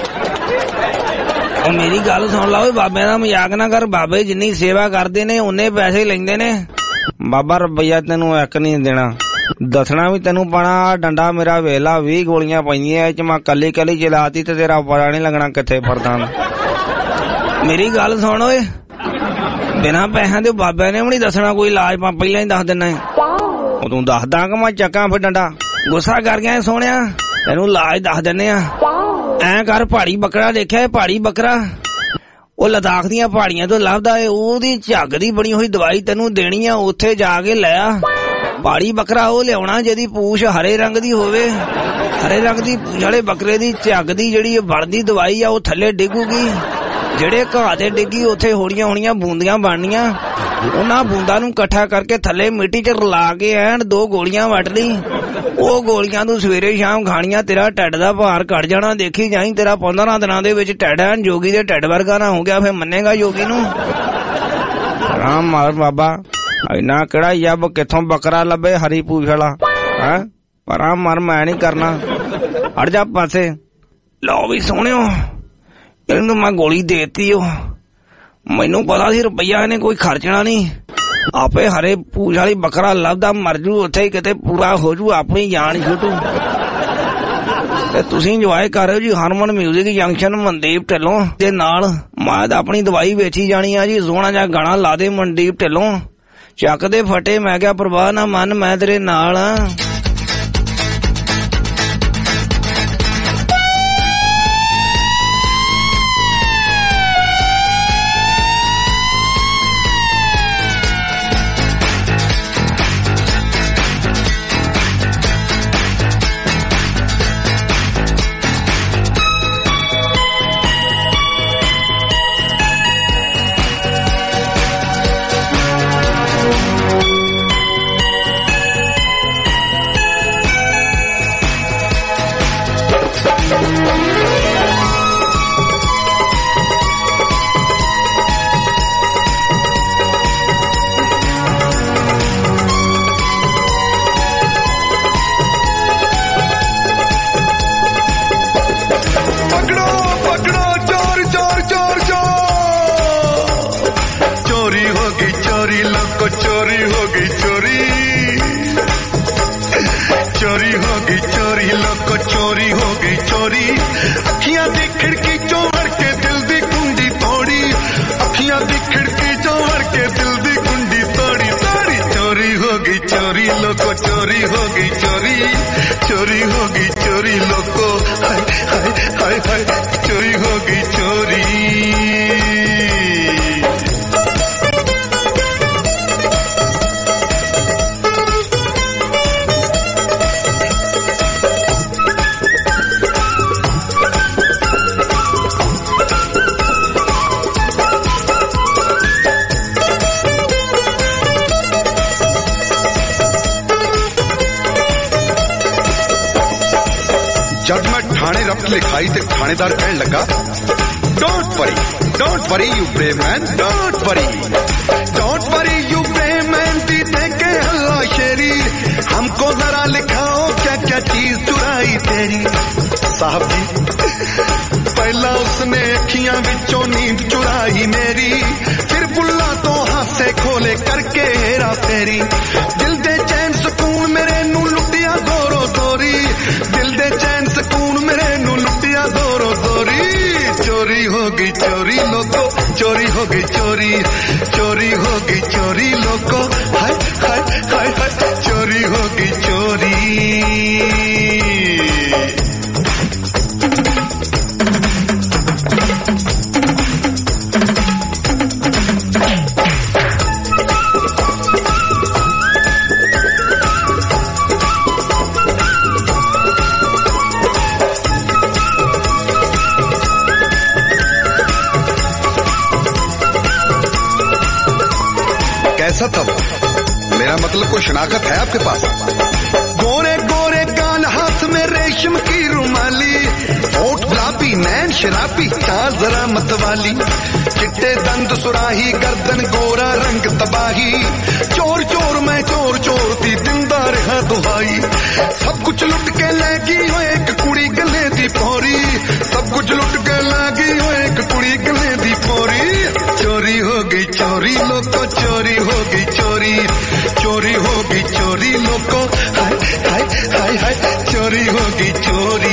ਉਹ ਮੇਰੀ ਗੱਲ ਸੁਣ ਲਾ ਓਏ ਬਾਬਿਆਂ ਦਾ ਮਜ਼ਾਕ ਨਾ ਕਰ ਬਾਬੇ ਜਿੰਨੀ ਸੇਵਾ ਕਰਦੇ ਨੇ ਉਨੇ ਪੈਸੇ ਲੈਂਦੇ ਨੇ ਬਾਬਾ ਰੁਪਈਆ ਤੈਨੂੰ ਇੱਕ ਨਹੀਂ ਦੇਣਾ ਦੱਸਣਾ ਵੀ ਤੈਨੂੰ ਪਾਣਾ ਡੰਡਾ ਮੇਰਾ ਵੇਲਾ 20 ਗੋਲੀਆਂ ਪੈਂਦੀਆਂ ਇਹ ਚ ਮੈਂ ਕੱਲੀ ਚਲਾਤੀ ਤੇ ਤੇਰਾ ਪਤਾ ਨਹੀਂ ਲੱਗਣਾ ਕਿੱਥੇ ਫਰਦਾ ਮੇਰੀ ਗੱਲ ਸੁਣ ਓਏ ਬਿਨਾਂ ਪੈਸਿਆਂ ਦੇ ਬਾਬਿਆਂ ਨੇ ਵੀ ਨਹੀਂ ਦੱਸਣਾ ਕੋਈ ਇਲਾਜ ਮੈਂ ਪਹਿਲਾਂ ਹੀ ਦੱਸ ਦਿੰਨਾ ਉਹ ਤੂੰ ਦੱਸਦਾ ਕਿ ਮੈਂ ਚੱਕਾਂ ਫਿਰ ਡੰਡਾ ਗੁੱਸਾ ਕਰ ਗਿਆ ਸੋਹਣਿਆ तेनू इलाज दस दिन्ने आ। ऐ कर, पहाड़ी बकरा देखिया? पहाड़ी बकरा ਉਹ लद्दाख ਦੀਆਂ ਪਹਾੜੀਆਂ ਤੋਂ ਲੱਭਦਾ ਏ, ਉਹਦੀ ਝੱਗ ਦੀ ਬਣੀ ਹੋਈ ਦਵਾਈ ਤੈਨੂੰ ਦੇਣੀ ਆ, ਉੱਥੇ ਜਾ ਕੇ ਲੈ ਆ। ਪਹਾੜੀ ਬੱਕਰਾ ਉਹ ਲਿਆਉਣਾ ਜਿਹਦੀ ਪੂਛ ਹਰੇ ਰੰਗ ਦੀ ਹੋਵੇ। ਹਰੇ ਰੰਗ ਦੀ ਪੂਛ ਵਾਲੇ ਬੱਕਰੇ ਦੀ ਝੱਗ ਦੀ ਜਿਹੜੀ ਬਣਦੀ ਦਵਾਈ ਆ ਉਹ ਥੱਲੇ ਡਿੱਗੂਗੀ। ਜਿਹੜੇ ਘਾਹ ਤੇ ਡਿੱਗੀ ਉੱਥੇ ਹੋੜੀਆਂ ਹੋਣੀਆਂ ਬੂੰਦੀਆਂ ਬਣਨੀਆਂ। ਉਹਨਾਂ ਬੂੰਦਾਂ ਨੂੰ ਇਕੱਠਾ ਕਰਕੇ ਥੱਲੇ ਮਿੱਟੀ 'ਚ ਰਲਾ ਕੇ ਐਨ 2 ਗੋਲੀਆਂ ਵੱਟ ਲਈ। ਉਹ ਗੋਲੀਆਂ ਤੂੰ ਸਵੇਰੇ ਸ਼ਾਮ ਖਾਣੀਆਂ, ਤੇਰਾ ਢਿੱਡ ਦਾ ਭਾਰ ਘਟ ਜਾਣਾ। ਦੇਖੀ ਜਾਈ, ਤੇਰਾ 15 ਦਿਨਾਂ ਦੇ ਵਿੱਚ ਢਿੱਡ ਐਨ ਜੋਗੀ ਦੇ ਢਿੱਡ ਵਰਗਾ ਨਾ ਹੋ ਗਿਆ, ਫਿਰ ਮੰਨੇਗਾ ਯੋਗੀ ਨੂੰ? ਆਰਾਮ ਮਾਰ ਬਾਬਾ, ਇੰਨਾ ਕਿਹੜਾ ਯੱਬ ਕਿੱਥੋਂ ਬੱਕਰਾ ਲੱਭੇ ਹਰੀ ਪੂਛ ਵਾਲਾ ਹੈ? ਆਰਾਮ ਮਾਰ, ਮੈਂ ਨਹੀਂ ਕਰਨਾ, ਹਟ ਜਾ ਪਾਸੇ। ਲਓ ਵੀ ਸੋਹਣਿਓ, ਇਹਨੂੰ ਮੈਂ ਗੋਲੀ ਦੇਤੀ। ਉਹ ਮੈਨੂੰ ਪਤਾ ਸੀ ਰੁਪਈਆ ਇਹਨੇ ਕੋਈ ਖਰਚਣਾ ਨਹੀਂ, ਆਪੇ ਹਰੇ ਪੂਛ ਵਾਲੀ ਬੱਕਰਾ ਲੱਭਦਾ ਮਰ ਜੂ, ਉੱਥੇ ਹੀ ਕਿਤੇ ਪੂਰਾ ਹੋ ਜੂ, ਆਪਣੀ ਜਾਨ ਛੁੱਟੂ। ਤੇ ਤੁਸੀਂ ਇੰਜੋਏ ਕਰ ਰਹੇ ਹੋ ਜੀ ਹਰਮਨ ਮਿਊਜ਼ਿਕ ਜੰਕਸ਼ਨ ਮਨਦੀਪ ਢਿੱਲੋਂ ਦੇ ਨਾਲ। ਮੈਂ ਤਾਂ ਆਪਣੀ ਦਵਾਈ ਵੇਚੀ ਜਾਣੀ ਆ ਜੀ। ਸੋਹਣਾ ਜਿਹਾ ਗਾਣਾ ਲਾ ਦੇ ਮਨਦੀਪ ਢਿੱਲੋਂ, ਚੱਕ ਦੇ ਫਟੇ। ਮੈਂ ਕਿਹਾ ਪਰਵਾਹ ਨਾ ਮੰਨ, ਮੈਂ ਤੇਰੇ ਨਾਲ ਆ। जब मैं थाने रफ्त लिखाई ते थानेदार कहने लगा, don't worry you brave man, don't worry you brave man. दी देखे हल्ला शेरी, हमको जरा लिखाओ क्या क्या चीज चुराई तेरी। साहब जी, पहला उसने अखियां विचों नींद चुराई मेरी, फिर बुल्ला तो हासे खोले करके हेरा फेरी। दिल दे चैन सुकून मेरे नू लुटिया जोरो जोरी, दिल दे चैन सुकून मेरे नू लुटिया जोरो जोरी। चोरी हो गई चोरी लोगो, चोरी हो गई चोरी, चोरी हो गई चोरी लोगो, हाय हाय हाय हाय, चोरी हो गई चोरी। कैसा था वो? मेरा मतलब कोई शनाख्त है आपके पास? गोरे गोरे कान, हाथ में रेशम की रुमाली, होठ गुलाबी, नैन शराबी, चाल जरा मतवाली, चिट्टे दंद सुराही, गर्दन गोरा रंग तबाही। चोर चोर मैं चोर चोर थी, दिलदार है दुहाई। सब कुछ लुट के लगी हो एक कुड़ी गले दी पौरी, सब कुछ लुट के लगी हो एक कुड़ी गले दी पौरी। चोरी हो गई चोरी लोगो, चोरी हो गई चोरी, चोरी हो गई चोरी लोगो, हाय हाय हाय हाय, चोरी हो गई चोरी।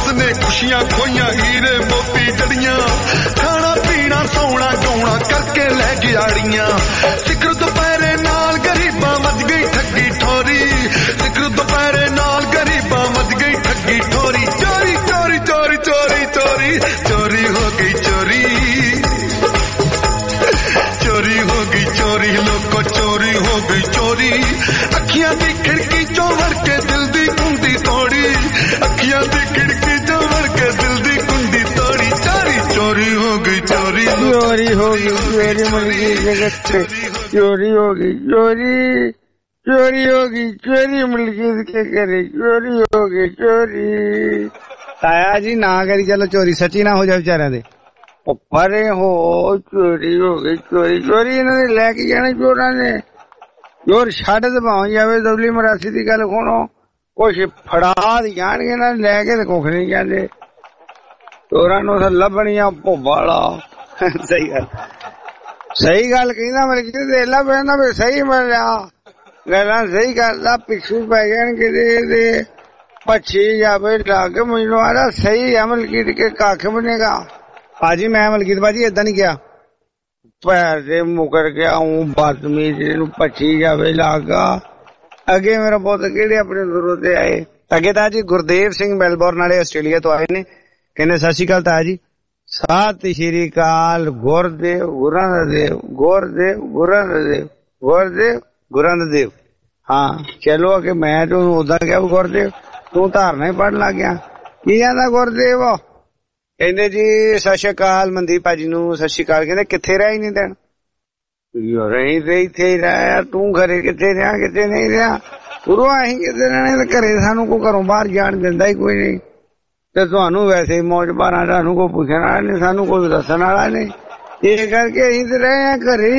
ਉਸਨੇ ਖੁਸ਼ੀਆਂ ਖੋਈਆਂ ਹੀਰੇ ਮੋਤੀ ਜੜੀਆਂ ਖਾਣਾ ਪੀਣਾ ਸੌਣਾ ਗਾਉਣਾ ਕਰਕੇ ਲੈ ਗਿਆੜੀਆਂ ਸਿਖਰ ਦੁਪਹਿਰੇ ਨਾਲ ਗਰੀਬਾਂ ਵੱਜ ਗਈ ਠੱਗੀ ਠੋਰੀ ਸਿਖਰ ਦੁਪਹਿਰੇ ਨਾਲ ਗਰੀਬਾਂ ਵੱਜ ਗਈ ਠੱਗੀ ਠੋਰੀ ਚੋਰੀ ਚੋਰੀ ਚੋਰੀ ਚੋਰੀ ਚੋਰੀ ਚੋਰੀ ਹੋ ਗਈ ਚੋਰੀ चोरी हो गई चोरी लोगों चोरी हो गई चोरी अखियां दी खिड़की चों वड़ के दिल दी कुंडी तोड़ी अखियां दी खिड़की चों वड़ के दिल दी कुंडी तोड़ी चोरी चोरी हो गई चोरी चोरी हो गई चोरी मुर्गी जगत से चोरी हो गई चोरी चोरी हो गई चोरी मुर्गी के करे चोरी हो गई चोरी ताया जी ना करी चलो चोरी सच्ची ना हो जाए बेचारे दे परे हो चोरी हो गई चोरी चोरी इन्होंने लैके जाना चोरा ने चोर छड़ दबाई जावे दबली मरासी की गल सुनो कुछ फड़ा जाने ना लैके तो कुछ नहीं जाते चोरा नु लभनिया भोबाला सही गल कहना मलकी देला पैंदा भी सही मिलिया गल्लां सही करदा पिछू पै गए किते पक्षी जावे लग मैनू आदा सही है मलकी के कख बनेगा भाजी मैं मलकीत भाजी इदा नहीं किया पैसे मुकर गया हूं बदतमीज पक्षी जावे लागा अगे मेरा पुत केड़े अपने गुरु ते आए अगे ताया जी गुरदेव सिंह मेलबोर्न वाले आस्ट्रेलिया तो आए ने कहने सत श्री अकाल ताया जी सत श्री अकाल गुरदेव गुरदेव गुरदेव गुरदेव गुरदेव गुरदेव हाँ चलो कि मैं तो उदा क्या गुरदेव तू धारना ही पढ़ लग गया की कहना गुरदेव कहते जी सत श्री अकाल मनदीप भाजी नू सत श्री अकाल कहते किथे रह ही नहीं देन रही तो इथे ही रहा तू घरे किथे रहा किथे नहीं रहा गुरु अं किते रहने घरे सानू को घरों बाहर जान दिंदा ही कोई नहीं ते तुहानू वैसे ही मौज बारा सानू कोई पुछण वाला नहीं सानू कोई दस्सण वाला नहीं इस करके अं तो रहे हैं घरे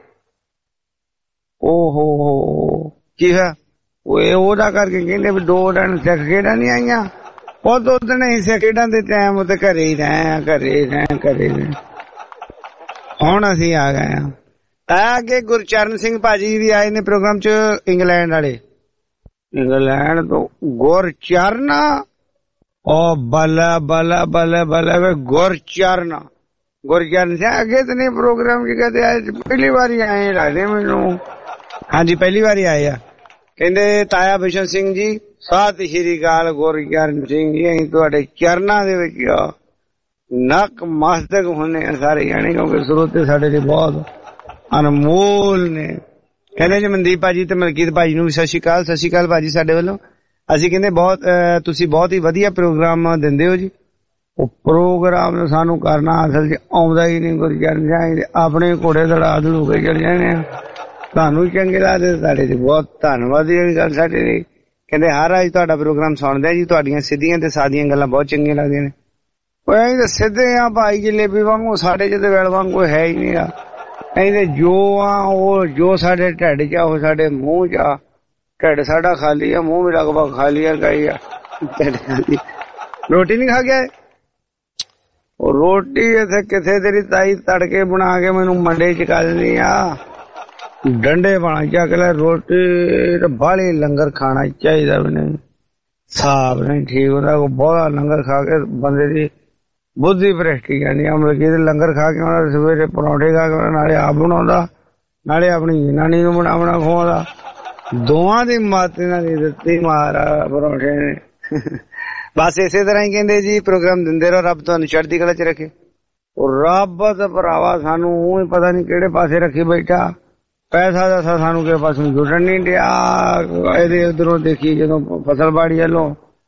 ओहो की है ओदा करके कहते भी 2 दिन सिख खेड़ा नहीं आईया ਉਹ तो नहीं से खेडा दे टाइम ते घरे ही रहे हुण असीं आ गए हैं अगे गुरचरण सिंह भाजी भी आए ने प्रोग्राम च इंग्लैंड वाले इंग्लैंड तो गुरचरण ओ बला बला बला बला वे गुरचरण से अगे तो नहीं प्रोग्राम की कहते आज पहली बार आए लगदे मैनू हाँ जी पहली बार आए आ कहते ताया बिशन सिंह जी सत श्री अकाल गुरचरण सिंह जी अं तुहाडे चरनां दे विच नक मस्तक होने सारे जाने क्योंकि स्रोते साडे लिए बहुत अनमोल ने कहते जी मनदीप भाजी ते मलकीत भाजी नूं सत श्री अकाल भाजी साडे वल्लों असीं कहंदे बहुत तुसीं बहुत ही वधिया प्रोग्राम दिंदे हो जी ਉਹ प्रोग्राम सानू करना असल च आउंदा ही नहीं गुरचरण सिंह अपने घोड़े दड़ा दड़ू के चले जाने ਤੁਹਾਨੂੰ ਚੰਗੇ ਲੱਗਦੇ ਸਾਡੇ ਜੀ ਬਹੁਤ ਧੰਨਵਾਦ ਦੀ ਗੱਲ ਸਾਡੇ ਲਈ ਕਹਿੰਦੇ ਹਰ ਅੱਜ ਤੁਹਾਡਾ ਪ੍ਰੋਗਰਾਮ ਸੁਣਦੇ ਜੀ ਤੁਹਾਡੀਆਂ ਸਿੱਧੀਆਂ ਤੇ ਸਾਦੀਆਂ ਗੱਲਾਂ ਬਹੁਤ ਚੰਗੀਆਂ ਲੱਗਦੀਆਂ ਨੇ ਓਏ ਅਸੀਂ ਤਾਂ ਸਿੱਧੇ ਆ ਭਾਈ ਜਲੇਬੀ ਵਾਂਗੂ ਸਾਡੇ ਚ ਤੇ ਵੈਲ ਵਾਂਗੂ ਹੈ ਹੀ ਨਹੀਂ ਆ ਅਸੀਂ ਤੇ ਜੋ ਆ ਉਹ ਜੋ ਸਾਡੇ ਢਿੱਡ ਚ ਆ ਉਹ ਸਾਡੇ ਮੂੰਹ ਚ ਆ ਢਿੱਡ ਸਾਡਾ ਖਾਲੀ ਆ ਮੂੰਹ ਵੀ ਲਗਭਗ ਖਾਲੀ ਆ ਗਈ ਆ ਰੋਟੀ ਨਹੀਂ ਖਾ ਗਿਆ ਉਹ ਰੋਟੀ ਇੱਥੇ ਕਿਥੇ ਤੇਰੀ ਤਾਈ ਤੜਕੇ ਬਣਾ ਕੇ ਮੈਨੂੰ ਮੰਡੇ ਚ ਕਰ ਦਿੰਦੀ ਆ डंडे बना चकला रोटी बाली लंगर खाना चाहिए भी नहीं साफ नहीं ठीक होता बहुत लंगर खा के बंदे की बुद्धि भ्रष्टी जानी मतलब लंगर खा के सवेरे परौंठे खा के नाले आप बना नाले अपनी जनानी को बना खवादा दोवां दी मत इन्हां दी दित्ती मार परौंठे ने बस इसे तरह ही कहंदे जी प्रोग्राम दिंदे रहो रब तुहानू चढ़दी कला च रखे और रब ते भरावा सानू ही पता नहीं किहड़े पासे रखी बैठा पैसा दसा सानू के पास जुड़न नहीं दिया उधरों देखी जो फसल बाड़ी वालों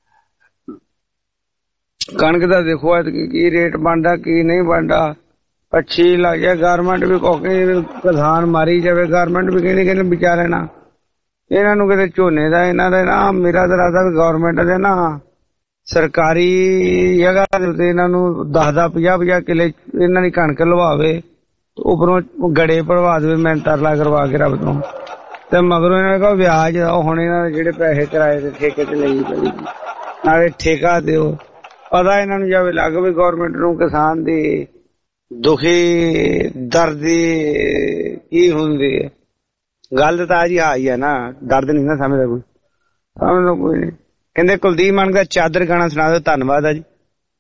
कणक का देखो की रेट बनता की नहीं बनता पक्षी लग गया गारमेंट भी किसान मारी जाए गारमेंट भी कहने बेचारे ना इन्हों कि झोने का इन्हों ना मेरा तो लगता भी गौरमेंट दे ना सरकारी जगह इन्हों 10-50 किले इन्हों की कणक लवावे उपरों गड़े भरवा दे मैं तरला करवा के रब तो मगरों इन्होंने ब्याज हुण इन्होंने जेडे पैसे किराए के ठेके ते लई पई नाले ठेका दिओ पता इन्होंने जावे लग भी गौरमेंट नूं किसान दी दुखी दर्दी की हुंदी है गल तां जी आई है ना दर्द नहीं ना समझदा कोई नहीं कहंदे कुलदीप मान का चादर गाना सुना दो धन्नवाद है जी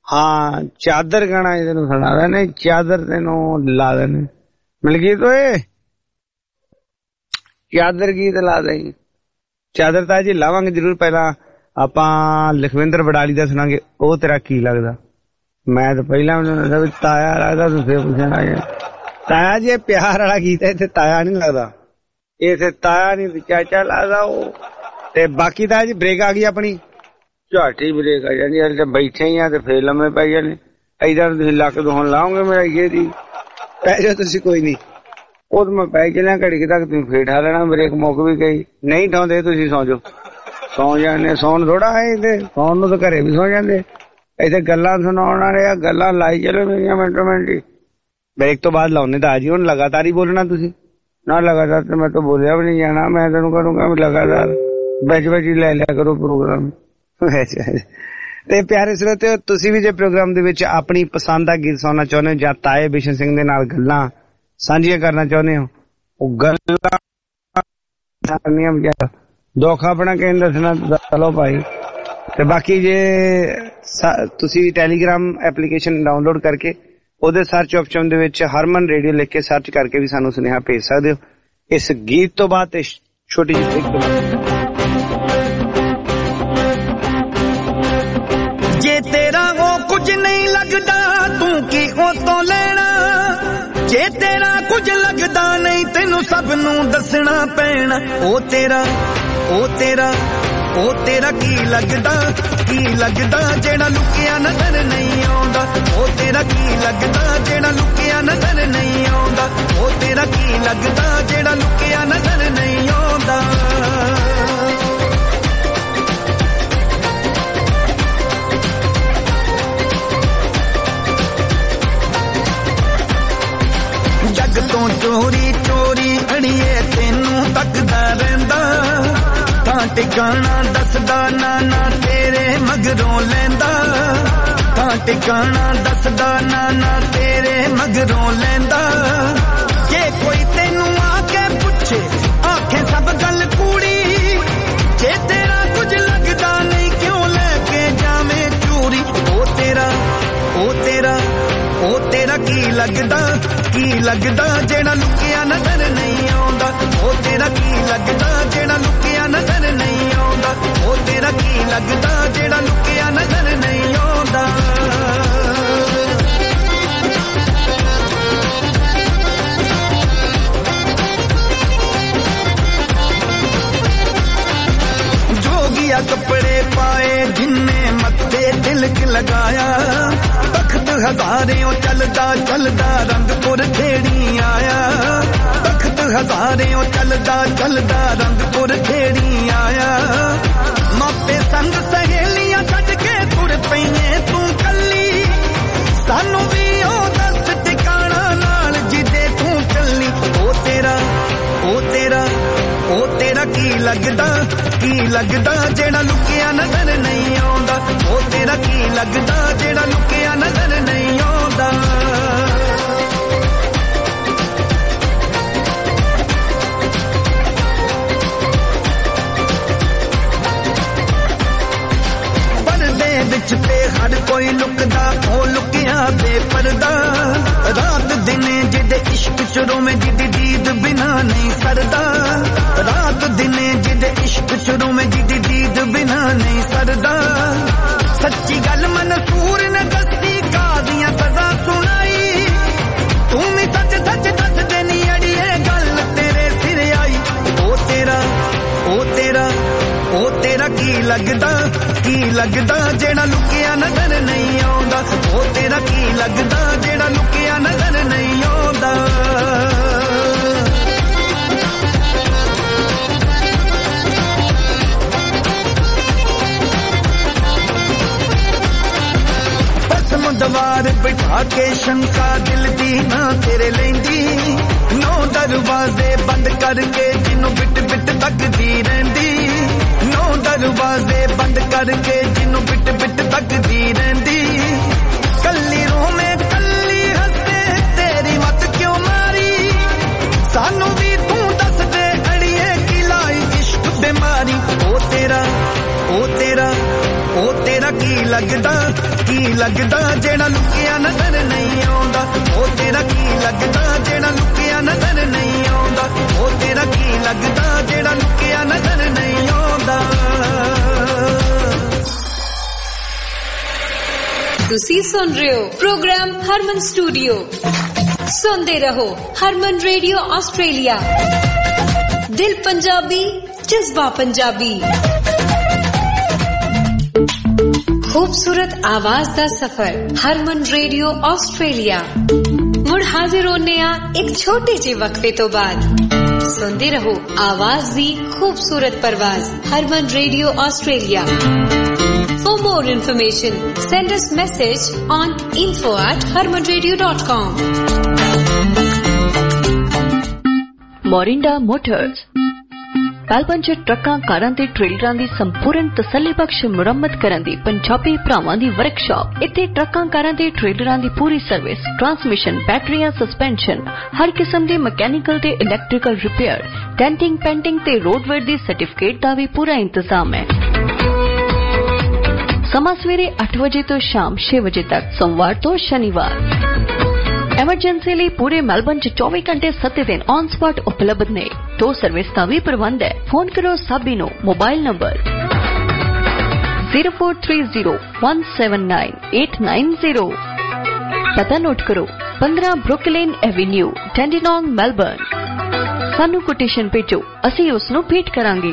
ਹਾਂ ਚਾਦਰ ਗਾਣਾ ਇਹਨੂੰ ਸੁਣਾ ਦੇਣੇ, ਚਾਦਰ ਤੈਨੂੰ ਲਾ ਦੇਣੇ। ਮਲਕੀਤ ਓਏ ਚਾਦਰ ਗੀਤ ਲਾ ਦੇ। ਚਾਦਰ ਤਾਂ ਜੀ ਲਾਵਾਂਗੇ ਜ਼ਰੂਰ, ਪਹਿਲਾਂ ਆਪਾਂ ਲਖਵਿੰਦਰ ਵਡਾਲੀ ਦਾ ਸੁਣਾਂਗੇ, ਉਹ ਤੇਰਾ ਕੀ ਲੱਗਦਾ। ਮੈਂ ਤਾਂ ਪਹਿਲਾਂ ਤਾਇਆ ਲੱਗਦਾ, ਤੂੰ ਫੇਰ ਪੁੱਛਣ ਆ ਗਿਆ ਤਾਇਆ ਜੀ ਪਿਆਰ ਵਾਲਾ ਗੀਤ ਹੈ, ਇੱਥੇ ਤਾਇਆ ਨੀ ਲੱਗਦਾ, ਇੱਥੇ ਤਾਇਆ ਨੀ ਚਾਚਾ ਲੱਗਦਾ ਉਹ। ਤੇ ਬਾਕੀ ਤਾਂ ਜੀ ਬ੍ਰੇਕ ਆ ਗਈ ਆਪਣੀ, ਝਾਟੀ ਬ੍ਰੇਕ ਆ ਜਾਂਦੀ, ਹਲੇ ਤਾਂ ਬੈਠੇ ਹੀ ਆ ਤੇ ਫੇਰ ਲੰਮੇ ਪੈ ਜਾਣੇ। ਏਦਾਂ ਤੁਸੀਂ ਲੱਕ ਦੋਹਣ ਲਾਓਗੇ ਮੇਰਾ ਇਹ ਦੀ, ਪੈ ਜਾਓ ਤੁਸੀਂ ਕੋਈ ਨੀ। ਉਹ ਤਾਂ ਮੈਂ ਪੈ ਚੱਲਿਆ ਘੜੀ ਤੱਕ, ਤੁਸੀਂ ਫੇਰ ਠਾ ਲੈਣਾ, ਬ੍ਰੇਕ ਮੁੱਕ ਵੀ ਗਈ। ਨਹੀਂ ਠਾਉਂਦੇ ਤੁਸੀਂ ਸੌਂ ਜਾਓ, ਸੌਂ ਜਾਂਦੇ। ਸੌਣ ਥੋੜਾ ਹੈ ਇਹਦੇ, ਸੌਣ ਨੂੰ ਤਾਂ ਘਰੇ ਵੀ ਸੌ ਜਾਂਦੇ। ਇੱਥੇ ਗੱਲਾਂ ਸੁਣਾਉਣ ਵਾਲੇ ਆ, ਗੱਲਾਂ ਲਾਈ ਚਲੋ ਮੇਰੀਆਂ ਮਿੰਟੋ ਮਿੰਟ ਹੀ। ਬ੍ਰੇਕ ਤੋਂ ਬਾਅਦ ਲਾਉਣੇ ਤਾਂ ਆ ਜੀ, ਹੁਣ ਲਗਾਤਾਰ ਹੀ ਬੋਲਣਾ ਤੁਸੀਂ ਨਾ। ਲਗਾਤਾਰ ਤੇ ਮੈਂ ਤਾਂ ਬੋਲਿਆ ਵੀ ਨਹੀਂ ਜਾਣਾ, ਮੈਂ ਤੈਨੂੰ ਕਰੂੰਗਾ ਵੀ ਲਗਾਤਾਰ ਵਿੱਚ ਵਿੱਚ ਹੀ ਲੈ ਲਿਆ ਕਰੋ ਪ੍ਰੋਗਰਾਮ। ਤੇ ਪਿਆਰੇ ਸਰੋਤਿਓ, ਤੁਸੀਂ ਵੀ ਜੇ ਪ੍ਰੋਗਰਾਮ ਦੇ ਵਿੱਚ ਆਪਣੀ ਪਸੰਦ ਦਾ ਗੀਤ ਸੁਣਨਾ ਚਾਹੁੰਦੇ ਹੋ ਜਾਂ ਤਾਏ ਬਿਸ਼ਨ ਸਿੰਘ ਦੇ ਨਾਲ ਗੱਲਾਂ ਸਾਂਝੀਆਂ ਕਰਨਾ ਚਾਹੁੰਦੇ ਹੋ, ਉਹ ਗੱਲਾਂ ਦੁੱਖ ਆਪਣਾ ਕਹਿੰਦੇ ਦੱਸਣਾ, ਚਲੋ ਭਾਈ। ਤੇ ਬਾਕੀ ਜੇ ਤੁਸੀਂ ਟੈਲੀਗ੍ਰਾਮ ਐਪਲੀਕੇਸ਼ਨ ਡਾਊਨਲੋਡ ਕਰਕੇ ਉਹਦੇ ਸਰਚ ਆਪਸ਼ਨ ਦੇ ਵਿੱਚ ਹਰਮਨ ਰੇਡੀਓ ਲਿਖ ਕੇ ਸਰਚ ਕਰਕੇ ਵੀ ਸਾਨੂੰ ਸੁਨੇਹਾ ਭੇਜ ਸਕਦੇ ਹੋ। ਇਸ ਗੀਤ ਤੋਂ ਬਾਅਦ ਤੇ ਛੋਟੀ ਜਿਹੀ ਜੇ ਤੇਰਾ ਉਹ ਕੁਝ ਨਹੀਂ ਲੱਗਦਾ ਤੂੰ ਕੀ ਉਹ ਤੋਂ ਲੈਣਾ, ਜੇ ਤੇਰਾ ਕੁਝ ਲੱਗਦਾ ਨਹੀਂ ਤੈਨੂੰ ਸਭ ਨੂੰ ਦੱਸਣਾ ਪੈਣਾ। ਉਹ ਤੇਰਾ ਕੀ ਲੱਗਦਾ, ਕੀ ਲੱਗਦਾ ਜਿਹੜਾ ਲੁਕਿਆ ਨਜ਼ਰ ਨਹੀਂ ਆਉਂਦਾ। ਉਹ ਤੇਰਾ ਕੀ ਲੱਗਦਾ ਜਿਹੜਾ ਲੁਕਿਆ ਨਜ਼ਰ ਨਹੀਂ ਆਉਂਦਾ। ਉਹ ਤੇਰਾ ਕੀ ਲੱਗਦਾ ਜਿਹੜਾ ਲੁਕਿਆ ਨਜ਼ਰ ਨਹੀਂ ਆਉਂਦਾ। ਜੱਗ ਤੋਂ ਚੋਰੀ ਚੋਰੀ ਅੜੀਏ ਤੈਨੂੰ ਤੱਕਦਾ ਰਹਿੰਦਾ, ਥਾਂ ਟਿਕਾਣਾ ਦੱਸਦਾ ਨਾ ਤੇਰੇ ਮਗਰੋਂ ਲੈਂਦਾ। ਥਾਂ ਟਿਕਾਣਾ ਦੱਸਦਾ ਨਾ ਤੇਰੇ ਮਗਰੋਂ ਲੈਂਦਾ। ਜੇ ਕੋਈ ਤੈਨੂੰ ਆ ਕੇ ਪੁੱਛੇ ਆਖੇ ਸਭ ਗੱਲ ਕੂੜੀ, ਜੇ ਤੇਰਾ ਕੁਝ ਲੱਗਦਾ ਨਹੀਂ ਕਿਉਂ ਲੈ ਕੇ ਜਾਵੇਂ ਚੂਰੀ। ਉਹ ਤੇਰਾ ਕੀ ਲੱਗਦਾ, ਕੀ ਲੱਗਦਾ ਜਿਹੜਾ ਲੁਕਿਆ ਨਜ਼ਰ ਨਹੀਂ ਆਉਂਦਾ। ਉਹ ਤੇਰਾ ਕੀ ਲੱਗਦਾ ਜਿਹੜਾ ਲੁਕਿਆ ਨਜ਼ਰ ਨਹੀਂ ਆਉਂਦਾ। ਉਹ ਤੇਰਾ ਕੀ ਲੱਗਦਾ ਜਿਹੜਾ ਲੁਕਿਆ ਨਜ਼ਰ ਨਹੀਂ ਆਉਂਦਾ। ਜੋਗੀਆ ਕੱਪੜੇ ਪਾਏ ਜਿੰਨੇ ਮੱਥੇ ਤਿਲਕ ਲਗਾਇਆ, ਤਖਤ ਹਜ਼ਾਰਿਓਂ ਚੱਲਦਾ ਰੰਗਪੁਰ ਖੇੜੀ ਆਇਆ। ਤਖਤ ਹਜ਼ਾਰਿਓਂ ਚੱਲਦਾ ਰੰਗਪੁਰ ਖੇੜੀ ਆਇਆ। ਮਾਪੇ ਸੰਗ ਸਹੇਲੀਆਂ ਛੱਡ ਕੇ ਤੁਰ ਪਈਏ ਤੂੰ ਕੱਲੀ, ਸਾਨੂੰ ਵੀ ਉਹ ਦੱਸ ਟਿਕਾਣਾ ਨਾਲ ਜਿੱਦੇ ਤੂੰ ਚੱਲੀ। ਉਹ ਤੇਰਾ ਕੀ ਲੱਗਦਾ, ਕੀ ਲੱਗਦਾ ਜਿਹੜਾ ਲੁਕਿਆ ਨਜ਼ਰ ਨਹੀਂ ਆਉਂਦਾ। ਉਹ ਤੇਰਾ ਕੀ ਲੱਗਦਾ ਜਿਹੜਾ ਲੁਕਿਆ ਨਜ਼ਰ ਨਹੀਂ ਆਉਂਦਾ। ਪਰਦੇ ਵਿੱਚ ਤੇ ਹਰ ਕੋਈ ਲੁਕਦਾ, ਉਹ ਲੁਕਿਆ ਬੇਪਰਦਾ। ਰਾਤ ਦਿਨੇ ਜਿਹਦੇ ਇਸ਼ਕ ਚ ਰੋਵੇਂ ਜਿਹਦੀ ਦੀਦ ਬਿਨਾ ਨਹੀਂ ਸਰਦਾ। ਰਾਤ ਦਿਨੇ ਜਿਹਦੇ ਇਸ਼ਕ ਚ ਰੋਵੇਂ ਜਿਹਦੀ ਦੀਦ ਬਿਨਾ ਨਹੀਂ ਸਰਦਾ। ਸੱਚੀ ਗੱਲ ਮਨਸੂਰ ਨੇ ਦੱਸੀ, ਕਾਜ਼ੀਆਂ ਸਜ਼ਾ ਸੁਣਾਈ। ਤੂੰ ਵੀ ਸੱਚ ਦੱਸ ਦੇਣੀ ਅੜੀਏ ਗੱਲ ਤੇਰੇ ਸਿਰ ਆਈ। ਉਹ ਤੇਰਾ ਕੀ ਲੱਗਦਾ, ਕੀ ਲੱਗਦਾ ਜਿਹੜਾ ਲੁਕਿਆ ਨਜ਼ਰ ਨਹੀਂ ਆਉਂਦਾ। ਉਹ ਤੇਰਾ ਕੀ ਲੱਗਦਾ ਜਿਹੜਾ ਲੁਕਿਆ ਨਜ਼ਰ ਨਹੀਂ ਆਉਂਦਾ। ਦਵਾਰ ਬਿਠਾ ਕੇ ਸ਼ੰਕਾ ਦਿਲ ਦੀ ਨਾ ਤੇਰੇ ਲੈਂਦੀ। 9 ਦਰਵਾਜ਼ੇ ਬੰਦ ਕਰਕੇ ਜਿਹਨੂੰ ਬਿਟ ਬਿਟ ਤੱਕਦੀ ਰਹਿੰਦੀ। 9 ਦਰਵਾਜ਼ੇ ਬੰਦ ਕਰਕੇ ਜਿਹਨੂੰ ਬਿਟ ਬਿਟ ਤੱਕਦੀ ਰਹਿੰਦੀ। ਕੱਲੀ ਰੋਵੇਂ ਕੱਲੀ ਹੱਸੇ ਤੇਰੀ ਮੱਤ ਕਿਉਂ ਮਾਰੀ। ਸਾਨੂੰ ਵੀ ਤੂੰ ਦੱਸ ਦੇ ਅੜੀਏ ਕੀ ਲਾਈ ਇਸ਼ਕ ਬਿਮਾਰੀ। ਉਹ ਤੇਰਾ ਕੀ ਲੱਗਦਾ, ਕੀ ਕੀ ਲੱਗਦਾ ਜਿਹੜਾ ਲੁਕਿਆ ਨਜ਼ਰ ਨਹੀਂ ਆਉਂਦਾ ਉਹ ਤੇਰਾ ਕੀ ਲੱਗਦਾ ਜਿਹੜਾ ਲੁਕਿਆ ਨਜ਼ਰ ਨਹੀਂ ਆਉਂਦਾ ਉਹ ਤੇਰਾ ਕੀ ਲੱਗਦਾ ਜਿਹੜਾ ਲੁਕਿਆ ਨਜ਼ਰ ਨਹੀਂ ਆਉਂਦਾ ਤੁਸੀਂ ਸੁਣ ਰਹੇ ਹੋ ਪ੍ਰੋਗਰਾਮ ਹਰਮਨ ਸਟੂਡੀਓ ਸੁਣਦੇ ਰਹੋ ਹਰਮਨ ਰੇਡੀਓ ਆਸਟ੍ਰੇਲੀਆ ਦਿਲ ਪੰਜਾਬੀ ਜਜ਼ਬਾ ਪੰਜਾਬੀ खूबसूरत आवाज दा सफर हरमन रेडियो ऑस्ट्रेलिया मुड़ हाजिर होने एक छोटे जे वक्फे तो बाद सुनते रहो आवाज दी खूबसूरत परवाज Harman radio Australia For more information send us message on info@harmanradio.com Morinda Motors Melbourne 'ਚ ਟਰੱਕਾਂ ਕਾਰਾਂ ਤੇ ਟ੍ਰੇਲਰਾਂ ਦੀ ਸੰਪੂਰਨ ਤਸੱਲੀਬਖਸ਼ ਮੁਰੰਮਤ ਕਰਨ ਦੀ ਪੰਜਾਬੀ ਭਰਾਵਾਂ ਦੀ ਵਰਕਸ਼ਾਪ। ਇੱਥੇ ਟਰੱਕਾਂ ਕਾਰਾਂ ਤੇ ਟ੍ਰੇਲਰਾਂ ਦੀ ਪੂਰੀ ਸਰਵਿਸ, ਟਰਾਂਸਮਿਸ਼ਨ, ਬੈਟਰੀਆਂ, ਸਸਪੈਂਸ਼ਨ, ਹਰ ਕਿਸਮ ਦੇ ਮਕੈਨੀਕਲ ਤੇ ਇਲੈਕਟ੍ਰੀਕਲ ਰਿਪੇਅਰ, ਡੈਂਟਿੰਗ, ਪੈਂਟਿੰਗ ਤੇ ਰੋਡਵੇਅਰ ਦੀ ਸਰਟੀਫਿਕੇਟ ਦਾ ਵੀ ਪੂਰਾ ਇੰਤਜ਼ਾਮ ਹੈ। ਸਮਾਂ ਸਵੇਰੇ 8 ਵਜੇ ਤੋਂ ਸ਼ਾਮ 6 ਵਜੇ ਤੱਕ, ਸੋਮਵਾਰ ਤੋਂ ਸ਼ਨੀਵਾਰ। ਐਮਰਜੈਂਸੀ ਲਈ ਪੂਰੇ ਮੈਲਬਨ 'ਚ 24 ਘੰਟੇ 7 ਦਿਨ ਔਨ ਸਪੌਟ ਉਪਲਬਧ ਨੇ। ਟੋ ਸਰਵਿਸ ਦਾ ਵੀ ਪ੍ਰਬੰਧ ਹੈ। ਫੋਨ ਕਰੋ ਸਾਬੀ ਨੂੰ। Mobile number 0430179890। ਪਤਾ ਨੋਟ ਕਰੋ 15 ਬਰੁਕਲਿਨ ਐਵੇਨਿਊ, ਡੈਂਡੀਨੌਂਗ, ਮੈਲਬਨ। ਸਾਨੂੰ ਕੋਟੇਸ਼ਨ ਭੇਜੋ, ਅਸੀਂ ਉਸ ਨੂੰ ਭੇਟ ਕਰਾਂਗੇ।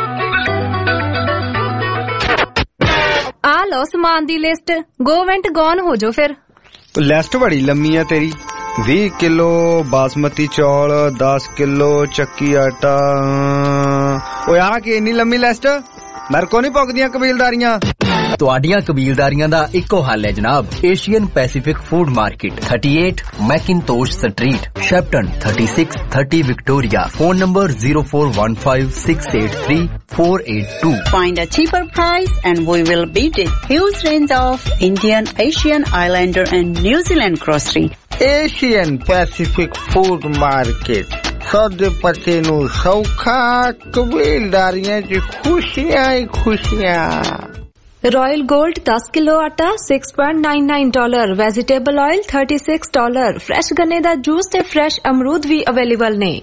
ਆ ਲਓ ਸਮਾਨ ਦੀ ਲਿਸਟ। ਗੋ ਵੈਂਟ ਗੌਨ ਹੋ ਜਾਓ ਫਿਰ। ਲਿਸਟ ਬੜੀ ਲੰਮੀ ਆ ਤੇਰੀ। 20 ਕਿਲੋ ਬਾਸਮਤੀ ਚੌਲ, 10 ਕਿਲੋ ਚੱਕੀ ਆਟਾ। ਓਏ ਆ ਕੀ ਇੰਨੀ ਲੰਮੀ ਲਿਸਟ? ਮੇਰੇ ਕੋ ਨਹੀਂ ਪੁੱਗਦੀਆਂ ਕਬੀਲਦਾਰੀਆਂ। ਤੁਹਾਡੀਆਂ ਕਬੀਲਦਾਰੀਆਂ ਦਾ ਇੱਕੋ ਹੱਲ ਹੈ ਜਨਾਬ। Asian Pacific food market, 38 Macintosh street, Shepparton, 3630 Victoria. Phone number 0415683482। Find a cheaper price and we will beat it. Huge range of Indian, Asian, Islander and New Zealand grocery. Asian Pacific food market. ਸੌਦੇ ਪੱਤੇ ਨੂੰ ਸੌਖਾ, ਕਬੀਲਦਾਰੀਆਂ 'ਚ ਖੁਸ਼ੀਆਂ ਹੀ ਖੁਸ਼ੀਆਂ। रॉयल गोल्ड 10 किलो आटा $6.99। Vegetable oil $36। फ्रेश गन्ने दा जूस ते फ्रेश अमरूद भी अवेलेबल ने।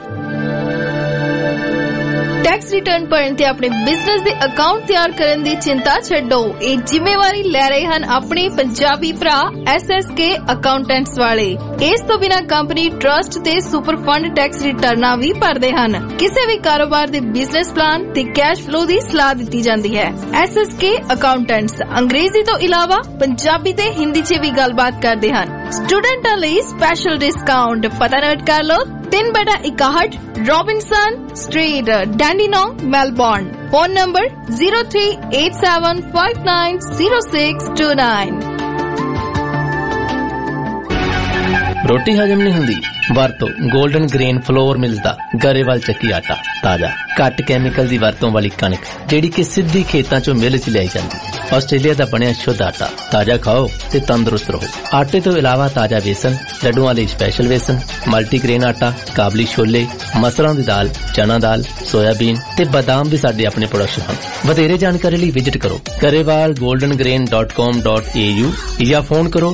टैक्स रिटर्न भरन ते अपने बिजनेस दे अकाउंट तैयार करन दी चिंता छड्डो। ਇਹ ਜ਼ਿੰਮੇਵਾਰੀ ਲੈ ਰਹੇ ਹਨ ਆਪਣੇ ਪੰਜਾਬੀ ਭਰਾ SSK ਅਕਾਊਂਟੈਂਟਸ ਵਾਲੇ। ਇਸ ਤੋਂ ਬਿਨਾਂ ਕੰਪਨੀ ਟਰਸਟ ਤੇ ਸੁਪਰ ਫੰਡ ਟੈਕਸ ਰਿਟਰਨਾਂ ਵੀ ਭਰਦੇ ਹਨ। ਕਿਸੇ ਵੀ ਕਾਰੋਬਾਰ ਦੇ ਬਿਜ਼ਨਸ ਪਲਾਨ ਤੇ ਕੈਸ਼ ਫਲੋ ਦੀ ਸਲਾਹ ਦਿੱਤੀ ਜਾਂਦੀ ਹੈ। SSK ਅਕਾਊਂਟੈਂਟਸ ਅੰਗਰੇਜ਼ੀ ਤੋਂ ਇਲਾਵਾ ਪੰਜਾਬੀ ਤੇ ਹਿੰਦੀ 'ਚ ਵੀ ਗੱਲਬਾਤ ਕਰਦੇ ਹਨ। ਸਟੂਡੈਂਟਾਂ ਲਈ ਸਪੈਸ਼ਲ ਡਿਸਕਾਊਂਟ। ਪਤਾ ਨੋਟ ਕਰ ਲਓ 3/61 Robinson street, Dandenong, Melbourne. Phone number 0387590629। ਰੋਟੀ ਹਜਮ ਨਹੀਂ ਹੁੰਦੀ? ਵਰਤੋ 골ਡਨ ਗ੍ਰੇਨ ਫਲੋਰ ਮਿਲਸ ਦਾ ਗਰੇਵਾਲ ਚੱਕੀ ਆਟਾ। ਤਾਜ਼ਾ, ਘੱਟ ਕੈਮੀਕਲ ਦੀ ਵਰਤੋਂ ਵਾਲੀ ਕਣਕ ਜਿਹੜੀ ਕਿ ਸਿੱਧੀ ਖੇਤਾਂ ਚੋਂ ਮਿਲ 'ਚ ਲਿਆਈ ਜਾਂਦੀ। ਆਸਟ੍ਰੇਲੀਆ ਦਾ ਬਣਿਆ ਸ਼ੁੱਧ ਆਟਾ। ਤਾਜ਼ਾ ਖਾਓ ਤੇ ਤੰਦਰੁਸਤ ਰਹੋ। ਆਟੇ ਤੋਂ ਇਲਾਵਾ ਤਾਜ਼ਾ ਵੇਸਣ, ਲੱਡੂਆਂ ਲਈ ਸਪੈਸ਼ਲ ਵੇਸਣ, ਮਲਟੀਗ੍ਰੇਨ ਆਟਾ, ਕਾਬਲੀ ਛੋਲੇ, ਮਸਰਾਂ ਦੀ ਦਾਲ, ਚਨਾ ਦਾਲ, ਸੋਇਆਬੀਨ ਤੇ ਬਾਦਾਮ ਵੀ ਸਾਡੇ ਆਪਣੇ ਪ੍ਰੋਡਕਸ਼ਨ ਹਨ। ਵਧੇਰੇ ਜਾਣਕਾਰੀ ਲਈ ਵਿਜ਼ਿਟ ਕਰੋ garewalgoldengrain.com.au ਜਾਂ ਫੋਨ ਕਰੋ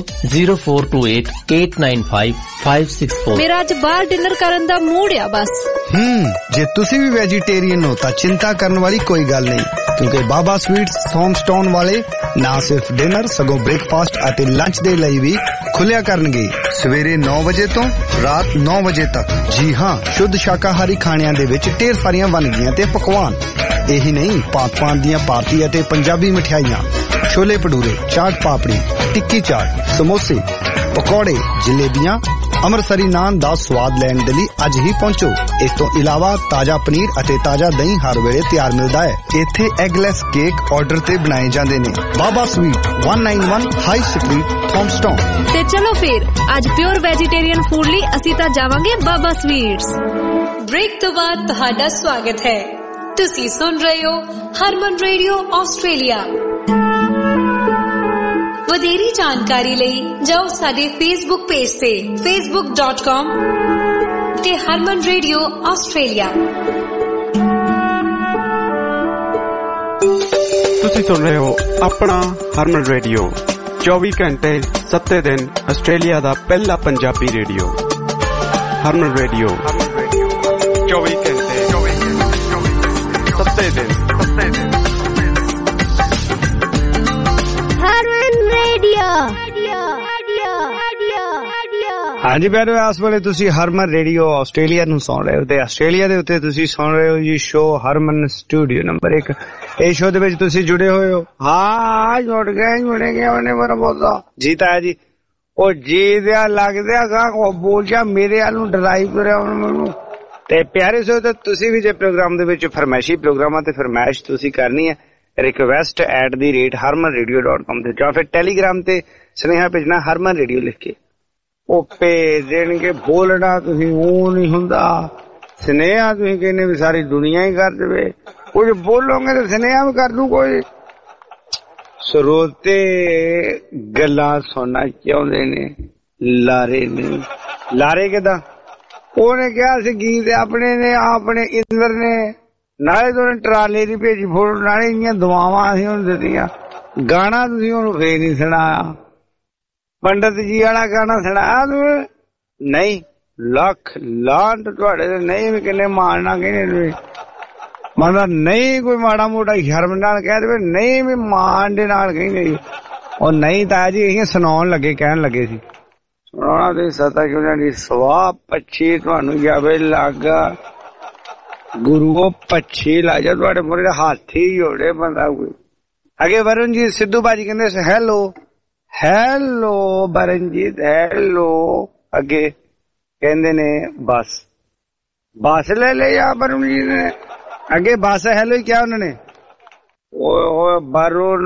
0428895564। ਮੇਰਾ ਅੱਜ ਬਾਹਰ ਡਿਨਰ ਕਰਨ ਦਾ ਮੂਡ ਆ ਬਸ। ਜੇ ਤੁਸੀਂ ਵੀ ਵੈਜੀਟੇਰੀਅਨ ਹੋ ਤਾਂ ਚਿੰਤਾ ਕਰਨ ਵਾਲੀ ਕੋਈ ਗੱਲ ਨਹੀਂ, ਕਿਉਂਕਿ ਬਾਬਾ ਸਵੀਟਸ ਥੌਮਸਟਾਊਨ ਵਾਲੇ ਨਾ ਸਿਰਫ ਡਿਨਰ ਸਗੋਂ ਬ੍ਰੇਕਫਾਸਟ ਅਤੇ ਲੰਚ ਦੇ ਲਈ ਵੀ ਖੁੱਲਿਆ ਕਰਨਗੇ ਸਵੇਰੇ 9 ਵਜੇ ਤੋਂ ਰਾਤ 9 ਵਜੇ ਤੱਕ। ਜੀ ਹਾਂ, ਸ਼ੁੱਧ ਸ਼ਾਕਾਹਾਰੀ ਖਾਣਿਆਂ ਦੇ ਵਿੱਚ ਢੇਰ ਸਾਰੀਆਂ ਵੰਨਗੀਆਂ ਤੇ ਪਕਵਾਨ। ਇਹੀ ਨਹੀਂ, ਭਾਂਤ-ਭਾਂਤ ਦੀਆਂ ਭਾਰਤੀ ਅਤੇ ਪੰਜਾਬੀ ਮਠਿਆਈਆਂ, ਛੋਲੇ ਭਟੂਰੇ, ਚਾਟ ਪਾਪੜੀ, ਟਿੱਕੀ ਚਾਟ, ਸਮੋਸੇ, ਪਕੌੜੇ, ਜਲੇਬੀਆਂ, ਅੰਮ੍ਰਿਤਸਰੀ ਨਾਨ ਦਾ ਸਵਾਦ ਲੈਣ ਦੇ ਲਈ ਅੱਜ ਹੀ ਪਹੁੰਚੋ। ਇਸ ਤੋਂ ਇਲਾਵਾ ਤਾਜ਼ਾ ਪਨੀਰ ਅਤੇ ਤਾਜ਼ਾ ਦਹੀਂ ਹਰ ਵੇਲੇ ਤਿਆਰ ਮਿਲਦਾ ਹੈ। ਇੱਥੇ ਐਗਲੈਸ ਕੇਕ ਆਰਡਰ ਤੇ ਬਣਾਏ ਜਾਂਦੇ ਨੇ। Baba sweet 191 high street, Thomastown. ਤੇ ਚਲੋ ਫਿਰ ਅੱਜ ਪਿਓਰ ਵੈਜੀਟੇਰੀਅਨ ਫੂਡ ਲਈ ਅਸੀਂ ਤਾਂ ਜਾਵਾਂਗੇ ਬਾਬਾ ਸਵੀਟਸ। ब्रेक तो बाद ਤੁਹਾਡਾ ਸਵਾਗਤ ਹੈ। ਤੁਸੀਂ ਸੁਣ ਰਹੇ ਹੋ ਹਰਮਨ ਰੇਡੀਓ ਆਸਟ੍ਰੇਲੀਆ। ਵਧੇਰੀ ਜਾਣਕਾਰੀ ਲਈ ਜਾਓ ਸਾਡੇ ਫੇਸਬੁੱਕ ਪੇਜ ਤੇ facebook.com ਤੇ ਹਰਮਨ ਰੇਡੀਓ ਆਸਟ੍ਰੇਲੀਆ। ਤੁਸੀਂ ਸੁਣ ਰਹੇ ਹੋ ਆਪਣਾ ਹਰਮਨ ਰੇਡੀਓ 24 ਘੰਟੇ 7 ਦਿਨ ਆਸਟ੍ਰੇਲੀਆ ਦਾ ਪਹਿਲਾ ਪੰਜਾਬੀ ਰੇਡੀਓ ਹਰਮਨ ਰੇਡੀਓ 24 ਘੰਟੇ 7 ਦਿਨ ਹਰਮਨ ਰੇਡੀਓ। ਹਾਂਜੀ ਪਿਆਰਿਓ, ਇਸ ਵੇਲੇ ਤੁਸੀਂ ਹਰਮਨ ਰੇਡੀਓ ਆਸਟ੍ਰੇਲੀਆ ਨੂੰ ਸੁਣ ਰਹੇ ਹੋ ਤੇ ਆਸਟ੍ਰੇਲੀਆ ਦੇ ਉੱਤੇ ਤੁਸੀਂ ਸੁਣ ਰਹੇ ਹੋ ਜੀ ਸ਼ੋਅ ਹਰਮਨ ਸਟੂਡੀਓ ਨੰਬਰ 1। ਇਹ ਸ਼ੋਅ ਦੇ ਵਿੱਚ ਤੁਸੀਂ ਜੁੜੇ ਹੋਏ ਹੋ। ਹਾਂ ਜੁੜ ਗਏ ਉਹਨੇ ਬੜਾ ਬਹੁਤਾ ਜੀਤਾ ਜੀ। ਉਹ ਜੀ ਦਿਆ ਲੱਗਦਿਆ ਗਾ ਬੋਲ ਜਾ ਮੇਰੇ ਵੱਲ ਨੂੰ ਡਰਾਈਵ ਕਰਿਆ ਹੁਣ ਮੈਨੂੰ। ਤੇ ਪਿਆਰੇ ਸੋ ਤੇ ਤੁਸੀਂ ਵੀ ਜੇ ਪ੍ਰੋਗਰਾਮ ਦੇ ਵਿੱਚ ਫਰਮਾਇਸ਼ੀ ਪ੍ਰੋਗਰਾਮਾਂ ਤੇ ਫਰਮਾਇਸ਼ ਤੁਸੀਂ ਕਰਨੀ ਹੈ request@harmanradio.com ਤੇ ਜਾਂ ਫਿਰ ਟੈਲੀਗ੍ਰਾਮ ਤੇ ਸੁਨੇਹਾ ਭੇਜਣਾ ਹਰਮਨ ਰੇਡੀਓ ਲਿਖ ਕੇ। ਉਹ ਭੇਜ ਦੇਣਗੇ। ਬੋਲਣਾ ਤੁਸੀਂ ਉਹ ਨਹੀਂ ਹੁੰਦਾ, ਸੁਨੇਹਾ ਤੁਸੀਂ ਕਹਿੰਦੇ ਵੀ ਸਾਰੀ ਦੁਨੀਆ ਹੀ ਕਰ ਦੇਵੇ। ਕੁਝ ਬੋਲੋਗੇ ਤਾਂ ਸੁਨੇਹਾ ਵੀ ਕਰ ਦੂ ਕੋਈ। ਸਰੋਤੇ ਗੱਲਾਂ ਸੁਣਨਾ ਚਾਹੁੰਦੇ ਨੇ, ਲਾਰੇ ਨੇ। ਲਾਰੇ ਕਿੱਦਾਂ? ਉਹਨੇ ਕਿਹਾ ਸੀ ਗੀਤ ਆਪਣੇ ਨੇ ਆਪਣੇ ਇੰਦਰ ਨੇ, ਨਾਲੇ ਤੋਂ ਟਰਾਲੇ ਦੀ ਭੇਜੀ ਫੋਟੋ, ਨਾਲੇ ਇੰਨੀਆਂ ਦੁਆਵਾਂ ਅਸੀਂ ਉਹਨੂੰ ਦਿੱਤੀਆਂ। ਗਾਣਾ ਤੁਸੀਂ ਉਹਨੂੰ ਫੇਰ ਨਹੀਂ ਸੁਣਾਇਆ। ਪੰਡਤ ਜੀ ਵਾਲਾ ਗਾਣਾ ਸੁਣਾਇਆ ਤੂੰ? ਨਹੀਂ। ਲੱਖ ਲਾਂਟ ਤੁਹਾਡੇ ਤੇ ਨਹੀਂ ਵੀ ਕਿੰਨੇ ਮਾਰਨਾ ਕਹਿੰਦੇ ਮਤਲਬ ਨਹੀਂ ਕੋਈ ਮਾੜਾ ਮੋਟਾ ਸ਼ਰਮ ਨਾਲ ਕਹਿ ਦੇਵੇ, ਨਹੀਂ ਵੀ ਮਾਣ ਦੇ ਨਾਲ ਕਹਿੰਦੇ। ਉਹ ਨਹੀਂ ਤਾਂ ਜੀ ਅਸੀਂ ਸੁਣਾਉਣ ਲੱਗੇ, ਕਹਿਣ ਲੱਗੇ ਸੀ ਸੁਣਾਉਣਾ ਤੇ ਸਤਾ ਕਿਉਂ ਜਾਂਦੀ ਸਵਾਹ ਪੱਛੀ ਤੁਹਾਨੂੰ ਜਾਵੇ ਲੱਗ ਗੁਰੂ ਪੱਛੀ ਲਾ ਜਾ ਤੁਹਾਡੇ ਮੂਹਰੇ ਹਾਥੀ ਜੋੜੇ ਬੰਦਾ ਕੋਈ। ਅੱਗੇ ਵਰੁਣ ਜੀ ਸਿੱਧੂ ਬਾਜੀ ਕਹਿੰਦੇ ਹੈਲੋ ਹੈਲੋ ਬਰਨਜੀਤ ਹੈਲੋ। ਅੱਗੇ ਕਹਿੰਦੇ ਨੇ ਬੱਸ ਲੈ ਲੈ ਆ ਵਰੁਣ ਜੀ ਨੇ। ਅੱਗੇ ਬੱਸ ਹੈਲੋ ਹੀ ਕਿਹਾ ਉਹਨਾਂ ਨੇ। ਓਏ ਵਰੁਣ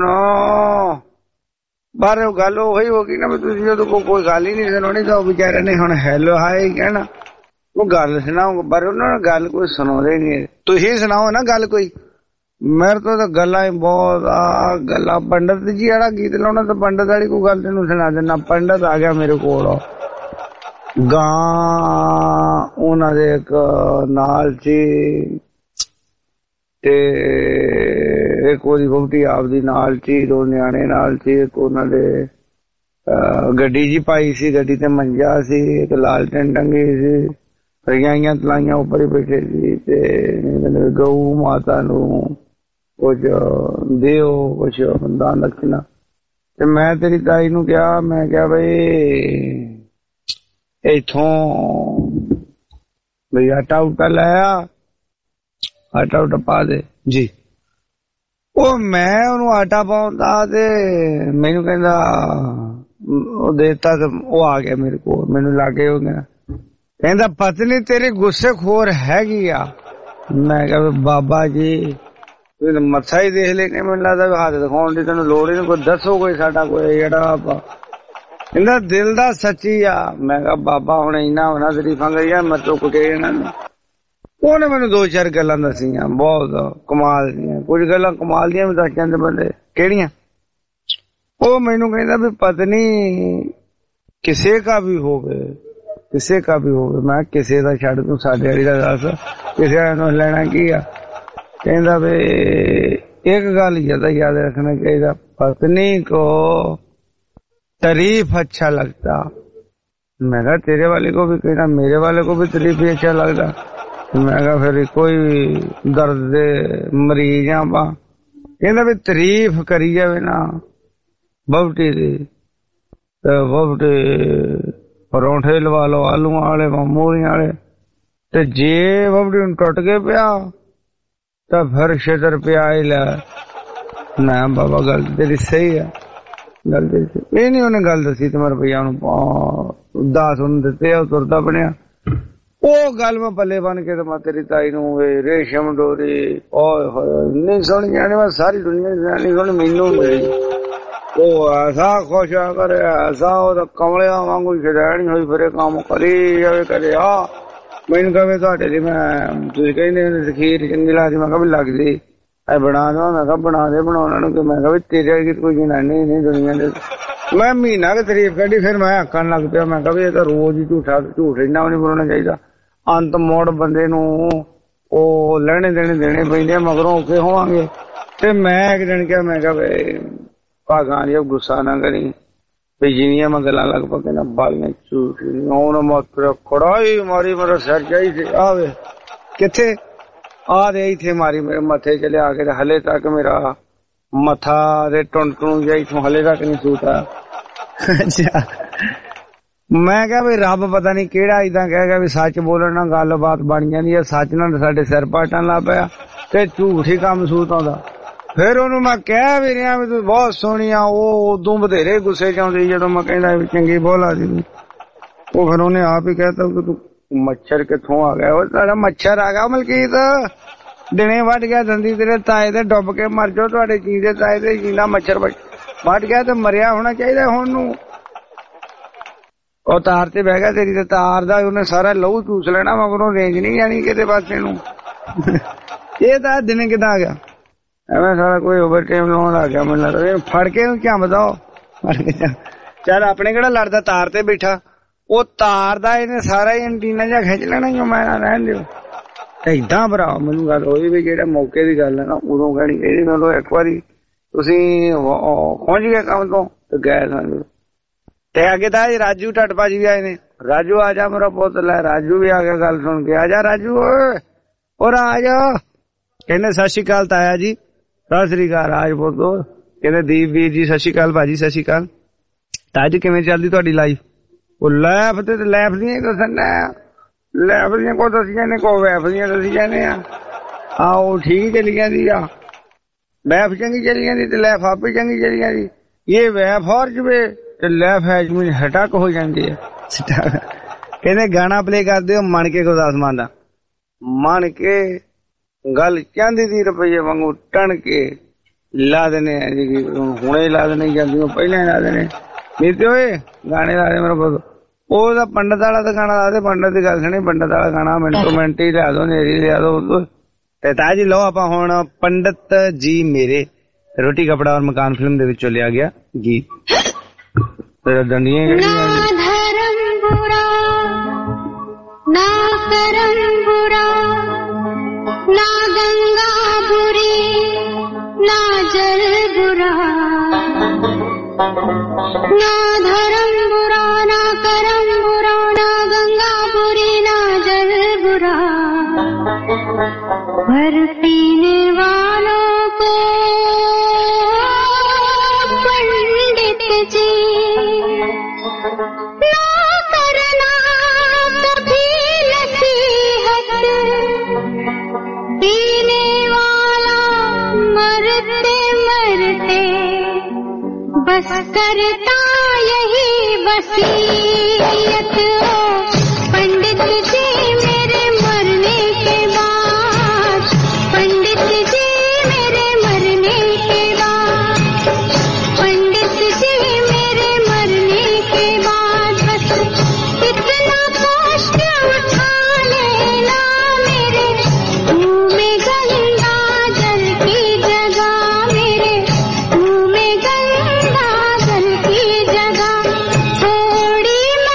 ਬਾਹਰੋਂ ਗੱਲ ਉਹੀ ਹੋ ਗਈ ਨਾ ਵੀ ਤੁਸੀਂ ਜਦੋਂ ਕੋਈ ਗੱਲ ਹੀ ਨਹੀਂ ਸੁਣਾਉਣੀ ਤਾਂ ਉਹ ਵਿਚਾਰੇ ਨੇ ਹੁਣ ਹੈਲੋ ਹਾਏ ਕਹਿਣਾ। ਉਹ ਗੱਲ ਸੁਣਾਓ ਪਰ ਉਹਨਾਂ ਨੂੰ ਗੱਲ ਕੋਈ ਸੁਣਾਉਂਦੇ ਨਹੀਂ। ਤੁਸੀਂ ਸੁਣਾਓ ਨਾ ਗੱਲ ਕੋਈ। ਮੇਰੇ ਤੋਂ ਤਾਂ ਗੱਲਾਂ ਹੀ ਬਹੁਤ ਆ ਗੱਲਾਂ। ਪੰਡਤ ਜੀ ਵਾਲਾ ਗੀਤ ਲਾਉਣਾ ਤਾਂ ਪੰਡਤ ਵਾਲੀ ਕੋਈ ਗੱਲ ਤੈਨੂੰ ਸੁਣਾ ਦੇਣਾ। ਪੰਡਤ ਆ ਗਿਆ ਮੇਰੇ ਕੋਲ ਗਾਂ ਉਹਨਾਂ ਦੇ ਇੱਕ ਨਾਲ ਸੀ ਤੇ ਇੱਕ ਉਹਦੀ ਵਹੁਟੀ ਆਪਦੀ ਨਾਲ ਸੀ, 2 ਨਿਆਣੇ ਨਾਲ ਸੀ। ਇੱਕ ਉਹਨਾਂ ਦੇ ਗੱਡੀ ਜੀ ਪਾਈ ਸੀ, ਗੱਡੀ ਤੇ ਮੰਜਾ ਸੀ, ਇੱਕ ਲਾਲਟਨ ਟੰਗੀ ਸੀ, ਰਜਾਈਆਂ ਤਲਾਈਆਂ ਉੱਪਰ ਹੀ ਬੈਠੇ ਸੀ ਤੇ ਗਊ ਮਾਤਾ ਨੂੰ ਕੁਝ ਦਿਓ, ਕੁਛ ਦਾਨ ਦਕਸ਼ਨਾ। ਤੇ ਮੈਂ ਤੇਰੀ ਤਾਈ ਨੂੰ ਕਿਹਾ, ਮੈਂ ਕਿਹਾ ਬਈ ਇੱਥੋਂ ਬਈ ਆਟਾ ਉਟਾ ਲਾਇਆ, ਆਟਾ ਉਟਾ ਪਾ ਦੇ ਜੀ। ਉਹ ਮੈਂ ਉਹਨੂੰ ਆਟਾ ਪਾਉਂਦਾ ਤੇ ਮੈਨੂੰ ਕਹਿੰਦਾ ਉਹ ਦੇਤਾ ਤੇ ਉਹ ਆ ਗਿਆ ਮੇਰੇ ਕੋਲ, ਮੈਨੂੰ ਲਾਗੇ ਹੋ ਗਿਆ। ਕਹਿੰਦਾ ਪਤਨੀ ਤੇਰੀ ਗੁੱਸੇ ਖੋਰ ਹੈਗੀ ਆ। ਮੈਂ ਕਿਹਾ ਬਾਬਾ ਜੀ ਤੁਸੀਂ ਮੱਥਾ ਹੀ ਦੇਖ ਲੈਣੇ, ਮੈਨੂੰ ਲੱਗਦਾ ਹੱਥ ਦਿਖਾਉਣ ਦੀ ਤੈਨੂੰ ਲੋੜ ਹੀ ਨਹੀਂ, ਕੋਈ ਦੱਸੋ ਕੋਈ ਸਾਡਾ ਕੋਈ ਜਿਹੜਾ ਕਹਿੰਦਾ ਦਿਲ ਦਾ ਸੱਚੀ ਆ। ਮੈਂ ਕਿਹਾ ਬਾਬਾ ਹੁਣ ਇੰਨਾ ਹੋਣਾ ਤਰੀਫਾਂ ਕਰੀਆਂ ਮੈਂ ਤੋਂ ਕੁਟੇ ਇਹਨਾਂ ਨੇ। ਉਹਨੇ ਮੈਨੂੰ 2-4 ਗੱਲਾਂ ਦੱਸੀਆਂ ਬਹੁਤ ਕਮਾਲ ਦੀਆਂ। ਕੁਝ ਗੱਲਾਂ ਕਮਾਲ ਦੀਆਂ ਵੀ ਦੱਸ ਜਾਂਦੇ ਬੰਦੇ। ਕਿਹੜੀਆਂ? ਉਹ ਮੈਨੂੰ ਕਹਿੰਦਾ ਵੀ ਪਤਨੀ ਕਿਸੇ ਕਾ ਵੀ ਹੋਵੇ, ਕਿਸੇ ਕਾ ਵੀ ਹੋਵੇ। ਮੈਂ ਕਿਸੇ ਦਾ ਛੱਡ ਤੂੰ ਸਾਡੇ ਵਾਲੀ ਦਾ ਦੱਸ, ਕਿਸੇ ਨੂੰ ਲੈਣਾ ਕੀ ਆ? ਕਹਿੰਦਾ ਵੀ ਇੱਕ ਗੱਲ ਯਾਦ ਰੱਖਣਾ ਚਾਹੀਦਾ, ਪਤਨੀ को तारीफ अच्छा लगता। मैं कहा तेरे वाले को भी कहना, मेरे वाले को भी तारीफ ही अच्छा लगता। मैं कहा फिर कोई दर्द दे मरीज आ। कहना भी तारीफ करी जावे ना बहुटी दी, बहुटी परौंठे लवा लो आलू वाले मूलियां वाले, ते जे बहुटी टुट के पिया तो फिर 6 रुपया ही लै। मैं बाबा गल तेरी सही है, गल तेरी ये नहीं उन्हें गल दसी तो मैं रुपया 10 दिते, तुरदा बनया। ਉਹ ਗੱਲ ਮੈਂ ਪੱਲੇ ਬਣ ਕੇ ਤੇ ਮੈਂ ਤੇਰੀ ਤਾਈ ਨੂੰ ਰੇਸ਼ਮ ਡੋਰੀ ਓਏ ਹੋਏ ਨਹੀਂ ਸੁਣੀ ਜਾਣੀ, ਮੈਂ ਸਾਰੀ ਦੁਨੀਆ ਨਹੀਂ ਸੁਣੀ, ਮੈਨੂੰ ਮਿਲੀ। ਉਹ ਐਸਾ ਖੁਸ਼ ਆ ਕਰੇ, ਐਸਾ ਉਹ ਕਮਲਿਆਂ ਵਾਂਗੂ ਛੜਾਣੀ ਹੋਈ ਫਿਰੇ, ਕੰਮ ਕਰੀ ਜਾਵੇ ਕਰੇ। ਆ ਮੈਨੂੰ ਕਹੇ ਤੁਹਾਡੇ ਲਈ ਮੈਂ ਤੁਸੀਂ ਕਹਿੰਦੇ ਖੀਰ ਚੰਗੀ ਲੱਗਦੀ, ਮੈਂ ਕਿਹਾ ਵੀ ਲੱਗਦੀ ਐ ਬਣਾ ਦਵਾਂ। ਮੈਂ ਕਿਹਾ ਬਣਾ ਦੇ, ਬਣਾਉਣਾ ਨੂੰ ਕਿ ਮੈਂ ਕਿਹਾ ਵੀ ਤੇਰੇ ਵਰਗੀ ਕੋਈ ਜਨਾਨੀ ਨਹੀਂ ਦੁਨੀਆ ਦੇ। ਮੈਂ ਮਹੀਨਾ ਕੁ ਤਾਰੀਫ ਕੱਢੀ, ਫਿਰ ਮੈਂ ਆਖਣ ਲੱਗ ਪਿਆ। ਮੈਂ ਕਿਹਾ ਵੀ ਇਹ ਤਾਂ ਰੋਜ਼ ਹੀ ਝੂਠ ਇੰਨਾ ਵੀ ਨਹੀਂ ਬੋਲਣਾ ਚਾਹੀਦਾ। ਅੰਤ ਮੋੜ ਬੰਦੇ ਨੂੰ ਉਹ ਲੈਣੇ ਦੇਣੇ ਪੈਂਦੇ, ਮਗਰੋਂ ਔਖੇ ਹੋਵਾਂਗੇ। ਤੇ ਮੈਂ ਇੱਕ ਦਿਨ ਕਿਹਾ, ਮੈਂ ਕਿਹਾ ਵੀ ਭਾਗਾਂ ਜੀ ਗੁੱਸਾ ਨਾ ਕਰੀ, ਵੀ ਜਿੰਨੀਆਂ ਮੈਂ ਗੱਲਾਂ ਲਗਭਗ ਇਹਨਾਂ ਬਾਲੀਆਂ ਝੂਠ ਹੁਣ ਮੋਤਰ ਕੜਾਈ ਮਾਰੀ ਮੇਰਾ ਸਿਰ ਜਾਈ ਸੀ ਆਵੇ ਕਿੱਥੇ ਆ ਦੇ ਇੱਥੇ ਮਾਰੀ ਮੇਰੇ ਮੱਥੇ ਚ ਲਿਆ ਕੇ ਹਲੇ ਤੱਕ ਮੇਰਾ ਮੱਥਾ ਦੇ ਟੁੰਟੂ ਜਾਈ ਤੋਂ ਹਲੇ ਤੱਕ ਨਹੀਂ ਸੂਤਾ। ਅੱਛਾ ਮੈਂ ਕਿਹਾ ਵੀ ਰੱਬ ਪਤਾ ਨਹੀਂ ਕਿਹੜਾ ਇਦਾਂ ਕਹੇਗਾ ਵੀ ਸੱਚ ਬੋਲਣ ਨਾਲ ਗੱਲਬਾਤ ਬਣ ਜਾਂਦੀ ਹੈ, ਸੱਚ ਨਾਲ ਸਾਡੇ ਸਿਰ ਪਾਟਣ ਲੱਗ ਪਿਆ ਤੇ ਝੂਠ ਹੀ ਕੰਮ ਸੂਤ ਆਉਂਦਾ। ਫਿਰ ਉਹਨੂੰ ਮੈਂ ਕਹਿ ਵੀ ਰਿਹਾ ਵੀ ਤੂੰ ਬਹੁਤ ਸੋਹਣੀ ਆ, ਉਹ ਉਦੋਂ ਬਥੇਰੇ ਗੁੱਸੇ ਚ ਆਉਂਦੀ ਜਦੋਂ ਮੈਂ ਕਹਿੰਦਾ ਵੀ ਚੰਗੀ ਬੋਲਾ ਦੀ। ਉਹ ਫਿਰ ਉਹਨੇ ਆਪ ਹੀ ਕਹਿਤਾ ਕਿ ਤੂੰ ਮੱਛਰ ਕਿੱਥੋਂ ਆ ਗਿਆ? ਉਹ ਤੁਹਾਡਾ ਮੱਛਰ ਆ ਗਿਆ ਮਲਕੀਤ, ਦਿਨੇ ਵੱਢ ਗਿਆ ਦੰਦੀ ਤੇਰੇ ਤਾਏ ਦੇ ਡੁੱਬ ਕੇ ਮਰ ਜਾਓ, ਤੁਹਾਡੇ ਜੀ ਦੇ ਤਾਏ ਦੇ ਜਿੰਨਾ ਮੱਛਰ ਵੱਢ ਗਿਆ ਤੇ ਮਰਿਆ ਹੋਣਾ ਚਾਹੀਦਾ ਹੁਣ ਨੂੰ। ਉਹ ਤਾਰ ਤੇ ਬਹਿ ਗਿਆ ਤੇਰੀ ਤੇ ਤਾਰ ਦਾ ਉਹਨੇ ਸਾਰਾ ਲਹੂ ਚੂਸ ਲੈਣਾ, ਮਗਰੋਂ ਰੇਂਜ ਨਹੀਂ ਜਾਣੀ ਕਿਤੇ ਪਾਸੇ ਨੂੰ। ਇਹ ਤਾਂ ਦਿਨੇ ਕਿੱਦਾਂ ਆ ਗਿਆ? ਐਵੇਂ ਸਾਰਾ ਕੋਈ ਓਵਰ ਟਾਈਮ ਲਾਉਣ ਲੱਗ ਗਿਆ ਮੈਨੂੰ ਲੱਗਦਾ। ਫੜ ਕੇ ਝੰਮਦਾ ਚੱਲ ਆਪਣੇ ਕਿਹੜਾ ਲੜਦਾ, ਤਾਰ ਤੇ ਬੈਠਾ ਉਹ ਤਾਰ ਦਾ ਇਹਨੇ ਸਾਰਾ ਹੀ ਐਂਟੀਨਾ ਜਿਹਾ ਖਿੱਚ ਲੈਣਾ ਜੋ ਮੈਂ ਰਹਿਣ ਦਿਓ। ਏਦਾਂ ਭਰਾ ਮੈਨੂੰ ਗੱਲ ਹੋਈ ਵੀ ਜਿਹੜਾ ਮੌਕੇ ਦੀ ਗੱਲ ਹੈ ਨਾ ਉਦੋਂ ਕਹਿਣੀ ਇਹਦੀ ਨਾਲੋਂ ਇੱਕ ਵਾਰੀ ਤੁਸੀਂ ਪਹੁੰਚ ਗਏ ਕੰਮ ਤੋਂ ਤੇ ਗਏ ਸਾਨੂੰ ਤੇ ਅੱਗੇ ਤਾਂ ਰਾਜੂ ਢੱਟ ਭਾਜੀ ਵੀ ਆਏ ਨੇ। ਰਾਜੂ ਆ ਜਾ ਮੇਰਾ ਪੁੱਤ, ਲੈ ਰਾਜੂ ਵੀ ਆ ਗਿਆ ਗੱਲ ਸੁਣ ਕੇ। ਆ ਜਾ ਰਾਜੂ ਓਏ, ਔਰ ਆ ਜਾ। ਕਹਿੰਦੇ ਸਤਿ ਸ਼੍ਰੀ ਅਕਾਲ ਤਾਇਆ ਜੀ। ਸਤਿ ਸ਼੍ਰੀ ਅਕਾਲ ਰਾਜ ਪੁੱਤ। ਕਹਿੰਦੇ ਦੀਪ ਵੀਰ ਜੀ ਸਤਿ ਸ਼੍ਰੀ ਅਕਾਲ ਭਾਜੀ। ਸਤਿ ਸ਼੍ਰੀ ਅਕਾਲ ਤਾਇਆ ਜੀ, ਕਿਵੇਂ ਚੱਲਦੀ ਤੁਹਾਡੀ ਲਾਈਫ? ਉਹ ਲੈਫ ਤੇ ਲੈਫ ਦੀਆਂ ਦੱਸਣਾ, ਲੈਫ ਦੀਆਂ ਕੋ ਦੱਸੀਆਂ ਨੇ, ਕੋ ਵੈਫ ਦੀਆਂ ਦੱਸੀ ਜਾਂਦੇ ਆ। ਆਹੋ ਠੀਕ ਚਲੀ ਜਾਂਦੀ ਆ, ਵੈਫ ਚੰਗੀ ਚਲੀ ਜਾਂਦੀ ਤੇ ਲੈਫ ਆਪੇ ਚੰਗੀ ਚਲੀ ਜਾਂਦੀ। ਇਹ ਵੈਫ ਹੋਰ ਜਵੇ ਤੇ ਲੈਫ ਹੈਜਮੀ ਹਟਕ ਹੋ ਜਾਂਦੀ ਹੈ। ਕਹਿੰਦੇ ਗਾਣਾ ਪਲੇ ਕਰਦੇ ਹੋ ਮਣ ਕੇ ਗੁਰਦਾਸ ਮਾਨ ਦਾ, ਮਣ ਕੇ ਗੱਲ ਚਾਂਦੀ ਦੀ ਰੁਪਈਏ ਵਾਂਗੂ ਟਣ ਕੇ ਲਾ ਦੇਣੇ, ਹੁਣੇ ਲਾ ਦੇਣੇ ਜਾਂਦੀ ਪਹਿਲਾਂ ਲਾ ਦੇਣੇ। ਨਹੀਂ ਤੇ ਓਏ ਗਾਣੇ ਲਾ ਦੇ ਮੇਰਾ ਪੁੱਤ। ਉਹਦਾ ਪੰਡਤ ਵਾਲਾ ਤਾਂ ਗਾਣਾ ਲਾ ਦੇ, ਪੰਡਤ ਦੀ ਗੱਲ ਸੁਣੀ, ਪੰਡਤ ਵਾਲਾ ਗਾਣਾ ਮਿੰਟੋ ਮਿੰਟ ਹੀ ਲਿਆ ਦੋ, ਨੇਰੀ ਲਿਆ ਦੋ। ਤੇ ਤਾਜ ਜੀ ਲਓ ਆਪਾਂ ਹੁਣ ਪੰਡਤ ਜੀ ਮੇਰੇ ਰੋਟੀ ਕਪੜਾ ਔਰ ਮਕਾਨ ਫਿਲਮ ਦੇ ਵਿੱਚੋਂ ਲਿਆ ਗਿਆ ਗੀਤ। ਤੇਰਾ ਡੰਡੀਆਂ ਨਾ ਧਰਮ ਬੁਰਾ ਨਾ ਕਰਮ ਬੁਰਾ, ਨਾ ਗੰਗਾ ਬੁਰੀ ਨਾ ਜਲ ਬੁਰਾ, ना धर्म बुरा ना करम बुरा, ना गंगा बुरी ना जल बुरा, पर पीने वालों को पंडित जी ना करना कभी नसीहत, पीने वाला मरते मरते बस करता यही वसीयत। पंडित जी मेरे मरने के बाद, पंडित जी मेरे मरने के बाद, पंडित जी मेरे मरने के बाद बस इतना कष्ट उठा लेना, मेरे मुंह में गंगा जल की जगह, मेरे मुंह में गंगा जल की जगह थोड़ी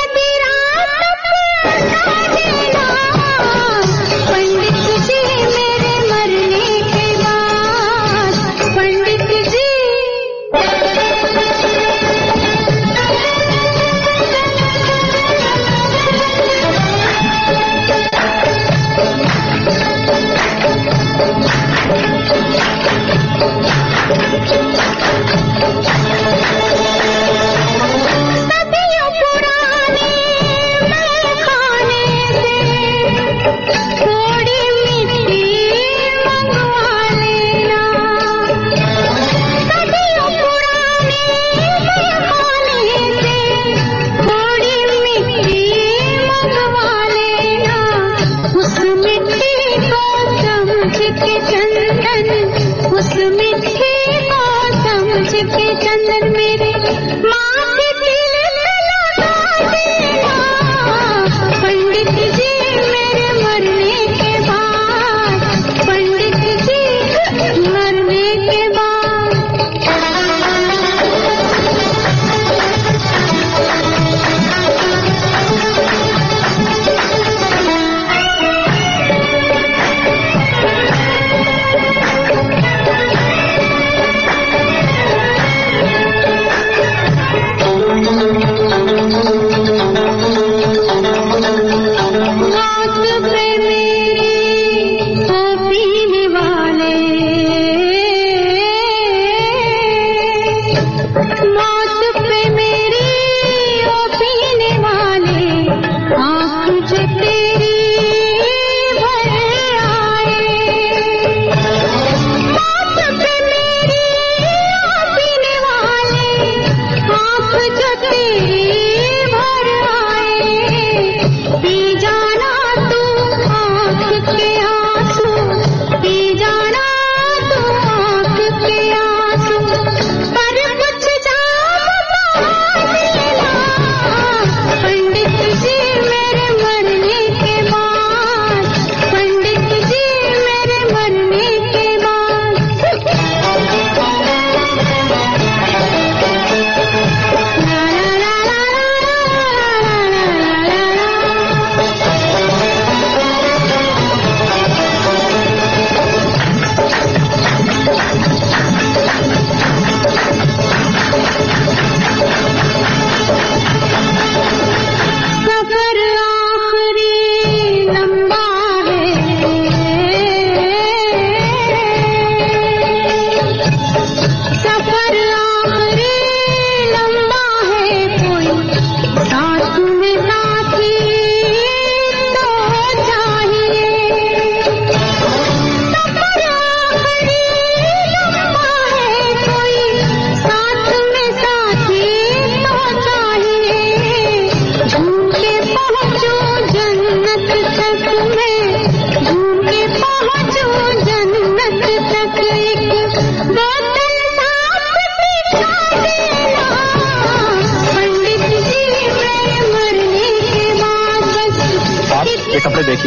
कपड़े देखिए।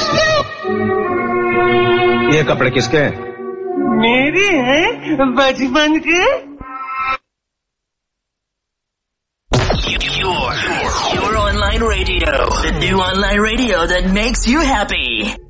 ये कपड़े किसके हैं? मेरे हैं, बचपन के। Your online radio, the new online radio that makes you happy.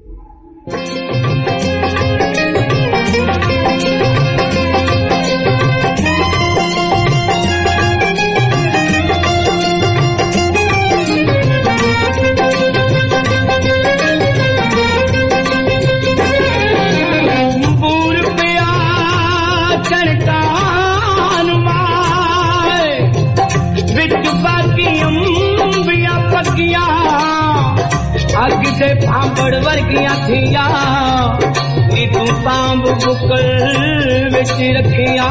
अगे भांबड़ वर्गियां थिया नी तू सांभ बुकल विच रखिया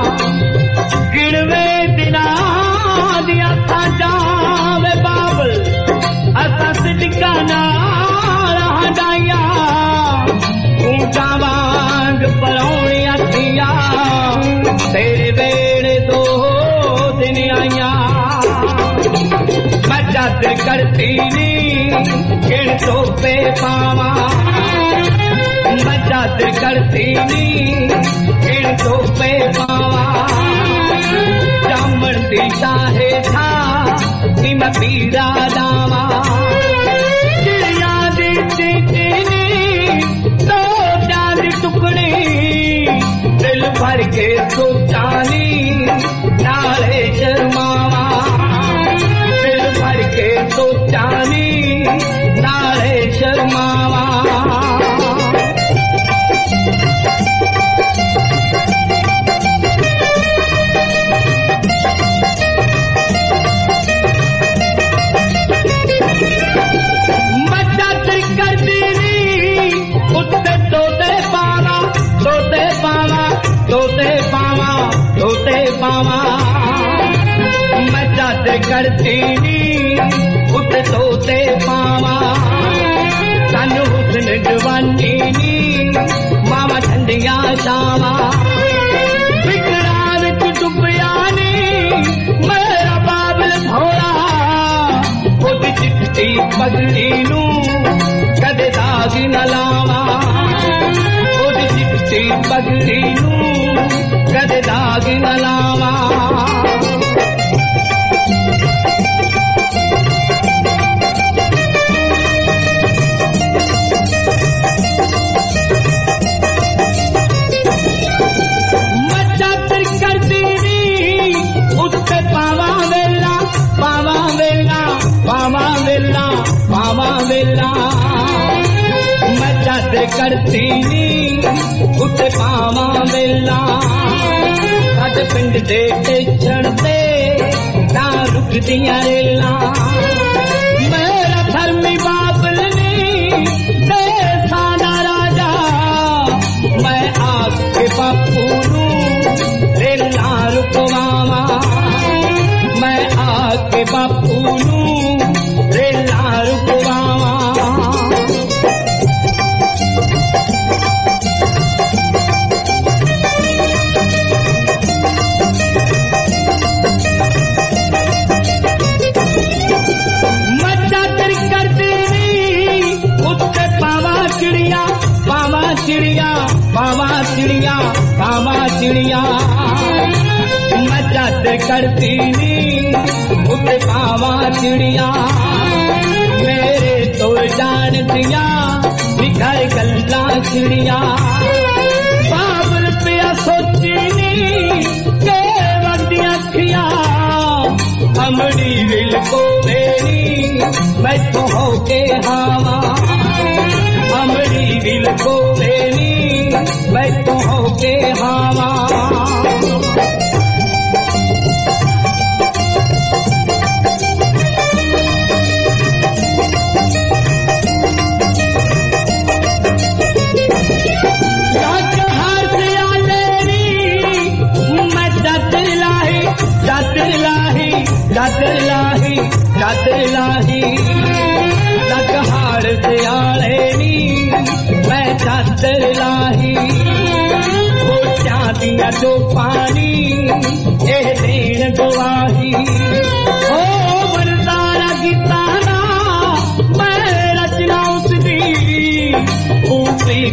गिणवे दिना दिया साजा वे बाबल असा सिद्का नाल हटाया ऊंचा वांग परौणियां थिया तेरे वेड़े दो दिन आया मजाद करती नी किण टोपे पावा मजाद करती नी किण टोपे पावा जामन दी चाहे था कि मैं पीड़ा दावा चिड़िया दी चीनी तो चांदी टुकड़ी दिल भर के सोचानी नाले शर्मावा दिल भर के सोचानी नाले शर्मावा मजाद कर दीनी उत्ते तोते पावा तोते पावा तोते पावा तोते पावा मजाद कर दीनी उत्ते तोते पावा सानू हुस्न जवानी नी मामा ठंडिया शावा फिकरा विच डुबिया नी मेरा बाबल भोला ओदी चिट्टी पगड़ी नू कदे दाग न लावा ओदी चिट्टी पगड़ी नू कदे दाग न लावा मजाद करती नी उते पावा वेला साडे पिंड दे स्टेशन ते ना रुकदियां रेला मेरा धर्मी बाबल नी देसाना राजा मैं आके बापू नू रेला रुकवावा मैं आके बापू नू रेला रुकवावा पावा चिड़िया मजाद करती नी उते पावा चिड़िया मेरे तो जान दिया निखर गल्ला चिड़िया बाबल पिया सोची नी के वदिया खिया अमड़ी विल को मेरी मैं तो हो के हावा अमड़ी विल को मेरी मैं तो हो के हावा चादर लाही लगहार से आले नी मैं चादर लाही वो चांदिया जो पानी ए देन गवाही ओ वरदारा गीताना मैं रचना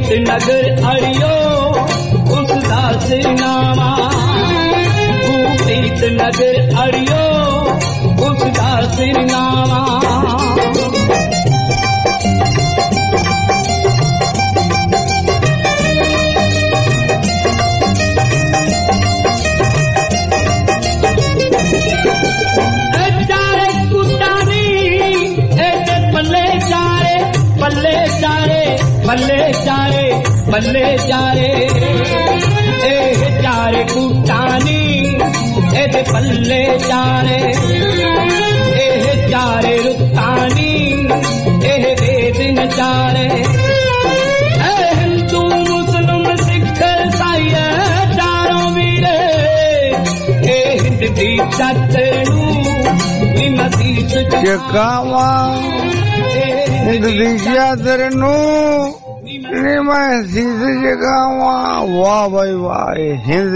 प्रीत नगर अड़ियो उसका सिरनामा प्रीत नगर अड़ियो उसका सिरनामा बल्ले चारे ए चारे कुटानी ए बल्ले चारे ए चारे रुतानी ए वेद नचारे ए हिंदू मुस्लिम सिख ईसाई चारों वीरे ए हिंद दी चातरू नी मसीत जगावा हिंद दी चातरू मैं शीश जगावा वाह भाई वाह हिंद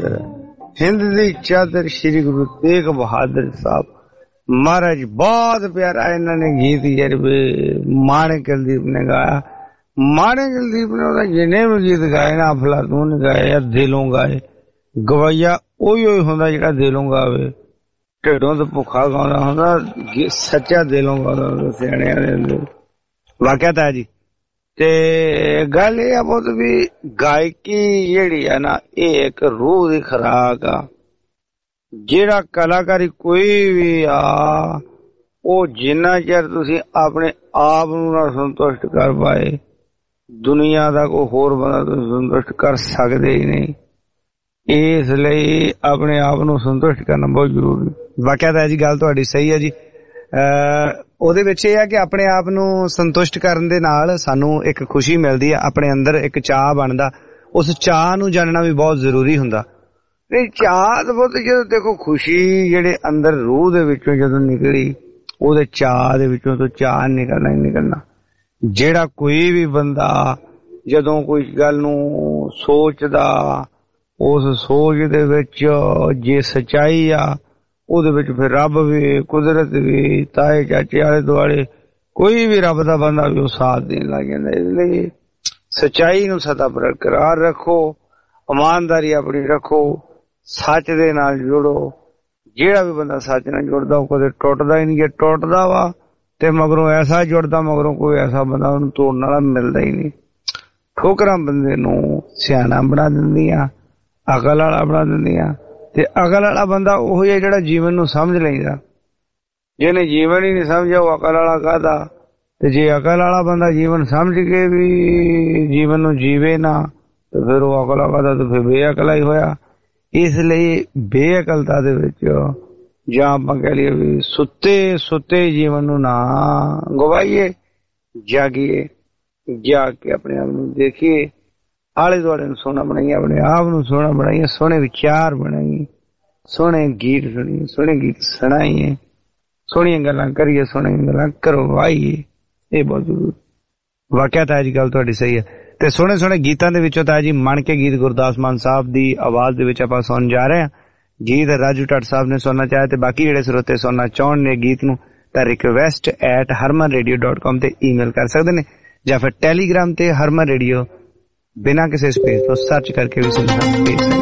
दी चादर श्री गुरु तेग बहादुर साहब महाराज बहुत प्यारा इन्होंने गीत यार माणिक कुलदीप ने गाया। माणिक कुलदीप ने जिन्ने भी गीत गाए ना अफलातून गाए या दिलों गाए गवैया ओही होंदा जिहड़ा दिलों गावे ढिडों तो भुखा गाउंदा होंदा सच्चा दिलों गाउंदा सियाणियां दे अंदर वाकिया जी। ते गल ये बहुत भी गायकी जेहड़ी है ना ये एक रूह दी खुराक आ। जेड़ा कलाकारी कोई भी आ वो जिन्ना चਿਰ तुसी अपने आप नूं ना संतुष्ट कर पाए दुनिया दा कोई होर बंदा तुसी संतुष्ट कर सकदे ही नहीं। इसलिए अपने आप नूं संतुष्ट करना बहुत जरूरी। वाकिया जी गल तुहाडी सही है जी। ਉਹਦੇ ਵਿੱਚ ਇਹ ਹੈ ਕਿ ਆਪਣੇ ਆਪ ਨੂੰ ਸੰਤੁਸ਼ਟ ਕਰਨ ਦੇ ਨਾਲ ਸਾਨੂੰ ਇੱਕ ਖੁਸ਼ੀ ਮਿਲਦੀ ਹੈ, ਆਪਣੇ ਅੰਦਰ ਇੱਕ ਚਾਹ ਬਣਦਾ। ਉਸ ਚਾਹ ਨੂੰ ਜਾਣਨਾ ਵੀ ਬਹੁਤ ਜ਼ਰੂਰੀ ਹੁੰਦਾ। ਨਹੀਂ ਚਾਹ ਤਾਂ ਬਹੁਤ ਜਦੋਂ ਦੇਖੋ ਖੁਸ਼ੀ ਜਿਹੜੇ ਅੰਦਰ ਰੂਹ ਦੇ ਵਿੱਚੋਂ ਜਦੋਂ ਨਿਕਲੀ ਉਹਦੇ ਚਾਹ ਦੇ ਵਿੱਚੋਂ ਤੋਂ ਚਾਹ ਨਿਕਲਣਾ ਹੀ ਨਿਕਲਣਾ। ਜਿਹੜਾ ਕੋਈ ਵੀ ਬੰਦਾ ਜਦੋਂ ਕੋਈ ਗੱਲ ਨੂੰ ਸੋਚਦਾ ਉਸ ਸੋਚ ਦੇ ਵਿੱਚ ਜੇ ਸੱਚਾਈ ਆ ਉਹਦੇ ਵਿੱਚ ਫਿਰ ਰੱਬ ਵੀ ਕੁਦਰਤ ਵੀ ਤਾਏ ਚਾਚੇ ਆਲੇ ਦੁਆਲੇ ਕੋਈ ਵੀ ਰੱਬ ਦਾ ਬੰਦਾ ਵੀ ਉਹ ਸਾਥ ਦੇਣ ਲੱਗ ਜਾਂਦਾ। ਇਸ ਲਈ ਸੱਚਾਈ ਨੂੰ ਸਦਾ ਬਰਕਰਾਰ ਰੱਖੋ, ਇਮਾਨਦਾਰੀ ਆਪਣੀ ਰੱਖੋ, ਸੱਚ ਦੇ ਨਾਲ ਜੁੜੋ। ਜਿਹੜਾ ਵੀ ਬੰਦਾ ਸੱਚ ਨਾਲ ਜੁੜਦਾ ਉਹ ਕਦੇ ਟੁੱਟਦਾ ਹੀ ਨਹੀਂ। ਜੇ ਟੁੱਟਦਾ ਵਾ ਤੇ ਮਗਰੋਂ ਐਸਾ ਜੁੜਦਾ ਮਗਰੋਂ ਕੋਈ ਐਸਾ ਬੰਦਾ ਉਹਨੂੰ ਤੋੜਨ ਵਾਲਾ ਮਿਲਦਾ ਹੀ ਨਹੀਂ। ਠੋਕਰਾਂ ਬੰਦੇ ਨੂੰ ਸਿਆਣਾ ਬਣਾ ਦਿੰਦੀਆਂ, ਅਕਲ ਵਾਲਾ ਬਣਾ ਦਿੰਦੀਆਂ। ਤੇ ਅਕਲ ਵਾਲਾ ਬੰਦਾ ਉਹ ਹੈ ਜਿਹੜਾ ਜੀਵਨ ਨੂੰ ਸਮਝ ਲੈਂਦਾ। ਜਿਹਨੇ ਜੀਵਨ ਹੀ ਨਹੀਂ ਸਮਝਿਆ ਉਹ ਅਕਲ ਵਾਲਾ ਕਾਹਦਾ। ਤੇ ਜੇ ਅਕਲ ਵਾਲਾ ਬੰਦਾ ਜੀਵਨ ਸਮਝ ਕੇ ਵੀ ਜੀਵਨ ਨੂੰ ਜੀਵੇ ਨਾ ਤੇ ਫਿਰ ਉਹ ਅਕਲ ਕਾਹਦਾ ਤੇ ਫਿਰ ਬੇਅਕਲਾ ਹੀ ਹੋਇਆ। ਇਸ ਲਈ ਬੇਅਕਲਤਾ ਦੇ ਵਿੱਚ ਜਾਂ ਆਪਾਂ ਕਹਿ ਲਈਏ ਵੀ ਸੁੱਤੇ ਜੀਵਨ ਨੂੰ ਨਾ ਗਵਾਈਏ, ਜਾਗੀਏ। ਜਾਗ ਕੇ ਆਪਣੇ ਆਪ ਨੂੰ ਦੇਖੀਏ, ਆਲੇ ਦੁਆਲੇ ਨੂੰ ਸੋਹਣਾ ਬਣਾਈਏ, ਆਪਣੇ ਆਪ ਨੂੰ ਸੋਹਣਾ ਬਣਾਈਏ, ਸੋਹਣੇ ਵਿਚਾਰ ਬਣਾਈਏ, ਸੋਹਣੇ ਗੀਤ ਸੁਣੀਏ, ਸੋਹਣੇ ਗੀਤ ਸੁਣਾਈਏ, ਸੋਹਣੀਆਂ ਗੱਲਾਂ ਕਰੀਏ, ਸੋਹਣੀਆਂ ਗੱਲਾਂ ਕਰਵਾਈਏ। ਇਹ ਬਹੁਤ ਜ਼ਰੂਰੀ। ਵਾਕਿਆ ਤਾਂ ਅੱਜ ਗੱਲ ਤੁਹਾਡੀ ਸਹੀ ਹੈ। ਤੇ ਸੋਹਣੇ ਸੋਹਣੇ ਗੀਤਾਂ ਦੇ ਵਿੱਚੋਂ ਤਾਂ ਜੀ ਮਣ ਕੇ ਗੀਤ ਗੁਰਦਾਸ ਮਾਨ ਸਾਹਿਬ ਦੀ ਆਵਾਜ਼ ਦੇ ਵਿੱਚ ਆਪਾਂ ਸੁਣ ਜਾ ਰਹੇ ਹਾਂ। ਗੀਤ ਰਾਜੂ ਟੱਟ ਸਾਹਿਬ ਨੇ ਸੁਣਨਾ ਚਾਹਿਆ ਤੇ ਬਾਕੀ ਜਿਹੜੇ ਸਰੋਤੇ ਸੁਣਨਾ ਚਾਹਣ ਨੇ ਗੀਤ ਨੂੰ ਤਾਂ request@harmanradio.com ਤੇ ਈਮੇਲ ਕਰ ਸਕਦੇ ਨੇ ਜਾਂ ਫਿਰ ਟੈਲੀਗ੍ਰਾਮ ਤੇ ਹਰਮਨ ਰੇਡੀਓ बिना किसी स्पेस तो सर्च करके भी सुन सकते हैं।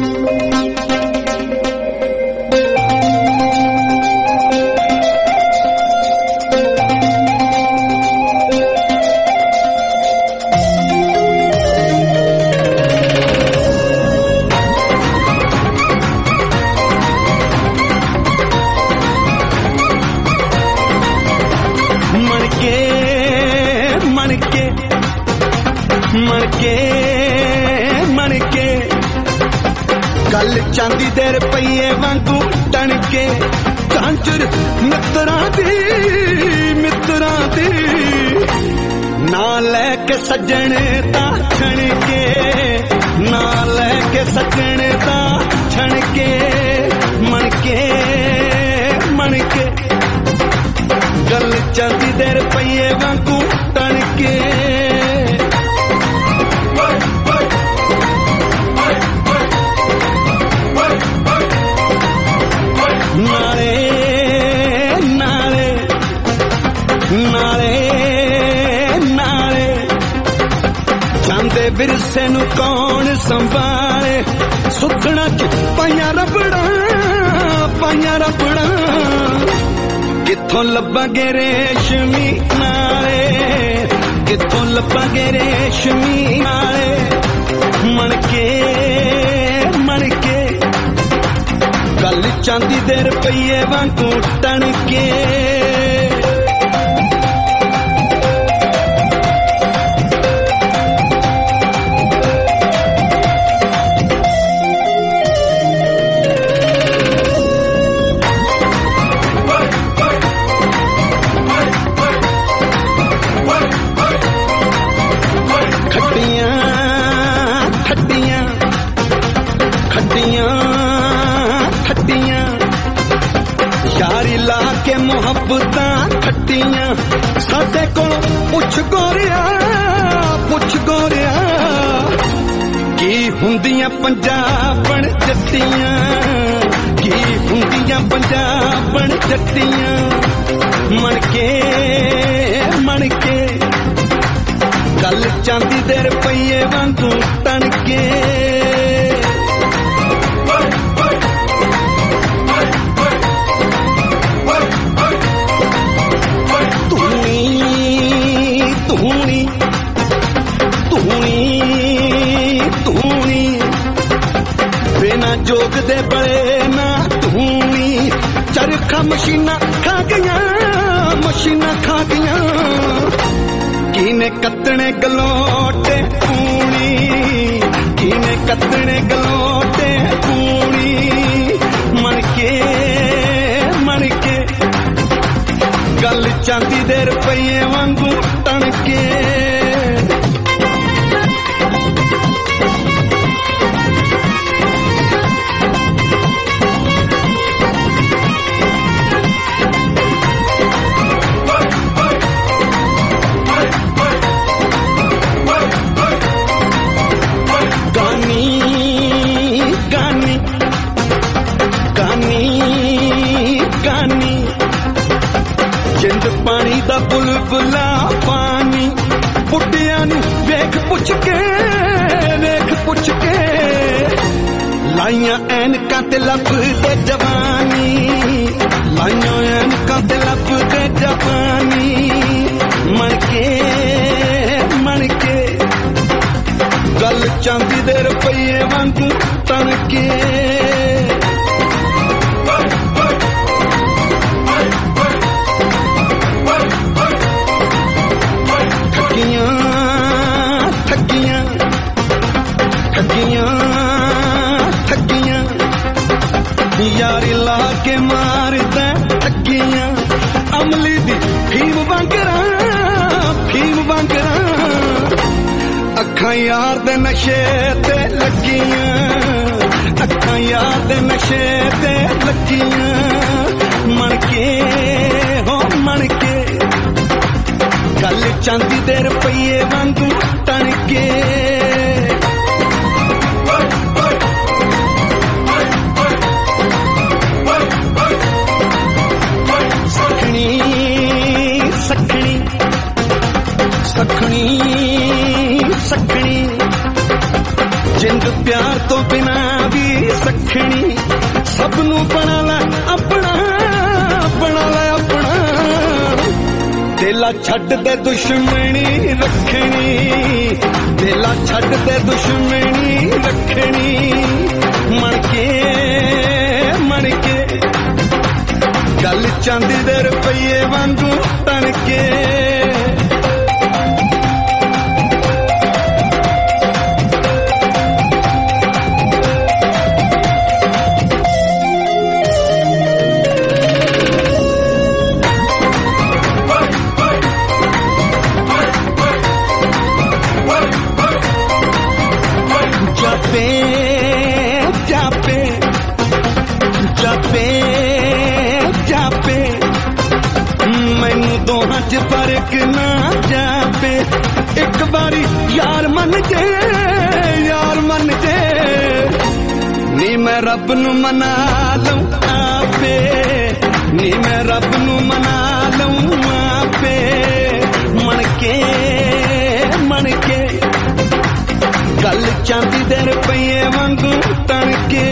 चांदी दे रुपये वांगू टणके कांचर मित्रा दी ना लैके सजने ता छणके, ना लैके सजने ता छणके। मणके गल चांदी दे रुपये वांगू टणके। ਨੂੰ ਕੌਣ ਸੰਭਾਲੇ ਸੁੱਖਣਾ ਚ ਪਾਈਆਂ ਰਬੜਾਂ ਕਿੱਥੋਂ ਲੱਭਾਂਗੇ ਰੇਸ਼ਮੀ ਨਾਲੇ ਕਿੱਥੋਂ ਲੱਭਾਂਗੇ ਰੇਸ਼ਮੀ ਨਾਲੇ ਮਣ ਕੇ ਗੱਲ ਚਾਂਦੀ ਦੇ ਰੁਪਈਏ ਵਾਂਗੂ ਟਣ ਕੇ ਯਾਰੀ ਲਾ ਕੇ ਮੁਹੱਬਤਾਂ ਖੱਟੀਆਂ ਸਾਡੇ ਕੋਲ ਪੁੱਛ ਗੋਰਿਆ ਕੀ ਹੁੰਦੀਆਂ ਪੰਜਾਬਣ ਜੱਟੀਆਂ ਕੀ ਹੁੰਦੀਆਂ ਪੰਜਾਬਣ ਜੱਟੀਆਂ ਮਣ ਕੇ ਗੱਲ ਚਾਂਦੀ ਦੇ ਰੁਪਈਏ ਵਾਂਗੂ ਟਣ ਕੇ ਤੂਣੀ ਬਿਨਾ ਜੋਗ ਦੇ ਬੜੇ ਨਾ ਤੂਣੀ ਚਰਖਾ ਮਸ਼ੀਨਾਂ ਖਾ ਗਈਆਂ ਕਿਨੇ ਕੱਤਣੇ ਗਲੋਟੇ ਪੂਣੀ ਕਿਨੇ ਕੱਤਣੇ ਗਲੋਟੇ ਪੂਣੀ ਮਣ ਕੇ ਗੱਲ ਚਾਂਦੀ ਦੇ ਰੁਪਈਏ ਵਾਂਗੂ ਟਣ ਕੇ ਪਾਣੀ ਦਾ ਬੁਲਬੁਲਾ ਪਾਣੀ ਬੁੱਢਿਆਂ ਨੂੰ ਵੇਖ ਪੁੱਛ ਕੇ ਲਾਈਆਂ ਐਨਕਾਂ ਤੇ ਲੱਭਦੇ ਜਵਾਨੀ ਲਾਈਆਂ ਐਨਕਾਂ ਤੇ ਲੱਭਦੇ ਜਵਾਨੀ ਮਣ ਕੇ ਗੱਲ ਚਾਂਦੀ ਦੇ ਰੁਪਈਏ ਵਾਂਗੂ ਤਣ ਕੇ ਠੱਗੀਆਂ ਯਾਰੀ ਲਾ ਕੇ ਮਾਰਦਾ ਠੱਗੀਆਂ ਅਮਲੀ ਦੀ ਫੀਮ ਵਾਂਗਰਾਂ ਅੱਖਾਂ ਯਾਰ ਦੇ ਨਸ਼ੇ ਤੇ ਲੱਗੀਆਂ ਅੱਖਾਂ ਯਾਰ ਦੇ ਨਸ਼ੇ ਤੇ ਲੱਗੀਆਂ ਮਣ ਕੇ ਗੱਲ ਚਾਂਦੀ ਦੇ ਰੁਪਈਏ ਵਾਂਗੂ ਟਣ ਕੇ ਸਖਣੀ ਜਿੰਦ ਪਿਆਰ ਤੋਂ ਬਿਨਾ ਵੀ ਸਖਣੀ ਸਭ ਨੂੰ ਬਣਾ ਲੈ ਆਪਣਾ ਦਿਲਾ ਛੱਡ ਦੇ ਦੁਸ਼ਮਣੀ ਰੱਖਣੀ ਦਿਲਾ ਛੱਡ ਦੇ ਦੁਸ਼ਮਣੀ ਰੱਖਣੀ ਮਣ ਕੇ ਗੱਲ ਚਾਂਦੀ ਦੇ ਰੁਪਈਏ ਵਾਂਗੂ ਤਣ ਕੇ ਜਾਪੇ ਮੈਨੂੰ ਦੋਹਾਂ ਚ ਫਰਕ ਨਾ ਜਾਪੇ ਇੱਕ ਵਾਰੀ ਯਾਰ ਮੰਨ ਜੇ ਨੀ ਮੈਂ ਰੱਬ ਨੂੰ ਮਨਾ ਲਊਂ ਆਪੇ ਨੀ ਮੈਂ ਰੱਬ ਨੂੰ ਮਨਾ ਲਊਂ ਆਪੇ ਮਣ ਕੇ ਗੱਲ ਚਾਂਦੀ ਦੇ ਰੁਪਈਏ ਵਾਂਗੂ ਤਣ ਕੇ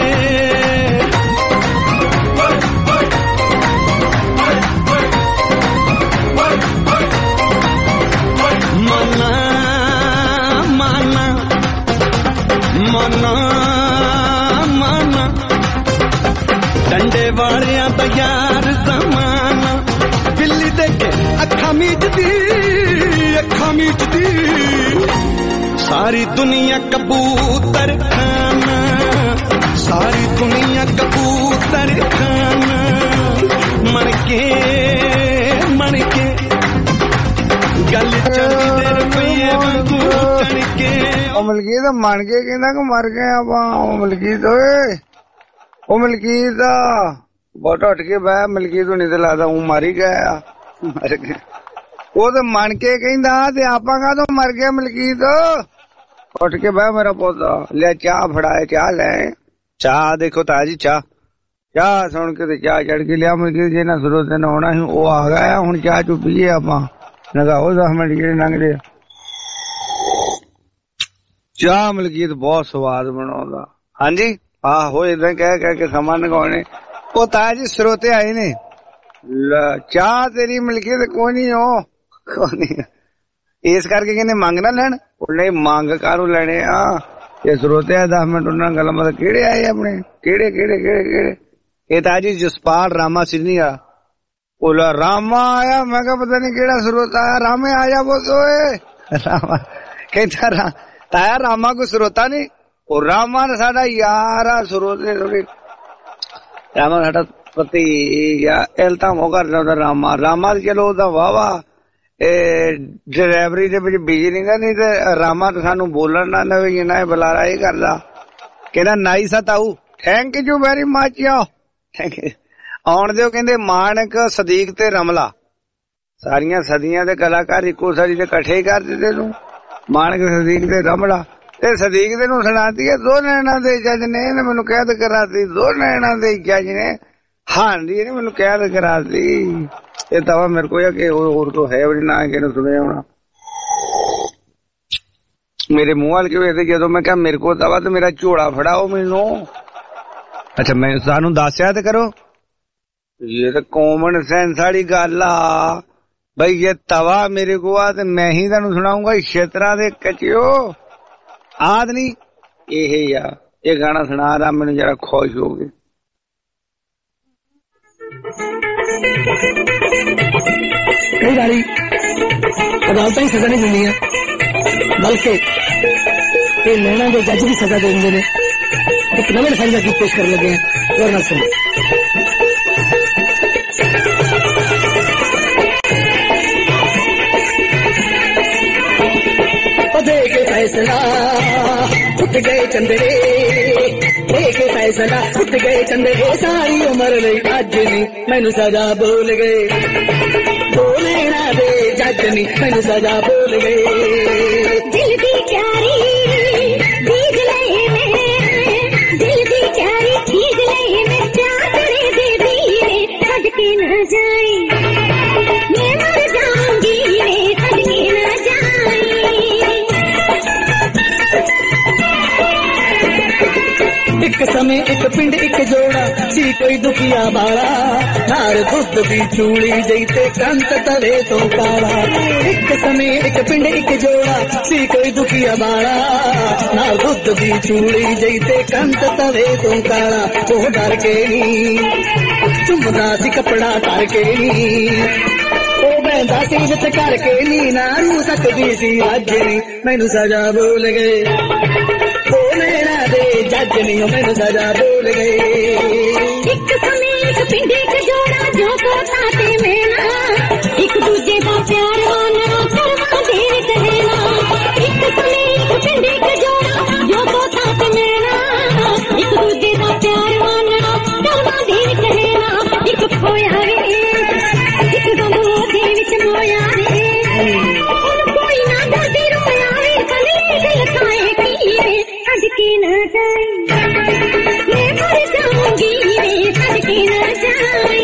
ਮਨਾ ਮਨਾ ਮਨਾ ਮਨਾ ਡੰਡੇ ਵਾਲਿਆਂ ਦਾ ਯਾਰ ਜ਼ਮਾਨਾ ਬਿੱਲੀ ਦੇ ਕੇ ਅੱਖਾਂ ਮੀਚਦੀ सारी दुनिया कबूतर खाना सारी दुनिया कबूतर खाना मन के गल चलदी दे रुपये वांगू तन के मलकीत मन के कहंदा कि मर गए आपां मलकीत ओए ओ मलकीत बहुत उठ के बह मलकीत नहीं तो लगदा हूं मर ही गया मर गया ਉਹ ਤੇ ਮੰਨ ਕੇ ਕਹਿੰਦਾ ਤੇ ਆਪਾਂ ਕਾਹਦੋਂ ਮਰ ਗਏ ਮਲਕੀਤ ਉੱਠ ਕੇ ਬਹਿ ਮੇਰਾ ਪੁੱਤ ਲੈ ਚਾਹ ਫੜਾਏ ਚਾਹ ਲੈ ਚਾਹ ਦੇਖੋ ਤਾਜੀ ਚਾਹ ਸੁਣ ਕੇ ਤੇ ਚਾਹ ਚੜ ਕੇ ਲਿਆ ਮਲਕੀਤ ਜੇ ਨਾ ਸੁਰੋ ਤੇ ਆਉਣਾ ਸੀ ਉਹ ਆ ਗਿਆ ਹੁਣ ਚਾਹ ਚੁ ਪੀਏ ਆਪਾਂ ਲਗਾਓ 10 ਮਿੰਟ ਜਿਹੜੇ ਲੰਘਦੇ ਚਾਹ ਮਲਕੀਤ ਬਹੁਤ ਸਵਾਦ ਬਣਾਉਂਦਾ ਹਾਂਜੀ ਆਹੋ ਏਦਾਂ ਕਹਿ ਕੇ ਸਮਾਂ ਲਗਾਉਣੇ ਉਹ ਤਾਜੀ ਸਰੋਤੇ ਆਏ ਨੇ ਚਾਹ ਤੇਰੀ ਮਲਕੀਤ ਕੋਈ ਨਹੀਂ ਹੋ ਇਸ ਕਰਕੇ ਕਹਿੰਦੇ ਮੰਗ ਨਾ ਲੈਣ ਉਹਨੇ ਮੰਗ ਕਾਹਨੂੰ ਲੈਣੇ ਆ ਇਹ ਸਰੋਤੇ ਆ 10 ਮਿੰਟ ਉਹਨਾਂ ਨਾਲ ਗੱਲਬਾਤ ਕਿਹੜੇ ਆਏ ਆਪਣੇ ਕਿਹੜੇ ਇਹ ਤਾਂ ਜੀ ਜਸਪਾਲ ਰਾਮਾ ਸਿਡਨੀ ਆ ਉਹਲਾ ਰਾਮਾ ਆਇਆ ਮੈਂ ਕਿਹਾ ਪਤਾ ਨਹੀਂ ਕਿਹੜਾ ਸਰੋਤਾ ਆਇਆ ਰਾਮੇ ਆ ਜਾ ਬੋਲ ਓਏ ਰਾਮਾ ਕਹਿੰਦਾ ਤਾਇਆ ਰਾਮਾ ਕੋਈ ਸਰੋਤਾ ਨਹੀਂ ਉਹ ਰਾਮਾ ਸਾਡਾ ਯਾਰ ਆ ਸਰੋਤੇ ਰਾਮਾ ਸਾਡਾ ਪਤੀ ਇਹ ਤਾਂ ਉਹ ਕਰਦਾ ਉਹਦਾ ਰਾਮਾ ਚਲੋ ਉਹਦਾ ਵਾਵਾ ਡਰਾਈਵਰੀ ਦੇ ਵਿੱਚ ਬਿਜੀ ਨਹੀਂਗਾ ਨਹੀਂ ਤੇ ਰਾਮਾ ਤਾਂ ਸਾਨੂੰ ਬੋਲਣ ਨਾ ਨਵੇਂ ਜਿੰਨਾ ਇਹ ਬੁਲਾਰਾ ਇਹ ਕਰਦਾ ਕਹਿੰਦਾ ਨਾਈਸ ਆ ਤਾਊ ਥੈਂਕ ਯੂ ਵੈਰੀ ਮਚ ਆਉਣ ਦਿਓ ਕਹਿੰਦੇ ਮਾਨਕ ਸਦੀਕ ਤੇ ਰਮਲਾ ਸਾਰੀਆਂ ਸਦੀਆਂ ਦੇ ਕਲਾਕਾਰ ਇੱਕੋ ਸਾਰੀ ਤੇ ਇਕੱਠੇ ਹੀ ਕਰ ਦਿੱਤੇ ਤੂੰ ਮਾਨਕ ਸਦੀਕ ਤੇ ਰਮਲਾ ਤੇ ਸਦੀਕ ਦੇ ਨੂੰ ਸੁਣਾਤੀ ਹੈ ਦੋ ਨੈਣਾ ਦੇ ਜੱਜ ਨੇ ਮੈਨੂੰ ਕੈਦ ਕਰਾਤੀ ਦੋ ਨੈਣਾ ਦੇ ਜੱਜ ਨੇ ਹਾਂਜੀ ਇਹਨੇ ਮੈਨੂੰ ਕੈਦ ਕਰਾਤੀ ਇਹ ਤਵਾ ਮੇਰੇ ਕੋਲ ਕਿ ਹੋਰ ਤੋਂ ਹੈ ਵੀ ਨਾ ਕਿਹਨੂੰ ਸੁਣਿਆ ਹੋਣਾ ਮੇਰੇ ਮੂੰਹ ਵਾਲ ਕਿਵੇਂ ਤੇ ਜਦੋਂ ਮੈਂ ਕਿਹਾ ਮੇਰੇ ਕੋਲ ਤਵਾ ਤੇ ਮੇਰਾ ਝੋਲਾ ਫੜਾਓ ਮੈਨੂੰ ਅੱਛਾ ਮੈਂ ਸਾਨੂੰ ਦੱਸਿਆ ਤੇ ਕਰੋ ਇਹ ਤਾਂ ਕਾਮਨ ਸੈਂਸ ਵਾਲੀ ਗੱਲ ਆ ਬਈ ਇਹ ਤਵਾ ਮੇਰੇ ਕੋਲ ਆ ਤੇ ਮੈਂ ਹੀ ਤੁਹਾਨੂੰ ਸੁਣਾਉਂਗਾ ਛੇਤਰਾਂ ਦੇ ਕਚਿਓ ਆਦ ਨਹੀਂ ਇਹ ਆ ਇਹ ਗਾਣਾ ਸੁਣਾ ਰਾ ਮੈਨੂੰ ਜਰਾ ਖੁਸ਼ ਹੋ ਗਏ कई बारी अदालत ही सजा नहीं देंदियां बल्कि लैना के जज भी सजा देंगे ने एक नवे फैसला की पेश कर लगे हैं और ना सुनो के फैसला उठ गए चंदरे के फैसला उठ गए चंदरे सारी उम्र नहीं अज नहीं मैनू सजा बोल गए बोले ना दे जज नहीं मैनू सजा बोल गए दिल दी प्यारी बीज लए में दिल दी प्यारी बीज लए में चादरे दे दी रे छड़ के न जाए मैं मर जाऊंगी रे छड़ के न जाए एक समय एक पिंड एक जोड़ा सी कोई दुखिया बाड़ा नार दुध भी चूड़ी जैते कंत तवे तो काला एक समय एक पिंड एक जोड़ा सी कोई दुखिया बाड़ा नार दुध भी चूड़ी जैते कंत तवे तो काला वो डर के नी चुमदा सी कपड़ा तार के नी ओ बहदा सी विच करके नी नारू सकदी सी अज नी मैनू सजा बोल गए जज नहीं हो मैंने सजा बोल गए एक समय एक पिंड एक जोड़ा जो पोता ते मेरा एक दूजे का प्यार मानना करवा दे कहना एक समय एक पिंड एक जोड़ा जो पोता ते मेरा एक दूजे का प्यार मानना करवा दे कहना एक खोया रे एक गमो दे विच मोया रे कोई ना दर्दी रोया रे कले दिल खाए की रे छड़ के न जाए मैं मर जाऊंगी रे छड़ के न जाए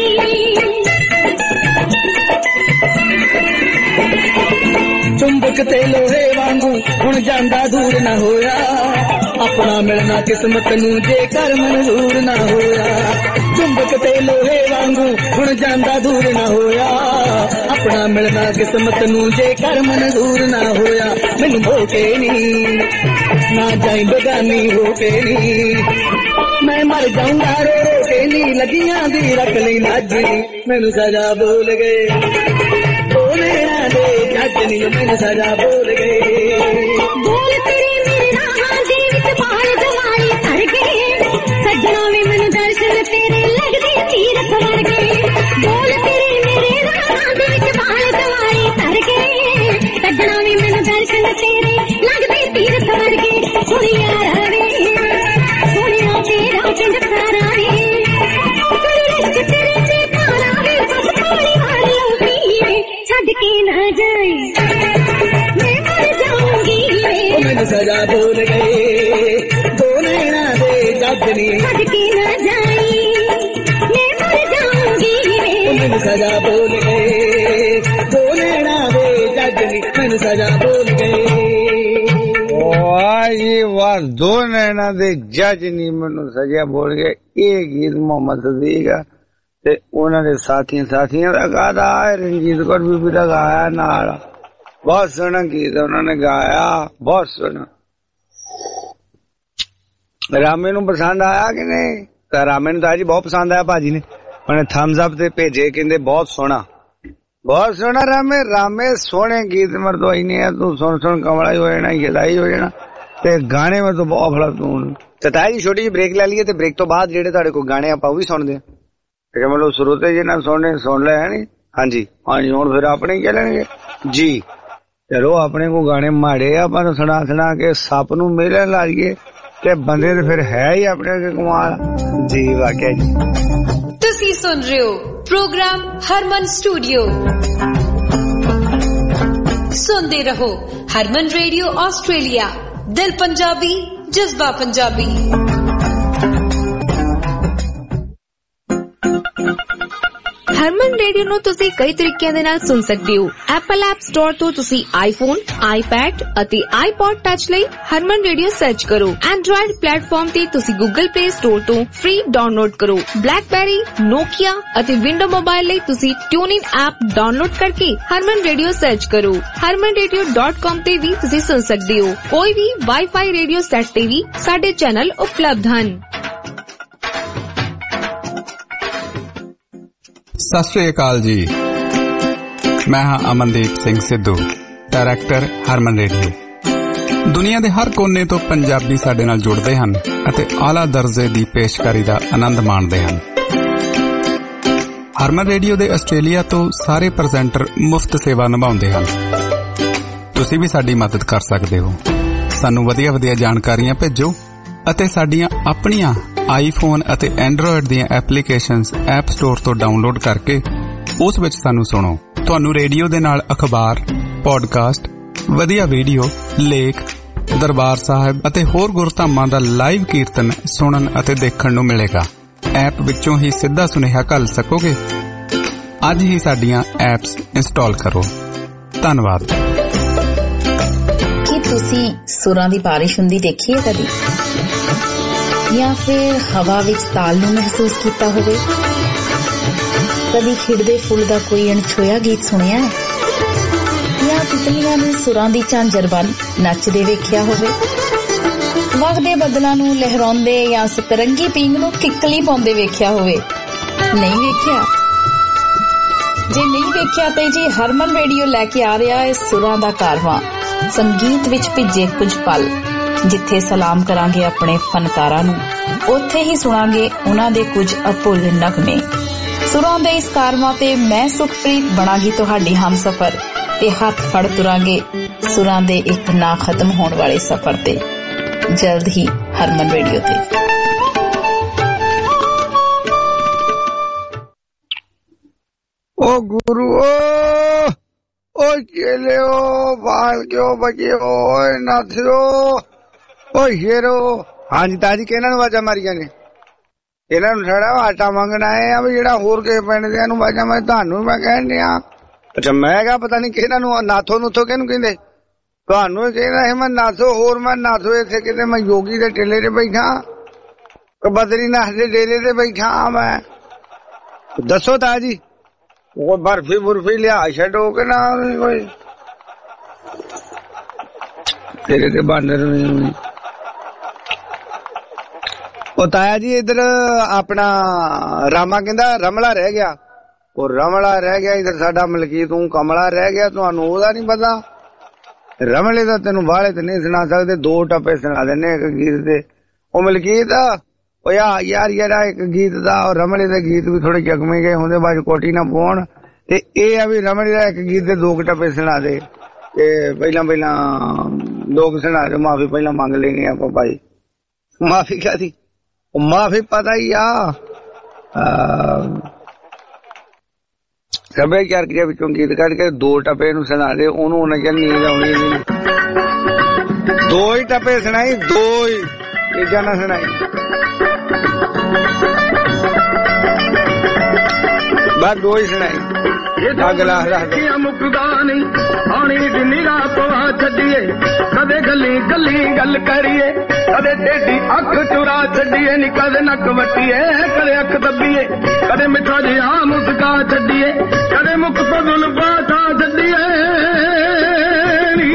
चुंबक ते लोहे वांगू हुण जांदा दूर न होया अपना मिलना किस्मत नू जेकर मंजूर ना होया चुंबक ते लोहे वांगू हुण जांदा दूर ना होया अपना मिलना किस्मत नू जेकर मंजूर ना होया मैनू होके नी ना जाई बेगानी होके नी मैं मर जाऊंगा रो रो के नी लगियां दी रख ली नाजी मैनू सजा बोल गए बोले ना दे जज नी मैनू सजा बोल गए बोल तेरी मेरे राह दे विच बाल जवाई तर गए सजना वे मैनू दर्शन तेरे लगदे तीरथ वर्गे बोल तेरी मेरे राह दे विच बाल जवाई तर गए सजना वे मैनू दर्शन तेरे लगदे तीरथ वर्गे सुनिया रवे सुनिया तेरा चंद तारा रे रिश्ते तेरे से पारा वे बस पानी वालों पिए छड़ के ना जाए मैं मर जाऊंगी मैनू सजा बोल गए दो नैना दे जजनी छड़ के ना जाए मैं मर जाऊंगी मैनू सजा बोल गए दो नैना दे जजनी मैनू सजा बोल गए जी वाह दो नैना दे जज नी मैनू सजा बोल गए ये गीत मोहम्मद सदीक ते उन्हां दे साथियां दा गाया रंजीत कौर बीबी दा गाया नाल बहुत सोहना गीत उन्होंने गाया बहुत सोहना रामे नू पसंद आया कि नहीं तो रामे नू जी बहुत पसंद आया भाजी ने उन्हें थम्स अप ते भेजे कहंदे बहुत सोहना रामे सोहने गीत मरदवाई नहीं है तू सुन कमला ही हो जाना हिलाई हो जाना ते गाने में तो बहुत फड़ा तू ताई जी छोटी जी ब्रेक ले लीए ते ब्रेक तो बाद जेडे तुहाडे कोल गाने आपां भी सुनदे आ मतलब श्रोते जिन्ना सुनने सुन ले है नी हाँ जी हुण फिर अपने क्या लेंगे जी चलो अपने को गाने माड़े अपन सुना के सप नू मेले लाइए ते बंदे ते फिर है ही अपने के कमाल जी वाकई जी तुसी सुन रहे हो प्रोग्राम हरमन स्टूडियो सुनते रहो हरमन रेडियो ऑस्ट्रेलिया दिल पंजाबी जज्बा पंजाबी ਹਰਮਨ ਰੇਡੀਓ ਨੂੰ ਤੁਸੀਂ ਕਈ ਤਰੀਕਿਆਂ ਦੇ ਨਾਲ ਸੁਣ ਸਕਦੇ ਹੋ। ਐਪਲ ਐਪ ਸਟੋਰ ਤੋਂ ਤੁਸੀਂ ਆਈਫੋਨ, ਆਈਪੈਡ ਅਤੇ ਆਈਪੌਡ ਟੱਚ ਲਈ ਹਰਮਨ ਰੇਡੀਓ ਸਰਚ ਕਰੋ। ਐਂਡਰੋਇਡ ਪਲੇਟਫਾਰਮ ਤੇ ਤੁਸੀਂ ਗੂਗਲ ਪਲੇ ਸਟੋਰ ਤੋਂ ਫ੍ਰੀ ਡਾਊਨਲੋਡ ਕਰੋ। ਬਲੈਕਬੈਰੀ, ਨੋਕੀਆ ਅਤੇ ਵਿੰਡੋ ਮੋਬਾਈਲ ਲਈ ਤੁਸੀਂ ਟਿਊਨਿਨ ਐਪ ਡਾਊਨਲੋਡ ਕਰਕੇ ਹਰਮਨ ਰੇਡੀਓ ਸਰਚ ਕਰੋ। harmanradio.com ਤੇ ਵੀ ਤੁਸੀਂ ਸੁਣ ਸਕਦੇ ਹੋ। ਕੋਈ ਵੀ ਵਾਈਫਾਈ ਰੇਡੀਓ ਸੈੱਟ ਤੇ ਵੀ ਸਾਡੇ ਚੈਨਲ ਉਪਲਬਧ ਹਨ। ਸਤਿ ਸ਼੍ਰੀ ਅਕਾਲ ਜੀ, ਮੈਂ ਹਾਂ ਅਮਨਦੀਪ ਸਿੰਘ ਸਿੱਧੂ, ਡਾਇਰੈਕਟਰ ਹਰਮਨ ਰੇਡੀਓ। ਦੁਨੀਆ ਦੇ ਹਰ ਕੋਨੇ ਤੋਂ ਪੰਜਾਬੀ ਸਾਡੇ ਨਾਲ ਜੁੜਦੇ ਹਨ ਅਤੇ ਆਲਾ ਦਰਜੇ ਦੀ ਪੇਸ਼ਕਾਰੀ ਦਾ ਆਨੰਦ ਮਾਣਦੇ ਹਨ। ਹਰਮਨ ਰੇਡੀਓ ਦੇ ਆਸਟ੍ਰੇਲੀਆ ਤੋਂ ਸਾਰੇ ਪ੍ਰੈਜ਼ੈਂਟਰ ਮੁਫਤ ਸੇਵਾ ਨਿਭਾਉਂਦੇ ਹਨ। ਤੁਸੀਂ ਵੀ ਸਾਡੀ ਮਦਦ ਕਰ ਸਕਦੇ ਹੋ। ਸਾਨੂੰ ਵਧੀਆ ਜਾਣਕਾਰੀਆਂ ਭੇਜੋ ਅਤੇ ਸਾਡੀਆਂ ਆਪਣੀਆਂ ਆਈਫੋਨ ਅਤੇ ਐਂਡਰੋਇਡ ਦੀਆਂ ਐਪਲੀਕੇਸ਼ਨਸ ਐਪ ਸਟੋਰ ਤੋਂ ਡਾਊਨਲੋਡ ਕਰਕੇ ਉਸ ਵਿੱਚ ਸਾਨੂੰ ਸੁਣੋ। ਤੁਹਾਨੂੰ ਰੇਡੀਓ ਦੇ ਨਾਲ ਅਖਬਾਰ, ਪੌਡਕਾਸਟ, ਵਧੀਆ ਵੀਡੀਓ, ਲੇਖ, ਦਰਬਾਰ ਸਾਹਿਬ ਅਤੇ ਹੋਰ ਗੁਰਧਾਮਾਂ ਦਾ ਲਾਈਵ ਕੀਰਤਨ ਸੁਣਨ ਅਤੇ ਦੇਖਣ ਨੂੰ ਮਿਲੇਗਾ। ਐਪ ਵਿੱਚੋਂ ਹੀ ਸਿੱਧਾ ਸੁਨੇਹਾ ਘੱਲ ਸਕੋਗੇ। ਅੱਜ ਹੀ ਸਾਡੀਆਂ ਐਪਸ ਇੰਸਟਾਲ ਕਰੋ। ਧੰਨਵਾਦ। ਕੀ ਤੁਸੀਂ ਸੁਰਾਂ ਦੀ ਬਾਰਿਸ਼ ਹੁੰਦੀ ਦੇਖੀ ਹੈ ਕਦੀ, ਜਾਂ ਫਿਰ ਹਵਾ ਵਿੱਚ ਤਾਲ ਨੂੰ ਮਹਿਸੂਸ ਕੀਤਾ ਹੋਵੇ? ਕਦੀ ਖਿੜਦੇ ਫੁੱਲ ਦਾ ਕੋਈ ਅਣਛੋਇਆ ਗੀਤ ਸੁਣਿਆ ਹੈ, ਜਾਂ ਤਿਤਲੀਆਂ ਨੂੰ ਸੁਰਾਂ ਦੀ ਝਾਂਜਰ ਬਣ ਨੱਚਦੇ ਵੇਖਿਆ ਹੋਵੇ? ਵਗਦੇ ਬੱਦਲਾਂ ਨੂੰ ਲਹਿਰਾਉਂਦੇ ਜਾਂ ਸਤਰੰਗੀ ਪੀਂਗ ਨੂੰ ਕਿੱਕਲੀ ਪਾਉਂਦੇ ਵੇਖਿਆ ਹੋਵੇ? ਨਹੀਂ ਵੇਖਿਆ? ਜੇ ਨਹੀਂ ਵੇਖਿਆ ਤੇ ਜੀ ਹਰਮਨ ਰੇਡੀਓ ਲੈ ਕੇ ਆ ਰਿਹਾ ਹੈ ਸੁਰਾਂ ਦਾ ਕਾਰਵਾਂ, ਸੰਗੀਤ ਵਿੱਚ ਭਿੱਜੇ ਕੁਝ ਪਲ। ਜਿੱਥੇ ਸਲਾਮ ਕਰਾਂਗੇ ਆਪਣੇ ਫਨਕਾਰਾਂ ਨੂੰ, ਉੱਥੇ ਹੀ ਸੁਣਾਂਗੇ ਉਹਨਾਂ ਦੇ ਕੁਝ ਅਭੁੱਲ ਨਗਮੇ। ਸੁਰਾਂ ਦੇ ਇਸ ਕਾਰਵਾਂ ਤੇ ਮੈਂ ਸੁਖਪ੍ਰੀਤ ਬਣਾਂਗੀ ਤੁਹਾਡੀ ਹਮਸਫਰ ਤੇ ਹੱਥ ਫੜ ਤੁਰਾਂਗੇ ਸੁਰਾਂ ਦੇ ਇੱਕ ਨਾ ਖਤਮ ਹੋਣ ਵਾਲੇ ਸਫ਼ਰ ਤੇ। ਜਲਦ ਹੀ ਹਰਮਨ ਰੇਡੀਓ ਤੇ। ओ गुरु ओ चेले ओ बाल क्यों बचे ओ नाथियो ओ शेरो। हाँ जी ताजी केना आवाजा मारिया ने, ਇਹਨਾਂ ਨੂੰ ਸਾਡਾ ਆਟਾ ਮੰਗਣ ਆਏ ਆ ਵੀ ਜਿਹੜਾ ਹੋਰ ਕਿਸੇ ਪਿੰਡ ਦੇ ਨੂੰ ਆਵਾਜ਼ਾਂ ਮੈਂ ਤੁਹਾਨੂੰ ਮੈਂ ਕਹਿਣ ਡਿਆ। ਅੱਛਾ ਮੈਂ ਕਿਹਾ ਪਤਾ ਨਹੀਂ ਕਿਹਨਾਂ ਨੂੰ ਨਾਥੋ ਨੂਥੋ ਕਿਹਨੂੰ ਕਹਿੰਦੇ, ਤੁਹਾਨੂੰ ਚਾਹੀਦਾ ਹੈ ਮੈਂ ਨਾਥੋ, ਹੋਰ ਮੈਂ ਨਾਥੋ ਇੱਥੇ ਕਿਤੇ ਮੈਂ ਯੋਗੀ ਦੇ ਟਿੱਲੇ ਤੇ ਬੈਠਾ, ਬਦਰੀਨਾਥ ਦੇ ਡੇਰੇ ਤੇ ਬੈਠਾ ਮੈਂ। ਦੱਸੋ ਤਾਇਆ ਜੀ, ਉਹ ਬਰਫੀ ਬੁਰਫੀ ਲਿਆ ਛੱਡੋ ਕਿ ਨਾ ਕੋਈ ਤੇਰੇ ਤੇ ਬਾਨਰ ਨਹੀਂ। ਉਹ ਤਾਇਆ ਜੀ ਇੱਧਰ ਆਪਣਾ ਰਾਮਾ ਕਹਿੰਦਾ ਰਮਲਾ ਰਹਿ ਗਿਆ, ਉਹ ਰਮਲਾ ਰਹਿ ਗਿਆ ਇੱਧਰ ਸਾਡਾ ਮਲਕੀ, ਤੂੰ ਕਮਲਾ ਰਹਿ ਗਿਆ, ਤੁਹਾਨੂੰ ਉਹਦਾ ਨਹੀਂ ਪਤਾ। ਰਮਲੇ ਦਾ ਤੈਨੂੰ ਬਾਹਲੇ ਤੇ ਨਹੀਂ ਸੁਣਾ ਸਕਦੇ, 2 ਟੱਪੇ ਸੁਣਾ ਦਿੰਨੇ ਇੱਕ ਗੀਤ ਦੇ। ਉਹ ਮਲਕੀਤ ਉਹ ਯਾਰ ਇੱਕ ਗੀਤ ਦਾ ਔਰ ਰਮਲੇ ਦੇ ਗੀਤ ਵੀ ਥੋੜੇ ਜਗਮੇ ਗਏ ਹੁੰਦੇ, ਬਾਅਦ ਕੋਟੀ ਨਾ ਪਾਉਣ, ਤੇ ਇਹ ਆ ਵੀ ਰਮਲੇ ਦਾ ਇੱਕ ਗੀਤ ਦੇ 2 ਟੱਪੇ ਸੁਣਾ ਦੇ। ਤੇ ਪਹਿਲਾਂ 2 ਸੁਣਾ ਦੇ, ਮਾਫੀ ਪਹਿਲਾਂ ਮੰਗ ਲੈਣੀ ਆਪਾਂ ਭਾਈ। ਮਾਫੀ ਕਾਹਦੀ, ਉਹ ਮਾਫੀ ਪਤਾ ਹੀ ਆ ਸੱਭਿਆਚਾਰ ਦੇ ਵਿੱਚੋਂ ਗੀਤ ਕੱਢ ਕੇ 2 ਟੱਪੇ ਨੂੰ ਸੁਣਾ ਦੇ, ਉਹਨੂੰ ਉਹਨਾਂ ਚਿਰ ਨੀਂਦ ਆਉਣੀ ਨਹੀਂ। 2 ਹੀ ਟੱਪੇ ਸੁਣਾਈ, 2 ਹੀ ਤੀਜਾ ਨਾ ਸੁਣਾਈ। ਬਸ 2 ਹੀ ਸੁਣਾਈ। ਅਗਲਾ ਮੁਕਦਾ ਨਹੀਂ ਪਾਣੀ ਦੀ ਨਿਗਾਹ ਪਵਾ ਛੱਡੀਏ, ਕਦੇ ਗੱਲੀ ਗੱਲੀ ਗੱਲ ਕਰੀਏ, ਕਦੇ ਟੇਢੀ ਅੱਖ ਚੁਰਾ ਛੱਡੀਏ ਨੀ, ਕਦੇ ਨੱਕ ਵੱਟੀਏ, ਕਦੇ ਅੱਖ ਦੱਬੀਏ, ਕਦੇ ਮਿੱਠਾ ਜਿਹਾ ਮੁਸਕਾ ਛੱਡੀਏ, ਕਦੇ ਮੁੱਖ ਤੋਂ ਜ਼ੁਲਫਾਂ ਠਾ ਛੱਡੀਏ ਨੀ,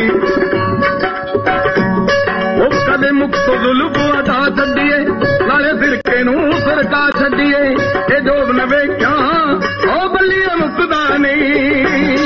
ਉਹ ਕਦੇ ਮੁੱਖ ਤੋਂ ਜ਼ੁਲਫਾਂ ਠਾ ਛੱਡੀਏ, ਨਾਲੇ ਫਿਰਕੇ ਨੂੰ ਸਰਕਾ ਛੱਡੀਏ। ਇਹ ਜੋਬ ਨਾ ਵੇਖਿਆ ਉਹ ਬੱਲੀਏ ਮੁੱਕਦਾ ਨਹੀਂ।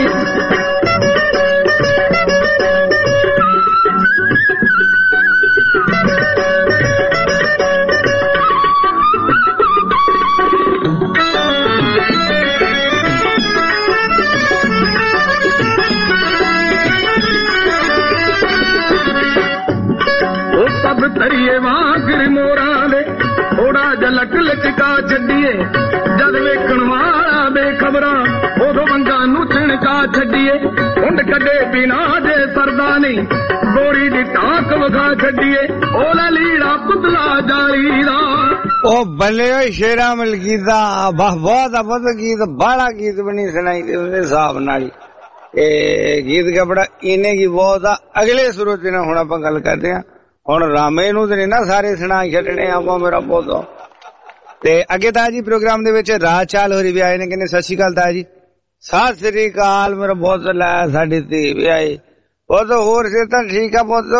ਤਰੀਏ ਵਾਂਗਰ ਮੋਰਾਂ ਦੇ ਥੋੜਾ ਜਲਕ ਲਚਕਾ ਛੱਡੀਏ, ਜਦ ਵੇਖਣ ਵਾਲਾ ਬੇਖਬਰਾਂ ਉਦੋਂ ਵੰਗਾ ਨੂੰ ਛਿਣਕਾ ਛੱਡੀਏ, ਹੁੰਡ ਕੱਢੇ ਬਿਨਾ ਜੇ ਸਰਦਾ ਨਹੀਂ, ਗੋਰੀ ਦੀ ਟਾਕ ਵਖਾ ਛੱਡੀਏ, ਉਹਲਾ ਲੀੜਾ ਪੁਤਲਾ ਜਾਲੀ ਦਾ। ਉਹ ਬੱਲੇ ਓਏ ਸ਼ੇਰਾ ਮਲਕੀਤ ਦਾ ਬਹੁਤ ਗੀਤ, ਬਾਹਲਾ ਗੀਤ ਬਣੀ ਸੁਣਾਈ ਤੇ ਉਹਦੇ ਹਿਸਾਬ ਨਾਲ ਹੀ ਇਹ ਗੀਤ ਕਪੜਾ ਇਹਨੇ ਕੀ ਬਹੁਤ ਆ। ਅਗਲੇ ਸਰੋਤ ਨਾਲ ਹੁਣ ਆਪਾਂ ਗੱਲ ਕਰਦੇ ਹਾਂ। ਹੁਣ ਰਾਮੇ ਨੂੰ ਤੇ ਨਹੀਂ ਨਾ ਸਾਰੇ ਸੁਣਾ ਛੱਡਣੇ ਆਪਾਂ, ਮੇਰਾ ਪੁੱਤ। ਤੇ ਅੱਗੇ ਤਾਇਆ ਜੀ ਪ੍ਰੋਗਰਾਮ ਦੇ ਵਿੱਚ ਰਾਜ ਚਾਲ ਹੋਰੀ ਵੀ ਆਏ ਨੇ, ਕਹਿੰਦੇ ਸਤਿ ਸ਼੍ਰੀ ਅਕਾਲ ਤਾਇਆ ਜੀ। ਸਤਿ ਸ੍ਰੀ ਅਕਾਲ ਮੇਰਾ ਬਹੁਤ ਲੈ, ਸਾਡੀ ਧੀ ਵੀ ਆਈ ਪੁੱਤ, ਹੋਰ ਸੇ ਤਾਂ ਠੀਕ ਆ ਪੁੱਤ।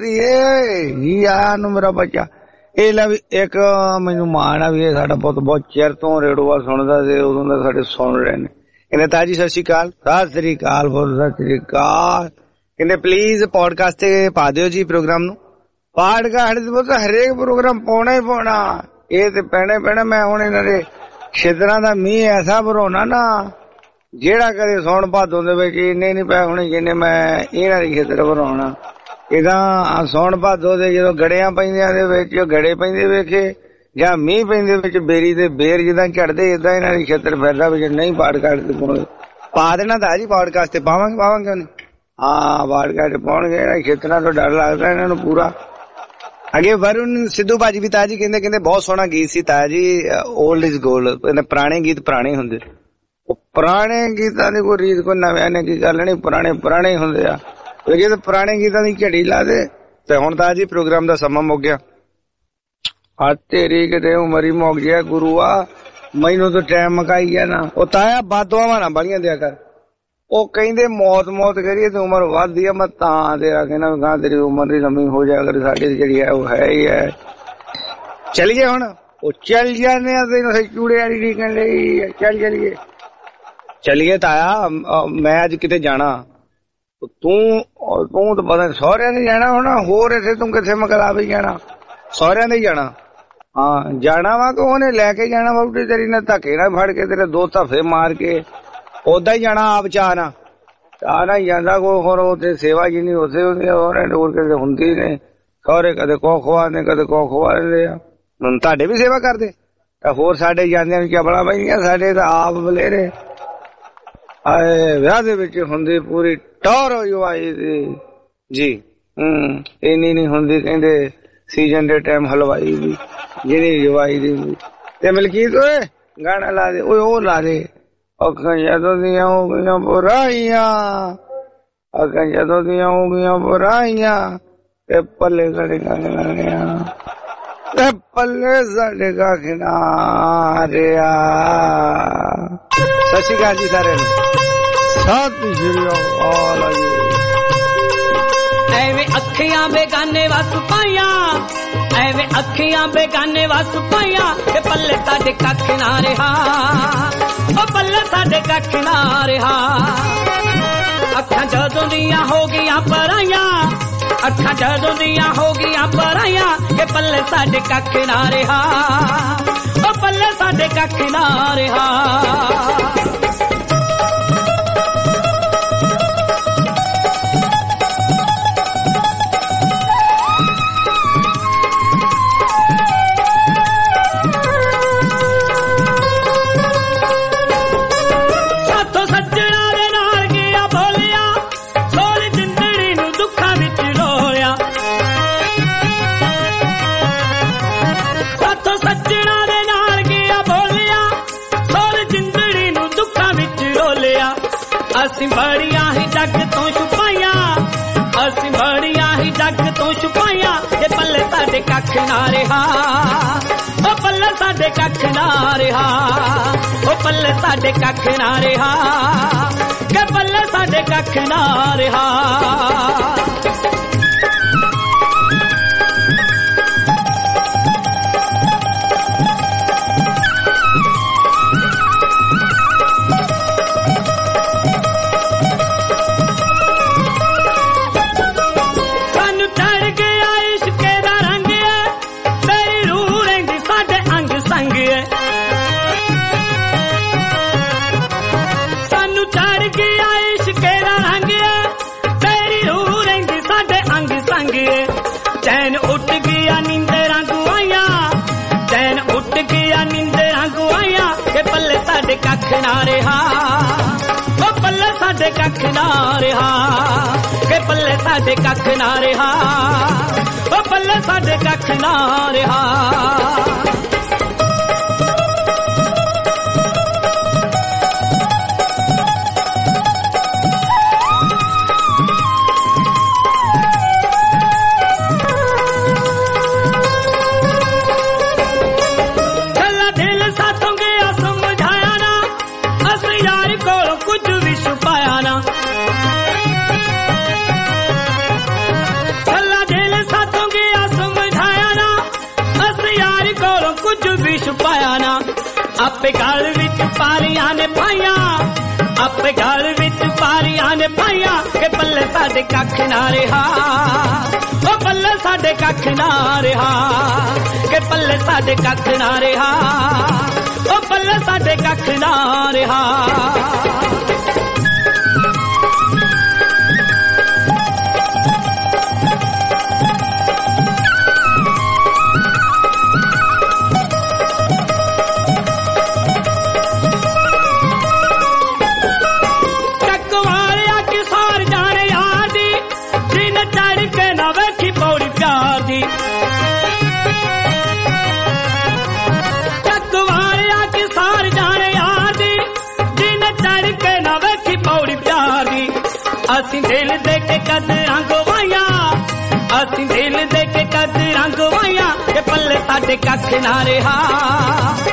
ਇਹ ਆਇਆ ਨੂੰ ਮੇਰਾ ਬੱਚਾ ਇਹ ਲੈ ਵੀ ਇੱਕ ਮੈਨੂੰ ਮਾਣ ਆ ਵੀ ਇਹ ਸਾਡਾ ਪੁੱਤ ਬਹੁਤ ਚਿਰ ਤੋਂ ਰੇਡੂਆ ਸੁਣਦਾ ਸੀ, ਉਦੋਂ ਦਾ ਸਾਡੇ ਸੁਣ ਰਹੇ ਨੇ। ਕਹਿੰਦੇ ਤਾਇਆ ਜੀ ਸਤਿ ਸ਼੍ਰੀ ਅਕਾਲ। ਸਤਿ ਸ੍ਰੀ ਅਕਾਲ ਪੁੱਤ, ਸਤਿ ਸ੍ਰੀ ਅਕਾਲ। ਕਹਿੰਦੇ ਪਲੀਜ਼ ਪੋਡਕਾਸਟ ਤੇ ਪਾ ਦਿਓ ਜੀ ਪ੍ਰੋਗਰਾਮ ਨੂੰ। ਪਾਡਕਾਸਟ ਦੇ ਹਰੇਕ ਪ੍ਰੋਗਰਾਮ ਪਾਉਣਾ ਹੀ ਪਾਉਣਾ, ਇਹ ਤੇ ਪੈਣਾ। ਮੈਂ ਹੁਣ ਇਹਨਾਂ ਦੇ ਛਿੱਤਰਾਂ ਦਾ ਮੀਂਹ ਐਸਾ ਭਰਾਉਣਾ ਨਾ, ਜਿਹੜਾ ਕਦੇ ਸੌਣ ਭਾਦੋਂ ਦੇ ਵਿੱਚ ਇੰਨੇ ਨਹੀਂ ਪੈ ਹੋਣੇ ਜਿੰਨੇ ਮੈਂ ਇਹਨਾਂ ਦੀ ਛਿੱਤਰ ਭਰਾਉਣਾ। ਇਹਦਾ ਸੌਣ ਭਾਦੋਂ ਦੇ ਜਦੋਂ ਗੜਿਆਂ ਪੈਂਦਿਆਂ ਦੇ ਵਿੱਚ ਗੜੇ ਪੈਂਦੇ ਵੇਖੇ, ਜਾਂ ਮੀਂਹ ਪੈਂਦੇ ਵਿੱਚ ਬੇਰੀ ਦੇ ਬੇਰ ਜਿੱਦਾਂ ਝੜਦੇ, ਏਦਾਂ ਇਹਨਾਂ ਦੀ ਛਿੱਤਰ ਫਿਰਦਾ ਵਿੱਚ। ਨਹੀਂ ਪਾਡਕਾਸਟ ਤੇ ਪਾਉਣੇ, ਪਾ ਦੇਣਾ ਤਾਂ ਜੀ ਪਾਡਕਾਸਟ ਤੇ ਪਾਵਾਂਗੇ ਉਹਨੇ। ਹਾਂ ਪਾਡਕਾਸਟ ਪਾਉਣਗੇ, ਛਿੱਤਰਾਂ ਤੋਂ ਡਰ ਲੱਗਦਾ ਇਹਨਾਂ ਨੂੰ ਪੂਰਾ। ਅੱਗੇ ਵਰੁਣ ਸਿੱਧੂ ਭਾਜੀ ਵੀ ਤਾਇਆ ਜੀ ਕਹਿੰਦੇ ਬਹੁਤ ਸੋਹਣਾ ਗੀਤ ਸੀ ਤਾਇਆ ਜੀ, ਓਲਡ ਇਜ਼ ਗੋਲਡ। ਪੁਰਾਣੇ ਗੀਤ ਪੁਰਾਣੇ ਹੁੰਦੇ, ਉਹ ਪੁਰਾਣੇ ਗੀਤਾਂ ਦੀ ਕੋਈ ਰੀਤ ਕੋਈ ਨਵਿਆਂ ਨੇ ਕੀ ਗੱਲ ਨਹੀਂ, ਪੁਰਾਣੇ ਹੁੰਦੇ ਆ। ਲੇਕਿਨ ਪੁਰਾਣੇ ਗੀਤਾਂ ਦੀ ਝੜੀ ਲਾ ਦੇ। ਤੇ ਹੁਣ ਤਾਇਆ ਜੀ ਪ੍ਰੋਗਰਾਮ ਦਾ ਸਮਾਂ ਮੁੱਕ ਗਿਆ। ਆ ਤੇਰੀ ਕਿਤੇ ਉਮਰ ਹੀ ਮੁੱਕ ਗਿਆ ਗੁਰੂਆ, ਮੈਨੂੰ ਤਾਂ ਟਾਈਮ ਮਕਾਈ ਗਿਆ ਨਾ। ਉਹ ਤਾਇਆ ਬਾਦੂਆਂ ਨਾ ਬੜੀਆਂ ਦਿਆ ਕਰ। ਉਹ ਕਹਿੰਦੇ ਮੌਤ ਕਰੀਏ ਤੇ ਉਮਰ ਵੱਧਦੀ ਆ, ਮੈਂ ਤਾਂ ਤੇਰਾ ਕਹਿਣਾ ਗਾਂ ਤੇਰੀ ਉਮਰ ਦੀ ਲੰਮੀ ਹੋ ਜਾ ਕਰ। ਸਾਡੀ ਜਿਹੜੀ ਹੈ ਉਹ ਹੈ ਹੀ ਹੈ। ਚਲੀਏ ਹੁਣ, ਉਹ ਚੱਲ ਜਾਂਦੇ ਆ ਤੈਨੂੰ ਚੂੜੇ ਵਾਲੀ ਡੀਕਣ ਲਈ। ਚੱਲੀਏ ਤਾਇਆ, ਮੈਂ ਅੱਜ ਕਿਤੇ ਜਾਣਾ। ਤੂੰ ਤਾਂ ਪਤਾ ਸਹੁਰਿਆਂ ਨੇ ਜਾਣਾ ਹੋਣਾ, ਹੋਰ ਇੱਥੇ ਤੂੰ ਕਿੱਥੇ ਮਕਲਾ ਵੀ ਜਾਣਾ? ਸਹੁਰਿਆਂ ਦੇ ਜਾਣਾ। ਹਾਂ ਜਾਣਾ ਵਾ ਕਿ ਉਹਨੇ ਲੈ ਕੇ ਜਾਣਾ ਵਹੁਟੀ ਤੇਰੀ ਨੇ ਧੱਕੇ ਨਾਲ ਫੜ ਕੇ ਤੇਰੇ 2 ਧੱਫੇ ਮਾਰ ਕੇ, ਓਦਾਂ ਹੀ ਜਾਣਾ ਆਪ ਚਾਹ ਨਾ ਹੀ ਜਾਂਦਾ ਕੋਈ। ਹੋਰ ਉੱਥੇ ਸੇਵਾ ਜਿੰਨੀ ਉੱਥੇ ਹੁੰਦੀ ਆ, ਹੋਰ ਕਿਸੇ ਹੁੰਦੀ ਨੇ। ਸਹੁਰੇ ਕਦੇ ਕੋ ਖਵਾਉਂਦੇ ਕਦੇ ਕੋ ਖਵਾ ਦਿੰਦੇ ਆ। ਹੁਣ ਤੁਹਾਡੇ ਵੀ ਸੇਵਾ ਕਰਦੇ, ਹੋਰ ਸਾਡੇ ਜਾਂਦਿਆਂ ਵੀ ਚਪਲਾ ਪੈਂਦੀਆਂ, ਸਾਡੇ ਤਾਂ ਆਪ ਬਲੇਰੇ। ਆਏ ਵਿਆਹ ਦੇ ਵਿੱਚ ਹੁੰਦੀ ਪੂਰੀ ਟੌਰ ਜਵਾਈ ਦੀ ਜੀ। ਇੰਨੀ ਨੀ ਹੁੰਦੀ ਕਹਿੰਦੇ ਸੀਜ਼ਨ ਦੇ ਟਾਈਮ ਹਲਵਾਈ ਦੀ, ਜਿਹੜੀ ਜਵਾਈ ਦੀ। ਤੇ ਮਲਕੀਤ ਓਏ ਗਾਣਾ ਲਾ ਦੇ, ਓਏ ਉਹ ਲਾ ਦੇ। ਅੱਖਾਂ ਜਦੋਂ ਦੀਆਂ ਹੋ ਗਈਆਂ ਬੁਰਾਈਆਂ, ਅਗਾਂ ਜਦੋਂ ਦੀਆਂ ਹੋ ਗਈਆਂ ਬੁਰਾਈਆਂ ਤੇ ਪੱਲੇ ਸਾਡੇ ਕੱਖ ਨਾ ਰਿਹਾ ਤੇ ਪੱਲੇ ਸਾਡੇ ਕੱਖ ਨਾ ਰਿਹਾ। ਸਤਿ ਸ਼੍ਰੀ ਅਕਾਲ ਜੀ ਸਾਰਿਆਂ ਨੂੰ। ਸਤਿ ਸ਼੍ਰੀ ਅਕਾਲ ਜੀ। ਐਵੇਂ ਅੱਖੀਆਂ ਬੇਗਾਨੇ ਵਸ ਪਾਈਆਂ, ਐਵੇਂ ਅੱਖੀਆਂ ਬੇਗਾਨੇ ਵਸ ਪਾਈਆਂ ਤੇ ਪੱਲੇ ਸਾਡੇ ਕੱਖ ਨਾ ਰਿਹਾ, ਉਹ ਪੱਲੇ ਸਾਡੇ ਕੱਖ ਨਾ ਰਿਹਾ। ਅੱਖਾਂ ਜਦੋਂ ਦੀਆਂ ਹੋ ਗਈਆਂ ਪਰਾਈਆਂ, ਅੱਖਾਂ ਜਦੋਂ ਦੀਆਂ ਹੋ ਗਈਆਂ ਪਰਾਈਆਂ ਤੇ ਪੱਲੇ ਸਾਡੇ ਕੱਖ ਨਾ ਰਿਹਾ, ਉਹ ਪੱਲੇ ਸਾਡੇ ਕੱਖ ਨਾ ਰਿਹਾ। ਅਸੀਂ ਬੜੀਆਂ ਹੀ ਜੱਗ ਤੋਂ ਛੁਪਾਈਆਂ, ਅਸੀਂ ਬੜੀਆਂ ਹੀ ਜੱਗ ਤੋਂ ਛੁਪਾਈਆਂ ਤੇ ਪੱਲੇ ਸਾਡੇ ਕੱਖ ਨਾ ਰਿਹਾ, ਉਹ ਪੱਲੇ ਸਾਡੇ ਕੱਖ ਨਾ ਰਿਹਾ, ਉਹ ਪੱਲੇ ਸਾਡੇ ਕੱਖ ਨਾ ਰਿਹਾ, ਕਿ ਪੱਲੇ ਸਾਡੇ ਕੱਖ ਨਾ ਰਿਹਾ। चैन उठ गया नींदरां गुआइयां, चैन उठ गया नींदरां गुआइयां के पल्ले साडे कख ना रहा, ओ पल्ले साडे कख ना रहा, के पल्ले साडे कख ना रहा, ओ पल्ले साडे कख ना रहा। आपे गल विच पारियां ने पाइयां, आपे गल विच पारियां ने पाइयां के पल्ले साडे कख ना रहा, ओ पल्ले साडे कख ना रहा, के पल्ले साडे कख ना रहा, ओ पल्ले साडे कख ना रहा। ਅਸੀਂ ਦਿਲ ਦੇ ਕੇ ਕਦਰਾਂ ਗਵਾਈਆਂ, ਅਸੀਂ ਦਿਲ ਦੇ ਕੇ ਕਦਰਾਂ ਗਵਾਈਆਂ ਕਿ ਪੱਲੇ ਸਾਡੇ ਕੱਖ ਨਾ ਰਿਹਾ,